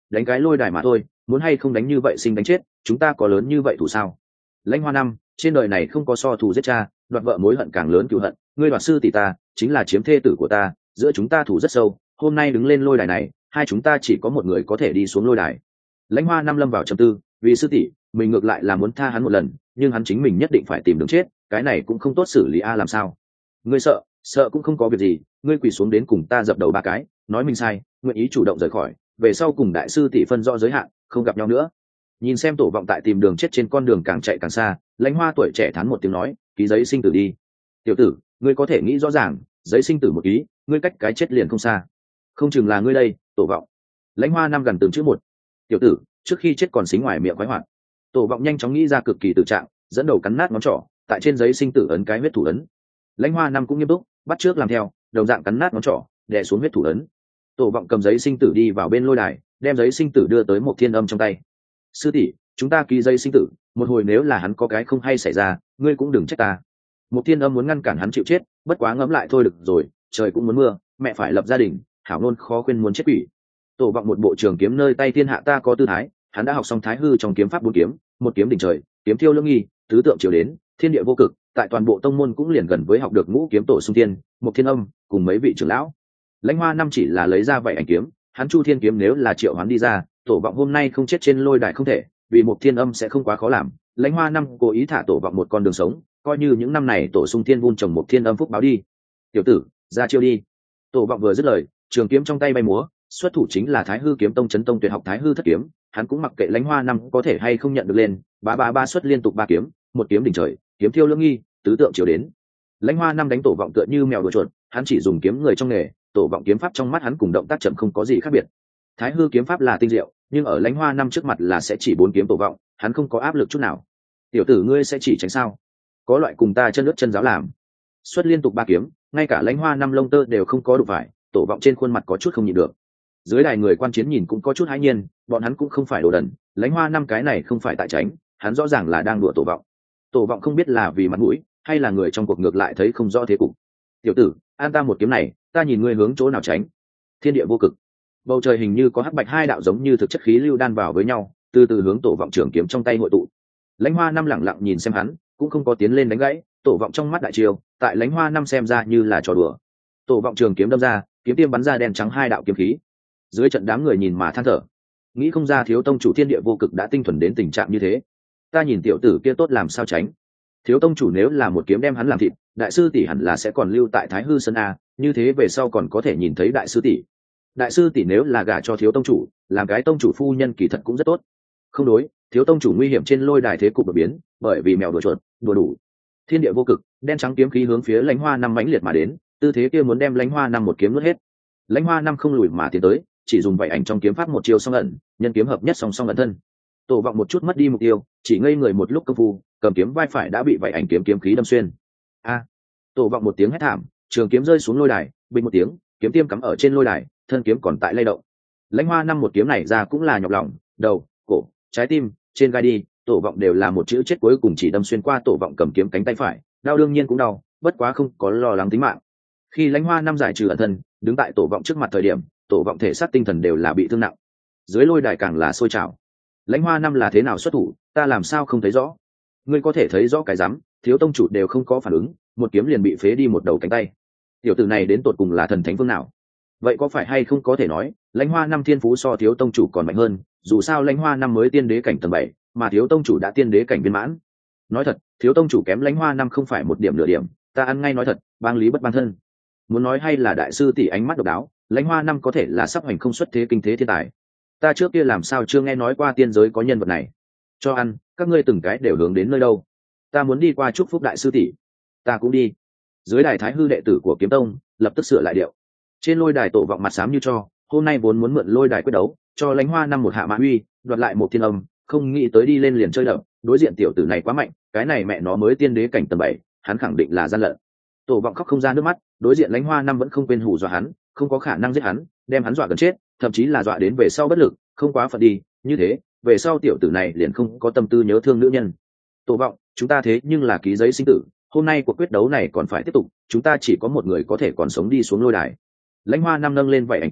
[SPEAKER 1] đánh cái lôi đài mà thôi, muốn hay không đánh như vậy sinh đánh chết, chúng ta có lớn như vậy thủ sao? Lãnh Hoa năm, trên đời này không có so thù giết cha, đoạt vợ mối hận càng lớn cừu hận, ngươi đoạt sư tỷ ta, chính là chiếm thê tử của ta, giữa chúng ta thủ rất sâu, hôm nay đứng lên lôi đài này, hai chúng ta chỉ có một người có thể đi xuống lôi đài. Lãnh Hoa năm lâm vào trầm tư, vì sư tỷ, mình ngược lại là muốn tha hắn một lần, nhưng hắn chính mình nhất định phải tìm đường chết, cái này cũng không tốt xử lý a làm sao? Ngươi sợ, sợ cũng không có việc gì, ngươi quỳ xuống đến cùng ta dập đầu ba cái, nói mình sai, nguyện ý chủ động rời khỏi, về sau cùng đại sư tỷ phân rõ giới hạn, không gặp nhau nữa. Nhìn xem Tổ vọng tại tìm đường chết trên con đường càng chạy càng xa, Lãnh Hoa tuổi trẻ thán một tiếng nói, ký giấy sinh tử đi. Tiểu tử, ngươi có thể nghĩ rõ ràng, giấy sinh tử một ký, ngươi cách cái chết liền không xa. Không chừng là ngươi đây, Tổ vọng. Lãnh Hoa năm gần từng chữ một. Tiểu tử, trước khi chết còn xính ngoài miệng quái hoạt. Tổ vọng nhanh chóng nghĩ ra cực kỳ tự trạng, dẫn đầu cắn nát ngón trỏ, tại trên giấy sinh tử ấn cái huyết thủ ấn. Lãnh Hoa năm cũng nghiêm túc, bắt trước làm theo, đồng dạng cắn nát ngón trỏ, đè xuống huyết thủ ấn. Tổ vọng cầm giấy sinh tử đi vào bên lôi đài, đem giấy sinh tử đưa tới một thiên âm trong tay. Sư tỷ, chúng ta ký giấy sinh tử, một hồi nếu là hắn có cái không hay xảy ra, ngươi cũng đừng trách ta. Một thiên âm muốn ngăn cản hắn chịu chết, bất quá ngẫm lại thôi được rồi, trời cũng muốn mưa, mẹ phải lập gia đình, hảo ngôn khó khuyên muốn chết quỷ. Tổ vọng một bộ trường kiếm nơi tay thiên hạ ta có tư thái, hắn đã học xong thái hư trong kiếm pháp bốn kiếm, một kiếm đỉnh trời, kiếm thiêu lưỡng nghi, tứ tượng chiếu đến, thiên địa vô cực, tại toàn bộ tông môn cũng liền gần với học được ngũ kiếm tổ xung thiên, một thiên âm, cùng mấy vị trưởng lão. Lãnh Hoa năm chỉ là lấy ra vậy ảnh kiếm, hắn Chu Thiên kiếm nếu là triệu hắn đi ra, Tổ vọng hôm nay không chết trên lôi đài không thể, vì một thiên âm sẽ không quá khó làm. Lãnh Hoa năm cố ý thả Tổ vọng một con đường sống, coi như những năm này tổ xung thiên vun trồng một thiên âm phúc báo đi. Tiểu tử, ra chiêu đi. Tổ vọng vừa dứt lời, trường kiếm trong tay bay múa, xuất thủ chính là Thái Hư kiếm tông chấn tông tuyệt học Thái Hư thất kiếm, hắn cũng mặc kệ Lãnh Hoa năm có thể hay không nhận được lên, ba ba ba xuất liên tục ba kiếm, một kiếm đỉnh trời, kiếm thiêu lưỡng nghi, tứ tượng chiếu đến. Lãnh Hoa năm đánh Tổ vọng tựa như mèo đuổi chuột, hắn chỉ dùng kiếm người trong nghề, Tổ vọng kiếm pháp trong mắt hắn cùng động tác chậm không có gì khác biệt. Thái Hư kiếm pháp là tinh diệu, nhưng ở Lãnh Hoa năm trước mặt là sẽ chỉ bốn kiếm Tổ vọng, hắn không có áp lực chút nào. Tiểu tử ngươi sẽ chỉ tránh sao? Có loại cùng ta chân lướt chân giáo làm. Xuất liên tục ba kiếm, ngay cả Lãnh Hoa năm lông tơ đều không có đụng phải, Tổ vọng trên khuôn mặt có chút không nhịn được. Dưới đài người quan chiến nhìn cũng có chút hãi nhiên, bọn hắn cũng không phải đồ đần, Lãnh Hoa năm cái này không phải tại tránh, hắn rõ ràng là đang đùa Tổ vọng. Tổ vọng không biết là vì mặt mũi, hay là người trong cuộc ngược lại thấy không rõ thế cục. Tiểu tử, an ta một kiếm này, ta nhìn ngươi hướng chỗ nào tránh. Thiên địa vô cực, bầu trời hình như có hắc bạch hai đạo giống như thực chất khí lưu đan vào với nhau, từ từ hướng Tổ vọng trường kiếm trong tay hội tụ. Lãnh Hoa năm lẳng lặng nhìn xem hắn, cũng không có tiến lên đánh gãy. Tổ vọng trong mắt đại chiêu, tại Lãnh Hoa năm xem ra như là trò đùa. Tổ vọng trường kiếm đâm ra, kiếm tiêm bắn ra đen trắng hai đạo kiếm khí. Dưới trận đám người nhìn mà than thở, nghĩ không ra thiếu tông chủ thiên địa vô cực đã tinh thuần đến tình trạng như thế. Ta nhìn tiểu tử kia tốt làm sao tránh. Thiếu tông chủ nếu là một kiếm đem hắn làm thịt, đại sư tỷ hẳn là sẽ còn lưu tại Thái Hư Sơn a, như thế về sau còn có thể nhìn thấy đại sư tỷ. Đại sư tỷ nếu là gả cho thiếu tông chủ, làm cái tông chủ phu nhân kỳ thật cũng rất tốt. Không đối, thiếu tông chủ nguy hiểm trên lôi đài thế cục đột biến, bởi vì mèo đùa chuột, đùa đủ. Thiên địa vô cực, đen trắng kiếm khí hướng phía Lãnh Hoa năm mãnh liệt mà đến, tư thế kia muốn đem Lãnh Hoa năm một kiếm nuốt hết. Lãnh Hoa năm không lùi mà tiến tới, chỉ dùng vậy ảnh trong kiếm pháp một chiêu song ẩn, nhân kiếm hợp nhất song song ẩn thân. Tổ vọng một chút mất đi mục tiêu, chỉ ngây người một lúc công phu, cầm kiếm vai phải đã bị vậy ảnh kiếm kiếm khí đâm xuyên. A! Tổ vọng một tiếng hét thảm, trường kiếm rơi xuống lôi đài, bình một tiếng, kiếm tiêm cắm ở trên lôi đài, thân kiếm còn tại lay động. Lãnh Hoa năm một kiếm này ra cũng là nhọc lòng, đầu, cổ, trái tim, trên gai đi, Tổ vọng đều là một chữ chết cuối cùng chỉ đâm xuyên qua Tổ vọng cầm kiếm cánh tay phải, đau đương nhiên cũng đau, bất quá không có lo lắng tính mạng. Khi Lãnh Hoa năm giải trừ ẩn thân, đứng tại Tổ vọng trước mặt thời điểm, Tổ vọng thể xác tinh thần đều là bị thương nặng. Dưới lôi đài càng là sôi trào. Lãnh Hoa năm là thế nào xuất thủ, ta làm sao không thấy rõ? Ngươi có thể thấy rõ cái rắm, thiếu tông chủ đều không có phản ứng, một kiếm liền bị phế đi một đầu cánh tay. Tiểu tử này đến tột cùng là thần thánh phương nào? Vậy có phải hay không có thể nói, Lãnh Hoa năm thiên phú so thiếu tông chủ còn mạnh hơn, dù sao Lãnh Hoa năm mới tiên đế cảnh tầng bảy, mà thiếu tông chủ đã tiên đế cảnh viên mãn. Nói thật, thiếu tông chủ kém Lãnh Hoa năm không phải một điểm nửa điểm, ta ăn ngay nói thật, bang lý bất bang thân. Muốn nói hay là đại sư tỷ ánh mắt độc đáo, Lãnh Hoa năm có thể là sắp hành không xuất thế kinh thế thiên tài. Ta trước kia làm sao chưa nghe nói qua tiên giới có nhân vật này. Cho ăn, các ngươi từng cái đều hướng đến nơi đâu? Ta muốn đi qua chúc phúc đại sư tỷ. Ta cũng đi. Dưới đài Thái Hư đệ tử của Kiếm Tông lập tức sửa lại điệu. Trên lôi đài Tổ vọng mặt xám như cho, hôm nay vốn muốn mượn lôi đài quyết đấu, cho Lãnh Hoa năm một hạ mã uy, đoạt lại một thiên âm, không nghĩ tới đi lên liền chơi đập, đối diện tiểu tử này quá mạnh, cái này mẹ nó mới tiên đế cảnh tầng bảy, hắn khẳng định là gian lận. Tổ vọng khóc không ra nước mắt, đối diện Lãnh Hoa năm vẫn không quên hù dọa hắn, không có khả năng giết hắn, đem hắn dọa gần chết, thậm chí là dọa đến về sau bất lực, không quá phận đi, như thế, về sau tiểu tử này liền không có tâm tư nhớ thương nữ nhân. Tổ vọng, chúng ta thế nhưng là ký giấy sinh tử, hôm nay cuộc quyết đấu này còn phải tiếp tục, chúng ta chỉ có một người có thể còn sống đi xuống lôi đài. Lãnh Hoa năm nâng lên vậy ảnh kiếm,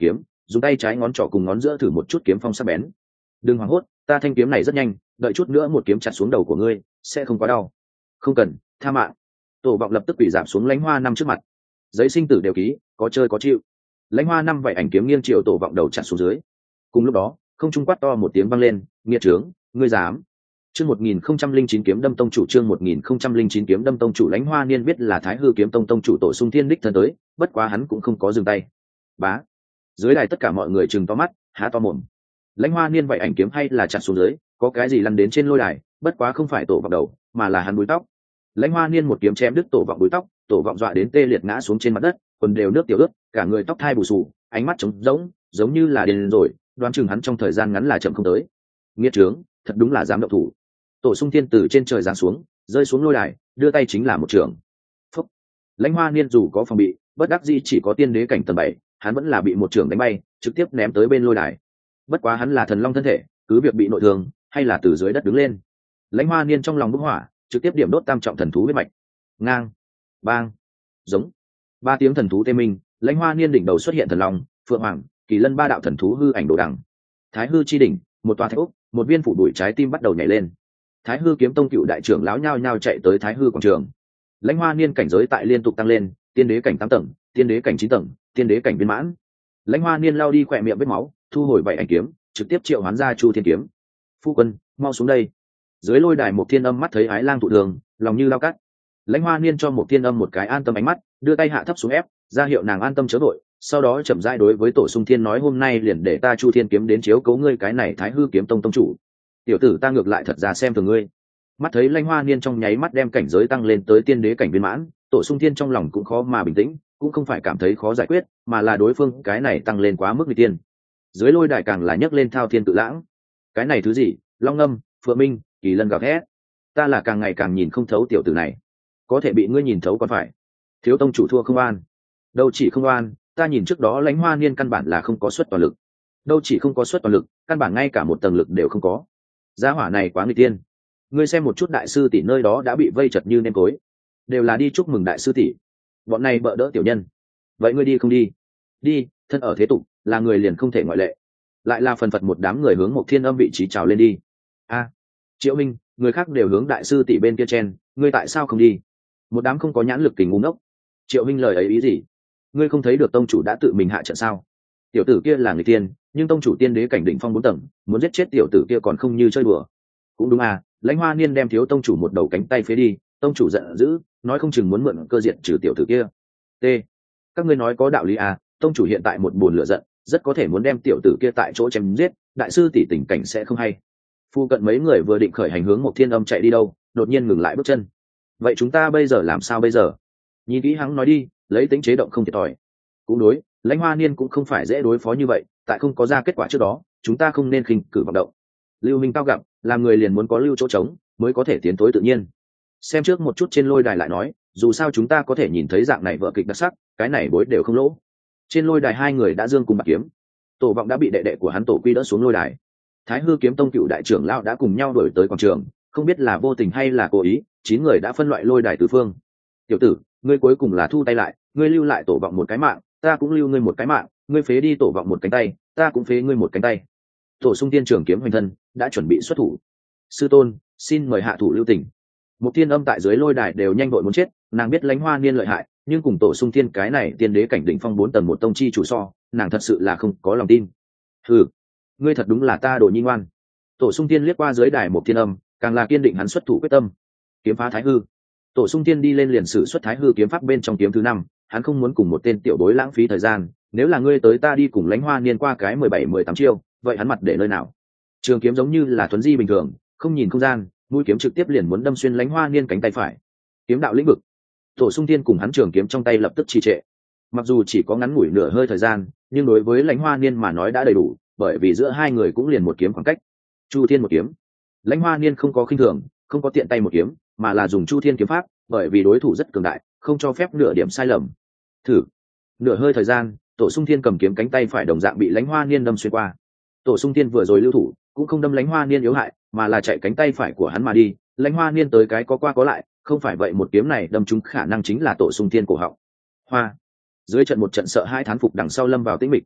[SPEAKER 1] dùng tay trái ngón trỏ cùng ngón giữa thử một chút kiếm phong sắc bén. Đừng hoảng hốt, ta thanh kiếm này rất nhanh, đợi chút nữa một kiếm chặt xuống đầu của ngươi sẽ không quá đau. Không cần, tha mạng. Tổ vọng lập tức quỳ giảm xuống lãnh hoa năm trước mặt. Giấy sinh tử đều ký, có chơi có chịu. Lãnh hoa năm vậy ảnh kiếm nghiêng chiều tổ vọng đầu chặt xuống dưới. Cùng lúc đó không trung quát to một tiếng vang lên, nghiệt trướng, ngươi dám. Chương một nghìn không trăm linh chín kiếm đâm tông chủ, chương một nghìn không trăm linh chín kiếm đâm tông chủ. Lãnh hoa niên biết là Thái Hư kiếm tông tông chủ Tổ Sung Thiên đích thân tới, bất quá hắn cũng không có dừng tay. Bá. Dưới đài tất cả mọi người trừng to mắt, há to mồm. Lãnh hoa niên vậy ảnh kiếm hay là chặt xuống dưới, có cái gì lăn đến trên lôi đài, bất quá không phải tổ vọng đầu, mà là hắn búi tóc. Lãnh hoa niên một kiếm chém đứt tổ vọng búi tóc, tổ vọng dọa đến tê liệt ngã xuống trên mặt đất, quần đều nước tiểu ướt, cả người tóc thai bù xù, ánh mắt trống rỗng, giống như là điên rồi, đoán chừng hắn trong thời gian ngắn là chậm không tới. Nghiệt trướng, thật đúng là dám động thủ. Tổ Sung Thiên từ trên trời giáng xuống, rơi xuống lôi đài, đưa tay chính là một trường. Phúc. Lãnh hoa niên dù có phòng bị, bất đắc dĩ chỉ có tiên đế cảnh tầng bảy, hắn vẫn là bị một trường đánh bay, trực tiếp ném tới bên lôi đài. Bất quá hắn là thần long thân thể, cứ việc bị nội thương, hay là từ dưới đất đứng lên. Lãnh hoa niên trong lòng bốc hỏa, trực tiếp điểm đốt tam trọng thần thú huyết mạch. Ngang, bang, giống, ba tiếng thần thú tê minh. Lãnh hoa niên đỉnh đầu xuất hiện thần long, phượng hoàng, kỳ lân ba đạo thần thú hư ảnh đồ đằng. Thái hư chi đỉnh, một tòa thạch úc, một viên phủ đuổi trái tim bắt đầu nhảy lên. Thái hư kiếm tông cựu đại trưởng lão nhao nhao chạy tới Thái hư quảng trường. Lãnh hoa niên cảnh giới tại liên tục tăng lên, tiên đế cảnh tám tầng, tiên đế cảnh chín tầng, tiên đế cảnh viên mãn. Lãnh hoa niên lao đi khỏe miệng vết máu, thu hồi bảy ảnh kiếm, trực tiếp triệu hoán ra Chu Thiên kiếm. Phu quân, mau xuống đây. Dưới lôi đài một thiên âm mắt thấy ái lang thụ thường, lòng như lao cắt. Lãnh hoa niên cho một thiên âm một cái an tâm ánh mắt, đưa tay hạ thấp xuống ép, ra hiệu nàng an tâm chớ vội, sau đó chậm rãi đối với Tổ Sung Thiên nói, hôm nay liền để ta Chu Thiên kiếm đến chiếu cố ngươi cái này Thái hư kiếm tông tông chủ. Tiểu tử ta ngược lại thật ra xem thường ngươi. Mắt thấy Lãnh hoa niên trong nháy mắt đem cảnh giới tăng lên tới tiên đế cảnh viên mãn, Tổ Sung Thiên trong lòng cũng khó mà bình tĩnh, cũng không phải cảm thấy khó giải quyết, mà là đối phương cái này tăng lên quá mức nguy tiên. Dưới lôi đài càng là nhấc lên thao thiên tự lãng. Cái này thứ gì? Long ngâm, phượng minh, kỳ lân gào thét. Ta là càng ngày càng nhìn không thấu tiểu tử này, có thể bị ngươi nhìn thấu còn phải. Thiếu tông chủ thua không an. Đâu chỉ không oan, ta nhìn trước đó Lãnh hoa niên căn bản là không có suất toàn lực. Đâu chỉ không có suất toàn lực, căn bản ngay cả một tầng lực đều không có. Gia hỏa này quá nguy tiên. Ngươi xem một chút đại sư tỷ nơi đó đã bị vây chật như nêm cối, đều là đi chúc mừng đại sư tỷ. Bọn này bợ đỡ tiểu nhân. Vậy ngươi đi không đi? Đi, thân ở thế tục, là người liền không thể ngoại lệ. Lại là phần phật một đám người hướng một thiên âm vị trí trào lên đi. A, Triệu Minh, người khác đều hướng đại sư tỷ bên kia chen, ngươi tại sao không đi? Một đám không có nhãn lực kình ngu ngốc. Triệu Minh lời ấy ý gì? Ngươi không thấy được tông chủ đã tự mình hạ trận sao? Tiểu tử kia là người tiên, nhưng tông chủ tiên đế cảnh đỉnh phong bốn tầng, muốn giết chết tiểu tử kia còn không như chơi đùa. Cũng đúng à, Lãnh hoa niên đem thiếu tông chủ một đầu cánh tay phế đi, tông chủ giận dữ, nói không chừng muốn mượn cơ diện trừ tiểu tử kia. T. Các ngươi nói có đạo lý à? Tông chủ hiện tại một buồn lửa giận, rất có thể muốn đem tiểu tử kia tại chỗ chém giết, đại sư tỷ tình cảnh sẽ không hay. Phu cận mấy người vừa định khởi hành hướng một thiên âm chạy đi đâu, đột nhiên ngừng lại bước chân. Vậy chúng ta bây giờ làm sao bây giờ? Nhìn kỹ hắn nói đi, lấy tính chế động không thiệt thòi. Cũng đối, Lãnh hoa niên cũng không phải dễ đối phó như vậy, tại không có ra kết quả trước đó, chúng ta không nên khinh cử vọng động. Lưu Minh cao gặp, làm người liền muốn có lưu chỗ trống, mới có thể tiến tối tự nhiên. Xem trước một chút trên lôi đài lại nói, dù sao chúng ta có thể nhìn thấy dạng này vở kịch đặc sắc, cái này bối đều không lỗ. Trên lôi đài hai người đã dương cùng bạc kiếm, Tổ vọng đã bị đệ đệ của hắn Tổ Quy đỡ xuống lôi đài. Thái hư kiếm tông cựu đại trưởng lão đã cùng nhau đuổi tới quảng trường, không biết là vô tình hay là cố ý, chín người đã phân loại lôi đài tứ phương. Tiểu tử, ngươi cuối cùng là thu tay lại, ngươi lưu lại Tổ vọng một cái mạng, ta cũng lưu ngươi một cái mạng, ngươi phế đi Tổ vọng một cánh tay, ta cũng phế ngươi một cánh tay. Tổ Sung Tiên trường kiếm hoành thân, đã chuẩn bị xuất thủ. Sư tôn, xin mời hạ thủ lưu tình. Một tiên âm tại dưới lôi đài đều nhanh vội muốn chết, nàng biết Lãnh hoa niên lợi hại, nhưng cùng Tổ Sung Tiên cái này tiên đế cảnh đỉnh phong bốn tầng một tông chi chủ so, nàng thật sự là không có lòng tin. Hừ, ngươi thật đúng là ta đồ nhi ngoan. Tổ Sung Tiên liếc qua dưới đài một tiên âm, càng là kiên định hắn xuất thủ quyết tâm. Kiếm phá thái hư. Tổ Sung Tiên đi lên liền sử xuất thái hư kiếm pháp bên trong kiếm thứ năm, hắn không muốn cùng một tên tiểu bối lãng phí thời gian, nếu là ngươi tới ta đi cùng Lãnh hoa niên qua cái mười bảy mười tám chiêu, vậy hắn mặt để nơi nào? Trường kiếm giống như là thuấn di bình thường, không nhìn không gian, mũi kiếm trực tiếp liền muốn đâm xuyên Lãnh hoa niên cánh tay phải. Kiếm đạo lĩnh vực. Tổ Sung Tiên cùng hắn trường kiếm trong tay lập tức trì trệ. Mặc dù chỉ có ngắn ngủi nửa hơi thời gian, nhưng đối với Lãnh hoa niên mà nói đã đầy đủ, bởi vì giữa hai người cũng liền một kiếm khoảng cách. Chu Thiên một kiếm. Lãnh hoa niên không có khinh thường, không có tiện tay một kiếm, mà là dùng Chu Thiên kiếm pháp, bởi vì đối thủ rất cường đại, không cho phép nửa điểm sai lầm. Thử. Nửa hơi thời gian, Tổ Sung Thiên cầm kiếm cánh tay phải đồng dạng bị Lãnh hoa niên đâm xuyên qua. Tổ Sung Thiên vừa rồi lưu thủ, cũng không đâm Lãnh hoa niên yếu hại, mà là chạy cánh tay phải của hắn mà đi. Lãnh hoa niên tới cái có qua có lại, không phải vậy một kiếm này đâm trúng khả năng chính là Tổ Sung Thiên cổ họng. Hoa. Dưới trận một trận sợ hai thán phục đằng sau lâm vào tĩnh mịch.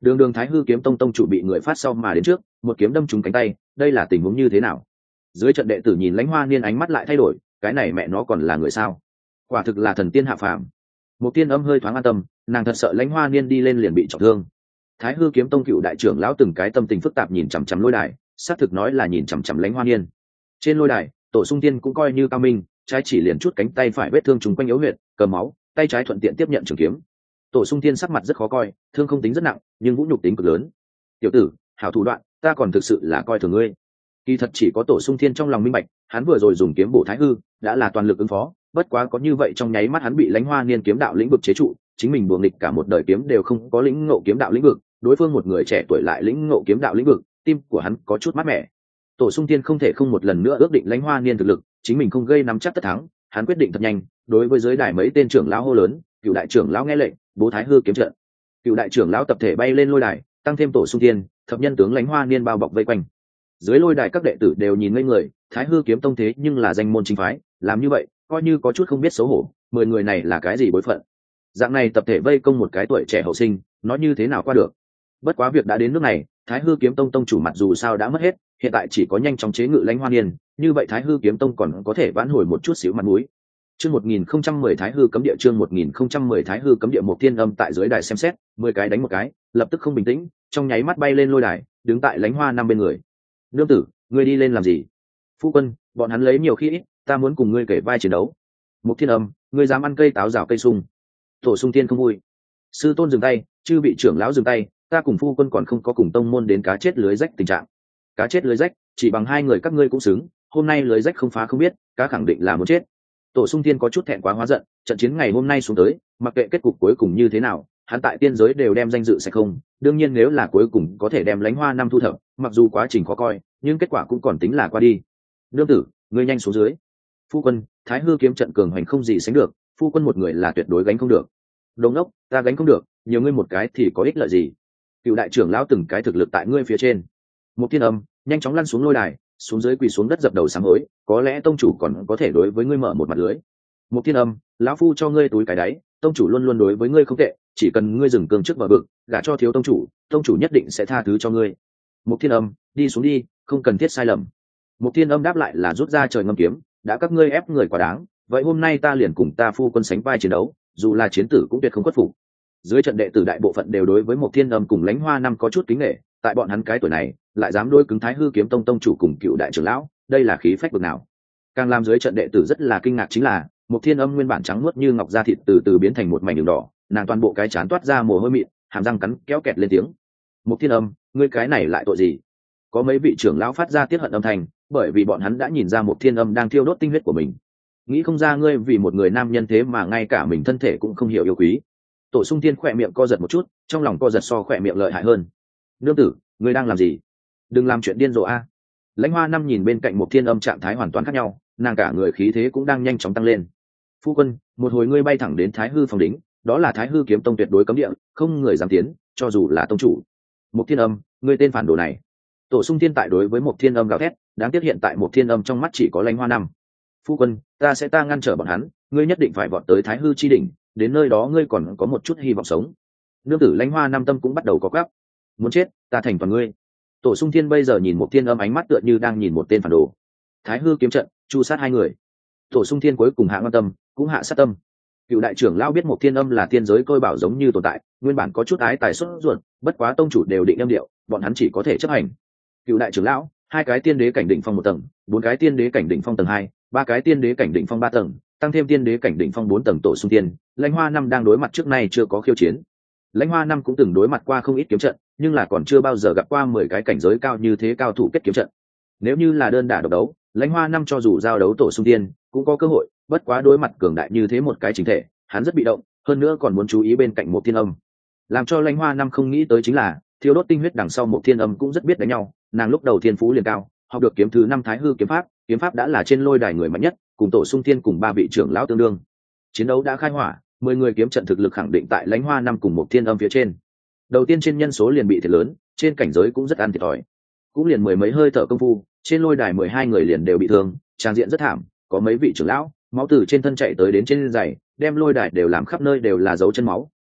[SPEAKER 1] đường đường Thái Hư kiếm tông tông chủ bị người phát sau mà đến trước, một kiếm đâm trúng cánh tay, đây là tình huống như thế nào? Dưới trận đệ tử nhìn Lãnh Hoa Niên ánh mắt lại thay đổi, cái này mẹ nó còn là người sao? Quả thực là thần tiên hạ phàm. Một tiên âm hơi thoáng an tâm, nàng thật sợ Lãnh Hoa Niên đi lên liền bị trọng thương. Thái Hư kiếm tông cựu đại trưởng lão từng cái tâm tình phức tạp nhìn chằm chằm lôi đài, xác thực nói là nhìn chằm chằm Lãnh Hoa Niên. Trên lôi đài, Tổ Sung Tiên cũng coi như cao minh, trái chỉ liền chút cánh tay phải vết thương trùng quanh yếu huyệt, cầm máu, tay trái thuận tiện tiếp nhận trường kiếm. Tổ Sung Tiên sắc mặt rất khó coi, thương không tính rất nặng, nhưng vũ nhục tính cực lớn. Tiểu tử, hảo thủ đoạn, ta còn thực sự là coi thường ngươi. Kỳ thật chỉ có Tổ Sung Thiên trong lòng minh bạch, hắn vừa rồi dùng kiếm bổ Thái Hư, đã là toàn lực ứng phó, bất quá có như vậy trong nháy mắt hắn bị Lãnh Hoa Niên kiếm đạo lĩnh vực chế trụ, chính mình buồng địch cả một đời kiếm đều không có lĩnh ngộ kiếm đạo lĩnh vực, đối phương một người trẻ tuổi lại lĩnh ngộ kiếm đạo lĩnh vực, tim của hắn có chút mát mẻ. Tổ Sung Thiên không thể không một lần nữa ước định Lãnh Hoa Niên thực lực, chính mình không gây nắm chắc tất thắng, hắn quyết định thật nhanh, đối với giới đài mấy tên trưởng lão hô lớn, cựu đại trưởng lão nghe lệnh, bố Thái Hư kiếm trận. Cựu đại trưởng lão tập thể bay lên lôi đài, tăng thêm Tổ Sung Thiên, thập nhân tướng Lãnh Hoa Niên bao bọc vây quanh. Dưới lôi đài các đệ tử đều nhìn ngây người, Thái Hư kiếm tông thế nhưng là danh môn chính phái, làm như vậy coi như có chút không biết xấu hổ, mười người này là cái gì bối phận? Dạng này tập thể vây công một cái tuổi trẻ hậu sinh, nói như thế nào qua được? Bất quá việc đã đến nước này, Thái Hư kiếm tông tông chủ mặc dù sao đã mất hết, hiện tại chỉ có nhanh chóng chế ngự Lãnh Hoa Niên, như vậy Thái Hư kiếm tông còn có thể vãn hồi một chút xíu mặt mũi. Chương một nghìn không trăm mười Thái Hư cấm địa, chương một nghìn không trăm mười Thái Hư cấm địa. Một thiên âm tại dưới đài xem xét, mười cái đánh một cái, lập tức không bình tĩnh, trong nháy mắt bay lên lôi đài, đứng tại Lãnh Hoa năm bên người. Nương tử, ngươi đi lên làm gì? Phu quân, bọn hắn lấy nhiều khi ít, ta muốn cùng ngươi kể vai chiến đấu. Một thiên âm, ngươi dám ăn cây táo rào cây sung? Tổ Sung Tiên không vui. Sư tôn dừng tay, chư vị trưởng lão dừng tay, ta cùng phu quân còn không có cùng tông môn đến cá chết lưới rách tình trạng. Cá chết lưới rách, chỉ bằng hai người các ngươi cũng xứng, hôm nay lưới rách không phá không biết, cá khẳng định là muốn chết. Tổ Sung Tiên có chút thẹn quá hóa giận, trận chiến ngày hôm nay xuống tới, mặc kệ kết cục cuối cùng như thế nào, hắn tại tiên giới đều đem danh dự sẽ không, đương nhiên nếu là cuối cùng có thể đem Lãnh Hoa năm thu thập, mặc dù quá trình khó coi, nhưng kết quả cũng còn tính là qua đi. Nương tử, ngươi nhanh xuống dưới. Phu quân, Thái Hư kiếm trận cường hoành không gì sánh được, phu quân một người là tuyệt đối gánh không được. Đồ ngốc, ta gánh không được, nhiều ngươi một cái thì có ích lợi gì? Cựu đại trưởng lão từng cái thực lực tại ngươi phía trên. Một thiên âm, nhanh chóng lăn xuống lôi đài, xuống dưới quỳ xuống đất dập đầu sám hối, có lẽ tông chủ còn có thể đối với ngươi mở một mặt lưới. Một thiên âm, lão phu cho ngươi túi cái đáy, tông chủ luôn luôn đối với ngươi không tệ, chỉ cần ngươi dừng cương trước bờ vực, gả cho thiếu tông chủ, tông chủ nhất định sẽ tha thứ cho ngươi. Một thiên âm, đi xuống đi, không cần thiết sai lầm. Một thiên âm đáp lại là rút ra trời ngâm kiếm, đã các ngươi ép người quá đáng, vậy hôm nay ta liền cùng ta phu quân sánh vai chiến đấu, dù là chiến tử cũng tuyệt không khuất phục. Dưới trận đệ tử đại bộ phận đều đối với một thiên âm cùng Lãnh Hoa năm có chút kính nể, tại bọn hắn cái tuổi này lại dám đối cứng Thái Hư kiếm tông tông chủ cùng cựu đại trưởng lão, đây là khí phách bực nào? Càng làm dưới trận đệ tử rất là kinh ngạc chính là, một thiên âm nguyên bản trắng muốt như ngọc da thịt từ từ biến thành một mảnh đường đỏ, nàng toàn bộ cái chán toát ra mồ hôi mịn, hàm răng cắn kéo kẹt lên tiếng. Một thiên âm, ngươi cái này lại tội gì? Có mấy vị trưởng lão phát ra tiết hận âm thanh, bởi vì bọn hắn đã nhìn ra một thiên âm đang thiêu đốt tinh huyết của mình. Nghĩ không ra ngươi vì một người nam nhân thế mà ngay cả mình thân thể cũng không hiểu yêu quý. Tổ Sung Thiên khỏe miệng co giật một chút, trong lòng co giật so khỏe miệng lợi hại hơn. Nương tử, ngươi đang làm gì? Đừng làm chuyện điên rồ a. Lãnh Hoa năm nhìn bên cạnh một thiên âm trạng thái hoàn toàn khác nhau, nàng cả người khí thế cũng đang nhanh chóng tăng lên. Phu quân, một hồi ngươi bay thẳng đến Thái Hư phòng đính, đó là Thái Hư kiếm tông tuyệt đối cấm địa, không người dám tiến, cho dù là tông chủ. Một thiên âm, ngươi tên phản đồ này. Tổ Sung Thiên tại đối với một thiên âm gào thét, đáng tiếc hiện tại một thiên âm trong mắt chỉ có Lãnh Hoa năm. Phu quân, ta sẽ ta ngăn trở bọn hắn, ngươi nhất định phải vọt tới Thái Hư chi đỉnh, đến nơi đó ngươi còn có một chút hy vọng sống. Nương tử Lãnh Hoa năm tâm cũng bắt đầu có gấp. Muốn chết, ta thành toàn ngươi. Tổ Sung Thiên bây giờ nhìn một thiên âm ánh mắt tựa như đang nhìn một tên phản đồ. Thái Hư kiếm trận, chu sát hai người. Tổ Sung Thiên cuối cùng hạ ngon tâm, cũng hạ sát tâm. Cựu đại trưởng lão biết một thiên âm là thiên giới côi bảo giống như tồn tại, nguyên bản có chút ái tài xuất ruột, bất quá tông chủ đều định âm điệu, bọn hắn chỉ có thể chấp hành. Cựu đại trưởng lão, hai cái tiên đế cảnh đỉnh phong một tầng, bốn cái tiên đế cảnh đỉnh phong tầng hai, ba cái tiên đế cảnh đỉnh phong ba tầng, tăng thêm tiên đế cảnh đỉnh phong bốn tầng. Tổ Sung Thiên, Lãnh Hoa năm đang đối mặt trước nay chưa có khiêu chiến. Lãnh Hoa năm cũng từng đối mặt qua không ít kiếm trận, nhưng là còn chưa bao giờ gặp qua mười cái cảnh giới cao như thế cao thủ kết kiếm trận. Nếu như là đơn đả độc đấu, Lãnh Hoa năm cho dù giao đấu Tổ Sung Thiên cũng có cơ hội, bất quá đối mặt cường đại như thế một cái chính thể, hắn rất bị động, hơn nữa còn muốn chú ý bên cạnh một thiên âm. Làm cho Lãnh Hoa năm không nghĩ tới chính là, thiêu đốt tinh huyết đằng sau một thiên âm cũng rất biết đánh nhau, nàng lúc đầu thiên phú liền cao, học được kiếm thứ năm Thái Hư kiếm pháp, kiếm pháp đã là trên lôi đài người mạnh nhất, cùng Tổ Sung Thiên cùng ba vị trưởng lão tương đương. Chiến đấu đã khai hỏa, mười người kiếm trận thực lực khẳng định tại Lãnh Hoa năm cùng một thiên âm phía trên. Đầu tiên trên nhân số liền bị thiệt lớn, trên cảnh giới cũng rất ăn thiệt thòi. Cũng liền mười mấy hơi thở công phu, trên lôi đài mười hai người liền đều bị thương, trang diện rất thảm, có mấy vị trưởng lão, máu từ trên thân chạy tới đến trên giày, đem lôi đài đều làm khắp nơi đều là dấu chân máu,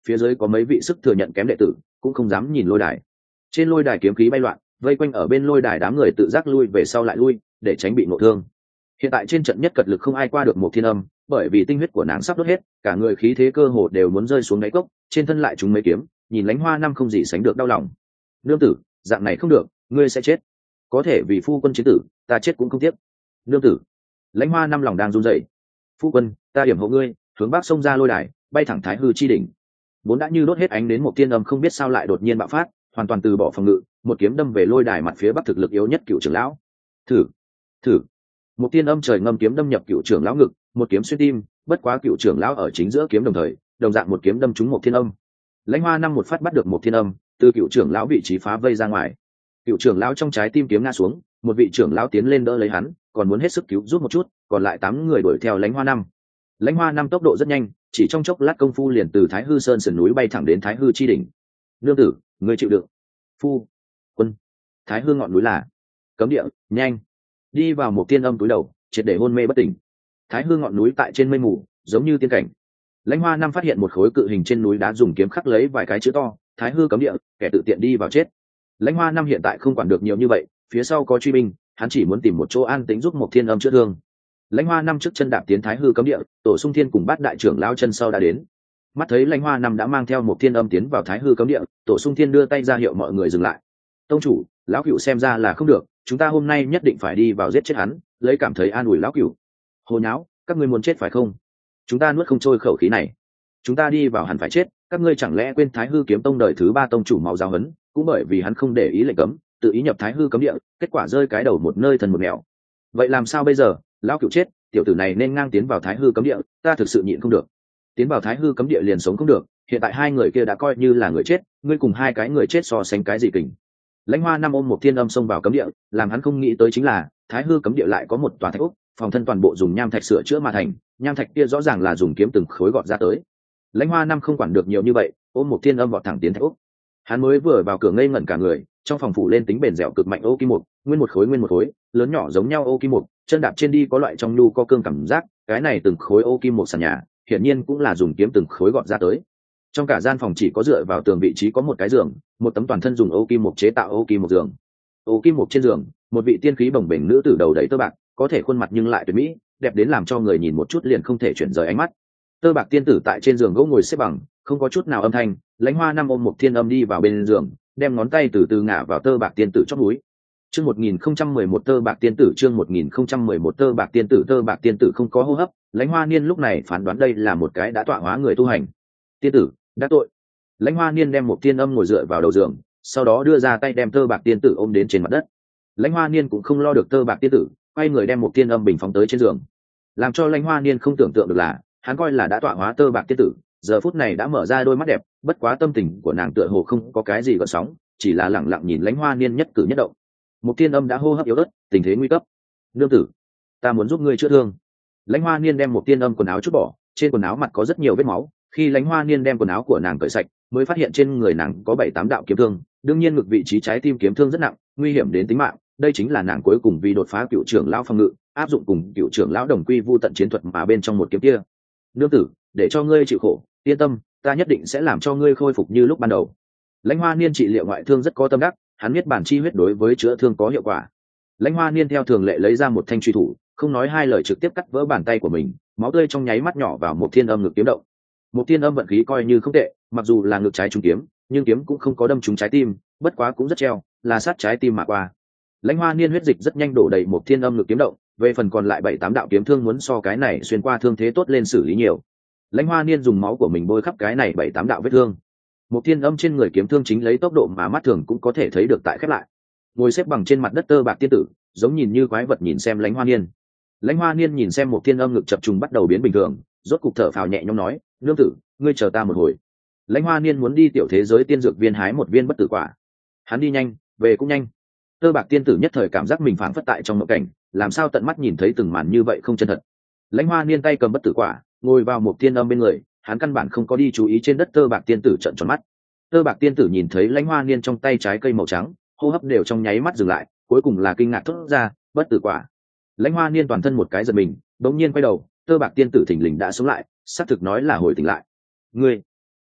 [SPEAKER 1] phía dưới có mấy vị sức thừa nhận kém đệ tử cũng không dám nhìn lôi đài. Trên lôi đài kiếm khí bay loạn, vây quanh ở bên lôi đài đám người tự giác lui về sau lại lui để tránh bị nổ thương. Hiện tại trên trận nhất cật lực không ai qua được một thiên âm, bởi vì tinh huyết của nàng sắp đốt hết, cả người khí thế cơ hồ đều muốn rơi xuống đáy cốc, trên thân lại trúng mấy kiếm, nhìn Lãnh Hoa Năm không gì sánh được đau lòng. Nương tử, dạng này không được, ngươi sẽ chết. Có thể vì phu quân chiến tử, ta chết cũng không tiếc. Nương tử. Lãnh Hoa Năm lòng đang run rẩy. Phu quân, ta điểm hộ ngươi, hướng bắc sông ra lôi đài, bay thẳng Thái Hư chi đỉnh. Vốn đã như đốt hết ánh đến một thiên âm không biết sao lại đột nhiên bạo phát, hoàn toàn từ bỏ phòng ngự, một kiếm đâm về lôi đài mặt phía bắc thực lực yếu nhất Cựu trưởng lão. Thử, thử. Một tiên âm trời ngâm kiếm đâm nhập Cựu trưởng lão ngực, một kiếm xuyên tim, bất quá Cựu trưởng lão ở chính giữa kiếm đồng thời, đồng dạng một kiếm đâm trúng một thiên âm. Lãnh Hoa Năm một phát bắt được một thiên âm, từ Cựu trưởng lão vị trí phá vây ra ngoài. Cựu trưởng lão trong trái tim kiếm ngã xuống, một vị trưởng lão tiến lên đỡ lấy hắn, còn muốn hết sức cứu giúp một chút, còn lại tám người đuổi theo Lãnh Hoa Năm. Lãnh Hoa Năm tốc độ rất nhanh, chỉ trong chốc lát công phu liền từ Thái Hư Sơn sườn núi bay thẳng đến Thái Hư chi đỉnh. Nương tử, ngươi chịu đựng. Phu quân. Thái Hư ngọn núi là cấm địa, nhanh đi vào một tiên âm túi đầu, triệt để hôn mê bất tỉnh. Thái Hư ngọn núi tại trên mây mù, giống như tiên cảnh. Lãnh Hoa Năm phát hiện một khối cự hình trên núi đá dùng kiếm khắc lấy vài cái chữ to, Thái Hư cấm địa, kẻ tự tiện đi vào chết. Lãnh Hoa Năm hiện tại không quản được nhiều như vậy, phía sau có truy binh, hắn chỉ muốn tìm một chỗ an tĩnh giúp một thiên âm chữa thương. Lãnh Hoa Năm trước chân đạp tiến Thái Hư cấm địa, Tổ Sung Thiên cùng Bát đại trưởng lao chân sau đã đến. Mắt thấy Lãnh Hoa Năm đã mang theo một thiên âm tiến vào Thái Hư cấm địa, Tổ Sung Thiên đưa tay ra hiệu mọi người dừng lại. Tông chủ, lão cửu xem ra là không được, chúng ta hôm nay nhất định phải đi vào giết chết hắn, lấy cảm thấy an ủi lão cửu. Hồ nháo, các ngươi muốn chết phải không? Chúng ta nuốt không trôi khẩu khí này. Chúng ta đi vào hẳn phải chết, các ngươi chẳng lẽ quên Thái Hư kiếm tông đời thứ ba tông chủ máu giáo huấn, cũng bởi vì hắn không để ý lệnh cấm, tự ý nhập Thái Hư cấm địa, kết quả rơi cái đầu một nơi thần một mèo. Vậy làm sao bây giờ? Lão cửu chết, tiểu tử này nên ngang tiến vào Thái Hư cấm địa, ta thực sự nhịn không được. Tiến vào Thái Hư cấm địa liền sống không được, hiện tại hai người kia đã coi như là người chết, ngươi cùng hai cái người chết so sánh cái gì kình? Lãnh Hoa Năm ôm một thiên âm xông vào cấm địa, làm hắn không nghĩ tới chính là Thái Hư cấm địa lại có một tòa thạch ốc, phòng thân toàn bộ dùng nham thạch sửa chữa mà thành, nham thạch kia rõ ràng là dùng kiếm từng khối gọt ra tới. Lãnh Hoa Năm không quản được nhiều như vậy, ôm một thiên âm vọt thẳng tiến thạch ốc. Hắn mới vừa vào cửa ngây ngẩn cả người, trong phòng phủ lên tính bền dẻo cực mạnh ô kim mục, nguyên một khối nguyên một khối, lớn nhỏ giống nhau ô kim mục, chân đạp trên đi có loại trong nhu có cương cảm giác, cái này từng khối ô kim mục sàn nhà, hiển nhiên cũng là dùng kiếm từng khối gọt ra tới. Trong cả gian phòng chỉ có dựa vào tường vị trí có một cái giường, một tấm toàn thân dùng ô kim mục chế tạo ô kim mục giường. Ô kim mục trên giường, một vị tiên khí bồng bềnh nữ tử đầu đầy tơ bạc, có thể khuôn mặt nhưng lại tuyệt mỹ, đẹp đến làm cho người nhìn một chút liền không thể chuyển rời ánh mắt. Tơ bạc tiên tử tại trên giường gỗ ngồi xếp bằng, không có chút nào âm thanh. Lãnh Hoa Năm ôm một thiên âm đi vào bên giường, đem ngón tay từ từ ngả vào tơ bạc tiên tử chóp núi. Chương một nghìn không trăm mười một tơ bạc tiên tử, chương một nghìn không trăm mười một tơ bạc tiên tử, tơ bạc tiên tử không có hô hấp, Lãnh Hoa Niên lúc này phán đoán đây là một cái đã tọa hóa người tu hành. Tiên tử, đã tội. Lãnh Hoa Niên đem một thiên âm ngồi dựa vào đầu giường, sau đó đưa ra tay đem tơ bạc tiên tử ôm đến trên mặt đất. Lãnh Hoa Niên cũng không lo được tơ bạc tiên tử, quay người đem một thiên âm bình phóng tới trên giường. Làm cho Lãnh Hoa Niên không tưởng tượng được là, hắn coi là đã tọa hóa tơ bạc tiên tử, giờ phút này đã mở ra đôi mắt đẹp, bất quá tâm tình của nàng tựa hồ không có cái gì gợn sóng, chỉ là lẳng lặng nhìn Lãnh Hoa Niên nhất cử nhất động. Một thiên âm đã hô hấp yếu ớt, tình thế nguy cấp. Nương tử, ta muốn giúp ngươi chữa thương. Lãnh Hoa Niên đem một thiên âm quần áo chút bỏ, trên quần áo mặt có rất nhiều vết máu. Khi Lãnh Hoa Niên đem quần áo của nàng cởi sạch, mới phát hiện trên người nàng có bảy tám đạo kiếm thương, đương nhiên ngực vị trí trái tim kiếm thương rất nặng, nguy hiểm đến tính mạng. Đây chính là nàng cuối cùng vì đột phá cựu trưởng lão phòng ngự, áp dụng cùng cựu trưởng lão đồng quy vu tận chiến thuật mà bên trong một kiếm kia. Nương tử, để cho ngươi chịu khổ, yên tâm, ta nhất định sẽ làm cho ngươi khôi phục như lúc ban đầu. Lãnh Hoa Niên trị liệu ngoại thương rất có tâm đắc, hắn biết bản chi huyết đối với chữa thương có hiệu quả. Lãnh Hoa Niên theo thường lệ lấy ra một thanh truy thủ, không nói hai lời trực tiếp cắt vỡ bàn tay của mình, máu tươi trong nháy mắt nhỏ vào một thiên âm ngực kiếm động. Một thiên âm vận khí coi như không tệ, mặc dù là ngực trái trúng kiếm, nhưng kiếm cũng không có đâm trúng trái tim, bất quá cũng rất treo, là sát trái tim mà qua. Lãnh Hoa Niên huyết dịch rất nhanh đổ đầy một thiên âm ngực kiếm động, về phần còn lại bảy tám đạo kiếm thương muốn so cái này xuyên qua thương thế tốt lên xử lý nhiều. Lãnh Hoa Niên dùng máu của mình bôi khắp cái này bảy tám đạo vết thương. Một thiên âm trên người kiếm thương chính lấy tốc độ mà mắt thường cũng có thể thấy được tại khép lại. Ngồi xếp bằng trên mặt đất tơ bạc tiên tử, giống nhìn như quái vật nhìn xem Lãnh Hoa Niên. Lãnh Hoa Niên nhìn xem một thiên âm ngực chập trùng bắt đầu biến bình thường, rốt cục thở phào nhẹ nhõm nói, nương tử, ngươi chờ ta một hồi. Lãnh Hoa Niên muốn đi tiểu thế giới tiên dược viên hái một viên bất tử quả. Hắn đi nhanh, về cũng nhanh. Tơ bạc tiên tử nhất thời cảm giác mình phảng phất tại trong mộng cảnh, làm sao tận mắt nhìn thấy từng màn như vậy không chân thật. Lãnh Hoa Niên tay cầm bất tử quả, ngồi vào một thiên âm bên người, hắn căn bản không có đi chú ý trên đất tơ bạc tiên tử trợn tròn mắt. Tơ bạc tiên tử nhìn thấy Lãnh Hoa Niên trong tay trái cây màu trắng, hô hấp đều trong nháy mắt dừng lại, cuối cùng là kinh ngạc thốt ra, bất tử quả. Lãnh Hoa Niên toàn thân một cái giật mình, bỗng nhiên quay đầu, tơ bạc tiên tử thình lình đã sống lại, xác thực nói là hồi tỉnh lại. Ngươi,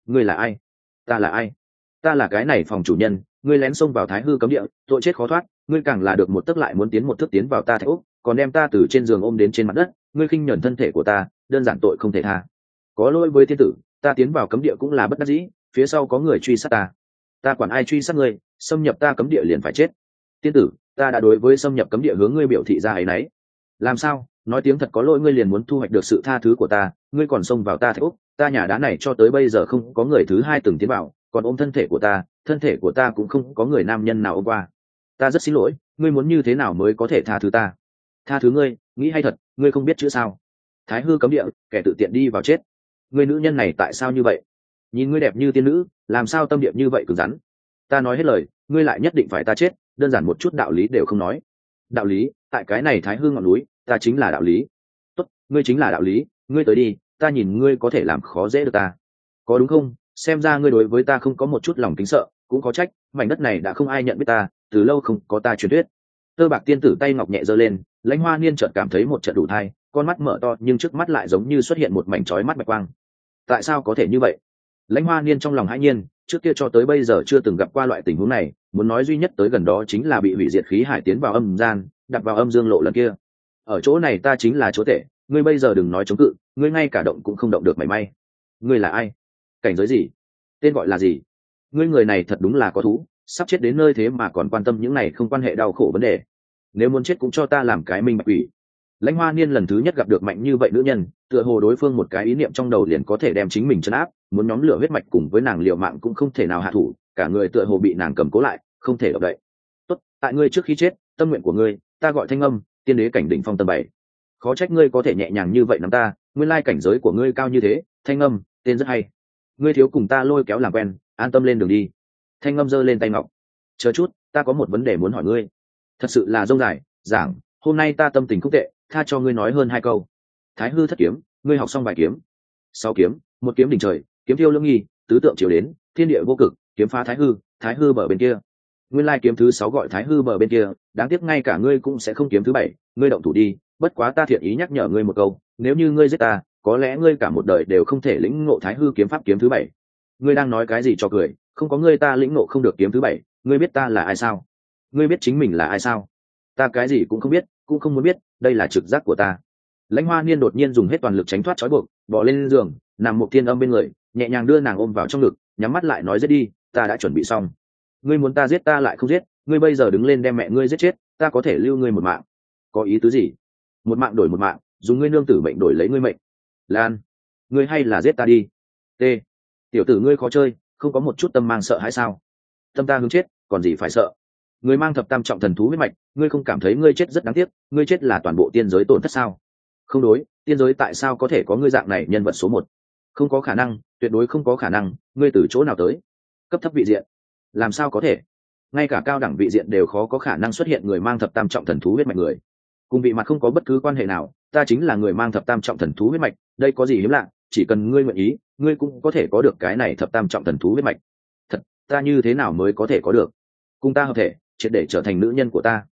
[SPEAKER 1] ngươi là ai? Ta là ai? Ta là cái này phòng chủ nhân, ngươi lén xông vào thái hư cấm địa, tội chết khó thoát, ngươi càng là được một tức lại muốn tiến một thước tiến vào ta thạch úc, còn đem ta từ trên giường ôm đến trên mặt đất, ngươi khinh nhẫn thân thể của ta, đơn giản tội không thể tha. Có lỗi với thiên tử, ta tiến vào cấm địa cũng là bất đắc dĩ, phía sau có người truy sát ta. Ta quản ai truy sát ngươi, xâm nhập ta cấm địa liền phải chết. Tiên tử, ta đã đối với xâm nhập cấm địa hướng ngươi biểu thị ra ấy nấy. Làm sao? Nói tiếng thật có lỗi, ngươi liền muốn thu hoạch được sự tha thứ của ta, ngươi còn xông vào ta thạch úc, ta nhà đá này cho tới bây giờ không có người thứ hai từng tiến vào, còn ôm thân thể của ta, thân thể của ta cũng không có người nam nhân nào ôm qua. Ta rất xin lỗi, ngươi muốn như thế nào mới có thể tha thứ ta? Tha thứ ngươi, nghĩ hay thật, ngươi không biết chữ sao? Thái hư cấm địa, kẻ tự tiện đi vào chết. Ngươi nữ nhân này tại sao như vậy? Nhìn ngươi đẹp như tiên nữ, làm sao tâm địa như vậy cứng rắn? Ta nói hết lời, ngươi lại nhất định phải ta chết, đơn giản một chút đạo lý đều không nói. Đạo lý? Tại cái này thái hư ngọn núi, ta chính là đạo lý. Tốt, ngươi chính là đạo lý, ngươi tới đi, ta nhìn ngươi có thể làm khó dễ được ta, có đúng không? Xem ra ngươi đối với ta không có một chút lòng kính sợ, cũng có trách, mảnh đất này đã không ai nhận biết ta, từ lâu không có ta truyền thuyết. Tơ bạc tiên tử tay ngọc nhẹ giơ lên, Lãnh Hoa Niên chợt cảm thấy một trận đủ thai, con mắt mở to nhưng trước mắt lại giống như xuất hiện một mảnh chói mắt bạch quang. Tại sao có thể như vậy? Lãnh Hoa Niên trong lòng hãi nhiên, trước kia cho tới bây giờ chưa từng gặp qua loại tình huống này, muốn nói duy nhất tới gần đó chính là bị hủy diệt khí hải tiến vào âm gian, đặt vào âm dương lộ lần kia. Ở chỗ này ta chính là chúa tể, ngươi bây giờ đừng nói chống cự, ngươi ngay cả động cũng không động được mảy may. Ngươi là ai? Cảnh giới gì? Tên gọi là gì? Ngươi người này thật đúng là có thú, sắp chết đến nơi thế mà còn quan tâm những này không quan hệ đau khổ vấn đề. Nếu muốn chết cũng cho ta làm cái minh bạch quỷ. Lãnh Hoa Niên lần thứ nhất gặp được mạnh như vậy nữ nhân, tựa hồ đối phương một cái ý niệm trong đầu liền có thể đem chính mình trấn áp, muốn nhóm lửa huyết mạch cùng với nàng liều mạng cũng không thể nào hạ thủ, cả người tựa hồ bị nàng cầm cố lại, không thể động đậy. Tốt, tại ngươi trước khi chết, tâm nguyện của ngươi, ta gọi Thanh Âm, tiên đế cảnh đỉnh phong tầng bảy. Khó trách ngươi có thể nhẹ nhàng như vậy nắm ta, nguyên lai cảnh giới của ngươi cao như thế, Thanh Âm, tên rất hay. Ngươi thiếu cùng ta lôi kéo làm quen, an tâm lên đường đi. Thanh Âm giơ lên tay ngọc. Chờ chút, ta có một vấn đề muốn hỏi ngươi. Thật sự là dông dài, giảng, hôm nay ta tâm tình không tệ, tha cho ngươi nói hơn hai câu. Thái hư thất kiếm, ngươi học xong bài kiếm. Sáu kiếm, một kiếm đỉnh trời, kiếm thiêu lưỡng nghi, tứ tượng chiếu đến, thiên địa vô cực, kiếm phá thái hư, thái hư bờ bên kia. Nguyên lai kiếm thứ sáu gọi thái hư bờ bên kia, đáng tiếc ngay cả ngươi cũng sẽ không kiếm thứ bảy, ngươi động thủ đi, bất quá ta thiện ý nhắc nhở ngươi một câu, nếu như ngươi giết ta, có lẽ ngươi cả một đời đều không thể lĩnh ngộ thái hư kiếm pháp kiếm thứ bảy. Ngươi đang nói cái gì cho cười, không có ngươi ta lĩnh ngộ không được kiếm thứ bảy, ngươi biết ta là ai sao? Ngươi biết chính mình là ai sao? Ta cái gì cũng không biết, cũng không muốn biết, đây là trực giác của ta. Lãnh Hoa Niên đột nhiên dùng hết toàn lực tránh thoát trói buộc, bò lên giường, nằm một tiên âm bên người, nhẹ nhàng đưa nàng ôm vào trong ngực, nhắm mắt lại nói giết đi, ta đã chuẩn bị xong. Ngươi muốn ta giết ta lại không giết, ngươi bây giờ đứng lên đem mẹ ngươi giết chết, ta có thể lưu ngươi một mạng. Có ý tứ gì? Một mạng đổi một mạng, dùng ngươi nương tử mệnh đổi lấy ngươi mệnh. Lan, ngươi hay là giết ta đi. T. Tiểu tử ngươi khó chơi, không có một chút tâm mang sợ hãi sao? Tâm ta hướng chết, còn gì phải sợ? Ngươi mang thập tam trọng thần thú huyết mạch, ngươi không cảm thấy ngươi chết rất đáng tiếc, ngươi chết là toàn bộ tiên giới tổn thất sao? Không đối, tiên giới tại sao có thể có ngươi dạng này nhân vật số một? Không có khả năng, tuyệt đối không có khả năng, ngươi từ chỗ nào tới? Cấp thấp vị diện? Làm sao có thể? Ngay cả cao đẳng vị diện đều khó có khả năng xuất hiện người mang thập tam trọng thần thú huyết mạch người. Cùng vị mặt không có bất cứ quan hệ nào, ta chính là người mang thập tam trọng thần thú huyết mạch, đây có gì hiếm lạ, chỉ cần ngươi nguyện ý, ngươi cũng có thể có được cái này thập tam trọng thần thú huyết mạch. Thật, ta như thế nào mới có thể có được? Cùng ta hợp thể, triệt để trở thành nữ nhân của ta.